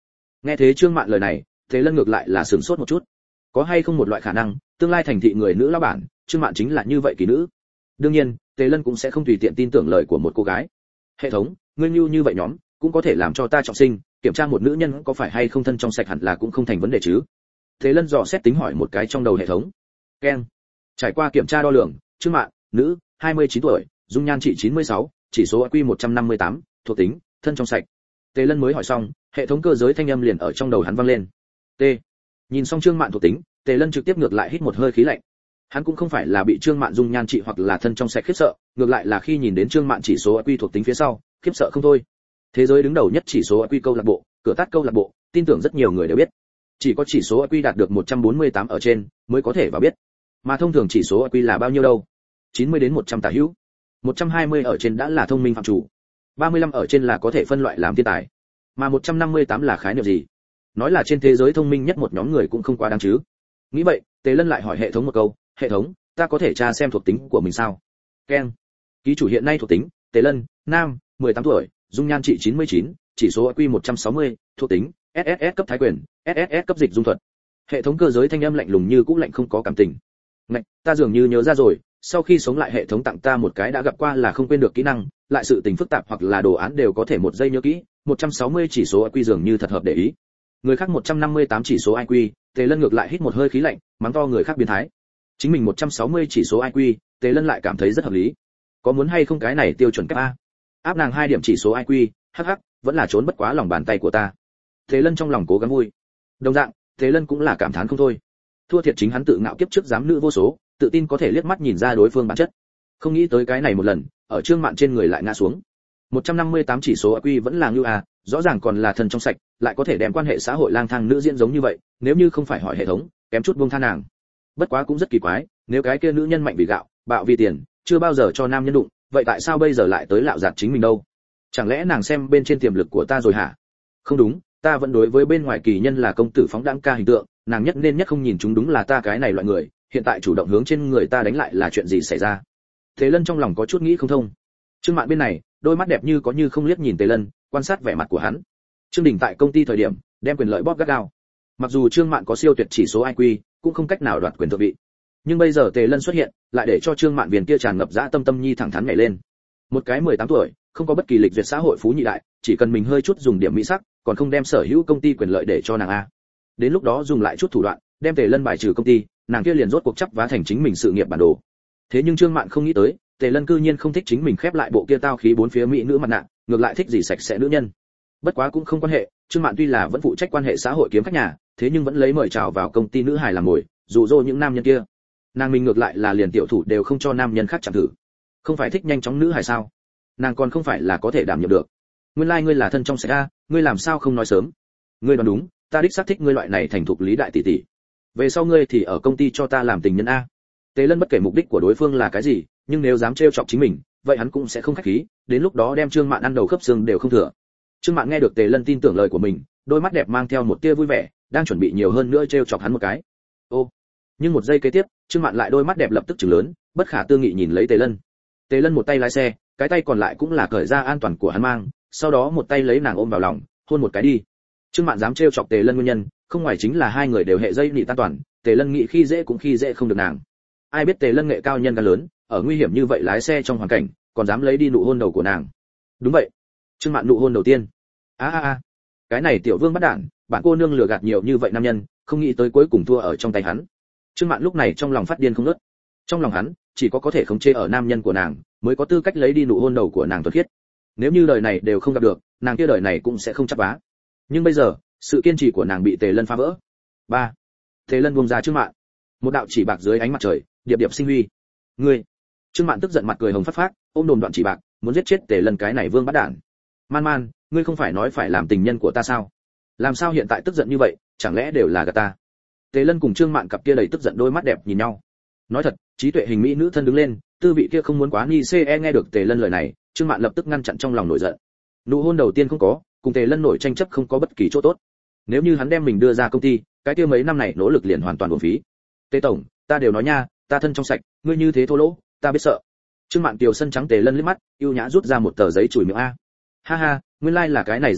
Nghe thế Trương Mạn lời này, Tề Lân ngược lại là sửng sốt một chút. Có hay không một loại khả năng, tương lai thành thị người nữ lão bản, Trương Mạn chính là như vậy kỳ nữ. Đương nhiên, Tề Lân cũng sẽ không tùy tiện tin tưởng lời của một cô gái. Hệ thống, ngươi như như vậy nhóm, cũng có thể làm cho ta trọng sinh, kiểm tra một nữ nhân có phải hay không thân trong sạch hẳn là cũng không thành vấn đề chứ. Tề Lân dò xét tính hỏi một cái trong đầu hệ thống. Keng. Trải qua kiểm tra đo lường, Trương Mạn, nữ, hai mươi chín tuổi, dung nhan trị chín mươi sáu, chỉ số i kiu một trăm năm mươi tám, thuộc tính, thân trong sạch. Tề Lân mới hỏi xong, hệ thống cơ giới thanh âm liền ở trong đầu hắn vang lên. T. Nhìn xong Trương Mạn thuộc tính, Tề Lân trực tiếp ngược lại hít một hơi khí lạnh. Hắn cũng không phải là bị Trương Mạn dung nhan trị hoặc là thân trong sạch khiếp sợ, ngược lại là khi nhìn đến Trương Mạn chỉ số i kiu thuộc tính phía sau, khiếp sợ không thôi. Thế giới đứng đầu nhất chỉ số i kiu câu lạc bộ, cửa tắt câu lạc bộ, tin tưởng rất nhiều người đều biết. Chỉ có chỉ số i kiu đạt được một trăm bốn mươi tám ở trên mới có thể vào biết. Mà thông thường chỉ số i kiu là bao nhiêu đâu? chín mươi đến một trăm tả hữu. một trăm hai mươi ở trên đã là thông minh phạm chủ. ba mươi lăm ở trên là có thể phân loại làm thiên tài. Mà một trăm năm mươi tám là khái niệm gì? Nói là trên thế giới thông minh nhất một nhóm người cũng không quá đáng chứ. Nghĩ vậy, Tề Lân lại hỏi hệ thống một câu, hệ thống, ta có thể tra xem thuộc tính của mình sao? Keng. Ký chủ hiện nay thuộc tính, Tề Lân, nam, mười tám tuổi, dung nhan trị chín mươi chín, chỉ số i kiu một trăm sáu mươi, thuộc tính, ét ét ét cấp thái quyền, ét ét ét cấp dịch dung thuật. Hệ thống cơ giới thanh âm lạnh lùng như cũ lạnh không có cảm tình. Ngạch, ta dường như nhớ ra rồi, sau khi sống lại hệ thống tặng ta một cái đã gặp qua là không quên được kỹ năng, lại sự tình phức tạp hoặc là đồ án đều có thể một giây nhớ kỹ, một trăm sáu mươi chỉ số i kiu dường như thật hợp để ý. Người khác một trăm năm mươi tám chỉ số i kiu, Tề Lân ngược lại hít một hơi khí lạnh, mắng to người khác biến thái. Chính mình một trăm sáu mươi chỉ số i kiu, Tề Lân lại cảm thấy rất hợp lý. Có muốn hay không cái này tiêu chuẩn cấp a? Áp nàng hai điểm chỉ số i kiu, hắc hắc, vẫn là trốn bất quá lòng bàn tay của ta. Tề Lân trong lòng cố gắng vui. Đồng dạng, Tề Lân cũng là cảm thán không thôi. Thua thiệt chính hắn tự ngạo kiếp trước dám nữ vô số, tự tin có thể liếc mắt nhìn ra đối phương bản chất. Không nghĩ tới cái này một lần, ở Trương Mạn trên người lại ngã xuống. một trăm năm mươi tám chỉ số i kiu vẫn là ngưu a, rõ ràng còn là thần trong sạch, lại có thể đem quan hệ xã hội lang thang nữ diễn giống như vậy, nếu như không phải hỏi hệ thống, kém chút buông tha nàng. Bất quá cũng rất kỳ quái, nếu cái kia nữ nhân mạnh vì gạo, bạo vì tiền, chưa bao giờ cho nam nhân đụng, vậy tại sao bây giờ lại tới lạo giạt chính mình đâu? Chẳng lẽ nàng xem bên trên tiềm lực của ta rồi hả? Không đúng, ta vẫn đối với bên ngoài kỳ nhân là công tử phóng đãng ca hình tượng, nàng nhất nên nhất không nhìn chúng đúng là ta cái này loại người, hiện tại chủ động hướng trên người ta đánh lại là chuyện gì xảy ra? Thế Lân trong lòng có chút nghĩ không thông. Trương Mạn bên này, đôi mắt đẹp như có như không liếc nhìn Tề Lân, quan sát vẻ mặt của hắn. Trương Đình tại công ty thời điểm, đem quyền lợi bóp gắt gao. Mặc dù Trương Mạn có siêu tuyệt chỉ số i kiu, cũng không cách nào đoạt quyền thượng vị. Nhưng bây giờ Tề Lân xuất hiện, lại để cho Trương Mạn viền kia tràn ngập dã tâm tâm nhi thẳng thắn nhảy lên. Một cái mười tám tuổi, không có bất kỳ lịch duyệt xã hội phú nhị đại, chỉ cần mình hơi chút dùng điểm mỹ sắc, còn không đem sở hữu công ty quyền lợi để cho nàng a. Đến lúc đó dùng lại chút thủ đoạn, đem Tề Lân bài trừ công ty, nàng kia liền rốt cuộc chấp vá thành chính mình sự nghiệp bản đồ. Thế nhưng Trương Mạn không nghĩ tới, Tề Lân cư nhiên không thích chính mình khép lại bộ kia tao khí bốn phía mỹ nữ mặt nạ, ngược lại thích gì sạch sẽ nữ nhân. Bất quá cũng không quan hệ, Trương Mạn tuy là vẫn phụ trách quan hệ xã hội kiếm khách nhà, thế nhưng vẫn lấy mời chào vào công ty nữ hài làm mồi, dụ dỗ những nam nhân kia. Nàng mình ngược lại là liền tiểu thủ đều không cho nam nhân khác chạm thử. Không phải thích nhanh chóng nữ hài sao? Nàng còn không phải là có thể đảm nhiệm được. Nguyên lai like ngươi là thân trong sạch a, ngươi làm sao không nói sớm? Ngươi đoán đúng, ta đích xác thích ngươi loại này thành thục lý đại tỷ tỷ. Về sau ngươi thì ở công ty cho ta làm tình nhân a. Tề Lân bất kể mục đích của đối phương là cái gì, nhưng nếu dám trêu chọc chính mình, vậy hắn cũng sẽ không khách khí, đến lúc đó đem Trương Mạn ăn đầu khớp xương đều không thừa. Trương Mạn nghe được Tề Lân tin tưởng lời của mình, đôi mắt đẹp mang theo một tia vui vẻ, đang chuẩn bị nhiều hơn nữa trêu chọc hắn một cái. Ô, nhưng một giây kế tiếp, Trương Mạn lại đôi mắt đẹp lập tức trừng lớn, bất khả tư nghị nhìn lấy Tề Lân. Tề Lân một tay lái xe, cái tay còn lại cũng là cởi ra an toàn của hắn mang, sau đó một tay lấy nàng ôm vào lòng, hôn một cái đi. Trương Mạn dám trêu chọc Tề Lân nguyên nhân, không ngoài chính là hai người đều hệ dây nị tan toàn, Tề Lân nghĩ khi dễ cũng khi dễ không được nàng. Ai biết Tề Lân nghệ cao nhân gan lớn, ở nguy hiểm như vậy lái xe trong hoàn cảnh, còn dám lấy đi nụ hôn đầu của nàng. Đúng vậy, Trương Mạn nụ hôn đầu tiên. A a a, cái này tiểu vương bắt đản, bản cô nương lừa gạt nhiều như vậy nam nhân, không nghĩ tới cuối cùng thua ở trong tay hắn. Trương Mạn lúc này trong lòng phát điên không ngớt. Trong lòng hắn, chỉ có có thể khống chế ở nam nhân của nàng, mới có tư cách lấy đi nụ hôn đầu của nàng thuần khiết. Nếu như đời này đều không gặp được, nàng kia đời này cũng sẽ không chấp vá. Nhưng bây giờ, sự kiên trì của nàng bị Tề Lân phá vỡ. Ba, Tề Lân buông ra Trương Mạn. Một đạo chỉ bạc dưới ánh mặt trời, điệp điệp sinh huy. Ngươi! Trương Mạn tức giận mặt cười hồng phát phát, ôm đồm đoạn chỉ bạc, muốn giết chết Tề Lân cái này vương bắt đản. Man man, ngươi không phải nói phải làm tình nhân của ta sao? Làm sao hiện tại tức giận như vậy, chẳng lẽ đều là gạt ta? Tề Lân cùng Trương Mạn cặp kia đầy tức giận đôi mắt đẹp nhìn nhau. Nói thật, trí tuệ hình mỹ nữ thân đứng lên, tư vị kia không muốn quá ni ce nghe được Tề Lân lời này, Trương Mạn lập tức ngăn chặn trong lòng nổi giận. Nụ hôn đầu tiên không có, cùng Tề Lân nổi tranh chấp không có bất kỳ chỗ tốt. Nếu như hắn đem mình đưa ra công ty, cái kia mấy năm này nỗ lực liền hoàn toàn uổng phí. Tề tổng, ta đều nói nha, ta thân trong sạch, ngươi như thế thô lỗ, ta biết sợ. Trương Mạn Kiều sân trắng Tề Lân liếc mắt, yêu nhã rút ra một tờ giấy chùi miệng a. Ha ha, nguyên lai like là cái này dạng a,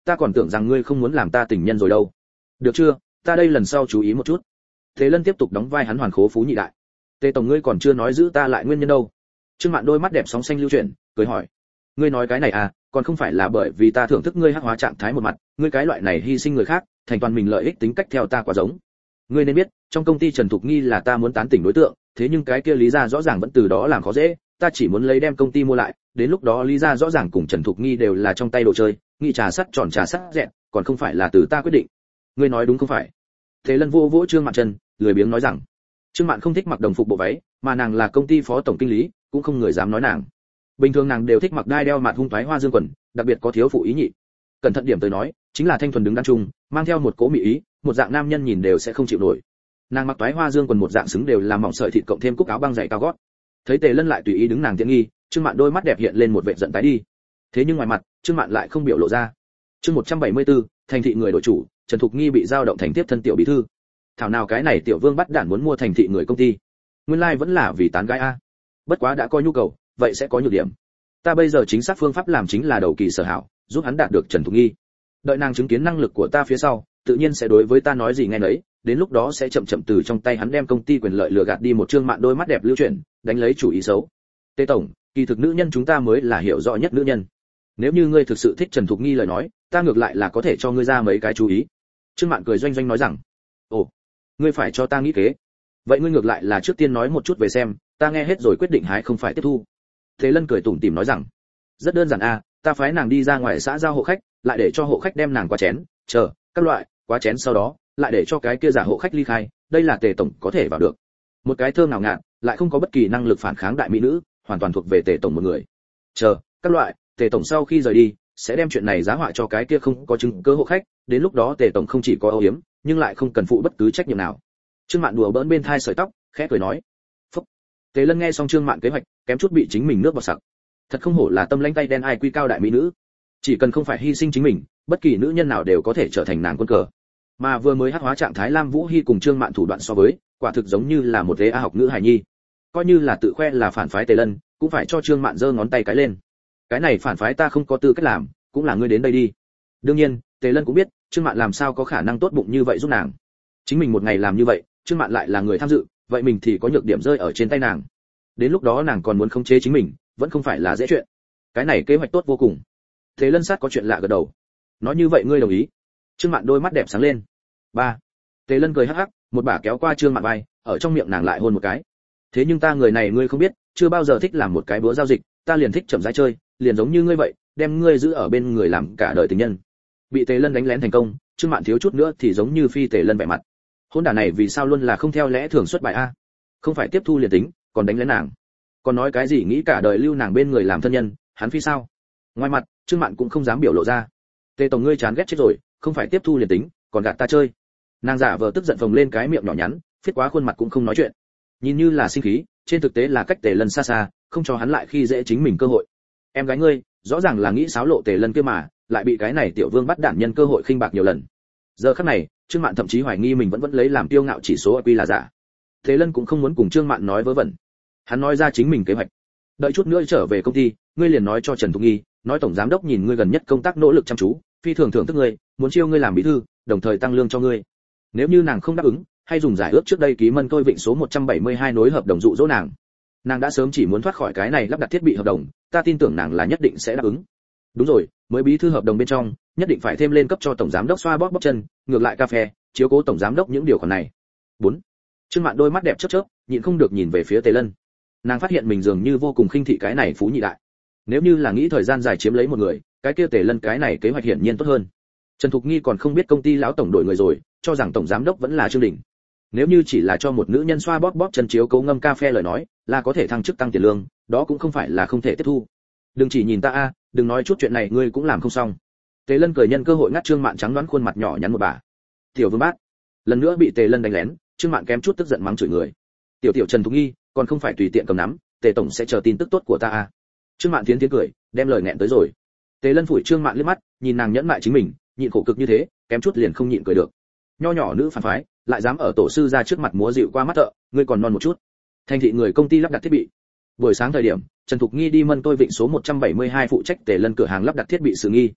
ta còn tưởng rằng ngươi không muốn làm ta tình nhân rồi đâu. Được chưa, ta đây lần sau chú ý một chút. Thế Lân tiếp tục đóng vai hắn hoàn khố phú nhị đại. Tề tổng ngươi còn chưa nói giữ ta lại nguyên nhân đâu. Trương Mạn đôi mắt đẹp sóng xanh lưu chuyển, cười hỏi. Ngươi nói cái này à, còn không phải là bởi vì ta thưởng thức ngươi hắc hóa trạng thái một mặt, ngươi cái loại này hy sinh người khác, thành toàn mình lợi ích tính cách theo ta quá giống. Ngươi nên biết, trong công ty Trần Thục Nghi là ta muốn tán tỉnh đối tượng, thế nhưng cái kia Lý gia rõ ràng vẫn từ đó làm khó dễ, ta chỉ muốn lấy đem công ty mua lại, đến lúc đó Lý gia rõ ràng cùng Trần Thục Nghi đều là trong tay đồ chơi, nghị trà sắt tròn trà sắt dẹn, còn không phải là từ ta quyết định. Ngươi nói đúng không phải? Thế Lân vô vỗ Trương Mạn chân, lười biếng nói rằng. Trương Mạn không thích mặc đồng phục bộ váy, mà nàng là công ty phó tổng kinh lý, cũng không người dám nói nàng. Bình thường nàng đều thích mặc đai đeo mặt hung thoái hoa dương quần, đặc biệt có thiếu phụ ý nhị. Cẩn thận điểm tới nói, chính là thanh thuần đứng đắn trung, mang theo một cố mỹ ý, một dạng nam nhân nhìn đều sẽ không chịu nổi. Nàng mặc toái hoa dương quần một dạng xứng đều là mỏng sợi thịt cộng thêm cúc áo băng dày cao gót. Thấy Tề Lân lại tùy ý đứng nàng tiện nghi, Trương Mạn đôi mắt đẹp hiện lên một vẻ giận tái đi. Thế nhưng ngoài mặt, Trương Mạn lại không biểu lộ ra. Chương một trăm bảy mươi tư, thành thị người đổi chủ, Trần Thục Nghi bị giao động thành tiếp thân tiểu bí thư. Thảo nào cái này tiểu vương bắt đản muốn mua thành thị người công ty. Nguyên lai like vẫn là vì tán gái a. Bất quá đã có nhu cầu, vậy sẽ có nhược điểm. Ta bây giờ chính xác phương pháp làm chính là đầu kỳ sở hảo, giúp hắn đạt được Trần Thục Nghi. Đợi nàng chứng kiến năng lực của ta phía sau, tự nhiên sẽ đối với ta nói gì nghe nấy, đến lúc đó sẽ chậm chậm từ trong tay hắn đem công ty quyền lợi lừa gạt đi một Trương Mạn đôi mắt đẹp lưu chuyển, đánh lấy chủ ý xấu. Tề tổng, kỳ thực nữ nhân chúng ta mới là hiểu rõ nhất nữ nhân. Nếu như ngươi thực sự thích Trần Thục Nghi lời nói, ta ngược lại là có thể cho ngươi ra mấy cái chú ý. Trương Mạn cười doanh doanh nói rằng, ồ, ngươi phải cho ta nghĩ kế. Vậy ngươi ngược lại là trước tiên nói một chút về xem, ta nghe hết rồi quyết định hái không phải tiếp thu. Thế Lân cười tủm tỉm nói rằng, rất đơn giản a, ta phái nàng đi ra ngoài xã giao hộ khách, lại để cho hộ khách đem nàng qua chén, chờ, các loại, quá chén sau đó, lại để cho cái kia giả hộ khách ly khai, đây là Tề tổng có thể vào được. Một cái thơm nào ngạt, lại không có bất kỳ năng lực phản kháng đại mỹ nữ, hoàn toàn thuộc về Tề tổng một người. Chờ, các loại, Tề tổng sau khi rời đi, sẽ đem chuyện này giá họa cho cái kia không có chứng cứ hộ khách, đến lúc đó Tề tổng không chỉ có âu yếm, nhưng lại không cần phụ bất cứ trách nhiệm nào. Trương Mạn đùa bỡn bên thai sợi tóc, khẽ cười nói. Phúc. Tề Lân nghe xong Trương Mạn kế hoạch, kém chút bị chính mình nước bọt sặc. Thật không hổ là tâm lãnh tay đen ai quy cao đại mỹ nữ. Chỉ cần không phải hy sinh chính mình, bất kỳ nữ nhân nào đều có thể trở thành nàng quân cờ. Mà vừa mới hắc hóa trạng thái Lam Vũ Hi cùng Trương Mạn thủ đoạn so với, quả thực giống như là một thế a học nữ hài nhi. Coi như là tự khoe là phản phái Tề Lân, cũng phải cho Trương Mạn giơ ngón tay cái lên. Cái này phản phái ta không có tư cách làm, cũng là ngươi đến đây đi. Đương nhiên, Tề Lân cũng biết, Trương Mạn làm sao có khả năng tốt bụng như vậy giúp nàng. Chính mình một ngày làm như vậy, Trương Mạn lại là người tham dự, vậy mình thì có nhược điểm rơi ở trên tay nàng. Đến lúc đó nàng còn muốn khống chế chính mình, vẫn không phải là dễ chuyện. Cái này kế hoạch tốt vô cùng. Thế Lân sát có chuyện lạ gật đầu. Nói như vậy ngươi đồng ý? Trương Mạn đôi mắt đẹp sáng lên. Ba. Tề Lân cười hắc hắc, một bả kéo qua Trương Mạn vai, ở trong miệng nàng lại hôn một cái. Thế nhưng ta người này ngươi không biết, chưa bao giờ thích làm một cái bữa giao dịch, ta liền thích chậm rãi chơi, liền giống như ngươi vậy, đem ngươi giữ ở bên người làm cả đời tình nhân. Bị Tề Lân đánh lén thành công, Trương Mạn thiếu chút nữa thì giống như phi Tề Lân vẻ mặt. Hôn đản này vì sao luôn là không theo lẽ thường xuất bài a? Không phải tiếp thu liền tính, còn đánh lén nàng. Còn nói cái gì nghĩ cả đời lưu nàng bên người làm thân nhân, hắn phi sao? Ngoài mặt, Trương Mạn cũng không dám biểu lộ ra. Tề tổng ngươi chán ghét chết rồi, không phải tiếp thu liền tính, còn gạt ta chơi. Nàng giả vờ tức giận phồng lên cái miệng nhỏ nhắn, phiết quá khuôn mặt cũng không nói chuyện. Nhìn như là sinh khí, trên thực tế là cách Tề Lân xa xa, không cho hắn lại khi dễ chính mình cơ hội. Em gái ngươi, rõ ràng là nghĩ xáo lộ Tề Lân kia mà, lại bị cái này tiểu vương bắt đản nhân cơ hội khinh bạc nhiều lần. Giờ khắc này, Trương Mạn thậm chí hoài nghi mình vẫn vẫn lấy làm tiêu ngạo chỉ số i kiu là giả. Tề Lân cũng không muốn cùng Trương Mạn nói vớ vẩn. Hắn nói ra chính mình kế hoạch. Đợi chút nữa trở về công ty, ngươi liền nói cho Trần Thục Nghi, nói tổng giám đốc nhìn ngươi gần nhất công tác nỗ lực chăm chú, phi thường thưởng thức ngươi, muốn chiêu ngươi làm bí thư, đồng thời tăng lương cho ngươi. Nếu như nàng không đáp ứng, hay dùng giải ước trước đây ký mân tôi vịnh số một trăm bảy mươi hai nối hợp đồng dụ dỗ nàng. Nàng đã sớm chỉ muốn thoát khỏi cái này lắp đặt thiết bị hợp đồng, ta tin tưởng nàng là nhất định sẽ đáp ứng. Đúng rồi, mới bí thư hợp đồng bên trong, nhất định phải thêm lên cấp cho tổng giám đốc xoa bóp bóp chân, ngược lại cà phê, chiếu cố tổng giám đốc những điều khoản này. bốn. Trương Mạn đôi mắt đẹp chớp chớp, nhịn không được nhìn về phía Tề Lân. Nàng phát hiện mình dường như vô cùng khinh thị cái này phú nhị đại. Nếu như là nghĩ thời gian dài chiếm lấy một người, cái kia Tề Lân cái này kế hoạch hiển nhiên tốt hơn. Trần Thục Nghi còn không biết công ty lão tổng đổi người rồi, cho rằng tổng giám đốc vẫn là Trương Đình. Nếu như chỉ là cho một nữ nhân xoa bóp bóp chân chiếu cố ngâm cà phê lời nói, là có thể thăng chức tăng tiền lương, đó cũng không phải là không thể tiếp thu. Đừng chỉ nhìn ta a, đừng nói chút chuyện này ngươi cũng làm không xong. Tề Lân cười nhân cơ hội ngắt Trương Mạn trắng đoán khuôn mặt nhỏ nhắn một bà. Tiểu Vương Bát, lần nữa bị Tề Lân đánh lén, Trương Mạn kém chút tức giận mắng chửi người. Tiểu tiểu Trần Thục Nghi, còn không phải tùy tiện cầm nắm, Tề tổng sẽ chờ tin tức tốt của ta a. Trương Mạn tiến tiến cười, đem lời nghẹn tới rồi. Tề Lân phủi Trương Mạn liếc mắt, nhìn nàng nhẫn mại chính mình, nhịn khổ cực như thế, kém chút liền không nhịn cười được. Nho nhỏ nữ phản phái, lại dám ở tổ sư ra trước mặt múa dịu qua mắt thợ, ngươi còn non một chút. Thành thị người công ty lắp đặt thiết bị. Buổi sáng thời điểm, Trần Thục Nghi đi mân tôi vịnh số một trăm bảy mươi hai phụ trách Tề Lân cửa hàng lắp đặt thiết bị sự nghi.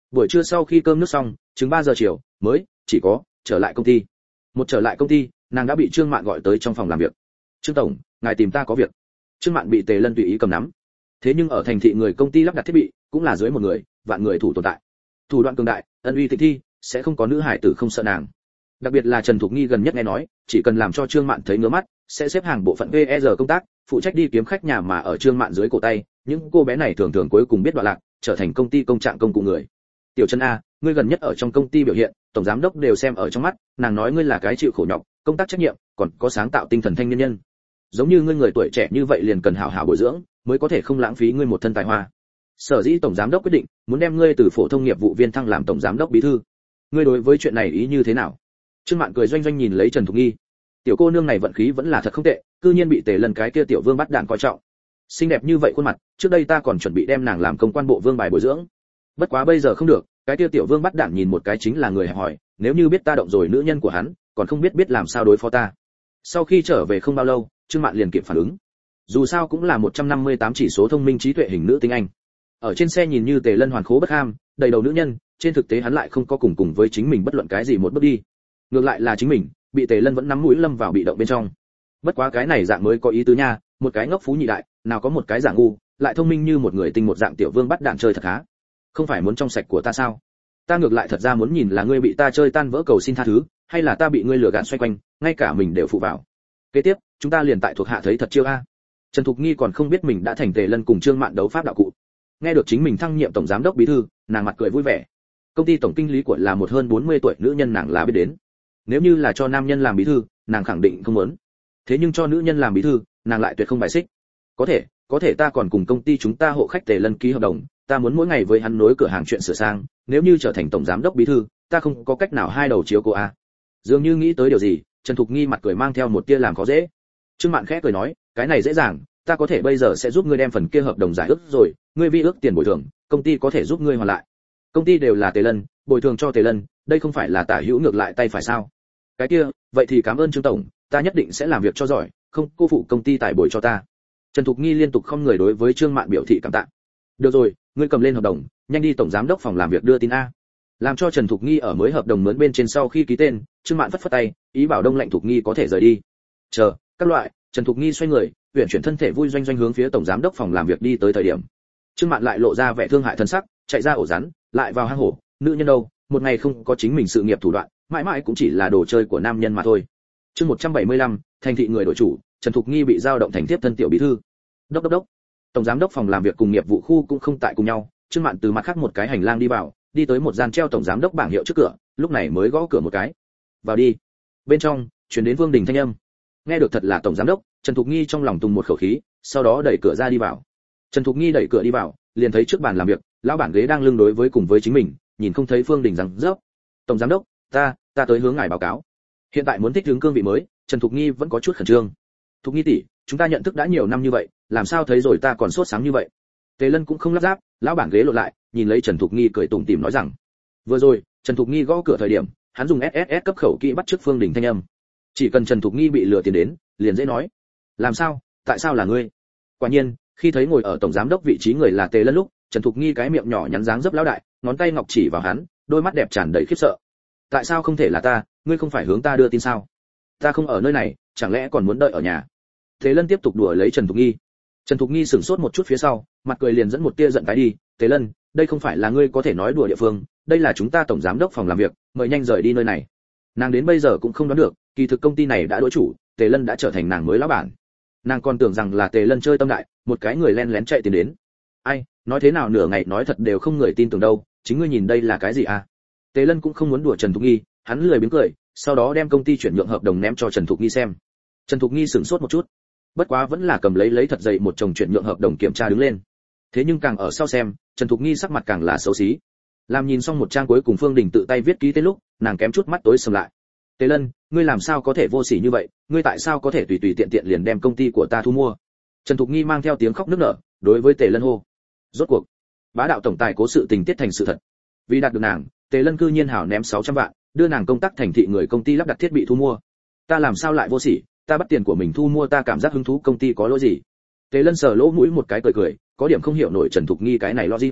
Buổi trưa sau khi cơm nước xong, chừng ba giờ chiều mới chỉ có trở lại công ty. Một trở lại công ty, nàng đã bị Trương Mạn gọi tới trong phòng làm việc. "Trương tổng, ngài tìm ta có việc." Trương Mạn bị Tề Lân tùy ý cầm nắm. Thế nhưng ở thành thị người công ty lắp đặt thiết bị, cũng là dưới một người, vạn người thủ tồn tại. Thủ đoạn cường đại, ân uy thịnh thi, sẽ không có nữ hải tử không sợ nàng. Đặc biệt là Trần Thục Nghi gần nhất nghe nói, chỉ cần làm cho Trương Mạn thấy ngứa mắt, sẽ xếp hàng bộ phận vê e rờ công tác, phụ trách đi kiếm khách nhà mà ở Trương Mạn dưới cổ tay, những cô bé này thường thường cuối cùng biết đoạn lạc, trở thành công ty công trạng công cụ người. "Tiểu Trần a, ngươi gần nhất ở trong công ty biểu hiện, tổng giám đốc đều xem ở trong mắt, nàng nói ngươi là cái chịu khổ nhọc, công tác trách nhiệm, còn có sáng tạo tinh thần thanh niên nhân. Giống như ngươi người tuổi trẻ như vậy liền cần hảo hảo bồi dưỡng, mới có thể không lãng phí ngươi một thân tài hoa. Sở dĩ tổng giám đốc quyết định muốn đem ngươi từ phổ thông nghiệp vụ viên thăng làm tổng giám đốc bí thư. Ngươi đối với chuyện này ý như thế nào?" Trương Mạn cười doanh doanh nhìn lấy Trần Thục Nghi. Tiểu cô nương này vận khí vẫn là thật không tệ, cư nhiên bị Tề Lân cái kia tiểu vương bắt đạn coi trọng. Xinh đẹp như vậy khuôn mặt, trước đây ta còn chuẩn bị đem nàng làm công quan bộ vương bài bồi dưỡng. Bất quá bây giờ không được, cái kia tiểu vương bắt đạn nhìn một cái chính là người hẹp hòi, nếu như biết ta động rồi nữ nhân của hắn, còn không biết biết làm sao đối phó ta. Sau khi trở về không bao lâu, Trương Mạn liền kịp phản ứng. Dù sao cũng là một trăm năm mươi tám chỉ số thông minh trí tuệ hình nữ tinh anh. Ở trên xe nhìn như Tề Lân hoàn khố bất ham, đầy đầu nữ nhân, trên thực tế hắn lại không có cùng cùng với chính mình bất luận cái gì một bước đi. Ngược lại là chính mình, bị Tề Lân vẫn nắm mũi lâm vào bị động bên trong. Bất quá cái này dạng mới có ý tứ nha, một cái ngốc phú nhị đại, nào có một cái dạng ngu, lại thông minh như một người tinh một dạng tiểu vương bắt đạn chơi thật khá. Không phải muốn trong sạch của ta sao? Ta ngược lại thật ra muốn nhìn là ngươi bị ta chơi tan vỡ cầu xin tha thứ, hay là ta bị ngươi lừa gạt xoay quanh, ngay cả mình đều phụ vào. Kế tiếp, chúng ta liền tại thuộc hạ thấy thật chiêu a. Trần Thục Nghi còn không biết mình đã thành Tề Lân cùng Trương Mạn đấu pháp đạo cụ. Nghe được chính mình thăng nhiệm tổng giám đốc bí thư, nàng mặt cười vui vẻ. Công ty tổng kinh lý của là một hơn bốn mươi tuổi nữ nhân nàng là biết đến. Nếu như là cho nam nhân làm bí thư, nàng khẳng định không muốn. Thế nhưng cho nữ nhân làm bí thư, nàng lại tuyệt không bài xích. Có thể, có thể ta còn cùng công ty chúng ta hộ khách Tề Lân ký hợp đồng, ta muốn mỗi ngày với hắn nối cửa hàng chuyện sửa sang, nếu như trở thành tổng giám đốc bí thư, ta không có cách nào hai đầu chiếu cô a. Dường như nghĩ tới điều gì, Trần Thục Nghi mặt cười mang theo một tia làm khó dễ. Trương Mạn khẽ cười nói, cái này dễ dàng, ta có thể bây giờ sẽ giúp ngươi đem phần kia hợp đồng giải ước rồi, ngươi vi ước tiền bồi thường, công ty có thể giúp ngươi hoàn lại. Công ty đều là Tề Lân, bồi thường cho Tề Lân, đây không phải là tả hữu ngược lại tay phải sao? Cái kia, vậy thì cảm ơn Trương tổng, ta nhất định sẽ làm việc cho giỏi, không cô phụ công ty tài bồi cho ta. Trần Thục Nghi liên tục không người đối với Trương Mạn biểu thị cảm tạ. Được rồi, ngươi cầm lên hợp đồng, nhanh đi tổng giám đốc phòng làm việc đưa tin a. Làm cho Trần Thục Nghi ở mới hợp đồng mướn bên trên sau khi ký tên, Trương Mạn phất phất tay, ý bảo Đông Lạnh Thục Nghi có thể rời đi. Chờ, các loại, Trần Thục Nghi xoay người, uyển chuyển thân thể vui doanh doanh hướng phía tổng giám đốc phòng làm việc đi tới thời điểm. Trương Mạn lại lộ ra vẻ thương hại thân sắc, chạy ra ổ rắn, lại vào hang hổ, nữ nhân đâu, một ngày không có chính mình sự nghiệp thủ đoạn, mãi mãi cũng chỉ là đồ chơi của nam nhân mà thôi. Chương một trăm bảy mươi lăm, thành thị người đổi chủ, Trần Thục Nghi bị giao động thành tiếp thân tiểu bí thư. Đốc đốc đốc. Tổng giám đốc phòng làm việc cùng nghiệp vụ khu cũng không tại cùng nhau, Trương Mạn từ mặt khác một cái hành lang đi vào, đi tới một gian treo tổng giám đốc bảng hiệu trước cửa, lúc này mới gõ cửa một cái. Vào đi. Bên trong, truyền đến Vương Đình thanh âm. Nghe được thật là tổng giám đốc, Trần Thục Nghi trong lòng tung một khẩu khí, sau đó đẩy cửa ra đi vào. Trần Thục Nghi đẩy cửa đi vào, liền thấy trước bàn làm việc, lão bản ghế đang lưng đối với cùng với chính mình, nhìn không thấy Phương Đình rằng rớp. Tổng giám đốc, ta, ta tới hướng ngài báo cáo. Hiện tại muốn thích ứng cương vị mới, Trần Thục Nghi vẫn có chút khẩn trương. Thục Nghi tỷ, chúng ta nhận thức đã nhiều năm như vậy, làm sao thấy rồi ta còn sốt sáng như vậy? Tề Lân cũng không lắp ráp, lão bản ghế lộn lại, nhìn lấy Trần Thục Nghi cười tủm tỉm nói rằng, vừa rồi, Trần Thục Nghi gõ cửa thời điểm, hắn dùng ét ét ét cấp khẩu kỹ bắt trước Phương Đình thanh âm. Chỉ cần Trần Thục Nghi bị lừa tiền đến, liền dễ nói. Làm sao? Tại sao là ngươi? Quả nhiên, khi thấy ngồi ở tổng giám đốc vị trí người là Tề Lân lúc, Trần Thục Nghi cái miệng nhỏ nhắn dáng dấp lão đại, ngón tay ngọc chỉ vào hắn, đôi mắt đẹp tràn đầy khiếp sợ. Tại sao không thể là ta, ngươi không phải hướng ta đưa tin sao? Ta không ở nơi này, chẳng lẽ còn muốn đợi ở nhà? Tề Lân tiếp tục đùa lấy Trần Thục Nghi. Trần Thục Nghi sửng sốt một chút phía sau, mặt cười liền dẫn một tia giận tái đi, "Tề Lân, đây không phải là ngươi có thể nói đùa địa phương, đây là chúng ta tổng giám đốc phòng làm việc, mời nhanh rời đi nơi này." Nàng đến bây giờ cũng không đoán được, kỳ thực công ty này đã đổi chủ, Tề Lân đã trở thành nàng mới lão bản. Nàng còn tưởng rằng là Tề Lân chơi tâm đại, một cái người len lén chạy tiến đến. Ai, nói thế nào nửa ngày nói thật đều không người tin tưởng đâu, chính ngươi nhìn đây là cái gì à? Tề Lân cũng không muốn đùa Trần Thục Nghi, hắn lười biếng cười, sau đó đem công ty chuyển nhượng hợp đồng ném cho Trần Thục Nghi xem. Trần Thục Nghi sửng sốt một chút, bất quá vẫn là cầm lấy lấy thật dày một chồng chuyển nhượng hợp đồng kiểm tra đứng lên. Thế nhưng càng ở sau xem, Trần Thục Nghi sắc mặt càng là xấu xí. Làm nhìn xong một trang cuối cùng Phương Đình tự tay viết ký tên lúc, nàng kém chút mắt tối sầm lại. Tề Lân, ngươi làm sao có thể vô sỉ như vậy, ngươi tại sao có thể tùy tùy tiện tiện liền đem công ty của ta thu mua? Trần Thục Nghi mang theo tiếng khóc nức nở, đối với Tề Lân hô. Rốt cuộc, bá đạo tổng tài cố sự tình tiết thành sự thật. Vì đạt được nàng, Tề Lân cư nhiên hảo ném sáu trăm vạn, đưa nàng công tác thành thị người công ty lắp đặt thiết bị thu mua. Ta làm sao lại vô sỉ, ta bắt tiền của mình thu mua, ta cảm giác hứng thú, công ty có lỗi gì? Tề Lân sờ lỗ mũi một cái cười cười, có điểm không hiểu nổi Trần Thục Nghi cái này logic.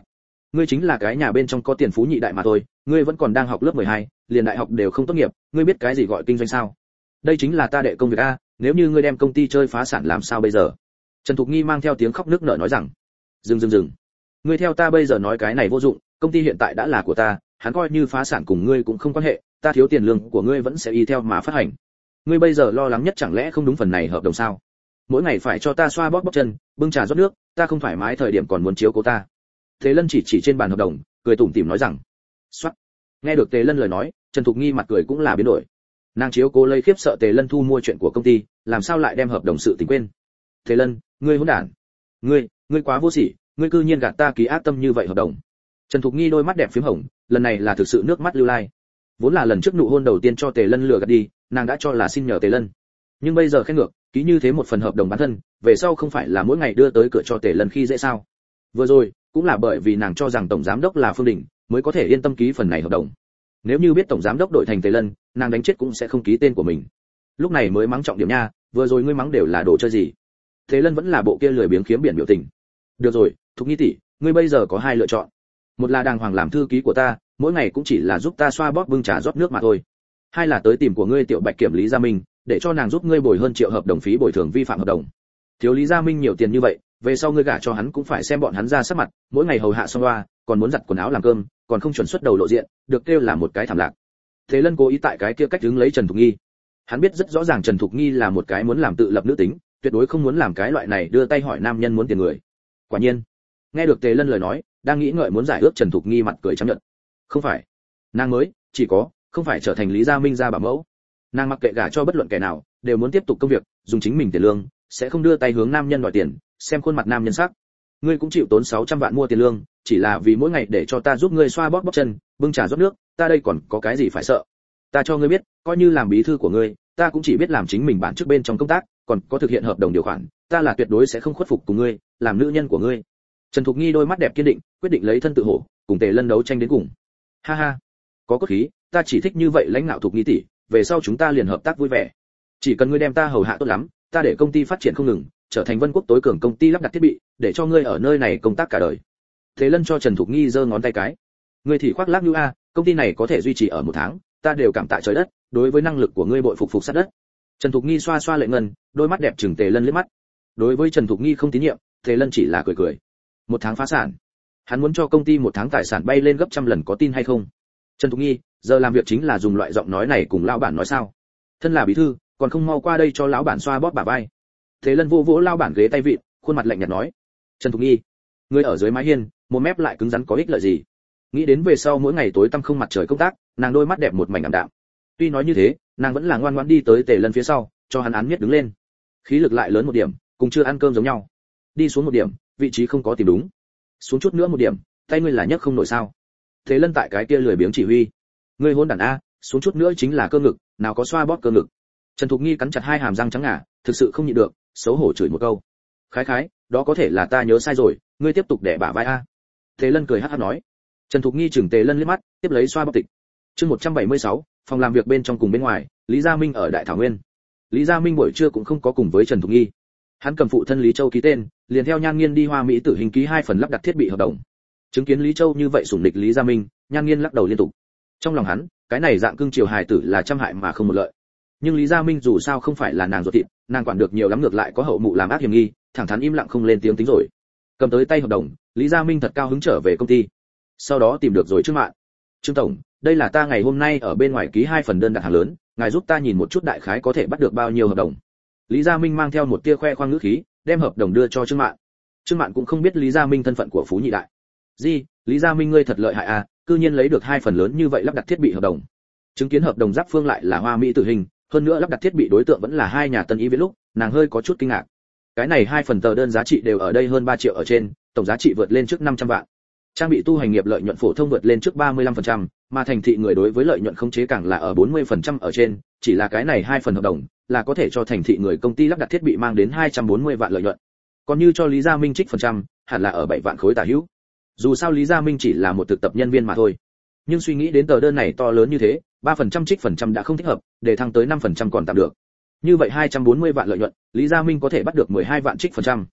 ngươi chính là cái nhà bên trong có tiền phú nhị đại mà thôi, ngươi vẫn còn đang học lớp mười hai, liền đại học đều không tốt nghiệp, ngươi biết cái gì gọi kinh doanh sao? Đây chính là ta đệ công việc a, nếu như ngươi đem công ty chơi phá sản làm sao bây giờ? Trần Thục Nghi mang theo tiếng khóc nức nở nói rằng, dừng dừng dừng, ngươi theo ta bây giờ nói cái này vô dụng, công ty hiện tại đã là của ta, hắn coi như phá sản cùng ngươi cũng không quan hệ, ta thiếu tiền lương của ngươi vẫn sẽ y theo mà phát hành. Ngươi bây giờ lo lắng nhất chẳng lẽ không đúng phần này hợp đồng sao? Mỗi ngày phải cho ta xoa bóp bóp chân, bưng trà rót nước, ta không thoải mái thời điểm còn muốn chiếu cố ta. Thế Lân chỉ chỉ trên bàn hợp đồng, cười tủm tỉm nói rằng, "Soát." Nghe được Tề Lân lời nói, Trần Thục Nghi mặt cười cũng là biến đổi. Nàng chiếu cố lây khiếp sợ Tề Lân thu mua chuyện của công ty, làm sao lại đem hợp đồng sự tình quên? Tề Lân, ngươi hỗn đản, ngươi, ngươi quá vô sỉ, ngươi cư nhiên gạt ta ký ác tâm như vậy hợp đồng. Trần Thục Nghi đôi mắt đẹp phím hồng, lần này là thực sự nước mắt lưu lai. Vốn là lần trước nụ hôn đầu tiên cho Tề Lân lừa gạt đi, nàng đã cho là xin nhờ Tề Lân. Nhưng bây giờ khen ngược, ký như thế một phần hợp đồng bán thân, về sau không phải là mỗi ngày đưa tới cửa cho Tề Lân khi dễ sao? Vừa rồi, cũng là bởi vì nàng cho rằng tổng giám đốc là Phương Đình, mới có thể yên tâm ký phần này hợp đồng. Nếu như biết tổng giám đốc đổi thành Tề Lân, nàng đánh chết cũng sẽ không ký tên của mình. Lúc này mới mắng trọng điểm nha, vừa rồi ngươi mắng đều là đồ chơi gì? Tề Lân vẫn là bộ kia lười biếng khiếm biển biểu tình. Được rồi, Thục Nghi tỷ, ngươi bây giờ có hai lựa chọn. Một là đàng hoàng làm thư ký của ta, mỗi ngày cũng chỉ là giúp ta xoa bóp bưng trà rót nước mà thôi. Hai là tới tìm của ngươi tiểu Bạch kiểm Lý Gia Minh, để cho nàng giúp ngươi bồi hơn triệu hợp đồng phí bồi thường vi phạm hợp đồng. Thiếu Lý Gia Minh nhiều tiền như vậy, về sau ngươi gả cho hắn cũng phải xem bọn hắn ra sắc mặt, mỗi ngày hầu hạ xong loa, còn muốn giặt quần áo làm cơm, còn không chuẩn xuất đầu lộ diện, được kêu là một cái thảm lạc. Thế Lân cố ý tại cái kia cách đứng lấy Trần Thục Nghi. Hắn biết rất rõ ràng Trần Thục Nghi là một cái muốn làm tự lập nữ tính, tuyệt đối không muốn làm cái loại này đưa tay hỏi nam nhân muốn tiền người. Quả nhiên, nghe được Tề Lân lời nói, đang nghĩ ngợi muốn giải ước Trần Thục Nghi mặt cười trắng nhợt. Không phải, nàng mới chỉ có không phải trở thành Lý Gia Minh gia bảo mẫu. Nàng mặc kệ gả cho bất luận kẻ nào, đều muốn tiếp tục công việc, dùng chính mình tiền lương, sẽ không đưa tay hướng nam nhân đòi tiền, xem khuôn mặt nam nhân sắc. Ngươi cũng chịu tốn sáu trăm vạn mua tiền lương, chỉ là vì mỗi ngày để cho ta giúp ngươi xoa bóp bóp chân, bưng trà rót nước, ta đây còn có cái gì phải sợ? Ta cho ngươi biết, coi như làm bí thư của ngươi, ta cũng chỉ biết làm chính mình bản chức bên trong công tác, còn có thực hiện hợp đồng điều khoản, ta là tuyệt đối sẽ không khuất phục cùng ngươi, làm nữ nhân của ngươi. Trần Thục Nghi đôi mắt đẹp kiên định, quyết định lấy thân tự hổ, cùng Tề Lân đấu tranh đến cùng. Ha ha, có cốt khí, ta chỉ thích như vậy lãnh đạo Thục Nghi tỷ, về sau chúng ta liền hợp tác vui vẻ. Chỉ cần ngươi đem ta hầu hạ tốt lắm, ta để công ty phát triển không ngừng, trở thành Vân Quốc tối cường công ty lắp đặt thiết bị, để cho ngươi ở nơi này công tác cả đời. Thế Lân cho Trần Thục Nghi giơ ngón tay cái. Ngươi thì khoác lác như a, công ty này có thể duy trì ở một tháng, ta đều cảm tạ trời đất, đối với năng lực của ngươi bội phục phục sát đất. Trần Thục Nghi xoa xoa lệ ngân, đôi mắt đẹp trừng Tề Lân liếc mắt. Đối với Trần Thục Nghi không tín nhiệm, Tề Lân chỉ là cười cười. Một tháng phá sản, hắn muốn cho công ty một tháng tài sản bay lên gấp trăm lần, có tin hay không? Trần Thục Nghi, giờ làm việc chính là dùng loại giọng nói này cùng lão bản nói sao? Thân là bí thư, còn không mau qua đây cho lão bản xoa bóp bả vai. Thế Lân vô vỗ lão bản ghế tay vịn, khuôn mặt lạnh nhạt nói. Trần Thục Nghi, ngươi ở dưới mái hiên, một mép lại cứng rắn có ích lợi gì? Nghĩ đến về sau mỗi ngày tối tăm không mặt trời công tác, nàng đôi mắt đẹp một mảnh ảm đạm. Tuy nói như thế, nàng vẫn là ngoan ngoãn đi tới Tề Lân phía sau, cho hắn án miết đứng lên. Khí lực lại lớn một điểm, cùng chưa ăn cơm giống nhau. Đi xuống một điểm, vị trí không có tìm đúng. Xuống chút nữa một điểm, tay ngươi là nhấc không nổi sao? Thế Lân tại cái kia lười biếng chỉ huy. Ngươi hôn đản a, xuống chút nữa chính là cơ ngực, nào có xoa bóp cơ ngực. Trần Thục Nghi cắn chặt hai hàm răng trắng ngà, thực sự không nhịn được, xấu hổ chửi một câu. Khái khái, đó có thể là ta nhớ sai rồi, ngươi tiếp tục đẻ bả vai a. Thế Lân cười hắc hắc nói. Trần Thục Nghi chừng Tề Lân liếc mắt, tiếp lấy xoa bóp tịch. Chương một trăm bảy mươi sáu, phòng làm việc bên trong cùng bên ngoài, Lý Gia Minh ở Đại Thảo Nguyên. Lý Gia Minh buổi trưa cũng không có cùng với Trần Thục Nghi. Hắn cầm phụ thân Lý Châu ký tên, liền theo Nhan Nghiên đi Hoa Mỹ Tử Hình ký hai phần lắp đặt thiết bị hợp đồng. Chứng kiến Lý Châu như vậy sủng địch Lý Gia Minh, Nhan Nghiên lắc đầu liên tục. Trong lòng hắn, cái này dạng cương triều hài tử là trăm hại mà không một lợi. Nhưng Lý Gia Minh dù sao không phải là nàng ruột thịt, nàng quản được nhiều lắm, ngược lại có hậu mụ làm ác hiểm nghi, thẳng thắn im lặng không lên tiếng tính rồi. Cầm tới tay hợp đồng, Lý Gia Minh thật cao hứng trở về công ty. Sau đó tìm được rồi Trương Mạn. Trương tổng, đây là ta ngày hôm nay ở bên ngoài ký hai phần đơn đặt hàng lớn, ngài giúp ta nhìn một chút đại khái có thể bắt được bao nhiêu hợp đồng. Lý Gia Minh mang theo một tia khoe khoang ngữ khí, đem hợp đồng đưa cho Trương Mạn. Trương Mạn cũng không biết Lý Gia Minh thân phận của phú nhị đại. Gì, Lý Gia Minh ngươi thật lợi hại à, cư nhiên lấy được hai phần lớn như vậy lắp đặt thiết bị hợp đồng. Chứng kiến hợp đồng giáp phương lại là Hoa Mỹ Tử Hình, hơn nữa lắp đặt thiết bị đối tượng vẫn là hai nhà Tân Ý Viễn lúc, nàng hơi có chút kinh ngạc. Cái này hai phần tờ đơn giá trị đều ở đây hơn ba triệu ở trên, tổng giá trị vượt lên trước năm trăm vạn. Trang bị tu hành nghiệp lợi nhuận phổ thông vượt lên trước ba mươi lăm phần trăm, mà thành thị người đối với lợi nhuận khống chế càng là ở bốn mươi phần trăm ở trên, chỉ là cái này hai phần hợp đồng là có thể cho thành thị người công ty lắp đặt thiết bị mang đến hai trăm bốn mươi vạn lợi nhuận. Còn như cho Lý Gia Minh trích phần trăm, hẳn là ở bảy vạn khối tả hữu. Dù sao Lý Gia Minh chỉ là một thực tập nhân viên mà thôi. Nhưng suy nghĩ đến tờ đơn này to lớn như thế, ba phần trăm trích phần trăm đã không thích hợp, để thăng tới năm phần trăm còn tạm được. Như vậy hai trăm bốn mươi vạn lợi nhuận, Lý Gia Minh có thể bắt được mười hai vạn trích phần trăm.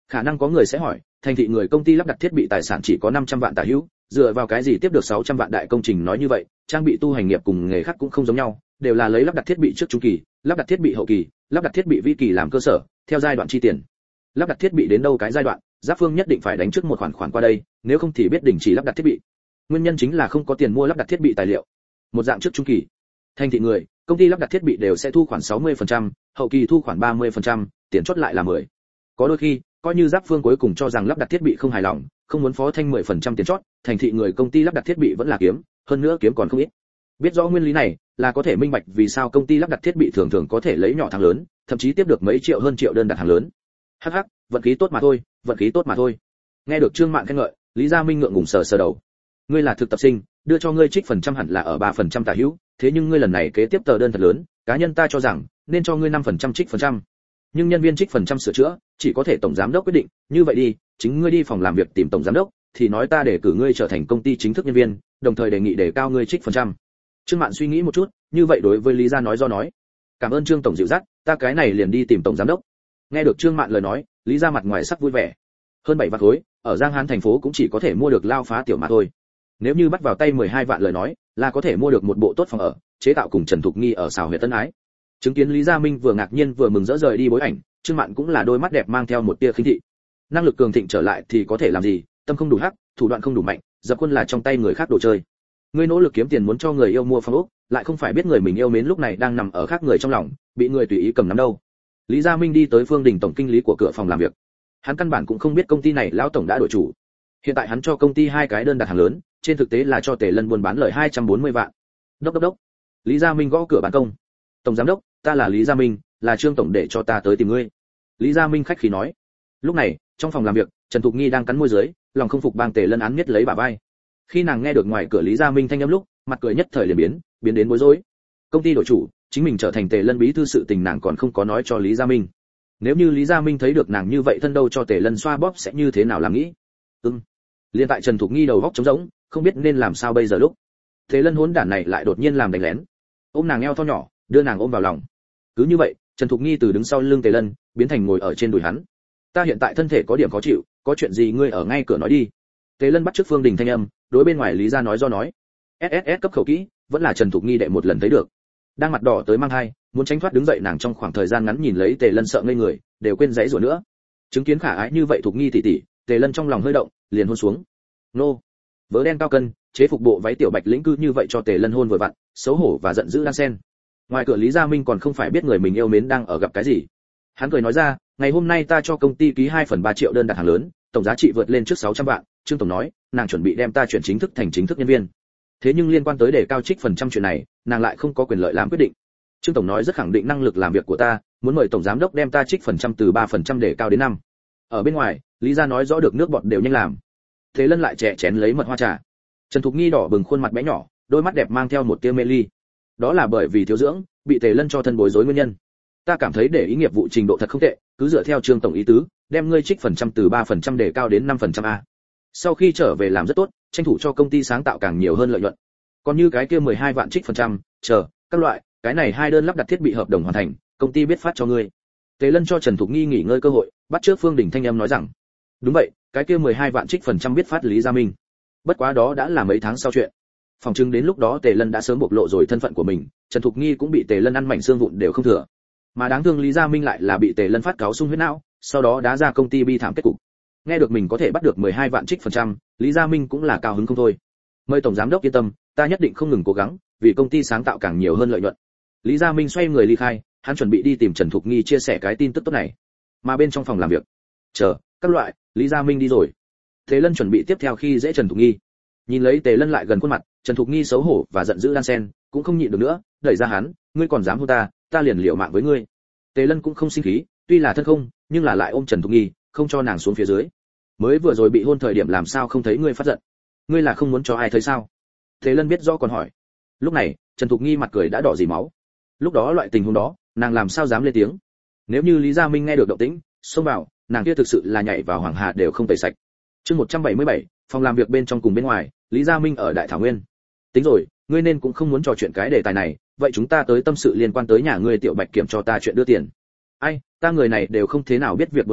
Khả năng có người sẽ hỏi, thành thị người công ty lắp đặt thiết bị tài sản chỉ có năm trăm vạn tả hữu, dựa vào cái gì tiếp được sáu trăm vạn đại công trình? Nói như vậy, trang bị tu hành nghiệp cùng nghề khác cũng không giống nhau, đều là lấy lắp đặt thiết bị trước trung kỳ, lắp đặt thiết bị hậu kỳ, lắp đặt thiết bị vĩ kỳ làm cơ sở, theo giai đoạn chi tiền. Lắp đặt thiết bị đến đâu cái giai đoạn, Giáp Phương nhất định phải đánh trước một khoản khoản qua đây, nếu không thì biết đình chỉ lắp đặt thiết bị. Nguyên nhân chính là không có tiền mua lắp đặt thiết bị tài liệu. Một dạng trước trung kỳ, thành thị người, công ty lắp đặt thiết bị đều sẽ thu khoản sáu mươi phần trăm, hậu kỳ thu khoản ba mươi phần trăm, tiền chốt lại là mười. Có đôi khi, coi như Giáp Phương cuối cùng cho rằng lắp đặt thiết bị không hài lòng, không muốn phó thanh mười phần trăm tiền chốt, thành thị người công ty lắp đặt thiết bị vẫn là kiếm, hơn nữa kiếm còn không ít. Biết rõ nguyên lý này, là có thể minh bạch vì sao công ty lắp đặt thiết bị thường thường có thể lấy nhỏ thắng lớn, thậm chí tiếp được mấy triệu hơn triệu đơn đặt hàng lớn. Hắc hắc, vận khí tốt mà thôi, vận khí tốt mà thôi. Nghe được Trương Mạn khen ngợi, Lý Gia Minh ngượng ngùng sờ sờ đầu. Ngươi là thực tập sinh, đưa cho ngươi trích phần trăm hẳn là ở ba phần trăm tả hữu, thế nhưng ngươi lần này kế tiếp tờ đơn thật lớn, cá nhân ta cho rằng nên cho ngươi năm phần trăm trích phần trăm. Nhưng nhân viên trích phần trăm sửa chữa, chỉ có thể tổng giám đốc quyết định, như vậy đi, chính ngươi đi phòng làm việc tìm tổng giám đốc, thì nói ta để cử ngươi trở thành công ty chính thức nhân viên, đồng thời đề nghị đề cao ngươi trích phần trăm. Trương Mạn suy nghĩ một chút, như vậy đối với Lý Gia nói do nói. Cảm ơn Trương tổng dịu dắt, ta cái này liền đi tìm tổng giám đốc. Nghe được Trương Mạn lời nói, Lý Gia mặt ngoài sắc vui vẻ. Hơn bảy vạn khối, ở Giang Hán thành phố cũng chỉ có thể mua được lao phá tiểu mà thôi. Nếu như bắt vào tay mười hai vạn lời nói, là có thể mua được một bộ tốt phòng ở, chế tạo cùng Trần Thục Nghi ở xào huyệt Tân Ái. Chứng kiến Lý Gia Minh vừa ngạc nhiên vừa mừng rỡ rời đi bối ảnh, Trương Mạn cũng là đôi mắt đẹp mang theo một tia khinh thị. Năng lực cường thịnh trở lại thì có thể làm gì, tâm không đủ hắc, thủ đoạn không đủ mạnh, dập quân là trong tay người khác đồ chơi. Ngươi nỗ lực kiếm tiền muốn cho người yêu mua phòng ốc, lại không phải biết người mình yêu mến lúc này đang nằm ở khác người trong lòng, bị người tùy ý cầm nắm đâu. Lý Gia Minh đi tới Phương Đình tổng kinh lý của cửa phòng làm việc. Hắn căn bản cũng không biết công ty này lão tổng đã đổi chủ. Hiện tại hắn cho công ty hai cái đơn đặt hàng lớn, trên thực tế là cho Tề Lân buôn bán lời hai trăm bốn mươi vạn. Đốc đốc đốc. Lý Gia Minh gõ cửa ban công. Tổng giám đốc, ta là Lý Gia Minh, là Trương tổng để cho ta tới tìm ngươi. Lý Gia Minh khách khí nói. Lúc này, trong phòng làm việc, Trần Thục Nghi đang cắn môi dưới, lòng không phục bang Tề Lân án miết lấy bả vai. Khi nàng nghe được ngoài cửa Lý Gia Minh thanh âm lúc, mặt cười nhất thời liền biến, biến đến bối rối. Công ty đổi chủ, chính mình trở thành Tề Lân bí thư sự tình nàng còn không có nói cho Lý Gia Minh. Nếu như Lý Gia Minh thấy được nàng như vậy thân đâu cho Tề Lân xoa bóp sẽ như thế nào làm nghĩ? Ừm. Liên tại Trần Thục Nghi đầu góc trống rỗng, không biết nên làm sao bây giờ lúc. Tề Lân hỗn đản này lại đột nhiên làm đánh lén. Ôm nàng eo thon nhỏ, đưa nàng ôm vào lòng. Cứ như vậy, Trần Thục Nghi từ đứng sau lưng Tề Lân, biến thành ngồi ở trên đùi hắn. Ta hiện tại thân thể có điểm khó chịu, có chuyện gì ngươi ở ngay cửa nói đi. Tề Lân bắt trước Phương Đình thanh âm, đối bên ngoài Lý Gia nói do nói. ét ét ét cấp khẩu kỹ, vẫn là Trần Thục Nghi đệ một lần thấy được. Đang mặt đỏ tới mang hai, muốn tránh thoát đứng dậy nàng trong khoảng thời gian ngắn nhìn lấy Tề Lân sợ ngây người, đều quên giãy giụa nữa. Chứng kiến khả ái như vậy Thục Nghi tỷ tỷ, Tề Lân trong lòng hơi động, liền hôn xuống. Nô. Vớ đen cao cân, chế phục bộ váy tiểu bạch lĩnh cư như vậy cho Tề Lân hôn vừa vặn, xấu hổ và giận dữ đan sen. Ngoài cửa Lý Gia Minh còn không phải biết người mình yêu mến đang ở gặp cái gì. Hắn cười nói ra, ngày hôm nay ta cho công ty ký hai phần ba triệu đơn đặt hàng lớn, tổng giá trị vượt lên trước sáu trăm vạn, Trương tổng nói, nàng chuẩn bị đem ta chuyển chính thức thành chính thức nhân viên. Thế nhưng liên quan tới đề cao trích phần trăm chuyện này, nàng lại không có quyền lợi làm quyết định. Trương tổng nói rất khẳng định năng lực làm việc của ta, muốn mời tổng giám đốc đem ta trích phần trăm từ ba phần trăm đề cao đến năm. Ở bên ngoài, Lý Gia nói rõ được nước bọt đều nhanh làm. Thế Lân lại chè chén lấy mật hoa trà. Trần Thục Nghi đỏ bừng khuôn mặt bé nhỏ, đôi mắt đẹp mang theo một tia mê ly. Đó là bởi vì thiếu dưỡng, bị Tề Lân cho thân bối rối nguyên nhân. Ta cảm thấy để ý nghiệp vụ trình độ thật không tệ, cứ dựa theo Trương tổng ý tứ, đem ngươi trích phần trăm từ ba phần trăm đề cao đến năm phần trăm a. Sau khi trở về làm rất tốt, tranh thủ cho công ty sáng tạo càng nhiều hơn lợi nhuận. Còn như cái kia mười hai vạn trích phần trăm, chờ, các loại, cái này hai đơn lắp đặt thiết bị hợp đồng hoàn thành, công ty biết phát cho ngươi. Tề Lân cho Trần Thục Nghi nghỉ ngơi cơ hội, bắt trước Phương Đình thanh âm nói rằng, đúng vậy, cái kia mười hai vạn trích phần trăm biết phát Lý Gia Minh. Bất quá đó đã là mấy tháng sau chuyện. Phòng chứng đến lúc đó Tề Lân đã sớm bộc lộ rồi thân phận của mình, Trần Thục Nghi cũng bị Tề Lân ăn mảnh xương vụn đều không thừa. Mà đáng thương Lý Gia Minh lại là bị Tề Lân phát cáo sung huyết não, sau đó đá ra công ty bi thảm kết cục. Nghe được mình có thể bắt được mười hai vạn trích phần trăm, Lý Gia Minh cũng là cao hứng không thôi. Mời tổng giám đốc yên tâm, ta nhất định không ngừng cố gắng, vì công ty sáng tạo càng nhiều hơn lợi nhuận. Lý Gia Minh xoay người ly khai, hắn chuẩn bị đi tìm Trần Thục Nghi chia sẻ cái tin tức tốt này. Mà bên trong phòng làm việc, chờ, các loại, Lý Gia Minh đi rồi. Tề Lân chuẩn bị tiếp theo khi dễ Trần Thục Nghi. Nhìn lấy Tề Lân lại gần khuôn mặt, Trần Thục Nghi xấu hổ và giận dữ đan sen, cũng không nhịn được nữa, đẩy ra hắn, ngươi còn dám hôn ta, ta liền liều mạng với ngươi. Tề Lân cũng không sinh khí, tuy là thân không, nhưng là lại ôm Trần Thục Nghi, không cho nàng xuống phía dưới. Mới vừa rồi bị hôn thời điểm làm sao không thấy ngươi phát giận? Ngươi là không muốn cho ai thấy sao? Tề Lân biết rõ còn hỏi. Lúc này, Trần Thục Nghi mặt cười đã đỏ dì máu. Lúc đó loại tình huống đó, nàng làm sao dám lên tiếng? Nếu như Lý Gia Minh nghe được động tĩnh, xông vào, nàng kia thực sự là nhảy vào hoàng hà đều không tẩy sạch. Chương một trăm bảy mươi bảy, phòng làm việc bên trong cùng bên ngoài, Lý Gia Minh ở Đại Thảo Nguyên. Tính rồi, ngươi nên cũng không muốn trò chuyện cái đề tài này, vậy chúng ta tới tâm sự liên quan tới nhà ngươi Tiểu Bạch Kiểm cho ta chuyện đưa tiền. Ai, ta người này đều không thế nào biết việc buôn bán,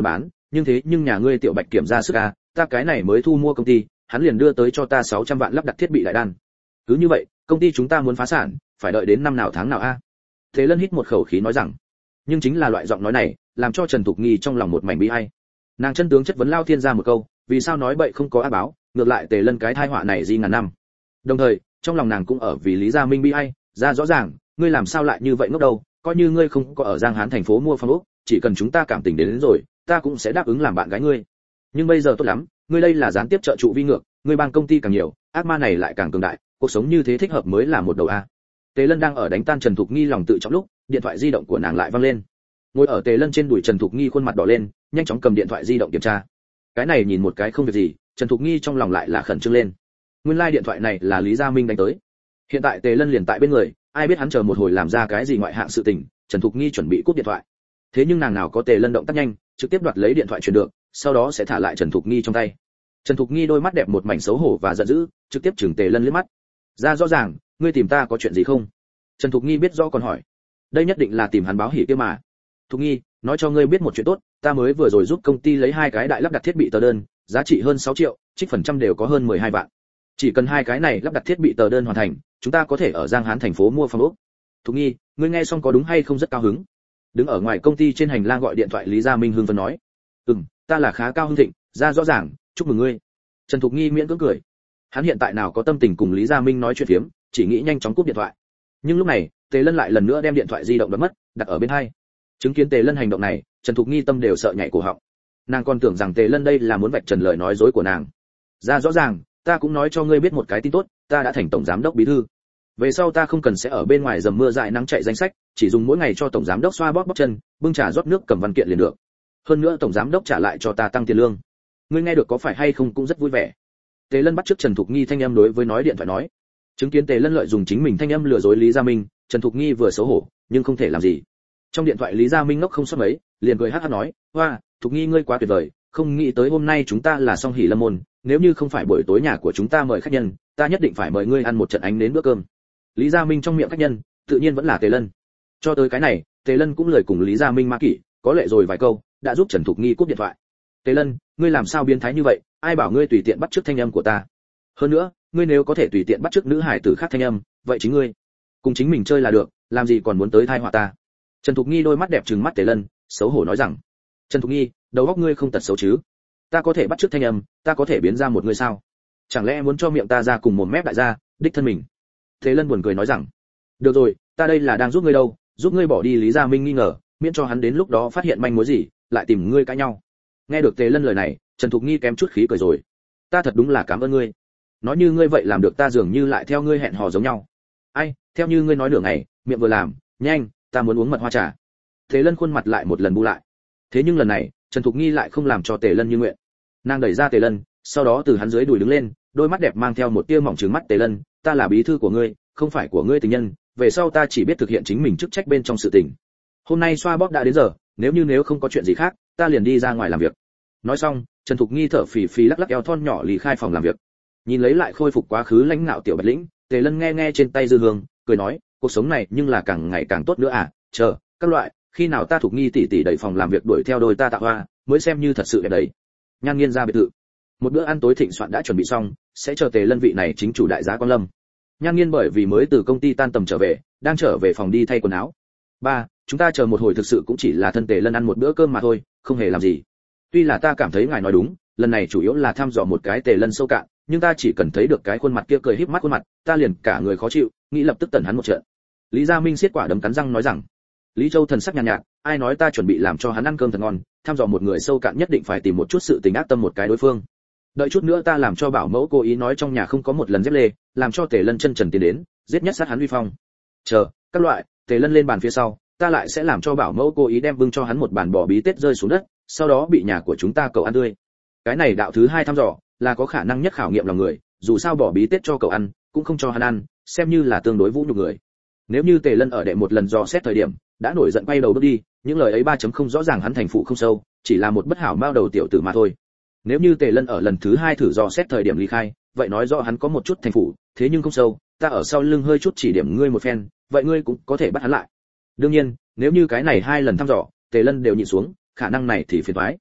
nhưng thế nhưng nhà ngươi tiểu Bạch kiểm ra sức à, ta cái này mới thu mua công ty, hắn liền đưa tới cho ta sáu trăm vạn lắp đặt thiết bị đại đan. Cứ như vậy, công ty chúng ta muốn phá sản, phải đợi đến năm nào tháng nào a? À? Thế Lân hít một khẩu khí nói rằng, nhưng chính là loại giọng nói này, làm cho Trần Thục Nghi trong lòng một mảnh bi ai. Nàng chân tướng chất vấn Lao Thiên gia một câu, vì sao nói bậy không có ác báo, ngược lại Tề Lân cái tai họa này di ngàn năm. Đồng thời, trong lòng nàng cũng ở vì Lý Gia Minh bi ai, ra rõ ràng, ngươi làm sao lại như vậy ngốc đâu, coi như ngươi không có ở Giang Hán thành phố mua phòng ốc, chỉ cần chúng ta cảm tình đến, đến rồi, ta cũng sẽ đáp ứng làm bạn gái ngươi. Nhưng bây giờ tốt lắm, ngươi đây là gián tiếp trợ trụ vi ngược, ngươi bang công ty càng nhiều, ác ma này lại càng cường đại, cuộc sống như thế thích hợp mới là một đầu a. Tề Lân đang ở đánh tan Trần Thục Nghi lòng tự trọng lúc, điện thoại di động của nàng lại vang lên. Ngồi ở Tề Lân trên đùi Trần Thục Nghi khuôn mặt đỏ lên, nhanh chóng cầm điện thoại di động kiểm tra. Cái này nhìn một cái không việc gì, Trần Thục Nghi trong lòng lại là khẩn trương lên. Nguyên lai like điện thoại này là Lý Gia Minh đánh tới. Hiện tại Tề Lân liền tại bên người, ai biết hắn chờ một hồi làm ra cái gì ngoại hạng sự tình, Trần Thục Nghi chuẩn bị cúp điện thoại. Thế nhưng nàng nào có Tề Lân động tác nhanh, trực tiếp đoạt lấy điện thoại truyền được, sau đó sẽ thả lại Trần Thục Nghi trong tay. Trần Thục Nghi đôi mắt đẹp một mảnh xấu hổ và giận dữ, trực tiếp chừng Tề Lân liếc mắt. Ra rõ ràng, ngươi tìm ta có chuyện gì không? Trần Thục Nghi biết rõ còn hỏi. Đây nhất định là tìm hắn báo hỉ kia mà. Thục Nghi, nói cho ngươi biết một chuyện tốt, ta mới vừa rồi giúp công ty lấy hai cái đại lắp đặt thiết bị tờ đơn, giá trị hơn sáu triệu, trích phần trăm đều có hơn mười hai vạn. Chỉ cần hai cái này lắp đặt thiết bị tờ đơn hoàn thành, chúng ta có thể ở Giang Hán thành phố mua phòng ốc. Thục Nghi, ngươi nghe xong có đúng hay không rất cao hứng? Đứng ở ngoài công ty trên hành lang gọi điện thoại Lý Gia Minh hưng phấn nói. Ừm, ta là khá cao hưng thịnh, ra rõ ràng, chúc mừng ngươi. Trần Thục Nghi miễn cưỡng cười. Hắn hiện tại nào có tâm tình cùng Lý Gia Minh nói chuyện phiếm, chỉ nghĩ nhanh chóng cúp điện thoại. Nhưng lúc này, Tề Lân lại lần nữa đem điện thoại di động đập mất, đặt ở bên hai. Chứng kiến Tề Lân hành động này, Trần Thục Nghi tâm đều sợ nhảy cổ họng. Nàng còn tưởng rằng Tề Lân đây là muốn vạch trần lời nói dối của nàng. Ra rõ ràng, ta cũng nói cho ngươi biết một cái tin tốt, ta đã thành tổng giám đốc bí thư. Về sau ta không cần sẽ ở bên ngoài dầm mưa dại nắng chạy danh sách, chỉ dùng mỗi ngày cho tổng giám đốc xoa bóp bóp chân, bưng trà rót nước cầm văn kiện liền được. Hơn nữa tổng giám đốc trả lại cho ta tăng tiền lương. Ngươi nghe được có phải hay không cũng rất vui vẻ. Tề Lân bắt chước Trần Thục Nghi thanh âm đối với nói điện thoại nói. Chứng kiến Tề Lân lợi dùng chính mình thanh âm lừa dối Lý Gia Minh, Trần Thục Nghi vừa xấu hổ, nhưng không thể làm gì. Trong điện thoại Lý Gia Minh ngốc không sót mấy, liền cười hắc hắc nói, "Hoa, Thục Nghi ngươi quá tuyệt vời, không nghĩ tới hôm nay chúng ta là song hỷ lâm môn, nếu như không phải buổi tối nhà của chúng ta mời khách nhân, ta nhất định phải mời ngươi ăn một trận ánh đến bữa cơm." Lý Gia Minh trong miệng khách nhân, tự nhiên vẫn là Tề Lân. Cho tới cái này, Tề Lân cũng lời cùng Lý Gia Minh ma kỷ, có lệ rồi vài câu, đã giúp Trần Thục Nghi cúp điện thoại. "Tề Lân, ngươi làm sao biến thái như vậy, ai bảo ngươi tùy tiện bắt chước thanh âm của ta? Hơn nữa, ngươi nếu có thể tùy tiện bắt chước nữ hải tử khác thanh âm, vậy chính ngươi cùng chính mình chơi là được, làm gì còn muốn tới thai họa ta?" Trần Thục Nghi đôi mắt đẹp trừng mắt Tề Lân, xấu hổ nói rằng. "Trần Thục Nghi, đầu óc ngươi không tật xấu chứ? Ta có thể bắt chước thanh âm, ta có thể biến ra một người sao? Chẳng lẽ muốn cho miệng ta ra cùng một mép đại gia, đích thân mình?" Tề Lân buồn cười nói rằng. "Được rồi, ta đây là đang giúp ngươi đâu, giúp ngươi bỏ đi Lý Gia Minh nghi ngờ, miễn cho hắn đến lúc đó phát hiện manh mối gì, lại tìm ngươi cãi nhau." Nghe được Tề Lân lời này, Trần Thục Nghi kém chút khí cười rồi. "Ta thật đúng là cảm ơn ngươi. Nói như ngươi vậy làm được ta dường như lại theo ngươi hẹn hò giống nhau." "Ai, theo như ngươi nói nửa ngày, miệng vừa làm, nhanh, ta muốn uống mật hoa trà." Tề Lân khuôn mặt lại một lần bu lại. Thế nhưng lần này, Trần Thục Nghi lại không làm cho Tề Lân như nguyện. Nàng đẩy ra Tề Lân, sau đó từ hắn dưới đùi đứng lên, đôi mắt đẹp mang theo một tia mỏng trừng mắt Tề Lân, "Ta là bí thư của ngươi, không phải của ngươi tình nhân, về sau ta chỉ biết thực hiện chính mình chức trách bên trong sự tình. Hôm nay xoa bóp đã đến giờ, nếu như nếu không có chuyện gì khác, ta liền đi ra ngoài làm việc." Nói xong, Trần Thục Nghi thở phì phì lắc lắc eo thon nhỏ lì khai phòng làm việc. Nhìn lấy lại khôi phục quá khứ lãnh ngạo tiểu Bạch Lĩnh, Tề Lân nghe nghe trên tay dư hương, cười nói, "Cuộc sống này nhưng là càng ngày càng tốt nữa à, chờ, các loại, khi nào ta Thục Nghi tỷ tỷ đẩy phòng làm việc đuổi theo đôi ta Tạ Hoa, mới xem như thật sự đẹp đấy." Nhan Nghiên ra biệt thự. Một bữa ăn tối thịnh soạn đã chuẩn bị xong, sẽ chờ Tề Lân vị này chính chủ đại giá quan lâm. Nhan Nghiên bởi vì mới từ công ty tan tầm trở về, đang trở về phòng đi thay quần áo. "Ba, chúng ta chờ một hồi thực sự cũng chỉ là thân Tề Lân ăn một bữa cơm mà thôi, không hề làm gì. Tuy là ta cảm thấy ngài nói đúng, lần này chủ yếu là thăm dò một cái Tề Lân sâu cạn, nhưng ta chỉ cần thấy được cái khuôn mặt kia cười híp mắt khuôn mặt, ta liền cả người khó chịu, nghĩ lập tức tẩn hắn một trận." Lý Gia Minh siết quả đấm cắn răng nói rằng. Lý Châu thần sắc nhàn nhạt, nhạt, ai nói ta chuẩn bị làm cho hắn ăn cơm thật ngon, thăm dò một người sâu cạn nhất định phải tìm một chút sự tình ác tâm một cái đối phương. Đợi chút nữa ta làm cho bảo mẫu cố ý nói trong nhà không có một lần dép lê, làm cho Tề Lân chân trần tiến đến, giết nhất sát hắn uy phong. Chờ, các loại, Tề Lân lên bàn phía sau, ta lại sẽ làm cho bảo mẫu cố ý đem bưng cho hắn một bàn bò bí tết rơi xuống đất, sau đó bị nhà của chúng ta cậu ăn tươi. Cái này đạo thứ hai thăm dò, là có khả năng nhất khảo nghiệm lòng người, dù sao bỏ bí tết cho cậu ăn, cũng không cho hắn ăn, xem như là tương đối vũ nhục người. Nếu như Tề Lân ở đệ một lần dò xét thời điểm, đã nổi giận quay đầu bước đi, những lời ấy ba chấm không rõ ràng hắn thành phụ không sâu, chỉ là một bất hảo mao đầu tiểu tử mà thôi. Nếu như Tề Lân ở lần thứ hai thử dò xét thời điểm ly khai, vậy nói rõ hắn có một chút thành phụ, thế nhưng không sâu, ta ở sau lưng hơi chút chỉ điểm ngươi một phen, vậy ngươi cũng có thể bắt hắn lại. Đương nhiên, nếu như cái này hai lần thăm dò, Tề Lân đều nhịn xuống, khả năng này thì phiền toái.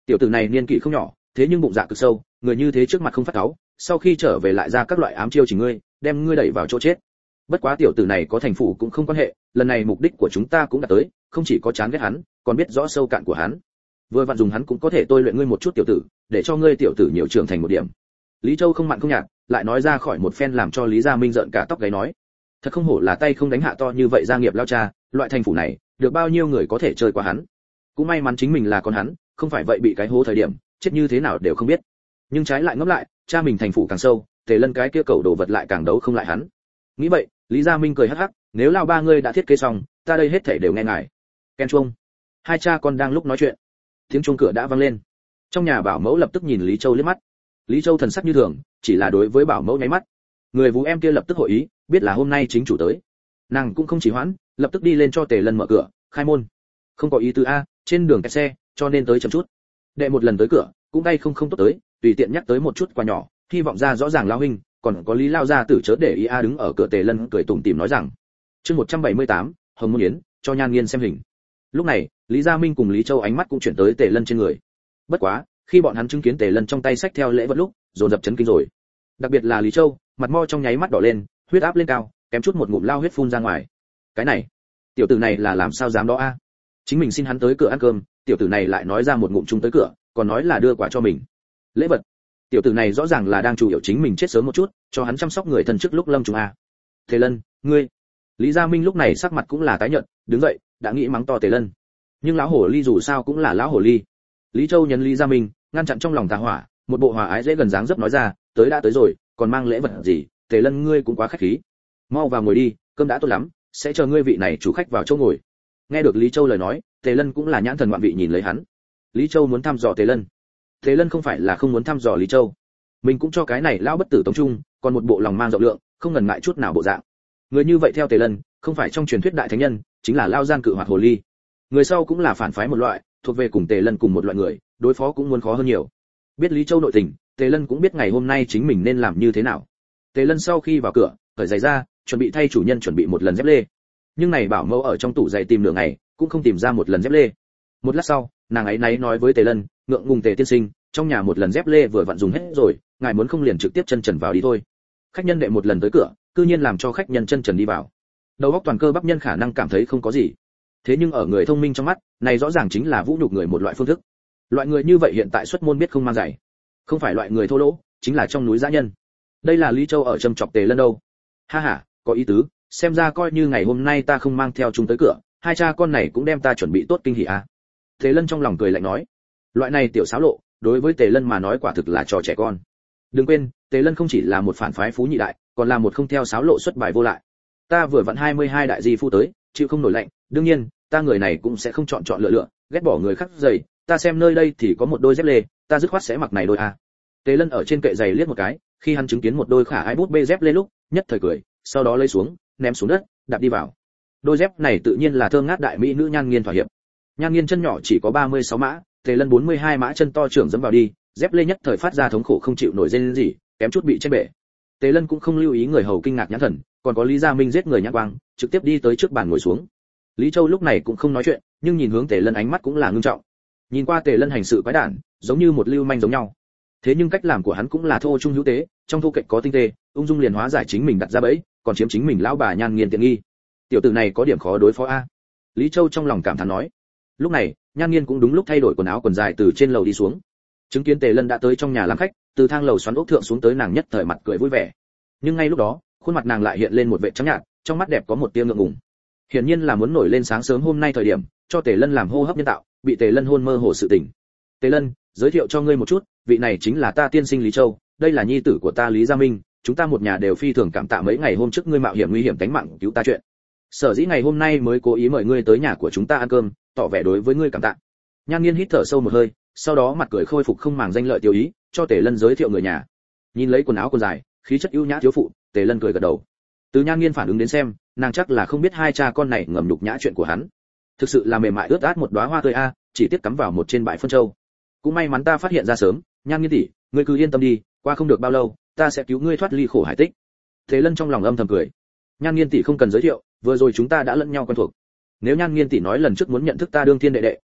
Tiểu tử này niên kỷ không nhỏ, thế nhưng bụng dạ cực sâu, người như thế trước mặt không phát cáu, sau khi trở về lại ra các loại ám chiêu chỉ ngươi, đem ngươi đẩy vào chỗ chết. Bất quá tiểu tử này có thành phủ cũng không quan hệ, lần này mục đích của chúng ta cũng đã tới, không chỉ có chán ghét hắn, còn biết rõ sâu cạn của hắn. Vừa vặn dùng hắn cũng có thể tôi luyện ngươi một chút tiểu tử, để cho ngươi tiểu tử nhiều trưởng thành một điểm. Lý Châu không mặn không nhạt, lại nói ra khỏi một phen làm cho Lý Gia Minh giận cả tóc gáy nói. Thật không hổ là tay không đánh hạ to như vậy gia nghiệp lao cha, loại thành phủ này, được bao nhiêu người có thể chơi qua hắn. Cũng may mắn chính mình là con hắn, không phải vậy bị cái hố thời điểm, chết như thế nào đều không biết. Nhưng trái lại ngẫm lại, cha mình thành phủ càng sâu, Tề Lân cái kia cẩu đồ vật lại càng đấu không lại hắn. Nghĩ vậy, Lý Gia Minh cười hắc hắc, nếu lao ba ngươi đã thiết kế xong, ta đây hết thảy đều nghe ngài. Ken chuông. Hai cha con đang lúc nói chuyện, tiếng chuông cửa đã vang lên. Trong nhà bảo mẫu lập tức nhìn Lý Châu liếc mắt. Lý Châu thần sắc như thường, chỉ là đối với bảo mẫu nháy mắt. Người vú em kia lập tức hội ý, biết là hôm nay chính chủ tới. Nàng cũng không chỉ hoãn, lập tức đi lên cho Tề Lân mở cửa, khai môn. Không có ý tứ a, trên đường kẹt xe, cho nên tới chậm chút. Đệ một lần tới cửa, cũng tay không không tốt tới, tùy tiện nhắc tới một chút quà nhỏ, hy vọng ra rõ ràng lao huynh, còn có Lý lao gia tử chớ để ý a đứng ở cửa. Tề Lân cười tủm tỉm nói rằng. Chương một trăm bảy mươi tám, Hồng Môn Yến, cho Nhan Nghiên xem hình. Lúc này, Lý Gia Minh cùng Lý Châu ánh mắt cũng chuyển tới Tề Lân trên người. Bất quá, khi bọn hắn chứng kiến Tề Lân trong tay xách theo lễ vật lúc, dồn dập chấn kinh rồi. Đặc biệt là Lý Châu, mặt mo trong nháy mắt đỏ lên, huyết áp lên cao, kém chút một ngụm lao huyết phun ra ngoài. Cái này, tiểu tử này là làm sao dám đó a? Chính mình xin hắn tới cửa ăn cơm, tiểu tử này lại nói ra một ngụm chung tới cửa, còn nói là đưa quà cho mình. Lễ vật. Tiểu tử này rõ ràng là đang chủ yếu chính mình chết sớm một chút, cho hắn chăm sóc người thân trước lúc lâm trùng a. Tề Lân, ngươi. Lý Gia Minh lúc này sắc mặt cũng là tái nhợt, đứng dậy, đã nghĩ mắng to Tề Lân. Nhưng lão hổ ly dù sao cũng là lão hổ ly. Lý Châu nhấn Lý Gia Minh, ngăn chặn trong lòng tà hỏa, một bộ hòa ái dễ gần dáng dấp nói ra, tới đã tới rồi, còn mang lễ vật gì, Tề Lân ngươi cũng quá khách khí. Mau vào ngồi đi, cơm đã tốt lắm, sẽ chờ ngươi vị này chủ khách vào chỗ ngồi. Nghe được Lý Châu lời nói, Tề Lân cũng là nhãn thần ngoạn vị nhìn lấy hắn. Lý Châu muốn thăm dò Tề Lân. Tề Lân không phải là không muốn thăm dò Lý Châu, mình cũng cho cái này lão bất tử tống trung, còn một bộ lòng mang rộng lượng, không ngần ngại chút nào bộ dạng. Người như vậy theo Tề Lân, không phải trong truyền thuyết đại thánh nhân, chính là lao gian cự hoạt hồ ly. Người sau cũng là phản phái một loại, thuộc về cùng Tề Lân cùng một loại người, đối phó cũng muốn khó hơn nhiều. Biết Lý Châu nội tình, Tề Lân cũng biết ngày hôm nay chính mình nên làm như thế nào. Tề Lân sau khi vào cửa, cởi giày ra, chuẩn bị thay chủ nhân chuẩn bị một lần dép lê. Nhưng này bảo mẫu ở trong tủ giày tìm nửa ngày, cũng không tìm ra một lần dép lê. Một lát sau, nàng ấy náy nói với Tề Lân, ngượng ngùng Tề tiên sinh, trong nhà một lần dép lê vừa vặn dùng hết rồi, ngài muốn không liền trực tiếp chân trần vào đi thôi. Khách nhân đệ một lần tới cửa, cư nhiên làm cho khách nhân chân trần đi vào. Đầu óc toàn cơ bắp nhân khả năng cảm thấy không có gì. Thế nhưng ở người thông minh trong mắt, này rõ ràng chính là vũ nhục người một loại phương thức. Loại người như vậy hiện tại xuất môn biết không mang giày, không phải loại người thô lỗ, chính là trong núi dã nhân. Đây là Lý Châu ở châm chọc Tề Lân đâu. Ha ha, có ý tứ, xem ra coi như ngày hôm nay ta không mang theo chúng tới cửa, hai cha con này cũng đem ta chuẩn bị tốt kinh hỉ à. Tề Lân trong lòng cười lạnh nói, loại này tiểu xáo lộ, đối với Tề Lân mà nói quả thực là trò trẻ con. Đừng quên, Tề Lân không chỉ là một phản phái phú nhị đại, còn là một không theo xáo lộ xuất bài vô lại. Ta vừa vặn hai mươi hai đại di phu tới, chịu không nổi lạnh, đương nhiên, ta người này cũng sẽ không chọn chọn lựa lựa, ghét bỏ người khác giày, ta xem nơi đây thì có một đôi dép lê, ta dứt khoát sẽ mặc này đôi à. Tề Lân ở trên kệ giày liếc một cái, khi hắn chứng kiến một đôi khả ái bút bê dép lê lúc, nhất thời cười, sau đó lấy xuống, ném xuống đất, đạp đi vào. Đôi dép này tự nhiên là thơm ngát đại mỹ nữ Nhan Nghiên thỏa hiệp. Nhan Nghiên chân nhỏ chỉ có ba mươi sáu mã, Tề Lân bốn mươi hai mã chân to trưởng dẫm vào đi, dép lê nhất thời phát ra thống khổ không chịu nổi rên gì, kém chút bị chết bể. Tề Lân cũng không lưu ý người hầu kinh ngạc nhãn thần, còn có Lý Gia Minh giết người nhãn quang, trực tiếp đi tới trước bàn ngồi xuống. Lý Châu lúc này cũng không nói chuyện, nhưng nhìn hướng Tề Lân ánh mắt cũng là ngưng trọng. Nhìn qua Tề Lân hành sự quái đản, giống như một lưu manh giống nhau. Thế nhưng cách làm của hắn cũng là thô trung hữu tế, trong thô kệch có tinh tế, ung dung liền hóa giải chính mình đặt ra bẫy, còn chiếm chính mình lão bà Nhan Nghiên tiện nghi. Tiểu tử này có điểm khó đối phó a. Lý Châu trong lòng cảm thán nói. Lúc này, Nhan Nghiên cũng đúng lúc thay đổi quần áo quần dài từ trên lầu đi xuống. Chứng kiến Tề Lân đã tới trong nhà làm khách, từ thang lầu xoắn ốc thượng xuống tới, nàng nhất thời mặt cười vui vẻ. Nhưng ngay lúc đó, khuôn mặt nàng lại hiện lên một vẻ trắng nhạt, trong mắt đẹp có một tia ngượng ngùng. Hiển nhiên là muốn nổi lên sáng sớm hôm nay thời điểm, cho Tề Lân làm hô hấp nhân tạo, bị Tề Lân hôn mơ hồ sự tỉnh. Tề Lân, giới thiệu cho ngươi một chút, vị này chính là ta tiên sinh Lý Châu, đây là nhi tử của ta Lý Gia Minh, chúng ta một nhà đều phi thường cảm tạ mấy ngày hôm trước ngươi mạo hiểm nguy hiểm tính mạng cứu ta chuyện. Sở dĩ ngày hôm nay mới cố ý mời ngươi tới nhà của chúng ta ăn cơm, tỏ vẻ đối với ngươi cảm tạ. Nhan Nghiên hít thở sâu một hơi, sau đó mặt cười khôi phục không màng danh lợi tiêu ý, cho Tề Lân giới thiệu người nhà. Nhìn lấy quần áo quần dài, khí chất ưu nhã thiếu phụ, Tề Lân cười gật đầu. Từ Nhan Nghiên phản ứng đến xem, nàng chắc là không biết hai cha con này ngầm nhục nhã chuyện của hắn. Thực sự là mềm mại ướt át một đóa hoa tươi a, chỉ tiếc cắm vào một trên bãi phân châu. Cũng may mắn ta phát hiện ra sớm, Nhan Nghiên tỷ, ngươi cứ yên tâm đi, qua không được bao lâu, ta sẽ cứu ngươi thoát ly khổ hải tích. Tề Lân trong lòng âm thầm cười. Nhan Nghiên tỷ không cần giới thiệu, vừa rồi chúng ta đã lẫn nhau quen thuộc. Nếu Nhan Nghiên tỷ nói lần trước muốn nhận thức ta đương thiên đệ đệ,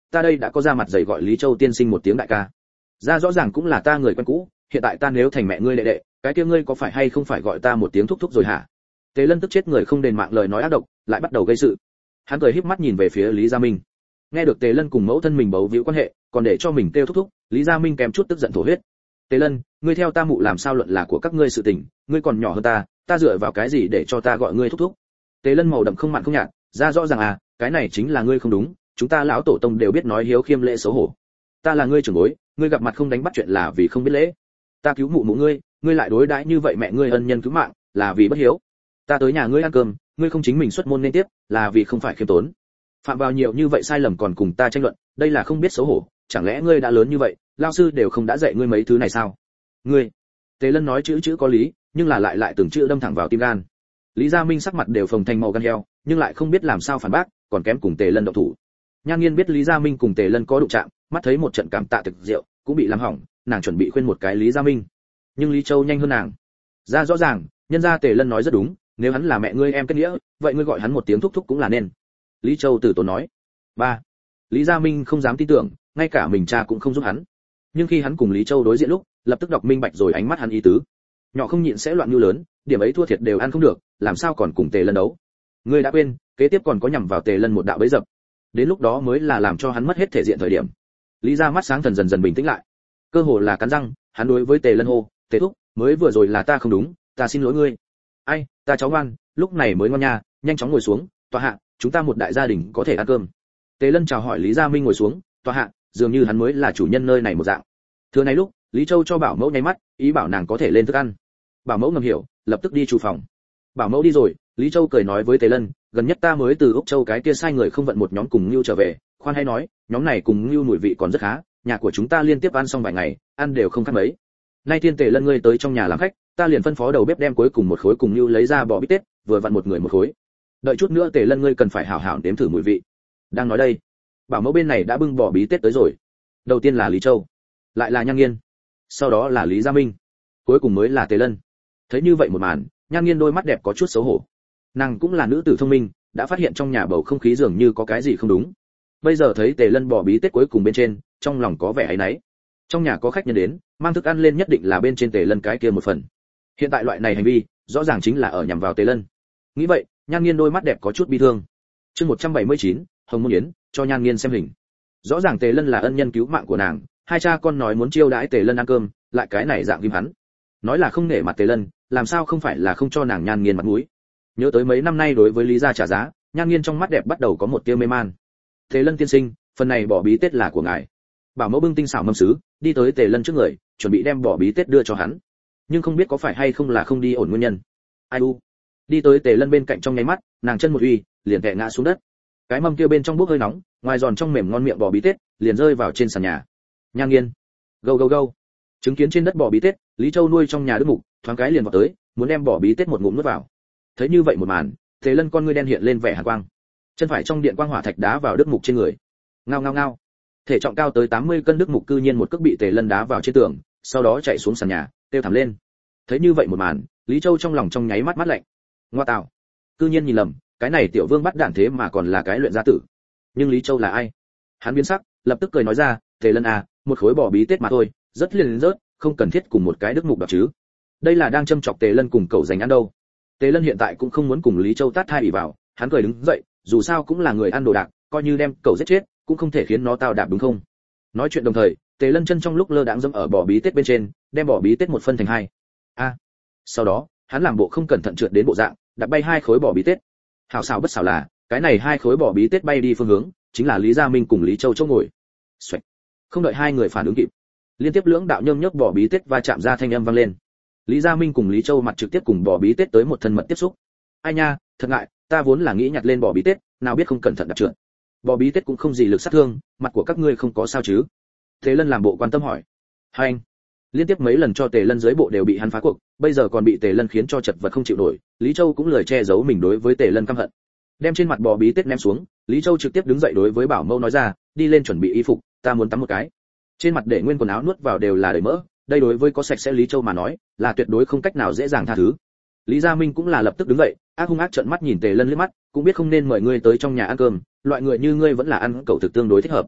ta đây đã có ra mặt dày gọi Lý Châu tiên sinh một tiếng đại ca. Ra rõ ràng cũng là ta người quen cũ, hiện tại ta nếu thành mẹ ngươi đệ đệ, cái kia ngươi có phải hay không phải gọi ta một tiếng thúc thúc rồi hả? Tề Lân tức chết người không đền mạng lời nói ác độc, lại bắt đầu gây sự. Hắn cười híp mắt nhìn về phía Lý Gia Minh. Nghe được Tề Lân cùng mẫu thân mình bấu víu quan hệ, còn để cho mình kêu thúc thúc, Lý Gia Minh kèm chút tức giận thổ huyết. Tề Lân, ngươi theo ta mụ làm sao luận là của các ngươi sự tình, ngươi còn nhỏ hơn ta, ta dựa vào cái gì để cho ta gọi ngươi thúc thúc? Tề Lân màu đậm không mặn không nhạt, ra rõ ràng à, cái này chính là ngươi không đúng, chúng ta lão tổ tông đều biết nói hiếu khiêm lễ xấu hổ. Ta là ngươi trưởng bối, ngươi gặp mặt không đánh bắt chuyện là vì không biết lễ. Ta cứu mụ mụ ngươi, ngươi lại đối đãi như vậy mẹ ngươi ân nhân cứu mạng, là vì bất hiếu. Ta tới nhà ngươi ăn cơm, ngươi không chính mình xuất môn nên tiếp, là vì không phải khiêm tốn. Phạm vào nhiều như vậy sai lầm còn cùng ta tranh luận, đây là không biết xấu hổ, chẳng lẽ ngươi đã lớn như vậy, lão sư đều không đã dạy ngươi mấy thứ này sao? Ngươi. Tề Lân nói chữ chữ có lý, nhưng là lại lại từng chữ đâm thẳng vào tim gan. Lý Gia Minh sắc mặt đều phồng thành màu gan heo, nhưng lại không biết làm sao phản bác, còn kém cùng Tề Lân động thủ. Nhan Nghiên biết Lý Gia Minh cùng Tề Lân có đụng chạm, mắt thấy một trận cảm tạ thực rượu cũng bị làm hỏng, nàng chuẩn bị khuyên một cái Lý Gia Minh. Nhưng Lý Châu nhanh hơn nàng. Ra rõ ràng, nhân gia Tề Lân nói rất đúng, nếu hắn là mẹ ngươi em kết nghĩa, vậy ngươi gọi hắn một tiếng thúc thúc cũng là nên. Lý Châu tử tốn nói. Ba. Lý Gia Minh không dám tin tưởng, ngay cả mình cha cũng không giúp hắn. Nhưng khi hắn cùng Lý Châu đối diện lúc, lập tức đọc minh bạch rồi ánh mắt hắn ý tứ. Nhỏ không nhịn sẽ loạn như lớn, điểm ấy thua thiệt đều ăn không được, làm sao còn cùng Tề Lân đấu. Ngươi đã quên, kế tiếp còn có nhằm vào Tề Lân một đạo bẫy dập. Đến lúc đó mới là làm cho hắn mất hết thể diện thời điểm. Lý Gia mắt sáng thần dần dần bình tĩnh lại. Cơ hồ là cắn răng, hắn đối với Tề Lân hô, "Tề thúc, mới vừa rồi là ta không đúng, ta xin lỗi ngươi." "Ai, ta cháu ngoan, lúc này mới ngoan nha, nhanh chóng ngồi xuống, tọa hạ, chúng ta một đại gia đình có thể ăn cơm." Tề Lân chào hỏi Lý Gia Minh ngồi xuống, tọa hạ, dường như hắn mới là chủ nhân nơi này một dạng. Thừa này lúc, Lý Châu cho Bảo Mẫu nháy mắt, ý bảo nàng có thể lên thức ăn. Bảo Mẫu ngầm hiểu, lập tức đi chủ phòng. Bảo Mẫu đi rồi, Lý Châu cười nói với Tề Lân, gần nhất ta mới từ Úc Châu cái kia sai người không vận một nhóm cùng Nưu trở về, khoan hay nói, nhóm này cùng Nưu mùi vị còn rất khá, nhà của chúng ta liên tiếp ăn xong vài ngày, ăn đều không khác mấy. Nay Thiên Tề Lân ngươi tới trong nhà làm khách, ta liền phân phó đầu bếp đem cuối cùng một khối cùng Nưu lấy ra bò bít tết, vừa vặn một người một khối. Đợi chút nữa Tề Lân ngươi cần phải hảo hảo nếm thử mùi vị. Đang nói đây, Bảo Mẫu bên này đã bưng bò bí tết tới rồi. Đầu tiên là Lý Châu, lại là Nhan Nghiên, sau đó là Lý Gia Minh, cuối cùng mới là Tề Lân. Thấy như vậy một màn, Nhan Nghiên đôi mắt đẹp có chút xấu hổ. Nàng cũng là nữ tử thông minh, đã phát hiện trong nhà bầu không khí dường như có cái gì không đúng. Bây giờ thấy Tề Lân bò bí tết cuối cùng bên trên, trong lòng có vẻ áy náy. Trong nhà có khách nhân đến, mang thức ăn lên nhất định là bên trên Tề Lân cái kia một phần. Hiện tại loại này hành vi, rõ ràng chính là ở nhằm vào Tề Lân. Nghĩ vậy, Nhan Nghiên đôi mắt đẹp có chút bi thương. Chương một trăm bảy mươi chín, Hồng Môn Yến, cho Nhan Nghiên xem hình. Rõ ràng Tề Lân là ân nhân cứu mạng của nàng, hai cha con nói muốn chiêu đãi Tề Lân ăn cơm, lại cái này dạng ghim hắn. Nói là không nể mặt Tề Lân, làm sao không phải là không cho nàng Nhan Nghiên mặt mũi. Nhớ tới mấy năm nay đối với Lý gia trả giá, Nhan Nghiên trong mắt đẹp bắt đầu có một tia mê man. Tề Lân tiên sinh, phần này bỏ bí tết là của ngài. Bảo Mẫu bưng tinh xảo mâm sứ, đi tới Tề Lân trước người, chuẩn bị đem bỏ bí tết đưa cho hắn. Nhưng không biết có phải hay không là không đi ổn nguyên nhân. Ai u. Đi tới Tề Lân bên cạnh trong nháy mắt, nàng chân một uy, liền tè ngã xuống đất. Cái mâm kia bên trong bốc hơi nóng, ngoài giòn trong mềm ngon miệng bò bí tết, liền rơi vào trên sàn nhà. Nhan Nghiên, gâu gâu gâu. Chứng kiến trên đất bò bí tết, Lý Châu nuôi trong nhà đức mục, thoáng cái liền vào tới, muốn đem bò bí tết một ngụm nuốt vào. Thấy như vậy một màn, Tề Lân con ngươi đen hiện lên vẻ hàn quang. Chân phải trong điện quang hỏa thạch đá vào đức mục trên người. Ngao ngao ngao. Thể trọng cao tới tám mươi cân đức mục cư nhiên một cước bị Tề Lân đá vào trên tường, sau đó chạy xuống sàn nhà, kêu thảm lên. Thấy như vậy một màn, Lý Châu trong lòng trong nháy mắt mắt lạnh. Ngoa tạo, cư nhiên nhìn lầm, cái này tiểu vương bắt đản thế mà còn là cái luyện gia tử. Nhưng Lý Châu là ai? Hắn biến sắc, lập tức cười nói ra, Tề Lân à, một khối bò bí tết mà thôi, rất liền rớt, không cần thiết cùng một cái đức mục đặc chứ. Đây là đang châm chọc Tề Lân cùng cậu giành ăn đâu. Tề Lân hiện tại cũng không muốn cùng Lý Châu tát thai ỉ vào, hắn cười đứng dậy, dù sao cũng là người ăn đồ đạc, coi như đem cậu giết chết, cũng không thể khiến nó tao đạp đúng không? Nói chuyện đồng thời, Tề Lân chân trong lúc lơ đãng dẫm ở bò bí tết bên trên, đem bò bí tết một phân thành hai. A. À. Sau đó, hắn làm bộ không cẩn thận trượt đến bộ dạng, đạp bay hai khối bò bí tết. Hảo xảo bất xảo là, cái này hai khối bò bí tết bay đi phương hướng, chính là Lý Gia Minh cùng Lý Châu chỗ ngồi. Xoạch. Không đợi hai người phản ứng kịp, liên tiếp lưỡng đạo nhâm nhấc bò bí tết va chạm ra thanh âm vang lên. Lý Gia Minh cùng Lý Châu mặt trực tiếp cùng bò bí tết tới một thân mật tiếp xúc. Ai nha, thật ngại, ta vốn là nghĩ nhặt lên bò bí tết, nào biết không cẩn thận đạp trượt. Bò bí tết cũng không gì lực sát thương, mặt của các ngươi không có sao chứ? Tề Lân làm bộ quan tâm hỏi. Hai anh. Liên tiếp mấy lần cho Tề Lân dưới bộ đều bị hắn phá cuộc, bây giờ còn bị Tề Lân khiến cho chật vật không chịu nổi, Lý Châu cũng lười che giấu mình đối với Tề Lân căm hận. Đem trên mặt bò bí tết ném xuống, Lý Châu trực tiếp đứng dậy đối với Bảo Mẫu nói ra, đi lên chuẩn bị y phục, ta muốn tắm một cái. Trên mặt để nguyên quần áo nuốt vào đều là đầy mỡ, đây đối với có sạch sẽ Lý Châu mà nói, là tuyệt đối không cách nào dễ dàng tha thứ. Lý Gia Minh cũng là lập tức đứng dậy, ác hung ác trợn mắt nhìn Tề Lân liếc mắt, cũng biết không nên mời ngươi tới trong nhà ăn cơm, loại người như ngươi vẫn là ăn cẩu thực tương đối thích hợp.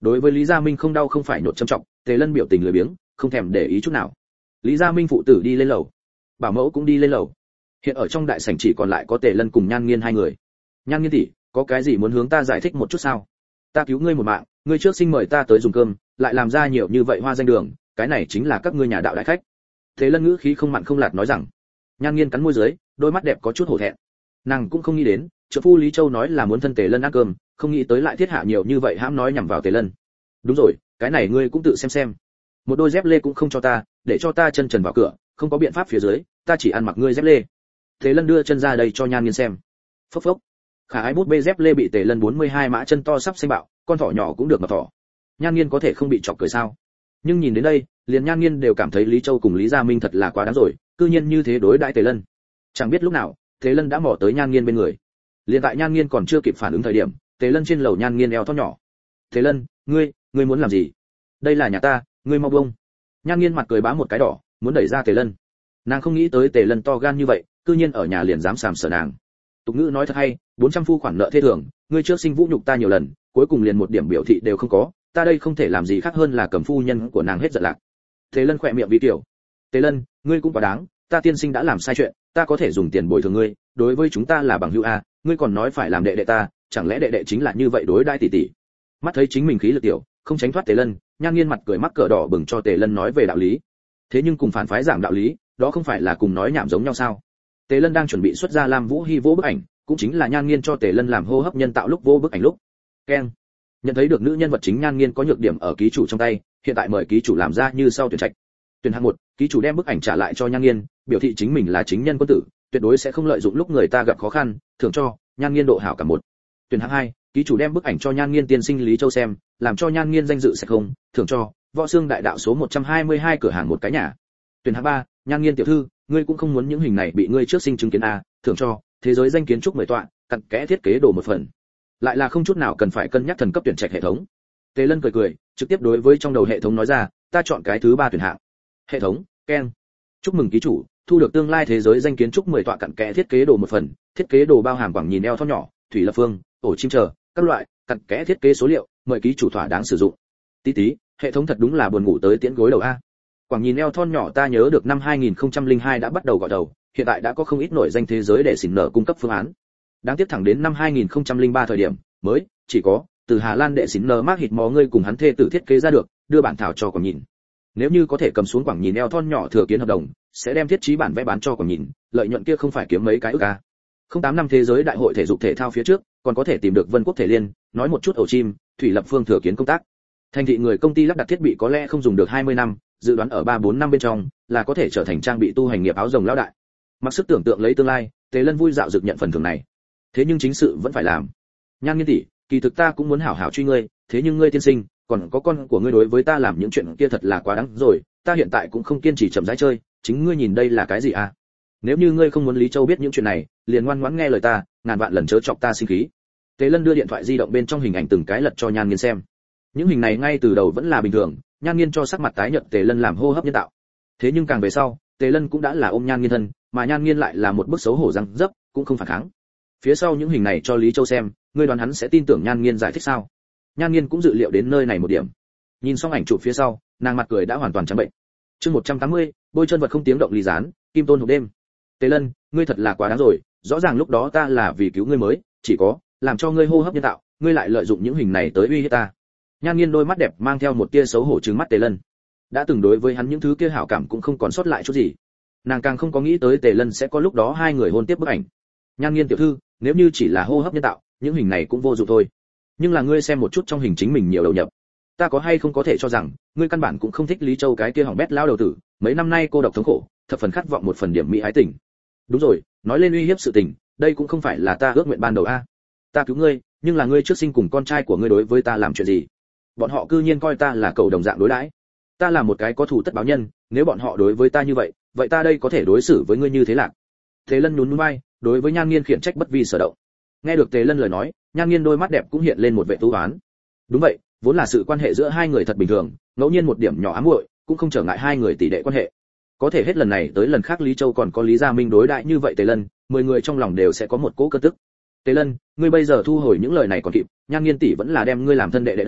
Đối với Lý Gia Minh không đau không phải nhột châm trọng, Tề Lân biểu tình lười biếng, không thèm để ý chút nào. Lý Gia Minh phụ tử đi lên lầu, bảo mẫu cũng đi lên lầu. Hiện ở trong đại sảnh chỉ còn lại có Tề Lân cùng Nhan Nghiên hai người. Nhan Nghiên tỷ, có cái gì muốn hướng ta giải thích một chút sao? Ta cứu ngươi một mạng, ngươi trước sinh mời ta tới dùng cơm, lại làm ra nhiều như vậy hoa danh đường, cái này chính là các ngươi nhà đạo đại khách. Tề Lân ngữ khí không mặn không lạt nói rằng. Nhan Nghiên cắn môi dưới, đôi mắt đẹp có chút hổ thẹn. Nàng cũng không nghĩ đến, trợ phu Lý Châu nói là muốn thân Tề Lân ăn cơm, không nghĩ tới lại thiết hạ nhiều như vậy hãm nói nhằm vào Tề Lân. Đúng rồi, cái này ngươi cũng tự xem xem. Một đôi dép lê cũng không cho ta, để cho ta chân trần vào cửa, không có biện pháp phía dưới, ta chỉ ăn mặc ngươi dép lê. Tề Lân đưa chân ra đây cho Nhan Nghiên xem. Phốc phốc. Khả ái bút bê dép lê bị Tề Lân bốn mươi hai mã chân to sắp xanh bạo, con thỏ nhỏ cũng được mà thỏ. Nhan Nghiên có thể không bị chọc cười sao? Nhưng nhìn đến đây, liền Nhan Nghiên đều cảm thấy Lý Châu cùng Lý Gia Minh thật là quá đáng rồi, cư nhiên như thế đối đãi Tề Lân. Chẳng biết lúc nào, Tề Lân đã mò tới Nhan Nghiên bên người. Liền tại Nhan Nghiên còn chưa kịp phản ứng thời điểm, Tề Lân trên lầu Nhan Nghiên eo thon nhỏ. Tề Lân, ngươi, ngươi muốn làm gì? Đây là nhà ta, ngươi mau buông. Nhan Nghiên mặt cười bá một cái đỏ, muốn đẩy ra Tề Lân. Nàng không nghĩ tới Tề Lân to gan như vậy, cư nhiên ở nhà liền dám sàm sờ nàng. Tục ngữ nói thật hay, bốn trăm phu khoản nợ thê thường, ngươi trước sinh vũ nhục ta nhiều lần, cuối cùng liền một điểm biểu thị đều không có, ta đây không thể làm gì khác hơn là cầm phu nhân của nàng hết giận lạc. Tề Lân khỏe miệng vi tiểu. Tề Lân, ngươi cũng quá đáng, ta tiên sinh đã làm sai chuyện, ta có thể dùng tiền bồi thường ngươi, đối với chúng ta là bằng hữu a, ngươi còn nói phải làm đệ đệ ta, chẳng lẽ đệ đệ chính là như vậy đối đãi tỷ tỷ? Mắt thấy chính mình khí lực tiểu, không tránh thoát Tề Lân, Nhan Nghiên mặt cười mắc cỡ đỏ bừng cho Tề Lân nói về đạo lý. Thế nhưng cùng phản phái giảng đạo lý, đó không phải là cùng nói nhảm giống nhau sao? Tề Lân đang chuẩn bị xuất ra Lam Vũ Hi vô bức ảnh, cũng chính là Nhan Nghiên cho Tề Lân làm hô hấp nhân tạo lúc vô bức ảnh lúc. Keng. Nhận thấy được nữ nhân vật chính Nhan Nghiên có nhược điểm ở ký chủ trong tay, hiện tại mời ký chủ làm ra như sau tuyển trạch. Tuyển hạng một, ký chủ đem bức ảnh trả lại cho Nhan Nghiên, biểu thị chính mình là chính nhân quân tử, tuyệt đối sẽ không lợi dụng lúc người ta gặp khó khăn, thưởng cho Nhan Nghiên độ hảo cảm một. Tuyển hạng hai, ký chủ đem bức ảnh cho Nhan Nghiên tiên sinh Lý Châu xem, làm cho Nhan Nghiên danh dự sẽ không, thưởng cho Võ Xương đại đạo số một trăm hai mươi hai cửa hàng một cái nhà. Tuyển hạng ba, Nhan Nghiên tiểu thư, ngươi cũng không muốn những hình này bị ngươi trước sinh chứng kiến a, thưởng cho thế giới danh kiến trúc mười tọa, cặn kẽ thiết kế đồ một phần. Lại là không chút nào cần phải cân nhắc thần cấp tuyển trạch hệ thống. Tề Lân cười cười, trực tiếp đối với trong đầu hệ thống nói ra, ta chọn cái thứ ba tuyển hạng. Hệ thống, keng. Chúc mừng ký chủ, thu được tương lai thế giới danh kiến trúc mười tọa cặn kẽ thiết kế đồ một phần, thiết kế đồ bao hàm quảng nhìn eo thon nhỏ, thủy lập phương, ổ chim chờ, các loại cặn kẽ thiết kế số liệu, mời ký chủ thỏa đáng sử dụng. Tí tí, hệ thống thật đúng là buồn ngủ tới tiễn gối đầu a. Quảng nhìn eo thon nhỏ ta nhớ được năm hai nghìn không trăm lẻ hai đã bắt đầu gọi đầu, hiện tại đã có không ít nổi danh thế giới để xỉn nở cung cấp phương án. Đáng tiếc thẳng đến năm hai nghìn không trăm lẻ ba thời điểm mới chỉ có từ Hà Lan đệ xỉn nở mác hịt mò ngươi cùng hắn thê tử thiết kế ra được, đưa bản thảo cho Quảng nhìn. Nếu như có thể cầm xuống Quảng nhìn eo thon nhỏ thừa kiến hợp đồng, sẽ đem thiết trí bản vẽ bán cho Quảng nhìn, lợi nhuận kia không phải kiếm mấy cái ức a. Không tám năm thế giới đại hội thể dục thể thao phía trước, còn có thể tìm được Vân Quốc Thể Liên, nói một chút ổ chim, thủy lập phương thừa kiến công tác. Thành thị người công ty lắp đặt thiết bị có lẽ không dùng được hai mươi năm, dự đoán ở ba bốn năm bên trong là có thể trở thành trang bị tu hành nghiệp áo rồng lão đại. Mặc sức tưởng tượng lấy tương lai, Tề Lân vui dạo dực nhận phần thưởng này. Thế nhưng chính sự vẫn phải làm. Nhan Nghiên tỷ, kỳ thực ta cũng muốn hảo hảo truy ngươi, thế nhưng ngươi tiên sinh, còn có con của ngươi đối với ta làm những chuyện kia thật là quá đáng rồi, ta hiện tại cũng không kiên trì chậm rãi chơi, chính ngươi nhìn đây là cái gì à? Nếu như ngươi không muốn Lý Châu biết những chuyện này, liền ngoan ngoãn nghe lời ta, ngàn vạn lần chớ chọc ta sinh khí. Tề Lân đưa điện thoại di động bên trong hình ảnh từng cái lật cho Nhan Nghiên xem. Những hình này ngay từ đầu vẫn là bình thường, Nhan Nghiên cho sắc mặt tái nhợt Tề Lân làm hô hấp nhân tạo. Thế nhưng càng về sau, Tề Lân cũng đã là ôm Nhan Nghiên thân, mà Nhan Nghiên lại là một bức xấu hổ răng dấp, cũng không phản kháng. Phía sau những hình này cho Lý Châu xem, ngươi đoán hắn sẽ tin tưởng Nhan Nghiên giải thích sao? Nhan Nghiên cũng dự liệu đến nơi này một điểm. Nhìn xong ảnh chụp phía sau, nàng mặt cười đã hoàn toàn trắng bệnh. Chương một trăm tám mươi, bôi chân vật không tiếng động ly gián, kim tôn hộp đêm. Tề Lân, ngươi thật là quá đáng rồi, rõ ràng lúc đó ta là vì cứu ngươi mới, chỉ có làm cho ngươi hô hấp nhân tạo, ngươi lại lợi dụng những hình này tới uy hiếp ta. Nhan Nghiên đôi mắt đẹp mang theo một tia xấu hổ trừng mắt Tề Lân. Đã từng đối với hắn những thứ kia hảo cảm cũng không còn sót lại chút gì. Nàng càng không có nghĩ tới Tề Lân sẽ có lúc đó hai người hôn tiếp bức ảnh. Nhan Nghiên tiểu thư, nếu như chỉ là hô hấp nhân tạo, những hình này cũng vô dụng thôi. Nhưng là ngươi xem một chút trong hình chính mình nhiều đầu nhập. Ta có hay không có thể cho rằng, ngươi căn bản cũng không thích Lý Châu cái kia hỏng bét lao đầu tử, mấy năm nay cô độc thống khổ, thập phần khát vọng một phần điểm mỹ ái tình. Đúng rồi, nói lên uy hiếp sự tình, đây cũng không phải là ta ước nguyện ban đầu a. Ta cứu ngươi, nhưng là ngươi trước sinh cùng con trai của ngươi đối với ta làm chuyện gì? Bọn họ cư nhiên coi ta là cậu đồng dạng đối đãi. Ta là một cái có thù tất báo nhân, nếu bọn họ đối với ta như vậy, vậy ta đây có thể đối xử với ngươi như thế lạc. Tề Lân nhún nhún vai, đối với Nhan Nghiên khiển trách bất vi sở động. Nghe được Tề Lân lời nói, Nhan Nghiên đôi mắt đẹp cũng hiện lên một vẻ thú oán. Đúng vậy, vốn là sự quan hệ giữa hai người thật bình thường, ngẫu nhiên một điểm nhỏ ám muội, cũng không trở ngại hai người tỷ đệ quan hệ. Có thể hết lần này tới lần khác Lý Châu còn có Lý Gia Minh đối đãi như vậy Tề Lân, mười người trong lòng đều sẽ có một cỗ cơn tức. Tề Lân, ngươi bây giờ thu hồi những lời này còn kịp, Nhan Nghiên tỷ vẫn là đem ngươi làm thân đệ đệ đau,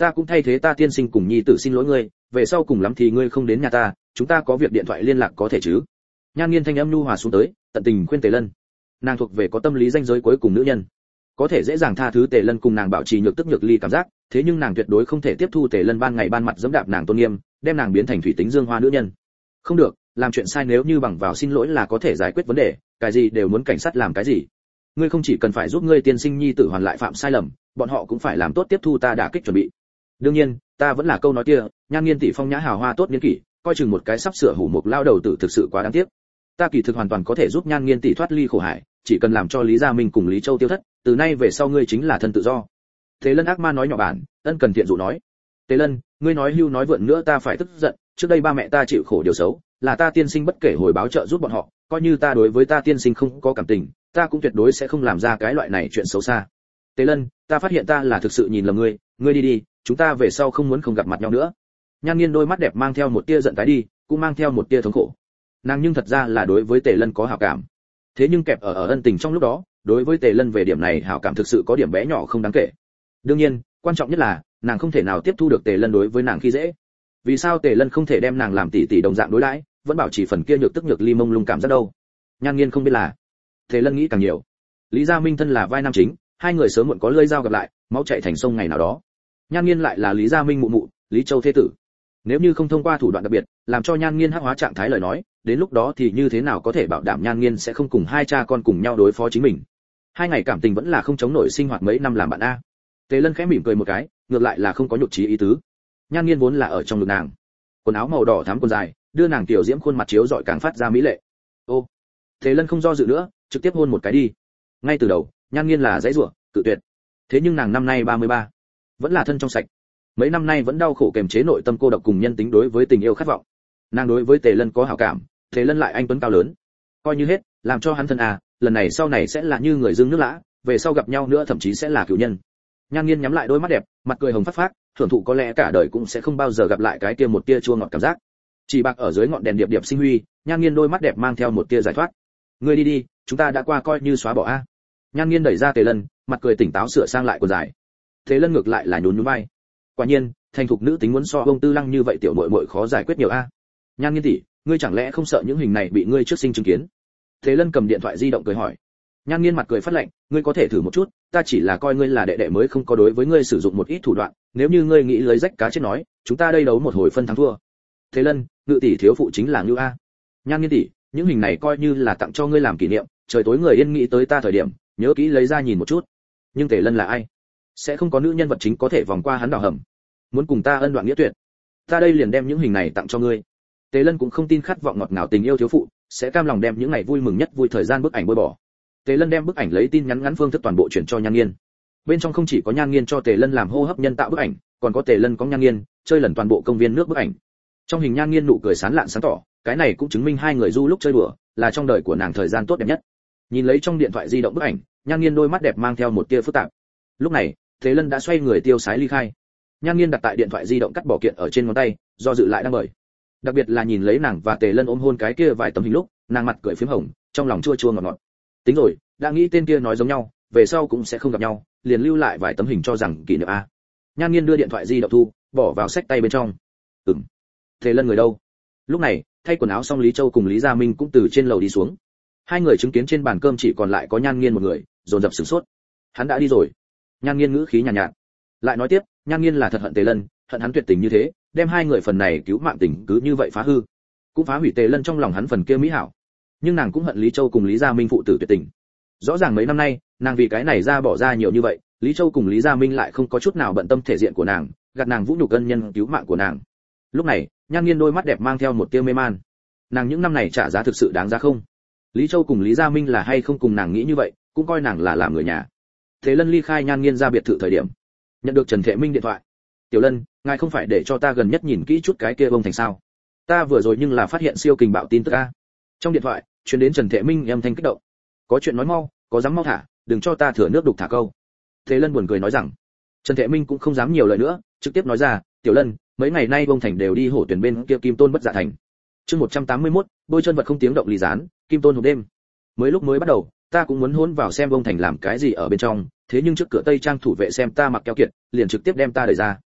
ta cũng thay thế ta tiên sinh cùng nhi tử xin lỗi ngươi, về sau cùng lắm thì ngươi không đến nhà ta, chúng ta có việc điện thoại liên lạc có thể chứ? Nhan Nghiên thanh âm nhu hòa xuống tới, tận tình khuyên Tề Lân. Nàng thuộc về có tâm lý ranh giới cuối cùng nữ nhân, có thể dễ dàng tha thứ Tề Lân cùng nàng bảo trì nhược tức nhược ly cảm giác, thế nhưng nàng tuyệt đối không thể tiếp thu Tề Lân ban ngày ban mặt giẫm đạp nàng tôn nghiêm, đem nàng biến thành thủy tính dương hoa nữ nhân. Không được, làm chuyện sai nếu như bằng vào xin lỗi là có thể giải quyết vấn đề, cái gì đều muốn cảnh sát làm cái gì? Ngươi không chỉ cần phải giúp ngươi tiên sinh nhi tử hoàn lại phạm sai lầm, bọn họ cũng phải làm tốt tiếp thu ta đã kích chuẩn bị. Đương nhiên, ta vẫn là câu nói kia, Nhan Nghiên tỷ phong nhã hào hoa tốt niên kỷ, coi chừng một cái sắp sửa hủ mục lao đầu tử thực sự quá đáng tiếc. Ta kỳ thực hoàn toàn có thể giúp Nhan Nghiên tỷ thoát ly khổ hải, chỉ cần làm cho Lý Gia Minh cùng Lý Châu tiêu thất, từ nay về sau ngươi chính là thân tự do. Tề Lân ác ma nói nhỏ bản, ân cần thiện dụ nói. Tề Lân, ngươi nói hưu nói vượn nữa ta phải tức giận, trước đây ba mẹ ta chịu khổ điều xấu, là ta tiên sinh bất kể hồi báo trợ giúp bọn họ, coi như ta đối với ta tiên sinh không có cảm tình, ta cũng tuyệt đối sẽ không làm ra cái loại này chuyện xấu xa. Tề Lân, ta phát hiện ta là thực sự nhìn lầm ngươi, ngươi đi đi, chúng ta về sau không muốn không gặp mặt nhau nữa. Nhan Nghiên đôi mắt đẹp mang theo một tia giận tái đi, cũng mang theo một tia thống khổ. Nàng nhưng thật ra là đối với Tề Lân có hảo cảm, thế nhưng kẹp ở ở ân tình trong lúc đó, đối với Tề Lân về điểm này hảo cảm thực sự có điểm bé nhỏ không đáng kể. Đương nhiên, quan trọng nhất là nàng không thể nào tiếp thu được Tề Lân đối với nàng khi dễ. Vì sao Tề Lân không thể đem nàng làm tỷ tỷ đồng dạng đối đãi, vẫn bảo trì phần kia nhược tức nhược ly mông lung cảm giác đâu? Nhan Nghiên không biết là, Tề Lân nghĩ càng nhiều. Lý Gia Minh thân là vai nam chính, hai người sớm muộn có lưỡi dao gặp lại, máu chảy thành sông ngày nào đó. Nhan Nghiên lại là Lý Gia Minh mụ mụ, Lý Châu thế tử. Nếu như không thông qua thủ đoạn đặc biệt, làm cho Nhan Nghiên hắc hóa trạng thái lời nói, đến lúc đó thì như thế nào có thể bảo đảm Nhan Nghiên sẽ không cùng hai cha con cùng nhau đối phó chính mình? Hai ngày cảm tình vẫn là không chống nổi sinh hoạt mấy năm làm bạn a. Tề Lân khẽ mỉm cười một cái, ngược lại là không có nhục trí ý tứ. Nhan Nghiên vốn là ở trong ngực nàng, quần áo màu đỏ thắm quần dài, đưa nàng tiểu diễm khuôn mặt chiếu rọi càng phát ra mỹ lệ. Ô, Tề Lân không do dự nữa, trực tiếp hôn một cái đi. Ngay từ đầu, Nhan Nghiên là dãy rủa, cự tuyệt. Thế nhưng nàng năm nay ba mươi ba, vẫn là thân trong sạch. Mấy năm nay vẫn đau khổ kềm chế nội tâm cô độc cùng nhân tính đối với tình yêu khát vọng. Nàng đối với Tề Lân có hảo cảm, Tề Lân lại anh tuấn cao lớn, coi như hết, làm cho hắn thân à, lần này sau này sẽ là như người dưng nước lã, về sau gặp nhau nữa thậm chí sẽ là cửu nhân. Nhan Nghiên nhắm lại đôi mắt đẹp, mặt cười hồng phát phát, thưởng thụ có lẽ cả đời cũng sẽ không bao giờ gặp lại cái kia một tia chua ngọt cảm giác. Chỉ bạc ở dưới ngọn đèn điệp điệp sinh huy, Nhan Nghiên đôi mắt đẹp mang theo một tia giải thoát. Ngươi đi đi, chúng ta đã qua coi như xóa bỏ a. Nhan Nghiên đẩy ra Tề Lân, mặt cười tỉnh táo sửa sang lại quần dài. Tề Lân ngược lại là nhún nhún vai. Quả nhiên, thành thục nữ tính muốn so ông Tư Lăng như vậy tiểu muội muội khó giải quyết nhiều a. Nhan Nghiên tỷ, ngươi chẳng lẽ không sợ những hình này bị ngươi trước sinh chứng kiến? Tề Lân cầm điện thoại di động cười hỏi. Nhan Nghiên mặt cười phát lạnh, ngươi có thể thử một chút, ta chỉ là coi ngươi là đệ đệ mới không có đối với ngươi sử dụng một ít thủ đoạn, nếu như ngươi nghĩ lấy rách cá chết nói, chúng ta đây đấu một hồi phân thắng thua. Tề Lân, ngự tỷ thiếu phụ chính là Ngưu a. Nhan Nghiên tỷ, những hình này coi như là tặng cho ngươi làm kỷ niệm, trời tối người yên nghĩ tới ta thời điểm, nhớ kỹ lấy ra nhìn một chút. Nhưng Tề Lân là ai? Sẽ không có nữ nhân vật chính có thể vòng qua hắn đào hầm. Muốn cùng ta ân đoạn nghĩa tuyệt, ta đây liền đem những hình này tặng cho ngươi. Tề Lân cũng không tin khát vọng ngọt ngào tình yêu thiếu phụ sẽ cam lòng đem những ngày vui mừng nhất vui thời gian bức ảnh bôi bỏ. Tề Lân đem bức ảnh lấy tin nhắn ngắn phương thức toàn bộ chuyển cho Nhan Nghiên. Bên trong không chỉ có Nhan Nghiên cho Tề Lân làm hô hấp nhân tạo bức ảnh, còn có Tề Lân có Nhan Nghiên chơi lần toàn bộ công viên nước bức ảnh. Trong hình Nhan Nghiên nụ cười sán lạn sáng tỏ, cái này cũng chứng minh hai người du lúc chơi đùa là trong đời của nàng thời gian tốt đẹp nhất. Nhìn lấy trong điện thoại di động bức ảnh, Nhan Nghiên đôi mắt đẹp mang theo một tia phức tạp. Lúc này, Tề Lân đã xoay người tiêu sái ly khai. Nhan Nghiên đặt tại điện thoại di động cắt bỏ kiện ở trên ngón tay, do dự lại đang mời. Đặc biệt là nhìn lấy nàng và Tề Lân ôm hôn cái kia vài tấm hình lúc, nàng mặt cười phím hồng, trong lòng chua chua ngọt ngọt. Tính rồi, đã nghĩ tên kia nói giống nhau, về sau cũng sẽ không gặp nhau, liền lưu lại vài tấm hình cho rằng kỷ niệm a. Nhan Nghiên đưa điện thoại di động thu, bỏ vào xách tay bên trong. Ừm. Tề Lân người đâu? Lúc này, thay quần áo xong Lý Châu cùng Lý Gia Minh cũng từ trên lầu đi xuống. Hai người chứng kiến trên bàn cơm chỉ còn lại có Nhan Nghiên một người, dồn dập sửng sốt. Hắn đã đi rồi. Nhan Nghiên ngữ khí nhàn nhạt, nhạt. Lại nói tiếp, Nhan Nghiên là thật hận Tề Lân, hận hắn tuyệt tình như thế, đem hai người phần này cứu mạng tình cứ như vậy phá hư, cũng phá hủy Tề Lân trong lòng hắn phần kia mỹ hảo. Nhưng nàng cũng hận Lý Châu cùng Lý Gia Minh phụ tử tuyệt tình. Rõ ràng mấy năm nay, nàng vì cái này ra bỏ ra nhiều như vậy, Lý Châu cùng Lý Gia Minh lại không có chút nào bận tâm thể diện của nàng, gạt nàng vũ nhục ân nhân cứu mạng của nàng. Lúc này, Nhan Nghiên đôi mắt đẹp mang theo một tia mê man. Nàng những năm này trả giá thực sự đáng giá không? Lý Châu cùng Lý Gia Minh là hay không cùng nàng nghĩ như vậy, cũng coi nàng là làm người nhà. Thế Lân ly khai Nhan Nghiên ra biệt thự thời điểm, nhận được Trần Thệ Minh điện thoại. Tiểu Lân, ngài không phải để cho ta gần nhất nhìn kỹ chút cái kia bông thành sao? Ta vừa rồi nhưng là phát hiện siêu kình bạo tin tức a. Trong điện thoại, truyền đến Trần Thệ Minh âm thanh kích động. Có chuyện nói mau, có dám mau thả, đừng cho ta thừa nước đục thả câu. Thế Lân buồn cười nói rằng. Trần Thệ Minh cũng không dám nhiều lời nữa, trực tiếp nói ra, Tiểu Lân, mấy ngày nay bông thành đều đi hổ tuyển bên kia Kim Tôn bất dạ thành. Chương một trăm tám mươi mốt, bôi chân vật không tiếng động lì dán, Kim Tôn hộp đêm. Mới lúc mới bắt đầu, ta cũng muốn hôn vào xem bông thành làm cái gì ở bên trong, thế nhưng trước cửa Tây Trang thủ vệ xem ta mặc keo kiệt, liền trực tiếp đem ta đẩy ra.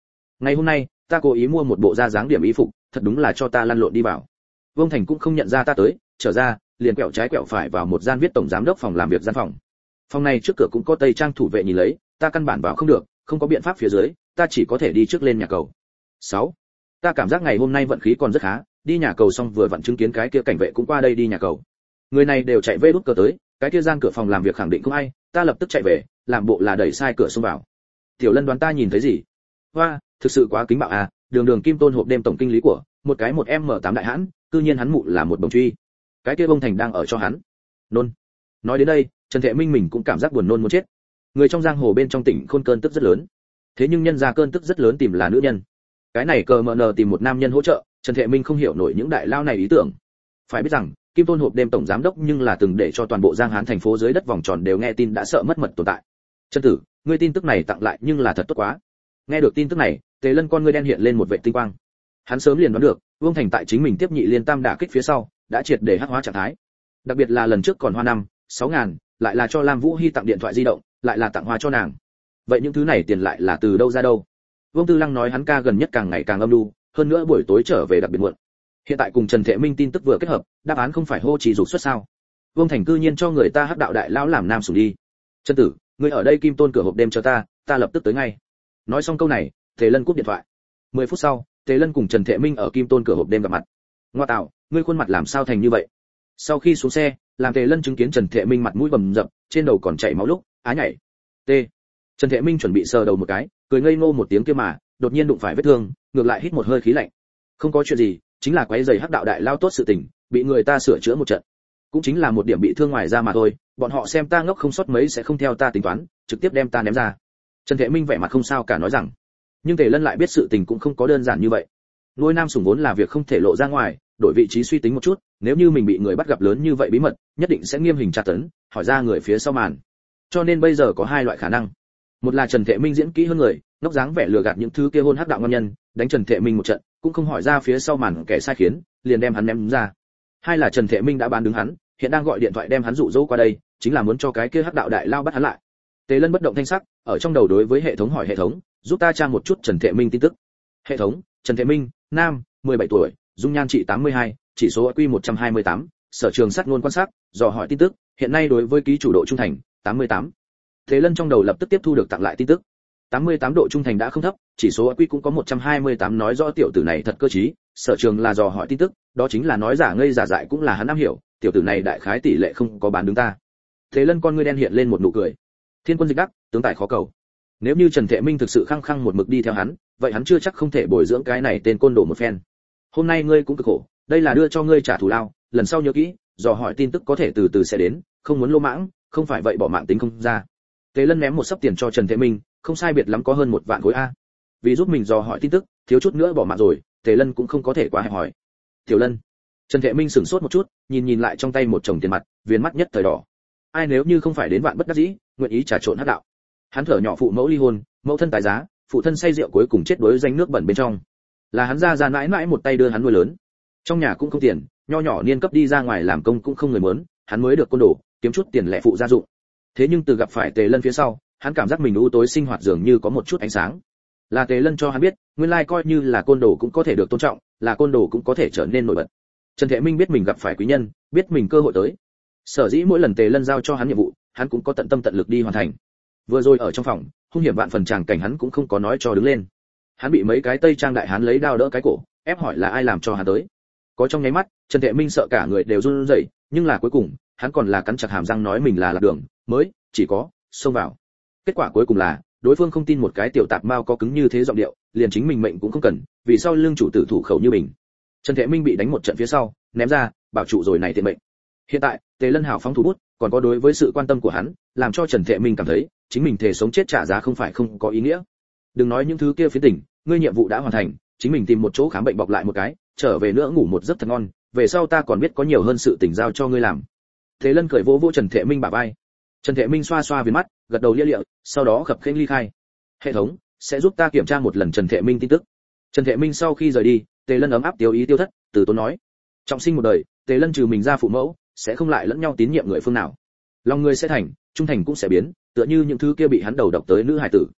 Ngày hôm nay, ta cố ý mua một bộ da dáng điểm y phục, thật đúng là cho ta lăn lộn đi vào. Vương Thành cũng không nhận ra ta tới, trở ra, liền quẹo trái quẹo phải vào một gian viết tổng giám đốc phòng làm việc gian phòng. Phòng này trước cửa cũng có tây trang thủ vệ nhìn lấy, ta căn bản vào không được, không có biện pháp phía dưới, ta chỉ có thể đi trước lên nhà cầu. sáu. Ta cảm giác ngày hôm nay vận khí còn rất khá, đi nhà cầu xong vừa vặn chứng kiến cái kia cảnh vệ cũng qua đây đi nhà cầu. Người này đều chạy về đút cờ tới, cái kia gian cửa phòng làm việc khẳng định không ai, ta lập tức chạy về, làm bộ là đẩy sai cửa xông vào. Tiểu Lân đoán ta nhìn thấy gì? Hoa, thực sự quá kính bạo à, đường đường Kim Tôn hộp đêm tổng kinh lý của, một cái một em tám đại hãn, cư nhiên hắn mụ là một bồng truy. Cái kia Vương Thành đang ở cho hắn. Nôn. Nói đến đây, Trần Thệ Minh mình cũng cảm giác buồn nôn muốn chết. Người trong giang hồ bên trong tỉnh khôn cơn tức rất lớn. Thế nhưng nhân ra cơn tức rất lớn tìm là nữ nhân. Cái này cờ mờ nờ tìm một nam nhân hỗ trợ, Trần Thệ Minh không hiểu nổi những đại lao này ý tưởng. Phải biết rằng, Kim Tôn hộp đêm tổng giám đốc nhưng là từng để cho toàn bộ Giang Hán thành phố dưới đất vòng tròn đều nghe tin đã sợ mất mật tồn tại. Trần tử, ngươi tin tức này tặng lại nhưng là thật tốt quá. Nghe được tin tức này, Tề Lân con ngươi đen hiện lên một vệt tinh quang. Hắn sớm liền đoán được, Vương Thành tại chính mình tiếp nhị liên tam đả kích phía sau, đã triệt để hắc hóa trạng thái. Đặc biệt là lần trước còn hoa năm, sáu ngàn, lại là cho Lam Vũ Hi tặng điện thoại di động, lại là tặng hoa cho nàng. Vậy những thứ này tiền lại là từ đâu ra đâu? Vương Tư Lăng nói hắn ca gần nhất càng ngày càng âm u, hơn nữa buổi tối trở về đặc biệt muộn. Hiện tại cùng Trần Thệ Minh tin tức vừa kết hợp, đáp án không phải hô trì dục xuất sao? Vương Thành cư nhiên cho người ta hắc đạo đại lão làm nam sủng đi. Trần tử, ngươi ở đây Kim Tôn cửa hộp đêm cho ta, ta lập tức tới ngay. Nói xong câu này, Tề Lân cúp điện thoại. mười phút sau, Tề Lân cùng Trần Thệ Minh ở Kim Tôn cửa hộp đêm gặp mặt. Ngoa tạo, ngươi khuôn mặt làm sao thành như vậy? Sau khi xuống xe, làm Tề Lân chứng kiến Trần Thệ Minh mặt mũi bầm dập, trên đầu còn chảy máu lúc, á nhảy. T. Trần Thệ Minh chuẩn bị sờ đầu một cái, cười ngây ngô một tiếng kia mà, đột nhiên đụng phải vết thương, ngược lại hít một hơi khí lạnh. Không có chuyện gì, chính là quấy giày hắc đạo đại lao tốt sự tình, bị người ta sửa chữa một trận. Cũng chính là một điểm bị thương ngoài ra mà thôi, bọn họ xem ta ngốc không sót mấy sẽ không theo ta tính toán, trực tiếp đem ta ném ra. Trần Thệ Minh vẻ mặt không sao cả nói rằng, nhưng Tề Lân lại biết sự tình cũng không có đơn giản như vậy. Nuôi nam sủng vốn là việc không thể lộ ra ngoài, đổi vị trí suy tính một chút, nếu như mình bị người bắt gặp lớn như vậy bí mật, nhất định sẽ nghiêm hình tra tấn, hỏi ra người phía sau màn. Cho nên bây giờ có hai loại khả năng. Một là Trần Thệ Minh diễn kỹ hơn người, nốc dáng vẻ lừa gạt những thứ kia hôn hắc đạo ngon nhân, đánh Trần Thệ Minh một trận, cũng không hỏi ra phía sau màn kẻ sai khiến, liền đem hắn ném ra. Hai là Trần Thệ Minh đã bán đứng hắn, hiện đang gọi điện thoại đem hắn dụ dỗ qua đây, chính là muốn cho cái kia hắc đạo đại lao bắt hắn lại. Tề Lân bất động thanh sắc, ở trong đầu đối với hệ thống hỏi hệ thống, giúp ta tra một chút Trần Thệ Minh tin tức. Hệ thống, Trần Thệ Minh, nam, mười bảy tuổi, dung nhan trị tám mươi hai, chỉ số i kiu một trăm hai mươi tám, sở trường sát ngôn quan sát, dò hỏi tin tức, hiện nay đối với ký chủ độ trung thành, tám mươi tám. Tề Lân trong đầu lập tức tiếp thu được tặng lại tin tức. tám mươi tám độ trung thành đã không thấp, chỉ số i kiu cũng có một trăm hai mươi tám, nói rõ tiểu tử này thật cơ trí, sở trường là dò hỏi tin tức, đó chính là nói giả ngây giả dại cũng là hắn am hiểu, tiểu tử này đại khái tỷ lệ không có bán đứng ta. Tề Lân con ngươi đen hiện lên một nụ cười. Thiên quân dịch đắc, tướng tài khó cầu. Nếu như Trần Thệ Minh thực sự khăng khăng một mực đi theo hắn, vậy hắn chưa chắc không thể bồi dưỡng cái này tên côn đồ một phen. Hôm nay ngươi cũng cực khổ, đây là đưa cho ngươi trả thù lao, lần sau nhớ kỹ, dò hỏi tin tức có thể từ từ sẽ đến, không muốn lô mãng, không phải vậy bỏ mạng tính không ra. Tề Lân ném một sấp tiền cho Trần Thệ Minh, không sai biệt lắm có hơn một vạn khối a. Vì giúp mình dò hỏi tin tức, thiếu chút nữa bỏ mạng rồi, Tề Lân cũng không có thể quá hẹp hỏi. Tiểu Lân. Trần Thệ Minh sửng sốt một chút, nhìn nhìn lại trong tay một chồng tiền mặt, viền mắt nhất thời đỏ. Ai nếu như không phải đến vạn bất đắc dĩ, nguyện ý trà trộn hắc đạo. Hắn thở nhỏ phụ mẫu ly hôn, mẫu thân tài giá, phụ thân say rượu cuối cùng chết đuối danh nước bẩn bên trong. Là hắn ra ra mãi mãi một tay đưa hắn nuôi lớn. Trong nhà cũng không tiền, nho nhỏ niên cấp đi ra ngoài làm công cũng không người muốn, hắn mới được côn đồ, kiếm chút tiền lẻ phụ gia dụng. Thế nhưng từ gặp phải Tề Lân phía sau, hắn cảm giác mình u tối sinh hoạt dường như có một chút ánh sáng. Là Tề Lân cho hắn biết, nguyên lai coi như là côn đồ cũng có thể được tôn trọng, là côn đồ cũng có thể trở nên nổi bật. Trần Thệ Minh biết mình gặp phải quý nhân, biết mình cơ hội tới. Sở dĩ mỗi lần Tề Lân giao cho hắn nhiệm vụ, hắn cũng có tận tâm tận lực đi hoàn thành. Vừa rồi ở trong phòng, hung hiểm vạn phần tràng cảnh hắn cũng không có nói cho đứng lên. Hắn bị mấy cái tây trang đại hán lấy đao đỡ cái cổ, ép hỏi là ai làm cho hắn tới. Có trong nháy mắt, Trần Thệ Minh sợ cả người đều run rẩy, nhưng là cuối cùng, hắn còn là cắn chặt hàm răng nói mình là lạc đường, mới chỉ có xông vào. Kết quả cuối cùng là, đối phương không tin một cái tiểu tạp mao có cứng như thế giọng điệu, liền chính mình mệnh cũng không cần, vì sao lương chủ tử thủ khẩu như mình. Trần Thệ Minh bị đánh một trận phía sau, ném ra, bảo trụ rồi này tiền mệnh. Hiện tại, Tề Lân hào phóng thủ bút, còn có đối với sự quan tâm của hắn, làm cho Trần Thệ Minh cảm thấy, chính mình thề sống chết trả giá không phải không có ý nghĩa. Đừng nói những thứ kia phiến tình, ngươi nhiệm vụ đã hoàn thành, chính mình tìm một chỗ khám bệnh bọc lại một cái, trở về nữa ngủ một giấc thật ngon, về sau ta còn biết có nhiều hơn sự tình giao cho ngươi làm. Tề Lân cười vỗ vỗ Trần Thệ Minh bả vai. Trần Thệ Minh xoa xoa viền mắt, gật đầu lia lịa, sau đó khập khiễng ly khai. Hệ thống sẽ giúp ta kiểm tra một lần Trần Thệ Minh tin tức. Trần Thệ Minh sau khi rời đi, Tề Lân ấm áp tiêu ý tiêu thất, từ tốn nói: trọng sinh một đời, Tề Lân trừ mình ra phụ mẫu, sẽ không lại lẫn nhau tín nhiệm người phương nào. Lòng người sẽ thành, trung thành cũng sẽ biến, tựa như những thứ kia bị hắn đầu độc tới nữ hải tử.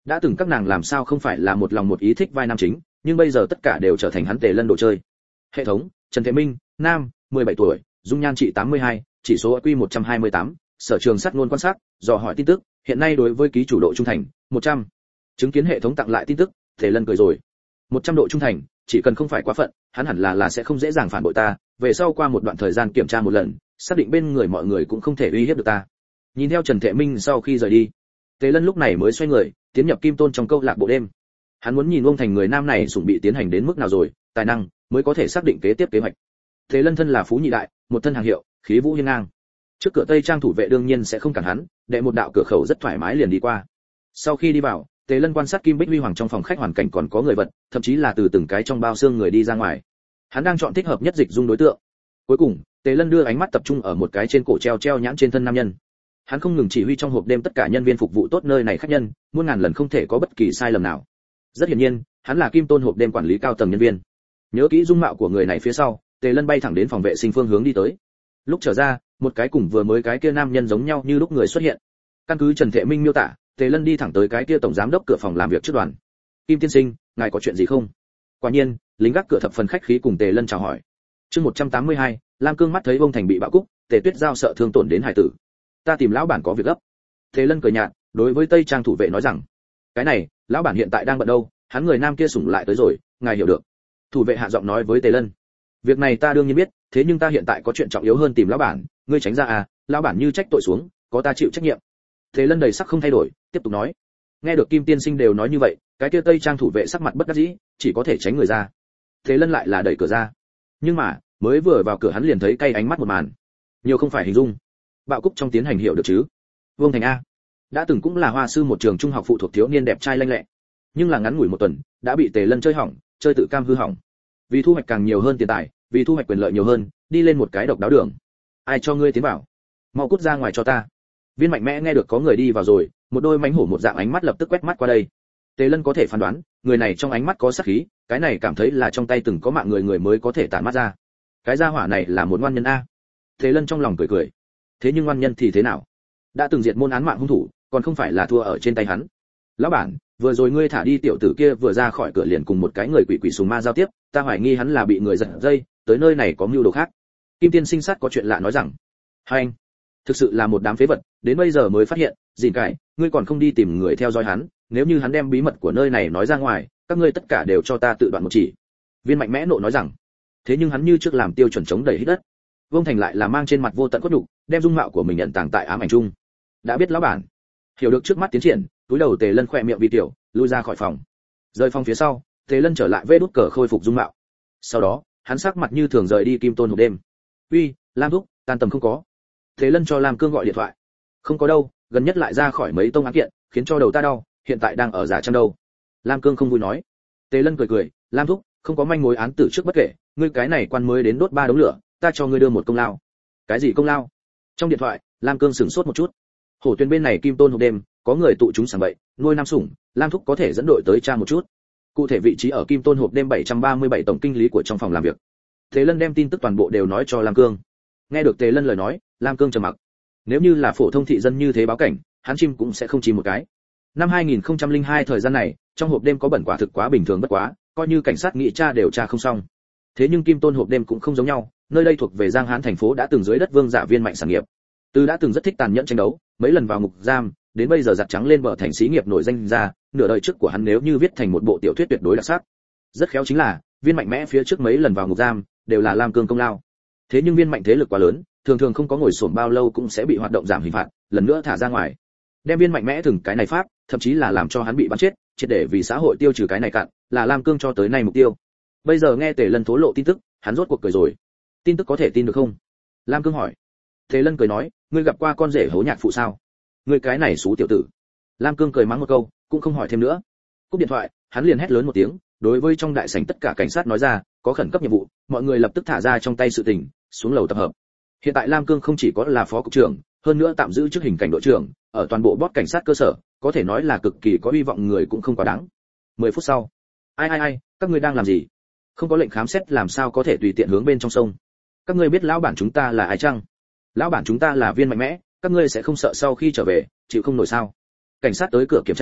Đã từng các nàng làm sao không phải là một lòng một ý thích vai nam chính, nhưng bây giờ tất cả đều trở thành hắn Tề Lân đồ chơi. Hệ thống: Trần Thế Minh, nam, mười bảy tuổi, dung nhan trị tám mươi hai, chỉ số i kiu một trăm hai mươi tám, sở trường sát ngôn quan sát, dò hỏi tin tức, hiện nay đối với ký chủ độ trung thành một trăm. Chứng kiến hệ thống tặng lại tin tức, Tề Lân cười rồi. một trăm độ trung thành, chỉ cần không phải quá phận, hắn hẳn là là sẽ không dễ dàng phản bội ta, về sau qua một đoạn thời gian kiểm tra một lần, xác định bên người mọi người cũng không thể uy hiếp được ta. Nhìn theo Trần Thế Minh sau khi rời đi, Tề Lân lúc này mới xoay người, tiến nhập Kim Tôn trong câu lạc bộ đêm. Hắn muốn nhìn Vương Thành người nam này sủng bị tiến hành đến mức nào rồi, tài năng mới có thể xác định kế tiếp kế hoạch. Tề Lân thân là phú nhị đại, một thân hàng hiệu, khí vũ hiên ngang. Trước cửa Tây Trang thủ vệ đương nhiên sẽ không cản hắn, đệ một đạo cửa khẩu rất thoải mái liền đi qua. Sau khi đi vào, Tề Lân quan sát Kim Bích Huy Hoàng trong phòng khách hoàn cảnh còn có người vật, thậm chí là từ từng cái trong bao xương người đi ra ngoài. Hắn đang chọn thích hợp nhất dịch dung đối tượng. Cuối cùng, Tề Lân đưa ánh mắt tập trung ở một cái trên cổ treo treo nhãn trên thân nam nhân. Hắn không ngừng chỉ huy trong hộp đêm tất cả nhân viên phục vụ tốt nơi này khách nhân, muôn ngàn lần không thể có bất kỳ sai lầm nào. Rất hiển nhiên, hắn là Kim Tôn hộp đêm quản lý cao tầng nhân viên. Nhớ kỹ dung mạo của người này phía sau, Tề Lân bay thẳng đến phòng vệ sinh phương hướng đi tới. Lúc trở ra, một cái cùng vừa mới cái kia nam nhân giống nhau như lúc người xuất hiện. Căn cứ Trần Thế Minh miêu tả, Tề Lân đi thẳng tới cái kia tổng giám đốc cửa phòng làm việc trước đoàn. Kim tiên sinh, ngài có chuyện gì không? Quả nhiên, lính gác cửa thập phần khách khí cùng Tề Lân chào hỏi. Chương một trăm tám mươi hai, Lam Cương mắt thấy Vương Thành bị bạo cúc, Tề Tuyết Giao sợ thương tổn đến hải tử. Ta tìm lão bản có việc gấp. Tề Lân cười nhạt, đối với Tây Trang thủ vệ nói rằng, cái này, lão bản hiện tại đang bận đâu, hắn người nam kia sủng lại tới rồi, ngài hiểu được. Thủ vệ hạ giọng nói với Tề Lân, việc này ta đương nhiên biết, thế nhưng ta hiện tại có chuyện trọng yếu hơn tìm lão bản, ngươi tránh ra à, lão bản như trách tội xuống, có ta chịu trách nhiệm. Tề Lân đầy sắc không thay đổi, tiếp tục nói. Nghe được Kim tiên sinh đều nói như vậy, cái kia Tây Trang thủ vệ sắc mặt bất đắc dĩ, chỉ có thể tránh người ra. Tề Lân lại là đẩy cửa ra. Nhưng mà, mới vừa vào cửa hắn liền thấy cay ánh mắt một màn. Nhiều không phải hình dung. Bạo cúc trong tiến hành hiểu được chứ? Vương Thành a, đã từng cũng là hoa sư một trường trung học phụ thuộc thiếu niên đẹp trai lanh lẹ, nhưng là ngắn ngủi một tuần, đã bị Tề Lân chơi hỏng, chơi tự cam hư hỏng. Vì thu hoạch càng nhiều hơn tiền tài, vì thu hoạch quyền lợi nhiều hơn, đi lên một cái độc đáo đường. Ai cho ngươi tiến vào? Mau cút ra ngoài cho ta. Viên Mạnh Mẽ nghe được có người đi vào rồi, một đôi mánh hổ một dạng ánh mắt lập tức quét mắt qua đây. Tề Lân có thể phán đoán, người này trong ánh mắt có sát khí, cái này cảm thấy là trong tay từng có mạng người người mới có thể tản mắt ra. Cái gia hỏa này là một ngoan nhân a. Tề Lân trong lòng cười cười. Thế nhưng ngoan nhân thì thế nào? Đã từng diệt môn án mạng hung thủ, còn không phải là thua ở trên tay hắn. Lão bản, vừa rồi ngươi thả đi tiểu tử kia vừa ra khỏi cửa liền cùng một cái người quỷ quỷ sùng ma giao tiếp, ta hoài nghi hắn là bị người giật dây, tới nơi này có mưu đồ khác. Kim Tiên sinh sát có chuyện lạ nói rằng, hai anh, thực sự là một đám phế vật, đến bây giờ mới phát hiện, gìn cải, ngươi còn không đi tìm người theo dõi hắn, nếu như hắn đem bí mật của nơi này nói ra ngoài, các ngươi tất cả đều cho ta tự đoạn một chỉ. Viên Mạnh Mẽ nộ nói rằng, thế nhưng hắn như trước làm tiêu chuẩn chống đẩy hít đất. Vương Thành lại là mang trên mặt vô tận cốt đủ, đem dung mạo của mình nhận tàng tại ám ảnh chung. Đã biết lão bản, hiểu được trước mắt tiến triển, túi đầu Tề Lân khỏe miệng vì tiểu, lui ra khỏi phòng. Rời phòng phía sau, Tề Lân trở lại vê đút cờ khôi phục dung mạo. Sau đó, hắn sắc mặt như thường rời đi Kim Tôn hộp đêm. Uy, Lam thúc, tan tầm không có. Tề Lân cho Lam Cương gọi điện thoại. Không có đâu, gần nhất lại ra khỏi mấy tông án kiện, khiến cho đầu ta đau, hiện tại đang ở giả trang đâu. Lam Cương không vui nói. Tề Lân cười cười, Lam thúc, không có manh mối án tử trước bất kể, ngươi cái này quan mới đến đốt ba đống lửa, ta cho ngươi đưa một công lao. Cái gì công lao? Trong điện thoại, Lam Cương sửng sốt một chút. Hổ Tuyền bên này Kim Tôn hộp đêm, có người tụ chúng sảng bậy, nuôi nam sủng, Lam thúc có thể dẫn đội tới tra một chút. Cụ thể vị trí ở Kim Tôn hộp đêm bảy trăm ba mươi bảy tổng kinh lý của trong phòng làm việc. Tề Lân đem tin tức toàn bộ đều nói cho Lam Cương. Nghe được Tề Lân lời nói, Lam Cương trầm mặc. Nếu như là phổ thông thị dân như thế báo cảnh, hắn chim cũng sẽ không chim một cái. Năm hai nghìn không trăm lẻ hai thời gian này, trong hộp đêm có bẩn quả thực quá bình thường bất quá, coi như cảnh sát nghị tra đều tra không xong. Thế nhưng Kim Tôn hộp đêm cũng không giống nhau, nơi đây thuộc về Giang Hán thành phố đã từng dưới đất vương giả Viên Mạnh sản nghiệp. Từ đã từng rất thích tàn nhẫn tranh đấu, mấy lần vào ngục giam, đến bây giờ giặt trắng lên bờ thành xí nghiệp nổi danh ra, nửa đời trước của hắn nếu như viết thành một bộ tiểu thuyết tuyệt đối đặc sắc. Rất khéo chính là, Viên Mạnh Mẽ phía trước mấy lần vào ngục giam, đều là Lam Cương công lao. Thế nhưng Viên Mạnh thế lực quá lớn, thường thường không có ngồi xổm bao lâu cũng sẽ bị hoạt động giảm hình phạt, lần nữa thả ra ngoài. Đem Viên Mạnh Mẽ từng cái này pháp, thậm chí là làm cho hắn bị bắn chết, triệt để vì xã hội tiêu trừ cái này cạn, là Lam Cương cho tới nay mục tiêu. Bây giờ nghe Tề Lân thố lộ tin tức, hắn rốt cuộc cười rồi. Tin tức có thể tin được không? Lam Cương hỏi. Tề Lân cười nói, ngươi gặp qua con rể hố nhạc phụ sao? Ngươi cái này xú tiểu tử. Lam Cương cười mắng một câu, cũng không hỏi thêm nữa. Cúp điện thoại, hắn liền hét lớn một tiếng, đối với trong đại sảnh tất cả cảnh sát nói ra, có khẩn cấp nhiệm vụ, mọi người lập tức thả ra trong tay sự tình, xuống lầu tập hợp. Hiện tại Lam Cương không chỉ có là phó cục trưởng, hơn nữa tạm giữ chức hình cảnh đội trưởng, ở toàn bộ bót cảnh sát cơ sở, có thể nói là cực kỳ có hy vọng người cũng không quá đáng. mười phút sau. Ai ai ai, các ngươi đang làm gì? Không có lệnh khám xét làm sao có thể tùy tiện hướng bên trong sông? Các ngươi biết lão bản chúng ta là ai chăng? Lão bản chúng ta là Viên Mạnh Mẽ, các ngươi sẽ không sợ sau khi trở về, chịu không nổi sao? Cảnh sát tới cửa kiểm tra,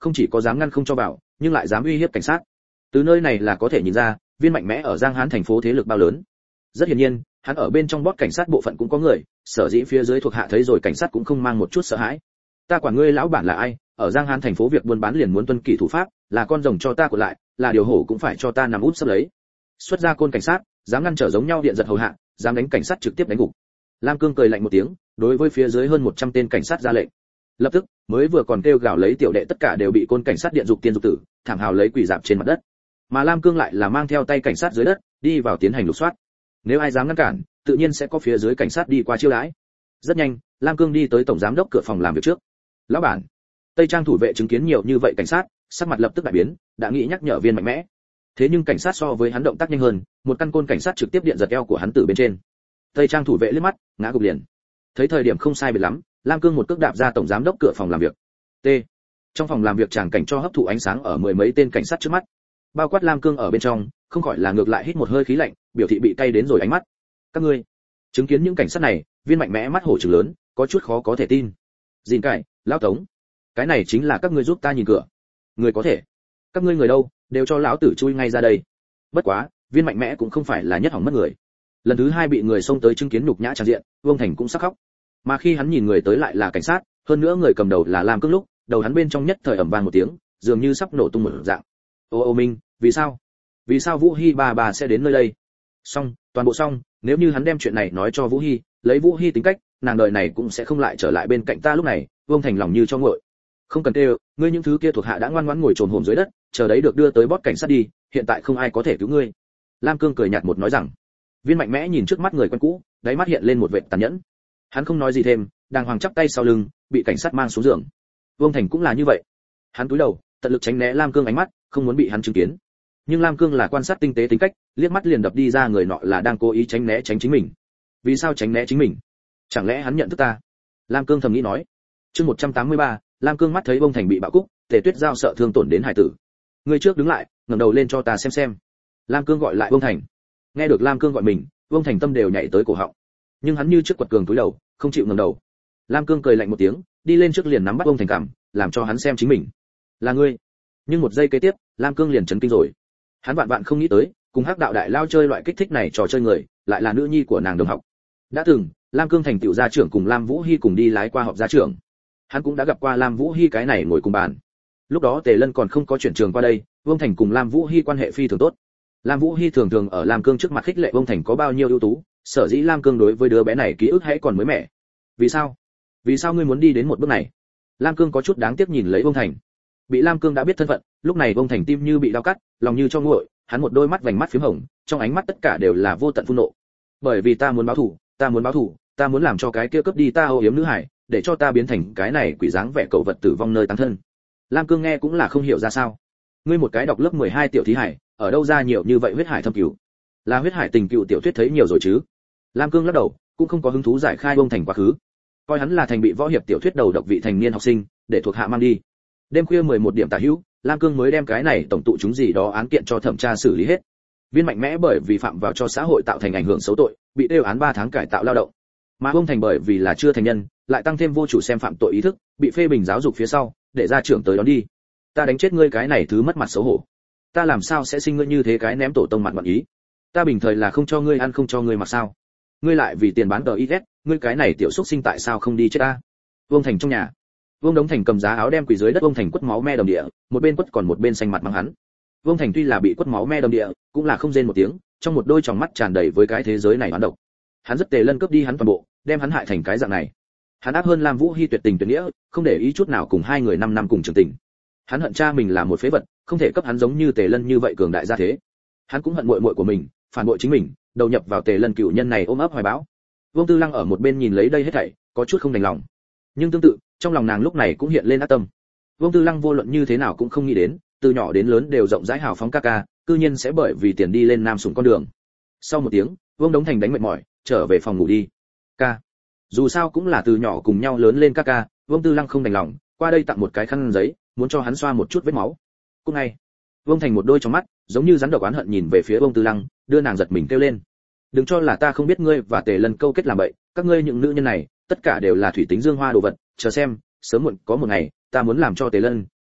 không chỉ có dám ngăn không cho vào, nhưng lại dám uy hiếp cảnh sát. Từ nơi này là có thể nhìn ra, Viên Mạnh Mẽ ở Giang Hán thành phố thế lực bao lớn. Rất hiển nhiên, hắn ở bên trong bót cảnh sát bộ phận cũng có người, sở dĩ phía dưới thuộc hạ thấy rồi cảnh sát cũng không mang một chút sợ hãi. Ta quản ngươi lão bản là ai, ở Giang Hán thành phố việc buôn bán liền muốn tuân kỷ thủ pháp, là con rồng cho ta của lại, là điều hổ cũng phải cho ta nằm úp sấp lấy. Xuất ra côn cảnh sát, dám ngăn trở giống nhau điện giật hầu hạ, dám đánh cảnh sát trực tiếp đánh gục. Lam Cương cười lạnh một tiếng, đối với phía dưới hơn một trăm tên cảnh sát ra lệnh. Lập tức, mới vừa còn kêu gào lấy tiểu đệ tất cả đều bị côn cảnh sát điện dục tiên dục tử, thảm hào lấy quỷ dạp trên mặt đất. Mà Lam Cương lại là mang theo tay cảnh sát dưới đất, đi vào tiến hành lục soát. Nếu ai dám ngăn cản, tự nhiên sẽ có phía dưới cảnh sát đi qua chiêu đãi. Rất nhanh, Lam Cương đi tới tổng giám đốc cửa phòng làm việc trước. Lão bản, Tây Trang thủ vệ chứng kiến nhiều như vậy cảnh sát, sắc mặt lập tức đại biến, đã nghĩ nhắc nhở Viên Mạnh Mẽ. Thế nhưng cảnh sát so với hắn động tác nhanh hơn, một căn côn cảnh sát trực tiếp điện giật eo của hắn từ bên trên. Tây Trang thủ vệ liếc mắt, ngã gục liền. Thấy thời điểm không sai biệt lắm, Lam Cương một cước đạp ra tổng giám đốc cửa phòng làm việc. T. Trong phòng làm việc tràng cảnh cho hấp thụ ánh sáng ở mười mấy tên cảnh sát trước mắt. Bao quát Lam Cương ở bên trong, không khỏi là ngược lại hít một hơi khí lạnh, biểu thị bị cay đến rồi ánh mắt. Các ngươi, chứng kiến những cảnh sát này, Viên Mạnh Mẽ mắt hổ trừng lớn, có chút khó có thể tin. Dìn cải, lão tống, cái này chính là các ngươi giúp ta nhìn cửa. Người có thể, các ngươi người đâu, đều cho lão tử chui ngay ra đây. Bất quá, Viên Mạnh Mẽ cũng không phải là nhất hỏng mất người. Lần thứ hai bị người xông tới chứng kiến nhục nhã tràn diện, Vương Thành cũng sắc khóc. Mà khi hắn nhìn người tới lại là cảnh sát, hơn nữa người cầm đầu là Lam Cương lúc, đầu hắn bên trong nhất thời ầm vang một tiếng, dường như sắp nổ tung một dạng. Ô ô Minh, vì sao? Vì sao Vũ Hi bà bà sẽ đến nơi đây? Xong, toàn bộ xong, nếu như hắn đem chuyện này nói cho Vũ Hi, lấy Vũ Hi tính cách, nàng đời này cũng sẽ không lại trở lại bên cạnh ta lúc này. Vương Thành lòng như cho nguội. Không cần kêu, ngươi những thứ kia thuộc hạ đã ngoan ngoãn ngồi trồn hổm dưới đất, chờ đấy được đưa tới bót cảnh sát đi, hiện tại không ai có thể cứu ngươi. Lam Cương cười nhạt một nói rằng. Viên Mạnh Mẽ nhìn trước mắt người quen cũ, đáy mắt hiện lên một vệt tàn nhẫn. Hắn không nói gì thêm, đàng hoàng chắp tay sau lưng, bị cảnh sát mang xuống giường. Vương Thành cũng là như vậy. Hắn cúi đầu, tận lực tránh né Lam Cương ánh mắt, không muốn bị hắn chứng kiến. Nhưng Lam Cương là quan sát tinh tế tính cách, liếc mắt liền đập đi ra người nọ là đang cố ý tránh né tránh chính mình. Vì sao tránh né chính mình? Chẳng lẽ hắn nhận thức ta? Lam Cương thầm nghĩ nói. Chương một trăm tám mươi ba, Lam Cương mắt thấy Vương Thành bị bạo cúc, Tề Tuyết Giao sợ thương tổn đến hải tử. Người trước đứng lại, ngẩng đầu lên cho ta xem xem. Lam Cương gọi lại Vương Thành. Nghe được Lam Cương gọi mình, Vương Thành tâm đều nhảy tới cổ họng. Nhưng hắn như trước quật cường cúi đầu, không chịu ngẩng đầu. Lam Cương cười lạnh một tiếng, đi lên trước liền nắm bắt Vương Thành cằm, làm cho hắn xem chính mình. Là ngươi. Nhưng một giây kế tiếp, Lam Cương liền chấn kinh rồi. Hắn vạn vạn không nghĩ tới, cùng Hắc Đạo đại lao chơi loại kích thích này trò chơi người, lại là nữ nhi của nàng đồng học. Đã từng, Lam Cương thành tựu gia trưởng cùng Lam Vũ Hi cùng đi lái qua họp gia trưởng. Hắn cũng đã gặp qua Lam Vũ Hi cái này ngồi cùng bàn. Lúc đó Tề Lân còn không có chuyển trường qua đây, Vương Thành cùng Lam Vũ Hi quan hệ phi thường tốt. Lam Vũ Hi thường thường ở Lam Cương trước mặt khích lệ Vương Thành có bao nhiêu ưu tú, sở dĩ Lam Cương đối với đứa bé này ký ức hãy còn mới mẻ. Vì sao? Vì sao ngươi muốn đi đến một bước này? Lam Cương có chút đáng tiếc nhìn lấy Vương Thành. Bị Lam Cương đã biết thân phận, lúc này Vương Thành tim như bị dao cắt, lòng như cho nguội, hắn một đôi mắt vành mắt phím hồng, trong ánh mắt tất cả đều là vô tận phẫn nộ. Bởi vì ta muốn báo thù, ta muốn báo thù, ta muốn làm cho cái kia cướp đi ta âu yếm nữ hải, để cho ta biến thành cái này quỷ dáng vẻ cậu vật tử vong nơi tăng thân. Lam Cương nghe cũng là không hiểu ra sao. Ngươi một cái đọc lớp mười hai tiểu thí hải, ở đâu ra nhiều như vậy huyết hải thâm cửu? Là huyết hải tình cựu tiểu thuyết thấy nhiều rồi chứ? Lam Cương lắc đầu, cũng không có hứng thú giải khai Vương Thành quá khứ. Coi hắn là thành bị võ hiệp tiểu thuyết đầu độc vị thành niên học sinh, để thuộc hạ mang đi. Đêm khuya mười một điểm tả hữu, Lam Cương mới đem cái này tổng tụ chúng gì đó án kiện cho thẩm tra xử lý hết. Viên Mạnh Mẽ bởi vì phạm vào cho xã hội tạo thành ảnh hưởng xấu tội, bị tiêu án ba tháng cải tạo lao động. Mà Vương Thành bởi vì là chưa thành nhân, lại tăng thêm vô chủ xem phạm tội ý thức, bị phê bình giáo dục phía sau, để ra trưởng tới đón đi. Ta đánh chết ngươi cái này thứ mất mặt xấu hổ. Ta làm sao sẽ sinh ngươi như thế cái ném tổ tông mặt mặt ý? Ta bình thời là không cho ngươi ăn không cho ngươi mặc sao? Ngươi lại vì tiền bán tờ ít, ngươi cái này tiểu xúc sinh tại sao không đi chết ta? Vương Thành trong nhà. Vương Đống Thành cầm giá áo đem quỳ dưới đất Vương Thành quất máu me đầm địa, một bên quất còn một bên xanh mặt mắng hắn. Vương Thành tuy là bị quất máu me đầm địa, cũng là không rên một tiếng, trong một đôi tròng mắt tràn đầy với cái thế giới này oán độc. Hắn rất Tề Lân cướp đi hắn toàn bộ, đem hắn hại thành cái dạng này. Hắn áp hơn Lam Vũ Hi tuyệt tình tuyệt nghĩa, không để ý chút nào cùng hai người năm năm cùng trường tình. Hắn hận cha mình là một phế vật, không thể cấp hắn giống như Tề Lân như vậy cường đại gia thế. Hắn cũng hận muội muội của mình, phản bội chính mình, đầu nhập vào Tề Lân cựu nhân này ôm ấp hoài bão. Vương Tư Lăng ở một bên nhìn lấy đây hết thảy, có chút không đành lòng. Nhưng tương tự, trong lòng nàng lúc này cũng hiện lên ác tâm. Vương Tư Lăng vô luận như thế nào cũng không nghĩ đến, từ nhỏ đến lớn đều rộng rãi hào phóng ca ca, cư nhiên sẽ bởi vì tiền đi lên nam sủng con đường. Sau một tiếng, Vương Đống Thành đánh mệt mỏi, trở về phòng ngủ đi. Ca, dù sao cũng là từ nhỏ cùng nhau lớn lên ca ca, Vương Tư Lăng không đành lòng, qua đây tặng một cái khăn giấy, muốn cho hắn xoa một chút vết máu. Cũng ngay, Vương Thành một đôi trong mắt, giống như rắn độc oán hận nhìn về phía Vương Tư Lăng, đưa nàng giật mình kêu lên. Đừng cho là ta không biết ngươi và Tề Lân câu kết làm bậy, các ngươi những nữ nhân này, tất cả đều là thủy tính dương hoa đồ vật, chờ xem, sớm muộn có một ngày, ta muốn làm cho Tề Lân,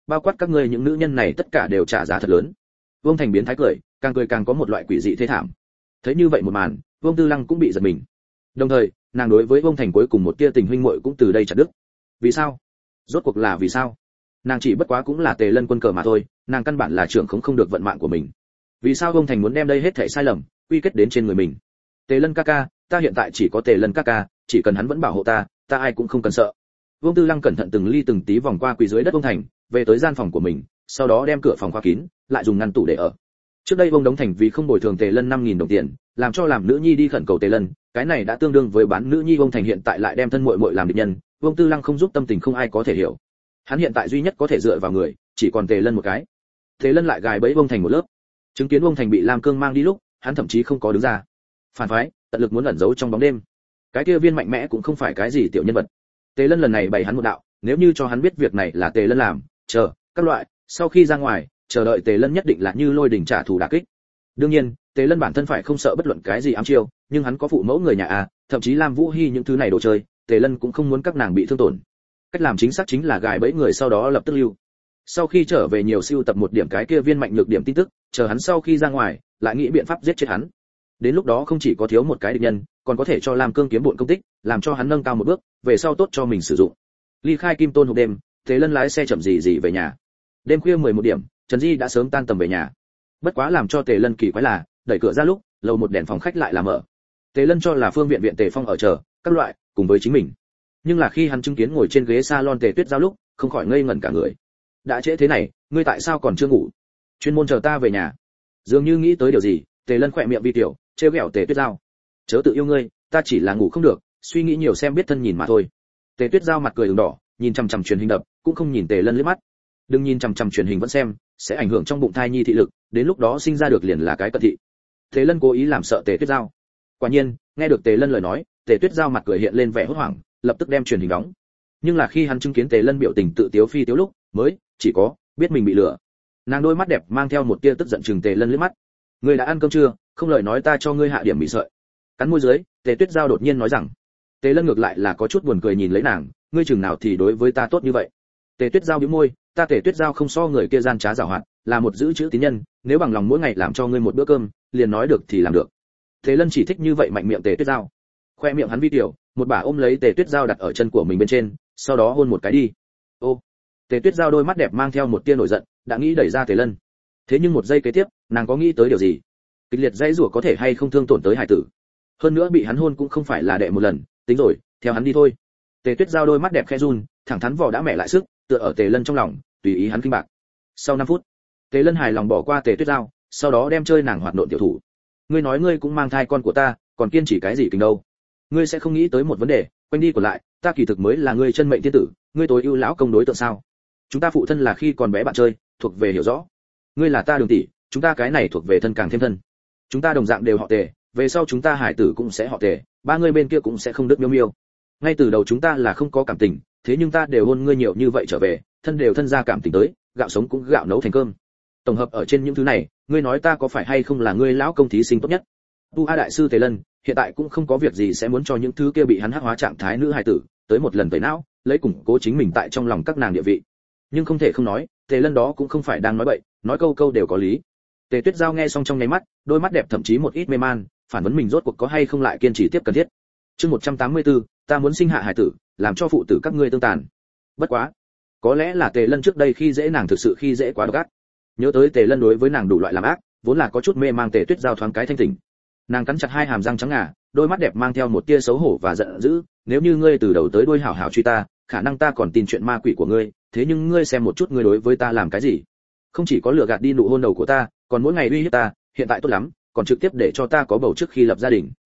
bao quát các ngươi những nữ nhân này tất cả đều trả giá thật lớn. Vương Thành biến thái cười, càng cười càng có một loại quỷ dị thê thảm. Thấy như vậy một màn, Vương Tư Lăng cũng bị giật mình. Đồng thời, nàng đối với Vương Thành cuối cùng một tia tình huynh muội cũng từ đây chặt đứt. Vì sao? Rốt cuộc là vì sao? Nàng chỉ bất quá cũng là Tề Lân quân cờ mà thôi, nàng căn bản là trưởng không không được vận mạng của mình. Vì sao Vương Thành muốn đem đây hết thảy sai lầm quy kết đến trên người mình? Tề Lân ca ca, ta hiện tại chỉ có Tề Lân ca ca, chỉ cần hắn vẫn bảo hộ ta, ta ai cũng không cần sợ. Vương Tư Lăng cẩn thận từng ly từng tí vòng qua quỳ dưới đất Vương Thành, về tới gian phòng của mình, sau đó đem cửa phòng khóa kín, lại dùng ngăn tủ để ở. Trước đây Vương Đống Thành vì không bồi thường Tề Lân năm nghìn đồng tiền, làm cho làm nữ nhi đi khẩn cầu Tề Lân, cái này đã tương đương với bán nữ nhi. Vương Thành hiện tại lại đem thân muội muội làm địch nhân, Vương Tư Lăng không giúp tâm tình không ai có thể hiểu. Hắn hiện tại duy nhất có thể dựa vào người, chỉ còn Tề Lân một cái. Tề Lân lại gài bẫy Vương Thành một lớp. Chứng kiến Vương Thành bị Lam Cương mang đi lúc, hắn thậm chí không có đứng ra. Phản phái, tận lực muốn ẩn giấu trong bóng đêm. Cái kia viên mạnh mẽ cũng không phải cái gì tiểu nhân vật. Tề Lân lần này bày hắn một đạo, nếu như cho hắn biết việc này là Tề Lân làm, chờ, các loại, sau khi ra ngoài, chờ đợi Tề Lân nhất định là như lôi đỉnh trả thù đả kích. Đương nhiên, Tề Lân bản thân phải không sợ bất luận cái gì ám chiêu, nhưng hắn có phụ mẫu người nhà à, thậm chí Lam Vũ Hi những thứ này đồ chơi, Tề Lân cũng không muốn các nàng bị thương tổn. Cách làm chính xác chính là gài bẫy người sau đó lập tức lưu. Sau khi trở về nhiều siêu tập một điểm cái kia viên mạnh nhược điểm tin tức, chờ hắn sau khi ra ngoài, lại nghĩ biện pháp giết chết hắn. Đến lúc đó không chỉ có thiếu một cái địch nhân, còn có thể cho Lam Cương kiếm bộn công tích, làm cho hắn nâng cao một bước, về sau tốt cho mình sử dụng. Ly khai Kim Tôn hộp đêm, Tề Lân lái xe chậm gì gì về nhà. Đêm khuya mười một điểm, Trần Di đã sớm tan tầm về nhà. Bất quá làm cho Tề Lân kỳ quái là, đẩy cửa ra lúc, lầu một đèn phòng khách lại là mở. Tề Lân cho là Phương Viện Viện Tề Phong ở chờ, các loại, cùng với chính mình. Nhưng là khi hắn chứng kiến ngồi trên ghế salon Tề Tuyết Giao lúc, không khỏi ngây ngẩn cả người. Đã trễ thế này, ngươi tại sao còn chưa ngủ? Chuyên môn chờ ta về nhà. Dường như nghĩ tới điều gì, Tề Lân khỏe miệng vi tiểu, trêu ghẹo Tề Tuyết Giao. Chớ tự yêu ngươi, ta chỉ là ngủ không được, suy nghĩ nhiều xem biết thân nhìn mà thôi. Tề Tuyết Giao mặt cười ửng đỏ, nhìn chằm chằm truyền hình đập, cũng không nhìn Tề Lân liếc mắt. Đừng nhìn chằm chằm truyền hình vẫn xem, sẽ ảnh hưởng trong bụng thai nhi thị lực, đến lúc đó sinh ra được liền là cái cận thị. Tề Lân cố ý làm sợ Tề Tuyết Giao. Quả nhiên, nghe được Tề Lân lời nói, Tề Tuyết Giao mặt cười hiện lên vẻ hốt hoảng, lập tức đem truyền hình đóng. Nhưng là khi hắn chứng kiến Tề Lân biểu tình tự tiếu phi tiếu lúc, mới chỉ có biết mình bị lừa. Nàng đôi mắt đẹp mang theo một tia tức giận chừng Tề Lân liếc mắt. Ngươi đã ăn cơm chưa? Không lời nói ta cho ngươi hạ điểm mì sợi. Cắn môi dưới, Tề Tuyết Giao đột nhiên nói rằng. Tề Lân ngược lại là có chút buồn cười nhìn lấy nàng, ngươi chừng nào thì đối với ta tốt như vậy. Tề Tuyết Giao bĩu môi, ta Tề Tuyết Giao không so người kia gian trá giàu hoạt, là một giữ chữ tín nhân, nếu bằng lòng mỗi ngày làm cho ngươi một bữa cơm, liền nói được thì làm được. Tề Lân chỉ thích như vậy mạnh miệng Tề Tuyết Giao. Khoe miệng hắn vi tiểu, một bà ôm lấy Tề Tuyết Giao đặt ở chân của mình bên trên, sau đó hôn một cái đi. Ô. Tề Tuyết Giao đôi mắt đẹp mang theo một tia nổi giận, đã nghĩ đẩy ra Tề Lân. Thế nhưng một giây kế tiếp, nàng có nghĩ tới điều gì? Kịch liệt dãy rủa có thể hay không thương tổn tới hải tử. Hơn nữa bị hắn hôn cũng không phải là đệ một lần, tính rồi, theo hắn đi thôi. Tề Tuyết Giao đôi mắt đẹp khẽ run, thẳng thắn vỏ đã mẹ lại sức, tựa ở Tề Lân trong lòng, tùy ý hắn kinh bạc. Sau năm phút, Tề Lân hài lòng bỏ qua Tề Tuyết Giao, sau đó đem chơi nàng hoạt nộn tiểu thủ. Ngươi nói ngươi cũng mang thai con của ta, còn kiên trì cái gì kinh đâu? Ngươi sẽ không nghĩ tới một vấn đề, quanh đi của lại, ta kỳ thực mới là ngươi chân mệnh thiên tử, ngươi tối ưu lão công đối tượng sao? Chúng ta phụ thân là khi còn bé bạn chơi, thuộc về hiểu rõ. Ngươi là ta Đường tỷ, chúng ta cái này thuộc về thân càng thêm thân. Chúng ta đồng dạng đều họ Tề, về sau chúng ta hải tử cũng sẽ họ Tề, ba người bên kia cũng sẽ không đứt miêu miêu. Ngay từ đầu chúng ta là không có cảm tình, thế nhưng ta đều hôn ngươi nhiều như vậy trở về, thân đều thân ra cảm tình tới, gạo sống cũng gạo nấu thành cơm. Tổng hợp ở trên những thứ này, ngươi nói ta có phải hay không là ngươi lão công thí sinh tốt nhất? Tu A đại sư Tề Lân, hiện tại cũng không có việc gì sẽ muốn cho những thứ kia bị hắn hắc hóa trạng thái nữ hài tử, tới một lần tẩy não, lấy củng cố chính mình tại trong lòng các nàng địa vị. Nhưng không thể không nói, Tề Lân đó cũng không phải đang nói bậy, nói câu câu đều có lý. Tề Tuyết Giao nghe xong trong nháy mắt, đôi mắt đẹp thậm chí một ít mê man, phản vấn mình rốt cuộc có hay không lại kiên trì tiếp cần thiết. Chương một trăm tám mươi tư, ta muốn sinh hạ hài tử, làm cho phụ tử các ngươi tương tàn. Bất quá, có lẽ là Tề Lân trước đây khi dễ nàng thực sự khi dễ quá độc ác. Nhớ tới Tề Lân đối với nàng đủ loại làm ác, vốn là có chút mê mang, Tề Tuyết Giao thoáng cái thanh tỉnh. Nàng cắn chặt hai hàm răng trắng ngà, đôi mắt đẹp mang theo một tia xấu hổ và giận dữ, nếu như ngươi từ đầu tới đuôi hảo hảo truy ta, khả năng ta còn tin chuyện ma quỷ của ngươi, thế nhưng ngươi xem một chút ngươi đối với ta làm cái gì? Không chỉ có lừa gạt đi nụ hôn đầu của ta, còn mỗi ngày uy hiếp ta, hiện tại tốt lắm, còn trực tiếp để cho ta có bầu trước khi lập gia đình.